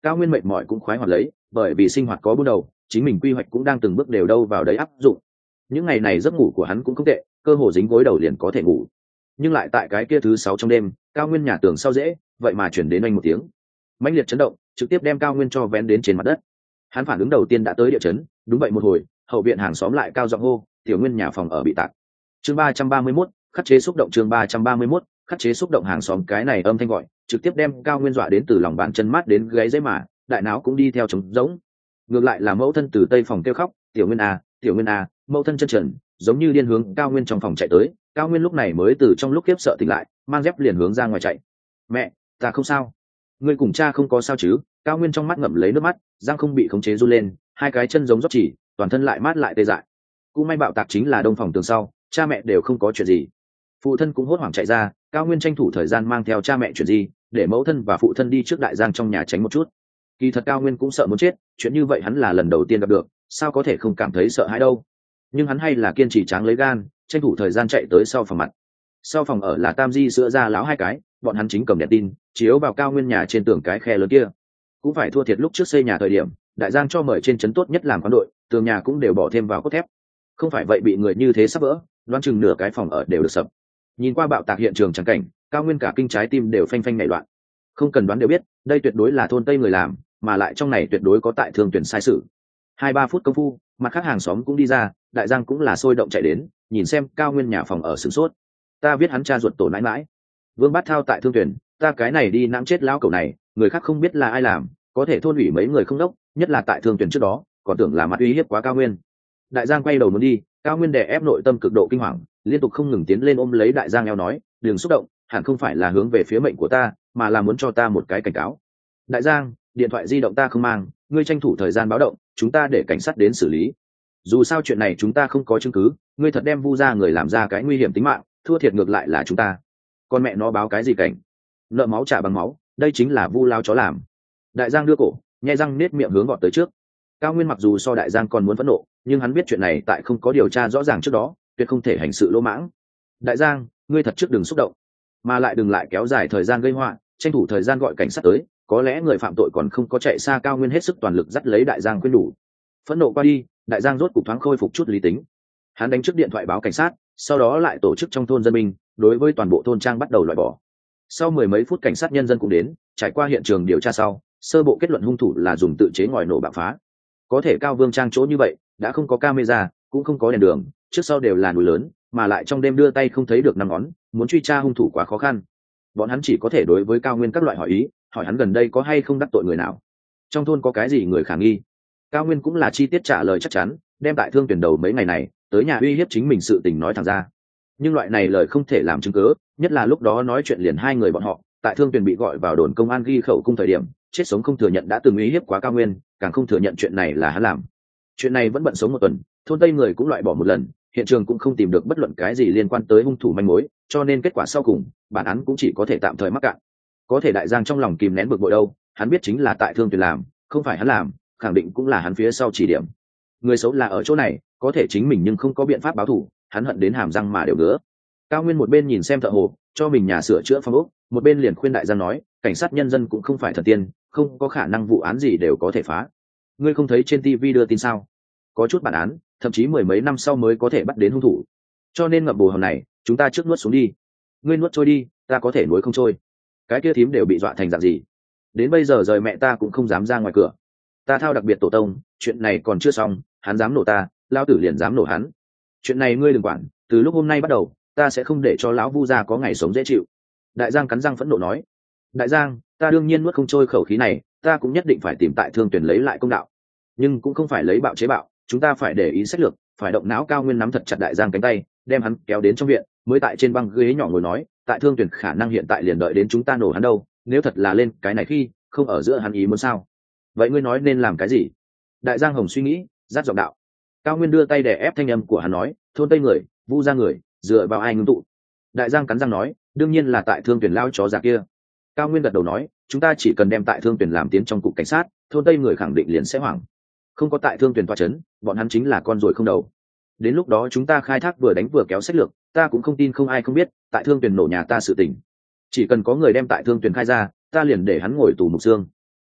Cao Nguyên mệt mỏi cũng khoái hoạt lấy, bởi vì sinh hoạt có bước đầu, chính mình quy hoạch cũng đang từng bước đều đâu vào đấy áp dụng. Những ngày này giấc ngủ của hắn cũng không tệ, cơ hồ dính gối đầu liền có thể ngủ. Nhưng lại tại cái kia thứ 6 trong đêm, Cao Nguyên nhà tường sau dễ, vậy mà chuyển đến anh một tiếng mãnh liệt chấn động, trực tiếp đem Cao Nguyên cho vén đến trên mặt đất. Hắn phản ứng đầu tiên đã tới địa chấn, đúng vậy một hồi, hậu viện hàng xóm lại cao giọng hô, tiểu Nguyên nhà phòng ở bị tạc. Chương 331, khắc chế xúc động. Chương 331, khắc chế xúc động. Hàng xóm cái này âm thanh gọi, trực tiếp đem Cao Nguyên dọa đến từ lòng bàn chân mát đến gáy giấy mà, đại não cũng đi theo trống rỗng. Ngược lại là mẫu thân từ tây phòng kêu khóc, tiểu Nguyên à, tiểu Nguyên à, mẫu thân chân trần, giống như điên hướng Cao Nguyên trong phòng chạy tới. Cao Nguyên lúc này mới từ trong lúc khiếp sợ tỉnh lại, mang dép liền hướng ra ngoài chạy. Mẹ, ta không sao. Ngươi cùng cha không có sao chứ? Cao Nguyên trong mắt ngậm lấy nước mắt, răng không bị khống chế run lên, hai cái chân giống rót chỉ, toàn thân lại mát lại tê dại. Cũng may bạo tạc chính là đông phòng tường sau, cha mẹ đều không có chuyện gì. Phụ thân cũng hốt hoảng chạy ra, Cao Nguyên tranh thủ thời gian mang theo cha mẹ chuyện gì, để mẫu thân và phụ thân đi trước đại giang trong nhà tránh một chút. Kỳ thật Cao Nguyên cũng sợ muốn chết, chuyện như vậy hắn là lần đầu tiên gặp được, sao có thể không cảm thấy sợ hãi đâu. Nhưng hắn hay là kiên trì tráng lấy gan, tranh thủ thời gian chạy tới sau phòng mặt. Sau phòng ở là Tam Di sữa ra lão hai cái, bọn hắn chính cầm đèn tin chiếu vào Cao Nguyên nhà trên tường cái khe lớn kia. Cũng phải thua thiệt lúc trước xây nhà thời điểm, đại giang cho mời trên trấn tốt nhất làm quán đội, tường nhà cũng đều bỏ thêm vào cốt thép. Không phải vậy bị người như thế sắp vỡ, đoán chừng nửa cái phòng ở đều được sập. Nhìn qua bạo tạc hiện trường chẳng cảnh, Cao Nguyên cả kinh trái tim đều phanh phanh nảy loạn. Không cần đoán đều biết, đây tuyệt đối là thôn Tây người làm, mà lại trong này tuyệt đối có tại Thương Tuyển sai sự. 2-3 phút công phu, mặt khác hàng xóm cũng đi ra, đại giang cũng là sôi động chạy đến, nhìn xem Cao Nguyên nhà phòng ở sửng sốt. Ta biết hắn cha ruột tổ nãi mãi Vương Bát Thao tại Thương Tuyển, ta cái này đi nãng chết lão cẩu này, người khác không biết là ai làm, có thể thôn ủy mấy người không đốc, nhất là tại Thương Tuyển trước đó, còn tưởng là mặt uy hiếp quá Cao Nguyên. Đại giang quay đầu muốn đi, Cao Nguyên đè ép nội tâm cực độ kinh hoàng, liên tục không ngừng tiến lên ôm lấy đại giang eo nói, đừng xúc động, hẳn không phải là hướng về phía mệnh của ta, mà là muốn cho ta một cái cảnh cáo. Đại giang, điện thoại di động ta không mang, ngươi tranh thủ thời gian báo động, chúng ta để cảnh sát đến xử lý. Dù sao chuyện này chúng ta không có chứng cứ, ngươi thật đem vu ra người làm ra cái nguy hiểm tính mạng, thua thiệt ngược lại là chúng ta. Con mẹ nó báo cái gì cảnh? Nợ máu trả bằng máu, đây chính là vu lao chó làm. Đại giang đưa cổ, nhai răng nết miệng hướng gọn tới trước. Cao Nguyên mặc dù so đại giang còn muốn phẫn nộ, nhưng hắn biết chuyện này tại không có điều tra rõ ràng trước đó, tuyệt không thể hành sự lỗ mãng. Đại giang, ngươi thật trước đừng xúc động, mà lại đừng lại kéo dài thời gian gây họa, tranh thủ thời gian gọi cảnh sát tới, có lẽ người phạm tội còn không có chạy xa. Cao Nguyên hết sức toàn lực dắt lấy đại giang khuyên đủ. Phẫn nộ qua đi, đại giang rốt cục thoáng khôi phục chút lý tính. Hắn đánh trước điện thoại báo cảnh sát, sau đó lại tổ chức trong thôn dân binh, đối với toàn bộ thôn trang bắt đầu loại bỏ. Sau 10 mấy phút cảnh sát nhân dân cũng đến, trải qua hiện trường điều tra sau, sơ bộ kết luận hung thủ là dùng tự chế ngòi nổ bạo phá. Có thể Cao Vương trang chỗ như vậy, đã không có camera, cũng không có đèn đường, trước sau đều là núi lớn, mà lại trong đêm đưa tay không thấy được năm ngón, muốn truy tra hung thủ quá khó khăn. Bọn hắn chỉ có thể đối với Cao Nguyên các loại hỏi ý, hỏi hắn gần đây có hay không đắc tội người nào, trong thôn có cái gì người khả nghi. Cao Nguyên cũng là chi tiết trả lời chắc chắn, đem tại Thương Tuyển đầu mấy ngày này tới nhà uy hiếp chính mình sự tình nói thẳng ra. Nhưng loại này lời không thể làm chứng cớ, nhất là lúc đó nói chuyện liền hai người bọn họ tại Thương Tuyển bị gọi vào đồn công an ghi khẩu cung thời điểm, chết sống không thừa nhận đã từng uy hiếp quá Cao Nguyên, càng không thừa nhận chuyện này là hắn làm. Chuyện này vẫn bận sống một tuần, thôn Tây người cũng loại bỏ một lần, hiện trường cũng không tìm được bất luận cái gì liên quan tới hung thủ manh mối, cho nên kết quả sau cùng bản án cũng chỉ có thể tạm thời mắc cạn. Có thể đại giang trong lòng kìm nén bực bội đâu, hắn biết chính là tại Thương Tuyển làm, không phải hắn làm, khẳng định cũng là hắn phía sau chỉ điểm. Người xấu là ở chỗ này, có thể chính mình nhưng không có biện pháp báo thù, hắn hận đến hàm răng mà đều ngứa. Cao Nguyên một bên nhìn xem thợ hồ cho mình nhà sửa chữa phong ốc, một bên liền khuyên đại giang nói, cảnh sát nhân dân cũng không phải thần tiên, không có khả năng vụ án gì đều có thể phá. Ngươi không thấy trên TV đưa tin sao, có chút bản án thậm chí 10 mấy năm sau mới có thể bắt đến hung thủ, cho nên ngậm bồ hòn này chúng ta trước nuốt xuống đi. Ngươi nuốt trôi đi, ta có thể nuốt không trôi. Cái kia thím đều bị dọa thành dạng gì, đến bây giờ rời mẹ ta cũng không dám ra ngoài cửa. Ta thao đặc biệt tổ tông, chuyện này còn chưa xong, hắn dám nổ ta, lão tử liền dám nổ hắn. Chuyện này ngươi đừng quản, từ lúc hôm nay bắt đầu ta sẽ không để cho lão vu gia có ngày sống dễ chịu. Đại giang cắn răng phẫn nộ nói. Đại giang, ta đương nhiên nuốt không trôi khẩu khí này, ta cũng nhất định phải tìm tại Thương Tuyển lấy lại công đạo, nhưng cũng không phải lấy bạo chế bạo, chúng ta phải để ý sách lược, phải động não. Cao Nguyên nắm thật chặt đại giang cánh tay, đem hắn kéo đến trong viện, mới tại trên băng ghế nhỏ ngồi nói, tại Thương Tuyển khả năng hiện tại liền đợi đến chúng ta nổ hắn đâu, nếu thật là lên cái này khi không ở giữa hắn ý muốn sao? Vậy ngươi nói nên làm cái gì? Đại giang hồng suy nghĩ, giáp giọng đạo. Cao Nguyên đưa tay đè ép thanh âm của hắn nói, thôn Tây người, vu ra người, dựa vào ai ngưng tụ? Đại giang cắn răng nói, đương nhiên là tại Thương Tuyển lao chó già kia. Cao Nguyên gật đầu nói, chúng ta chỉ cần đem tại Thương Tuyển làm tiến trong cục cảnh sát, thôn Tây người khẳng định liền sẽ hoảng. Không có tại Thương Tuyển toa chấn, bọn hắn chính là con ruồi không đầu. Đến lúc đó chúng ta khai thác vừa đánh vừa kéo sách lược, ta cũng không tin không ai không biết tại Thương Tuyển nổ nhà ta sự tình. Chỉ cần có người đem tại Thương Tuyển khai ra, ta liền để hắn ngồi tù mục xương.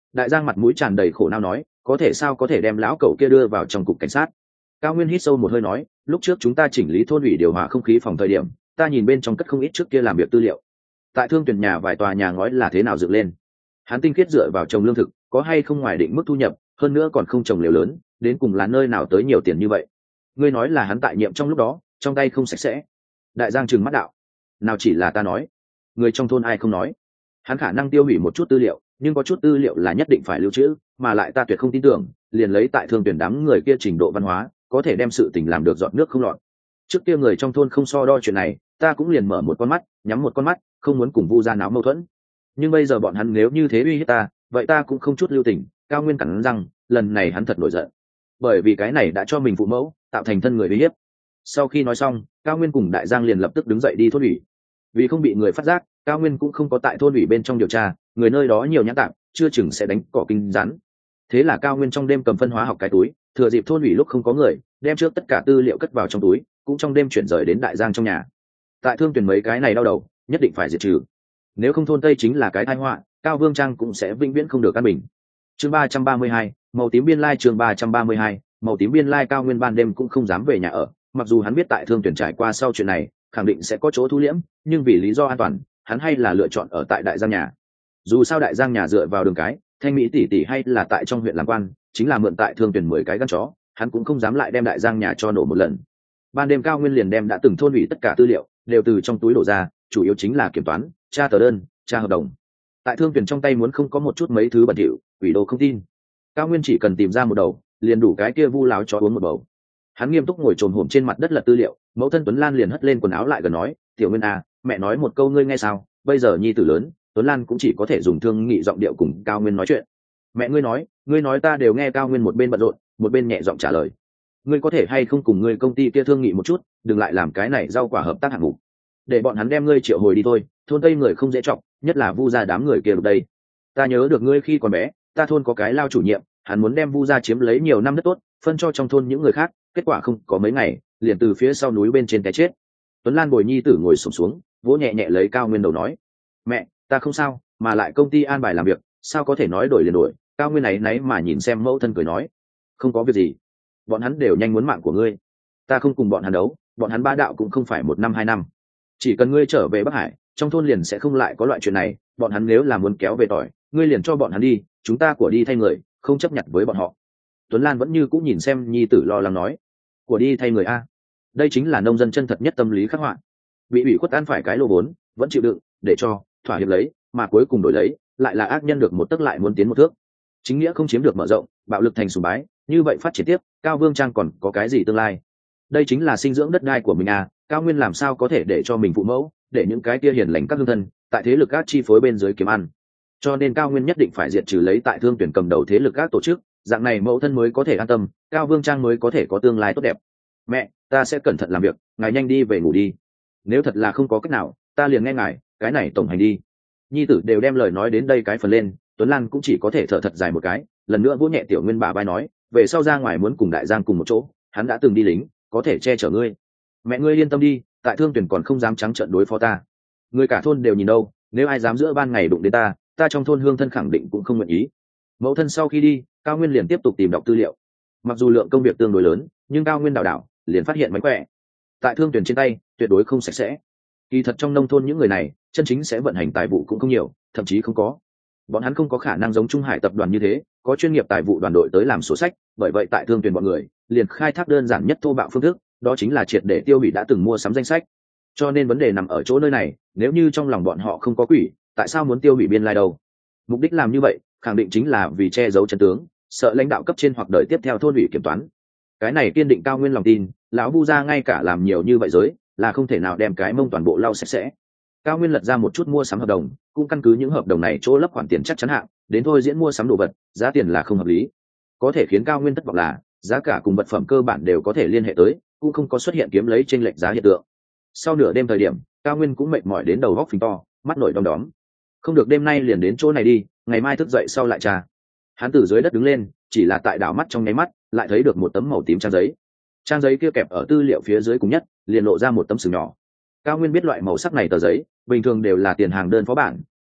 Đại giang mặt mũi tràn đầy khổ não nói, có thể sao có thể đem lão cậu kia đưa vào trong cục cảnh sát. Cao Nguyên hít sâu một hơi nói, lúc trước chúng ta chỉnh lý thôn ủy điều hòa không khí phòng thời điểm, ta nhìn bên trong cất không ít trước kia làm việc tư liệu. Tại Thương Tuyển nhà vài tòa nhà ngói là thế nào dựng lên? Hắn tinh khiết dựa vào trồng lương thực, có hay không ngoài định mức thu nhập, hơn nữa còn không trồng liều lớn, đến cùng là nơi nào tới nhiều tiền như vậy? Ngươi nói là hắn tại nhiệm trong lúc đó, trong tay không sạch sẽ. Đại giang trừng mắt đạo, nào chỉ là ta nói, người trong thôn ai không nói. Hắn khả năng tiêu hủy một chút tư liệu, nhưng có chút tư liệu là nhất định phải lưu trữ, mà lại ta tuyệt không tin tưởng, liền lấy tại Thương Tuyển đám người kia trình độ văn hóa, có thể đem sự tình làm được dọn nước không lọt. Trước kia người trong thôn không so đo chuyện này, ta cũng liền mở một con mắt, nhắm một con mắt, không muốn cùng Vu gia náo mâu thuẫn. Nhưng bây giờ bọn hắn nếu như thế uy hiếp ta, vậy ta cũng không chút lưu tình. Cao Nguyên cắn răng, lần này hắn thật nổi giận, bởi vì cái này đã cho mình phụ mẫu tạo thành thân người uy hiếp. Sau khi nói xong, Cao Nguyên cùng Đại Giang liền lập tức đứng dậy đi thôn ủy. Vì không bị người phát giác, Cao Nguyên cũng không có tại thôn ủy bên trong điều tra, người nơi đó nhiều nhãn tạm, chưa chừng sẽ đánh cỏ kinh rắn. Thế là Cao Nguyên trong đêm cầm phân hóa học cái túi, thừa dịp thôn ủy lúc không có người, đem trước tất cả tư liệu cất vào trong túi, cũng trong đêm chuyển rời đến Đại Giang trong nhà. Tại Thương Tuyển mấy cái này đau đầu, nhất định phải diệt trừ. Nếu không thôn Tây chính là cái tai họa, Cao Vương Trang cũng sẽ vĩnh viễn không được an bình. Chương 332, màu tím biên lai. Chương 332, màu tím biên lai. Cao Nguyên ban đêm cũng không dám về nhà ở, mặc dù hắn biết tại Thương Tuyển trải qua sau chuyện này, khẳng định sẽ có chỗ thu liễm, nhưng vì lý do an toàn, hắn hay là lựa chọn ở tại Đại Giang nhà. Dù sao Đại Giang nhà dựa vào đường cái, Thanh Mỹ tỷ tỷ hay là tại trong huyện làm quan, chính là mượn tại Thương Tuyển 10 cái gan chó, hắn cũng không dám lại đem Đại Giang nhà cho nổ một lần. Ban đêm Cao Nguyên liền đem đã từng thôn ủy tất cả tư liệu đều từ trong túi đổ ra, chủ yếu chính là kiểm toán, tra tờ đơn, tra hợp đồng. Tại Thương Tuyển trong tay muốn không có một chút mấy thứ bẩn thỉu, ủy đồ không tin. Cao Nguyên chỉ cần tìm ra một đầu, liền đủ cái kia Vu láo chó uống một bầu. Hắn nghiêm túc ngồi trồm hổm trên mặt đất lật tư liệu, mẫu thân Tuấn Lan liền hất lên quần áo lại gần nói, "Tiểu Nguyên à, mẹ nói một câu ngươi nghe sao? Bây giờ nhi tử lớn, Tuấn Lan cũng chỉ có thể dùng thương nghị giọng điệu cùng Cao Nguyên nói chuyện. Mẹ ngươi nói ta đều nghe. Cao Nguyên một bên bận rộn, một bên nhẹ giọng trả lời, "Ngươi có thể hay không cùng ngươi công ty kia thương nghị một chút, đừng lại làm cái này rau quả hợp tác hạng mục. Để bọn hắn đem ngươi triệu hồi đi thôi, thôn Tây người không dễ trọng, nhất là Vu gia đám người kia ở đây. Ta nhớ được ngươi khi còn bé, ta thôn có cái lao chủ nhiệm, hắn muốn đem Vu gia chiếm lấy nhiều năm đất tốt, phân cho trong thôn những người khác, kết quả không có mấy ngày, liền từ phía sau núi bên trên cái chết." Tuấn Lan bồi nhi tử ngồi xổm xuống, vỗ nhẹ nhẹ lấy Cao Nguyên đầu nói, "Mẹ, ta không sao, mà lại công ty an bài làm việc, sao có thể nói đổi liền đổi." Cao Nguyên náy mà nhìn xem mẫu thân cười nói, "Không có việc gì, bọn hắn đều nhanh muốn mạng của ngươi, ta không cùng bọn hắn đấu, bọn hắn bá đạo cũng không phải 1 năm 2 năm, chỉ cần ngươi trở về Bắc Hải, trong thôn liền sẽ không lại có loại chuyện này. Bọn hắn nếu là muốn kéo về tỏi, ngươi liền cho bọn hắn đi, chúng ta của đi thay người, không chấp nhận với bọn họ." Tuấn Lan vẫn như cũng nhìn xem nhi tử lo lắng nói, "Của đi thay người a?" Đây chính là nông dân chân thật nhất tâm lý khắc họa, bị ủy khuất ăn phải cái lô vốn, vẫn chịu đựng, để cho thỏa hiệp lấy, mà cuối cùng đổi lấy lại là ác nhân được một tấc lại muốn tiến một thước. Chính nghĩa không chiếm được mở rộng, bạo lực thành sùng bái, như vậy phát triển tiếp, Cao Vương Trang còn có cái gì tương lai? Đây chính là sinh dưỡng đất đai của mình à. Cao Nguyên làm sao có thể để cho mình phụ mẫu, để những cái kia hiền lành các hương thân tại thế lực các chi phối bên dưới kiếm ăn. Cho nên Cao Nguyên nhất định phải diệt trừ lấy tại Thương Tuyển cầm đầu thế lực các tổ chức, dạng này mẫu thân mới có thể an tâm, Cao Vương Trang mới có thể có tương lai tốt đẹp. "Mẹ, ta sẽ cẩn thận làm việc, ngài nhanh đi về ngủ đi. Nếu thật là không có cách nào, ta liền nghe ngài, cái này tổng hành đi." Nhi tử đều đem lời nói đến đây cái phần lên, Tuấn Lan cũng chỉ có thể thở thật dài một cái, lần nữa vỗ nhẹ Tiểu Nguyên bả vai nói, "Về sau ra ngoài muốn cùng Đại Giang cùng một chỗ, hắn đã từng đi lính, có thể che chở ngươi. Mẹ ngươi yên tâm đi, tại Thương Tuyển còn không dám trắng trợn đối phó ta. Người cả thôn đều nhìn đâu, nếu ai dám giữa ban ngày đụng đến ta, ta trong thôn hương thân khẳng định cũng không nguyện ý." Mẫu thân sau khi đi, Cao Nguyên liền tiếp tục tìm đọc tư liệu. Mặc dù lượng công việc tương đối lớn, nhưng Cao Nguyên đảo liền phát hiện mánh khỏe. Tại Thương Tuyển trên tay, tuyệt đối không sạch sẽ. Kỳ thật trong nông thôn những người này, chân chính sẽ vận hành tài vụ cũng không nhiều, thậm chí không có. Bọn hắn không có khả năng giống Trung Hải tập đoàn như thế, có chuyên nghiệp tài vụ đoàn đội tới làm sổ sách, bởi vậy tại Thương Tuyển bọn người liền khai thác đơn giản nhất thô bạo phương thức, đó chính là triệt để tiêu hủy đã từng mua sắm danh sách. Cho nên vấn đề nằm ở chỗ nơi này, nếu như trong lòng bọn họ không có quỷ, tại sao muốn tiêu hủy biên lai đâu? Mục đích làm như vậy, khẳng định chính là vì che giấu chân tướng, sợ lãnh đạo cấp trên hoặc đợi tiếp theo thôn ủy kiểm toán. Cái này kiên định Cao Nguyên lòng tin, lão Vu gia ngay cả làm nhiều như vậy giới, là không thể nào đem cái mông toàn bộ lau sạch sẽ. Cao Nguyên lật ra một chút mua sắm hợp đồng, cũng căn cứ những hợp đồng này chỗ lấp khoản tiền chắc chắn hạng, đến thôi diễn mua sắm đồ vật, giá tiền là không hợp lý. Có thể khiến Cao Nguyên thất vọng là, giá cả cùng vật phẩm cơ bản đều có thể liên hệ tới, cũng không có xuất hiện kiếm lấy chênh lệch giá hiện tượng. Sau nửa đêm thời điểm, Cao Nguyên cũng mệt mỏi đến đầu góc phình to, mắt nổi đom đóm. Không được, đêm nay liền đến chỗ này đi, ngày mai thức dậy sau lại tra. Hắn từ dưới đất đứng lên, chỉ là tại đảo mắt trong nháy mắt, lại thấy được một tấm màu tím trang giấy. Trang giấy kia kẹp ở tư liệu phía dưới cùng nhất, liền lộ ra một tấm sừng nhỏ. Cao Nguyên biết loại màu sắc này tờ giấy, bình thường đều là tiền hàng đơn phó bản,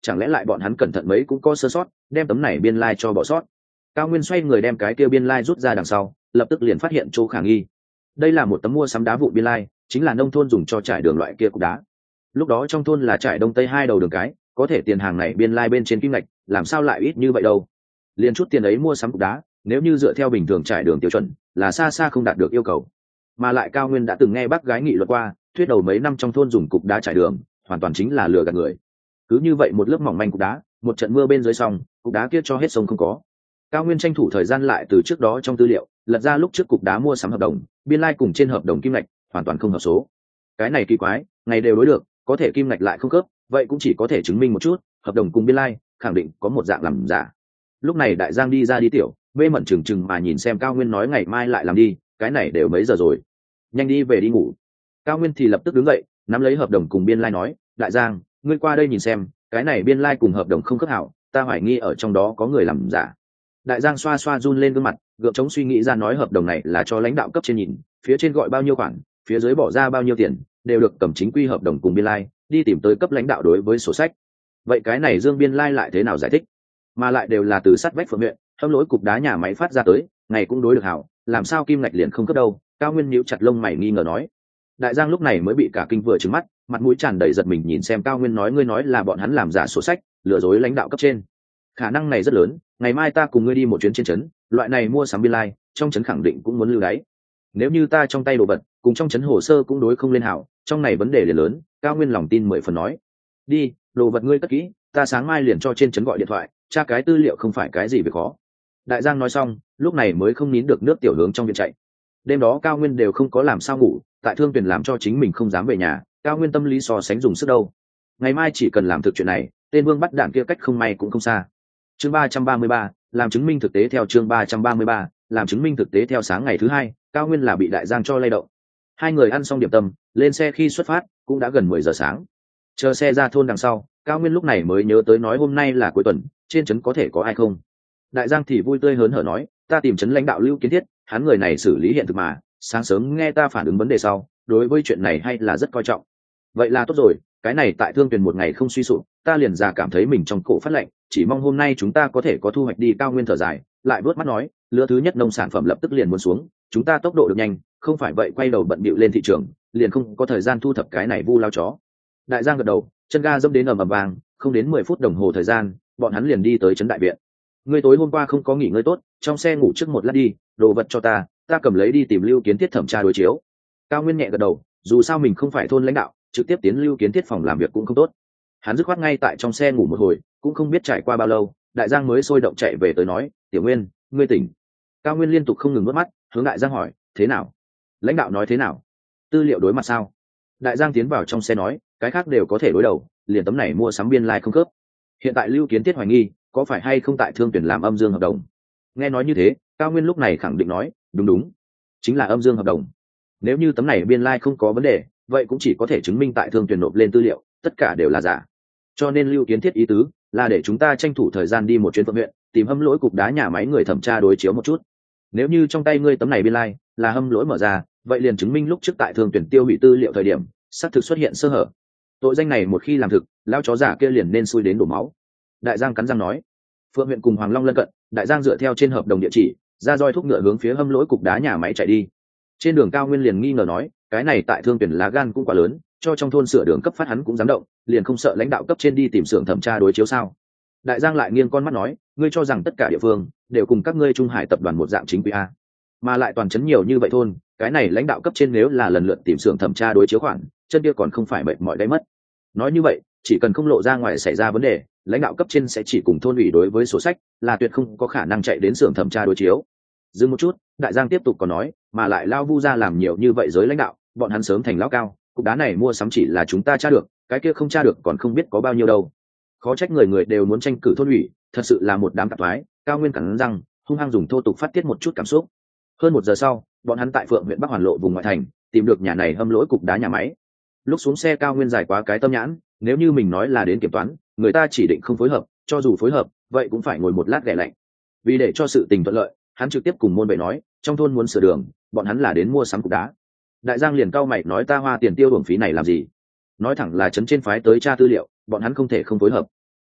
chẳng lẽ lại bọn hắn cẩn thận mấy cũng có sơ sót đem tấm này biên lai cho bỏ sót. Cao Nguyên xoay người đem cái kia biên lai rút ra đằng sau, lập tức liền phát hiện chỗ khả nghi. Đây là một tấm mua sắm đá vụn biên lai, chính là nông thôn dùng cho trải đường loại kia cục đá. Lúc đó trong thôn là trải đông tây hai đầu đường cái, có thể tiền hàng này biên lai bên trên kim ngạch làm sao lại ít như vậy đâu. Liền chút tiền ấy mua sắm cục đá, nếu như dựa theo bình thường trải đường tiêu chuẩn là xa xa không đạt được yêu cầu. Mà lại Cao Nguyên đã từng nghe bác gái nghị luận qua, thuyết đầu mấy năm trong thôn dùng cục đá trải đường hoàn toàn chính là lừa gạt người. Cứ như vậy một lớp mỏng manh cục đá, một trận mưa bên dưới xong, cục đá kia cho hết sông không có. Cao Nguyên tranh thủ thời gian lại từ trước đó trong tư liệu lật ra lúc trước cục đá mua sắm hợp đồng, biên lai cùng trên hợp đồng kim ngạch hoàn toàn không hợp số. Cái này kỳ quái, ngày đều đối được, có thể kim ngạch lại không khớp, vậy cũng chỉ có thể chứng minh một chút, hợp đồng cùng biên lai khẳng định có một dạng làm giả. Lúc này Đại Giang đi ra đi tiểu, mê mẩn chừng chừng mà nhìn xem Cao Nguyên nói ngày mai lại làm đi, cái này đều mấy giờ rồi, nhanh đi về đi ngủ. Cao Nguyên thì lập tức đứng dậy, nắm lấy hợp đồng cùng biên lai nói, Đại Giang, ngươi qua đây nhìn xem, cái này biên lai cùng hợp đồng không khớp hảo, ta hoài nghi ở trong đó có người làm giả. Đại Giang xoa xoa run lên gương mặt, gượng chống suy nghĩ ra nói hợp đồng này là cho lãnh đạo cấp trên nhìn, phía trên gọi bao nhiêu khoản, phía dưới bỏ ra bao nhiêu tiền, đều được cầm chính quy hợp đồng cùng biên lai đi tìm tới cấp lãnh đạo đối với sổ sách. Vậy cái này Dương biên lai lại thế nào giải thích? Mà lại đều là từ sát vách Phượng huyện, hâm lỗi cục đá nhà máy phát ra tới, ngày cũng đối được hảo, làm sao kim ngạch liền không cấp đâu? Cao Nguyên nhíu chặt lông mày nghi ngờ nói. Đại Giang lúc này mới bị cả kinh vừa trừng mắt, mặt mũi tràn đầy giật mình nhìn xem Cao Nguyên nói, ngươi nói là bọn hắn làm giả sổ sách, lừa dối lãnh đạo cấp trên. Khả năng này rất lớn, ngày mai ta cùng ngươi đi một chuyến trên trấn, loại này mua sắm biên lai, trong trấn khẳng định cũng muốn lưu đáy. Nếu như ta trong tay đồ vật, cùng trong trấn hồ sơ cũng đối không lên hảo, trong này vấn đề liền lớn. Cao Nguyên lòng tin 10 phần nói. Đi, đồ vật ngươi cất kỹ, ta sáng mai liền cho trên trấn gọi điện thoại, tra cái tư liệu không phải cái gì việc khó. Đại Giang nói xong, lúc này mới không nín được nước tiểu hướng trong viện chạy. Đêm đó Cao Nguyên đều không có làm sao ngủ, tại Thương Tuyền làm cho chính mình không dám về nhà, Cao Nguyên tâm lý so sánh dùng sức đâu. Ngày mai chỉ cần làm thực chuyện này, tên Vương bắt đạn kia cách không may cũng không xa. Chương 333, làm chứng minh thực tế theo chương 333, làm chứng minh thực tế theo sáng ngày thứ hai, Cao Nguyên là bị Đại Giang cho lay động. Hai người ăn xong điểm tâm, lên xe khi xuất phát, cũng đã gần 10 giờ sáng. Chờ xe ra thôn đằng sau, Cao Nguyên lúc này mới nhớ tới nói hôm nay là cuối tuần, trên trấn có thể có ai không. Đại Giang thì vui tươi hớn hở nói, ta tìm trấn lãnh đạo Lưu Kiến Thiết, hắn người này xử lý hiện thực mà, sáng sớm nghe ta phản ứng vấn đề sau, đối với chuyện này hay là rất coi trọng. Vậy là tốt rồi, cái này tại Thương Tuyền một ngày không suy sụp, ta liền già cảm thấy mình trong cổ phát lạnh, chỉ mong hôm nay chúng ta có thể có thu hoạch đi. Cao Nguyên thở dài, lại vớt mắt nói, lứa thứ nhất nông sản phẩm lập tức liền muốn xuống, chúng ta tốc độ được nhanh, không phải vậy quay đầu bận bịu lên thị trường, liền không có thời gian thu thập cái này vu lao chó. Đại Giang gật đầu, chân ga dẫm đến ầm ầm vang, không đến 10 phút đồng hồ thời gian, bọn hắn liền đi tới trấn đại viện. Ngươi tối hôm qua không có nghỉ ngơi tốt, trong xe ngủ trước một lát đi, đồ vật cho ta cầm lấy đi tìm Lưu Kiến Thiết thẩm tra đối chiếu. Cao Nguyên nhẹ gật đầu, dù sao mình không phải thôn lãnh đạo, trực tiếp tiến Lưu Kiến Thiết phòng làm việc cũng không tốt. Hắn dứt khoát ngay tại trong xe ngủ một hồi, cũng không biết trải qua bao lâu, Đại Giang mới sôi động chạy về tới nói, Tiểu Nguyên, ngươi tỉnh. Cao Nguyên liên tục không ngừng nước mắt, hướng Đại Giang hỏi, thế nào? Lãnh đạo nói thế nào? Tư liệu đối mặt sao? Đại Giang tiến vào trong xe nói, cái khác đều có thể đối đầu, liền tấm này mua sắm biên lai không khớp. Hiện tại Lưu Kiến Thiết hoài nghi, có phải hay không tại Thương Tuyển làm âm dương hợp đồng? Nghe nói như thế, Cao Nguyên lúc này khẳng định nói, đúng, chính là âm dương hợp đồng. Nếu như tấm này biên lai không có vấn đề, vậy cũng chỉ có thể chứng minh tại Thương Tuyển nộp lên tư liệu, tất cả đều là giả. Cho nên Lưu Kiến Thiết ý tứ là để chúng ta tranh thủ thời gian đi một chuyến Phượng huyện, tìm hâm lỗi cục đá nhà máy người thẩm tra đối chiếu một chút. Nếu như trong tay ngươi tấm này biên lai là hâm lỗi mở ra, vậy liền chứng minh lúc trước tại Thương Tuyển tiêu hủy tư liệu thời điểm, xác thực xuất hiện sơ hở. Tội danh này một khi làm thực, lao chó giả kia liền nên xui đến đổ máu. Đại Giang cắn răng nói. Phượng huyện cùng Hoàng Long lân cận, Đại Giang dựa theo trên hợp đồng địa chỉ, ra roi thúc ngựa hướng phía hâm lỗi cục đá nhà máy chạy đi. Trên đường Cao Nguyên liền nghi ngờ nói, cái này tại Thương Tuyển lá gan cũng quá lớn, cho trong thôn sửa đường cấp phát hắn cũng dám động, liền không sợ lãnh đạo cấp trên đi tìm xưởng thẩm tra đối chiếu sao? Đại Giang lại nghiêng con mắt nói, ngươi cho rằng tất cả địa phương đều cùng các ngươi Trung Hải tập đoàn một dạng chính quy a, mà lại toàn chấn nhiều như vậy thôn, cái này lãnh đạo cấp trên nếu là lần lượt tìm xưởng thẩm tra đối chiếu khoản, chân kia còn không phải mệt mỏi đấy mất. Nói như vậy, chỉ cần không lộ ra ngoài xảy ra vấn đề, lãnh đạo cấp trên sẽ chỉ cùng thôn ủy đối với sổ sách, là tuyệt không có khả năng chạy đến xưởng thẩm tra đối chiếu. Dừng một chút, Đại Giang tiếp tục còn nói, mà lại lao vu ra làm nhiều như vậy giới lãnh đạo, bọn hắn sớm thành lão cao, cục đá này mua sắm chỉ là chúng ta tra được, cái kia không tra được còn không biết có bao nhiêu đâu. Khó trách người người đều muốn tranh cử thôn ủy, thật sự là một đám tạp thoái. Cao Nguyên cắn răng, hung hăng dùng thô tục phát tiết một chút cảm xúc. Hơn 1 giờ sau, bọn hắn tại Phượng huyện Bắc Hoàn Lộ vùng ngoại thành tìm được nhà này hâm lỗi cục đá nhà máy. Lúc xuống xe Cao Nguyên giải quá cái tâm nhãn, nếu như mình nói là đến kiểm toán, người ta chỉ định không phối hợp, cho dù phối hợp, vậy cũng phải ngồi một lát ghẻ lạnh. Vì để cho sự tình thuận lợi, hắn trực tiếp cùng môn vệ nói, trong thôn muốn sửa đường, bọn hắn là đến mua sắm cục đá. Đại Giang liền cau mày nói, ta hoa tiền tiêu uổng phí này làm gì? Nói thẳng là trấn trên phái tới tra tư liệu, bọn hắn không thể không phối hợp.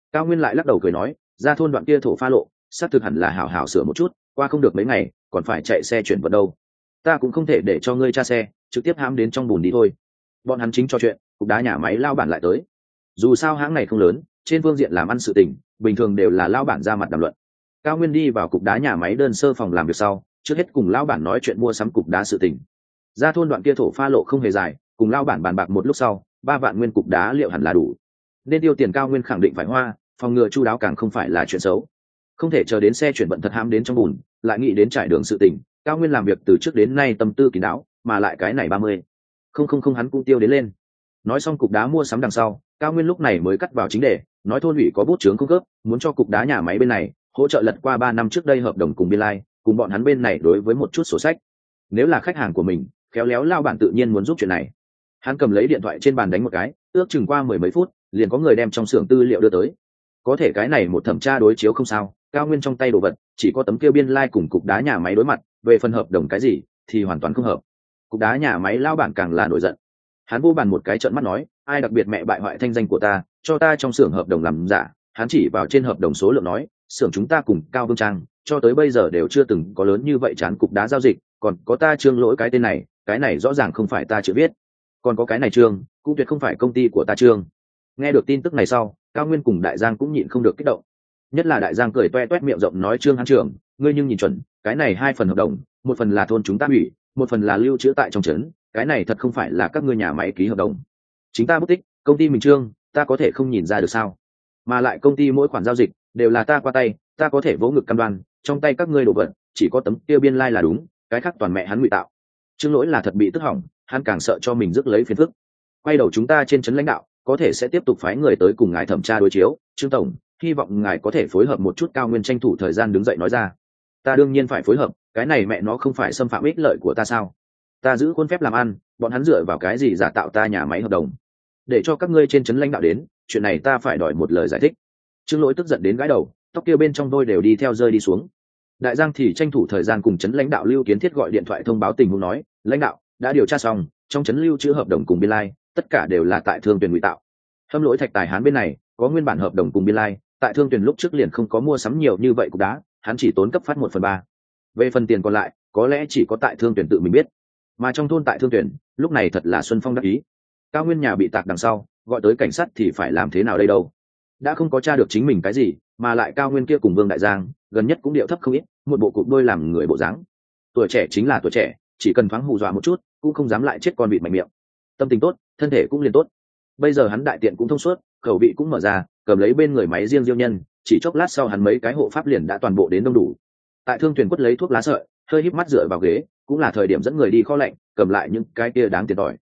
Cao Nguyên lại lắc đầu cười nói, ra thôn đoạn kia thổ pha lộ xác thực hẳn là hảo hảo sửa một chút, qua không được mấy ngày còn phải chạy xe chuyển vận đâu. Ta cũng không thể để cho ngươi tra xe trực tiếp hãm đến trong bùn đi thôi. Bọn hắn chính trò chuyện, cục đá nhà máy lao bản lại tới. Dù sao hãng này không lớn, trên phương diện làm ăn sự tình bình thường đều là lao bản ra mặt đàm luận. Cao Nguyên đi vào cục đá nhà máy đơn sơ phòng làm việc sau, trước hết cùng lao bản nói chuyện mua sắm cục đá sự tình. Ra thôn đoạn kia thổ pha lộ không hề dài, cùng lao bản bàn bạc một lúc sau, 3 vạn nguyên cục đá liệu hẳn là đủ. Nên tiêu tiền Cao Nguyên khẳng định phải hoa, phòng ngừa chu đáo càng không phải là chuyện xấu. Không thể chờ đến xe chuyển vận thật hãm đến trong bùn, lại nghĩ đến trải đường sự tình. Cao Nguyên làm việc từ trước đến nay tâm tư kín đáo, mà lại cái này 30. Không hắn cũng tiêu đến lên. Nói xong cục đá mua sắm đằng sau, Cao Nguyên lúc này mới cắt vào chính đề, nói thôn ủy có bút chướng không cấp, muốn cho cục đá nhà máy bên này hỗ trợ lật qua 3 năm trước đây hợp đồng cùng Biên Lai, cùng bọn hắn bên này đối với một chút sổ sách. Nếu là khách hàng của mình, khéo léo lao bản tự nhiên muốn giúp chuyện này. Hắn cầm lấy điện thoại trên bàn đánh một cái, ước chừng qua 10 mấy phút, liền có người đem trong xưởng tư liệu đưa tới. Có thể cái này một thẩm tra đối chiếu không sao, Cao Nguyên trong tay đồ vật chỉ có tấm kia Biên Lai cùng cục đá nhà máy đối mặt, về phần hợp đồng cái gì thì hoàn toàn không hợp. Cục đá nhà máy lao bản càng là nổi giận. Hắn vô bàn một cái trợn mắt nói, ai đặc biệt mẹ bại hoại thanh danh của ta, cho ta trong xưởng hợp đồng làm giả. Hắn chỉ vào trên hợp đồng số lượng nói, xưởng chúng ta cùng Cao Vương Trang cho tới bây giờ đều chưa từng có lớn như vậy chán cục đá giao dịch, còn có ta Trương Lỗi cái tên này, cái này rõ ràng không phải ta chữ viết, còn có cái này Trương cũng tuyệt không phải công ty của ta Trương. Nghe được tin tức này sau, Cao Nguyên cùng Đại Giang cũng nhịn không được kích động, nhất là Đại Giang cười toe toét miệng rộng nói, Trương hắn trưởng, ngươi nhưng nhìn chuẩn, cái này 2 phần hợp đồng, một phần là thôn chúng ta hủy, một phần là lưu trữ tại trong trấn, cái này thật không phải là các ngươi nhà máy ký hợp đồng. Chính ta bút tích, công ty mình Trương, ta có thể không nhìn ra được sao? Mà lại công ty mỗi khoản giao dịch đều là ta qua tay, ta có thể vỗ ngực cam đoan, trong tay các ngươi đồ vật chỉ có tấm kia Biên Lai là đúng, cái khác toàn mẹ hắn ngụy tạo. Trương Lỗi là thật bị tức hỏng, hắn càng sợ cho mình rước lấy phiền phức. Quay đầu chúng ta trên trấn lãnh đạo có thể sẽ tiếp tục phái người tới cùng ngài thẩm tra đối chiếu, Trương tổng, hy vọng ngài có thể phối hợp một chút. Cao Nguyên tranh thủ thời gian đứng dậy nói ra, ta đương nhiên phải phối hợp, cái này mẹ nó không phải xâm phạm ích lợi của ta sao? Ta giữ khuôn phép làm ăn, bọn hắn dựa vào cái gì giả tạo ta nhà máy hợp đồng? Để cho các ngươi trên trấn lãnh đạo đến, chuyện này ta phải đòi một lời giải thích. Trương Lỗi tức giận đến gãi đầu, tóc kia bên trong đôi đều đi theo rơi đi xuống. Đại Giang thì tranh thủ thời gian cùng trấn lãnh đạo Lưu Kiến Thiết gọi điện thoại thông báo tình huống, nói, lãnh đạo đã điều tra xong, trong trấn lưu trữ hợp đồng cùng Biên Lai, tất cả đều là tại Thương Tuyền ngụy tạo. Hâm Lỗi Thạch Tài Hán bên này có nguyên bản hợp đồng cùng Biên Lai, tại Thương Tuyền lúc trước liền không có mua sắm nhiều như vậy cục đá, hắn chỉ tốn cấp phát 1/3. Về phần tiền còn lại, có lẽ chỉ có tại Thương Tuyền tự mình biết. Mà trong thôn tại Thương Tuyền, lúc này thật là xuân phong đắc ý. Cao Nguyên nhà bị tạc đằng sau, gọi tới cảnh sát thì phải làm thế nào đây đâu? Đã không có tra được chính mình cái gì, mà lại Cao Nguyên kia cùng Vương Đại Giang gần nhất cũng điệu thấp không ít, một bộ cục đôi làm người bộ dáng. Tuổi trẻ chính là tuổi trẻ, chỉ cần thoáng hù dọa một chút cũng không dám lại chết con vịt mạnh miệng. Tâm tình tốt, thân thể cũng liền tốt. Bây giờ hắn đại tiện cũng thông suốt, khẩu vị cũng mở ra, cầm lấy bên người máy riêng diêu nhân, chỉ chốc lát sau hắn mấy cái hộ pháp liền đã toàn bộ đến đông đủ. Tại Thương Tuyền quất lấy thuốc lá sợi, hơi híp mắt dựa vào ghế, cũng là thời điểm dẫn người đi kho lạnh, cầm lại những cái kia đáng tiền tỏi.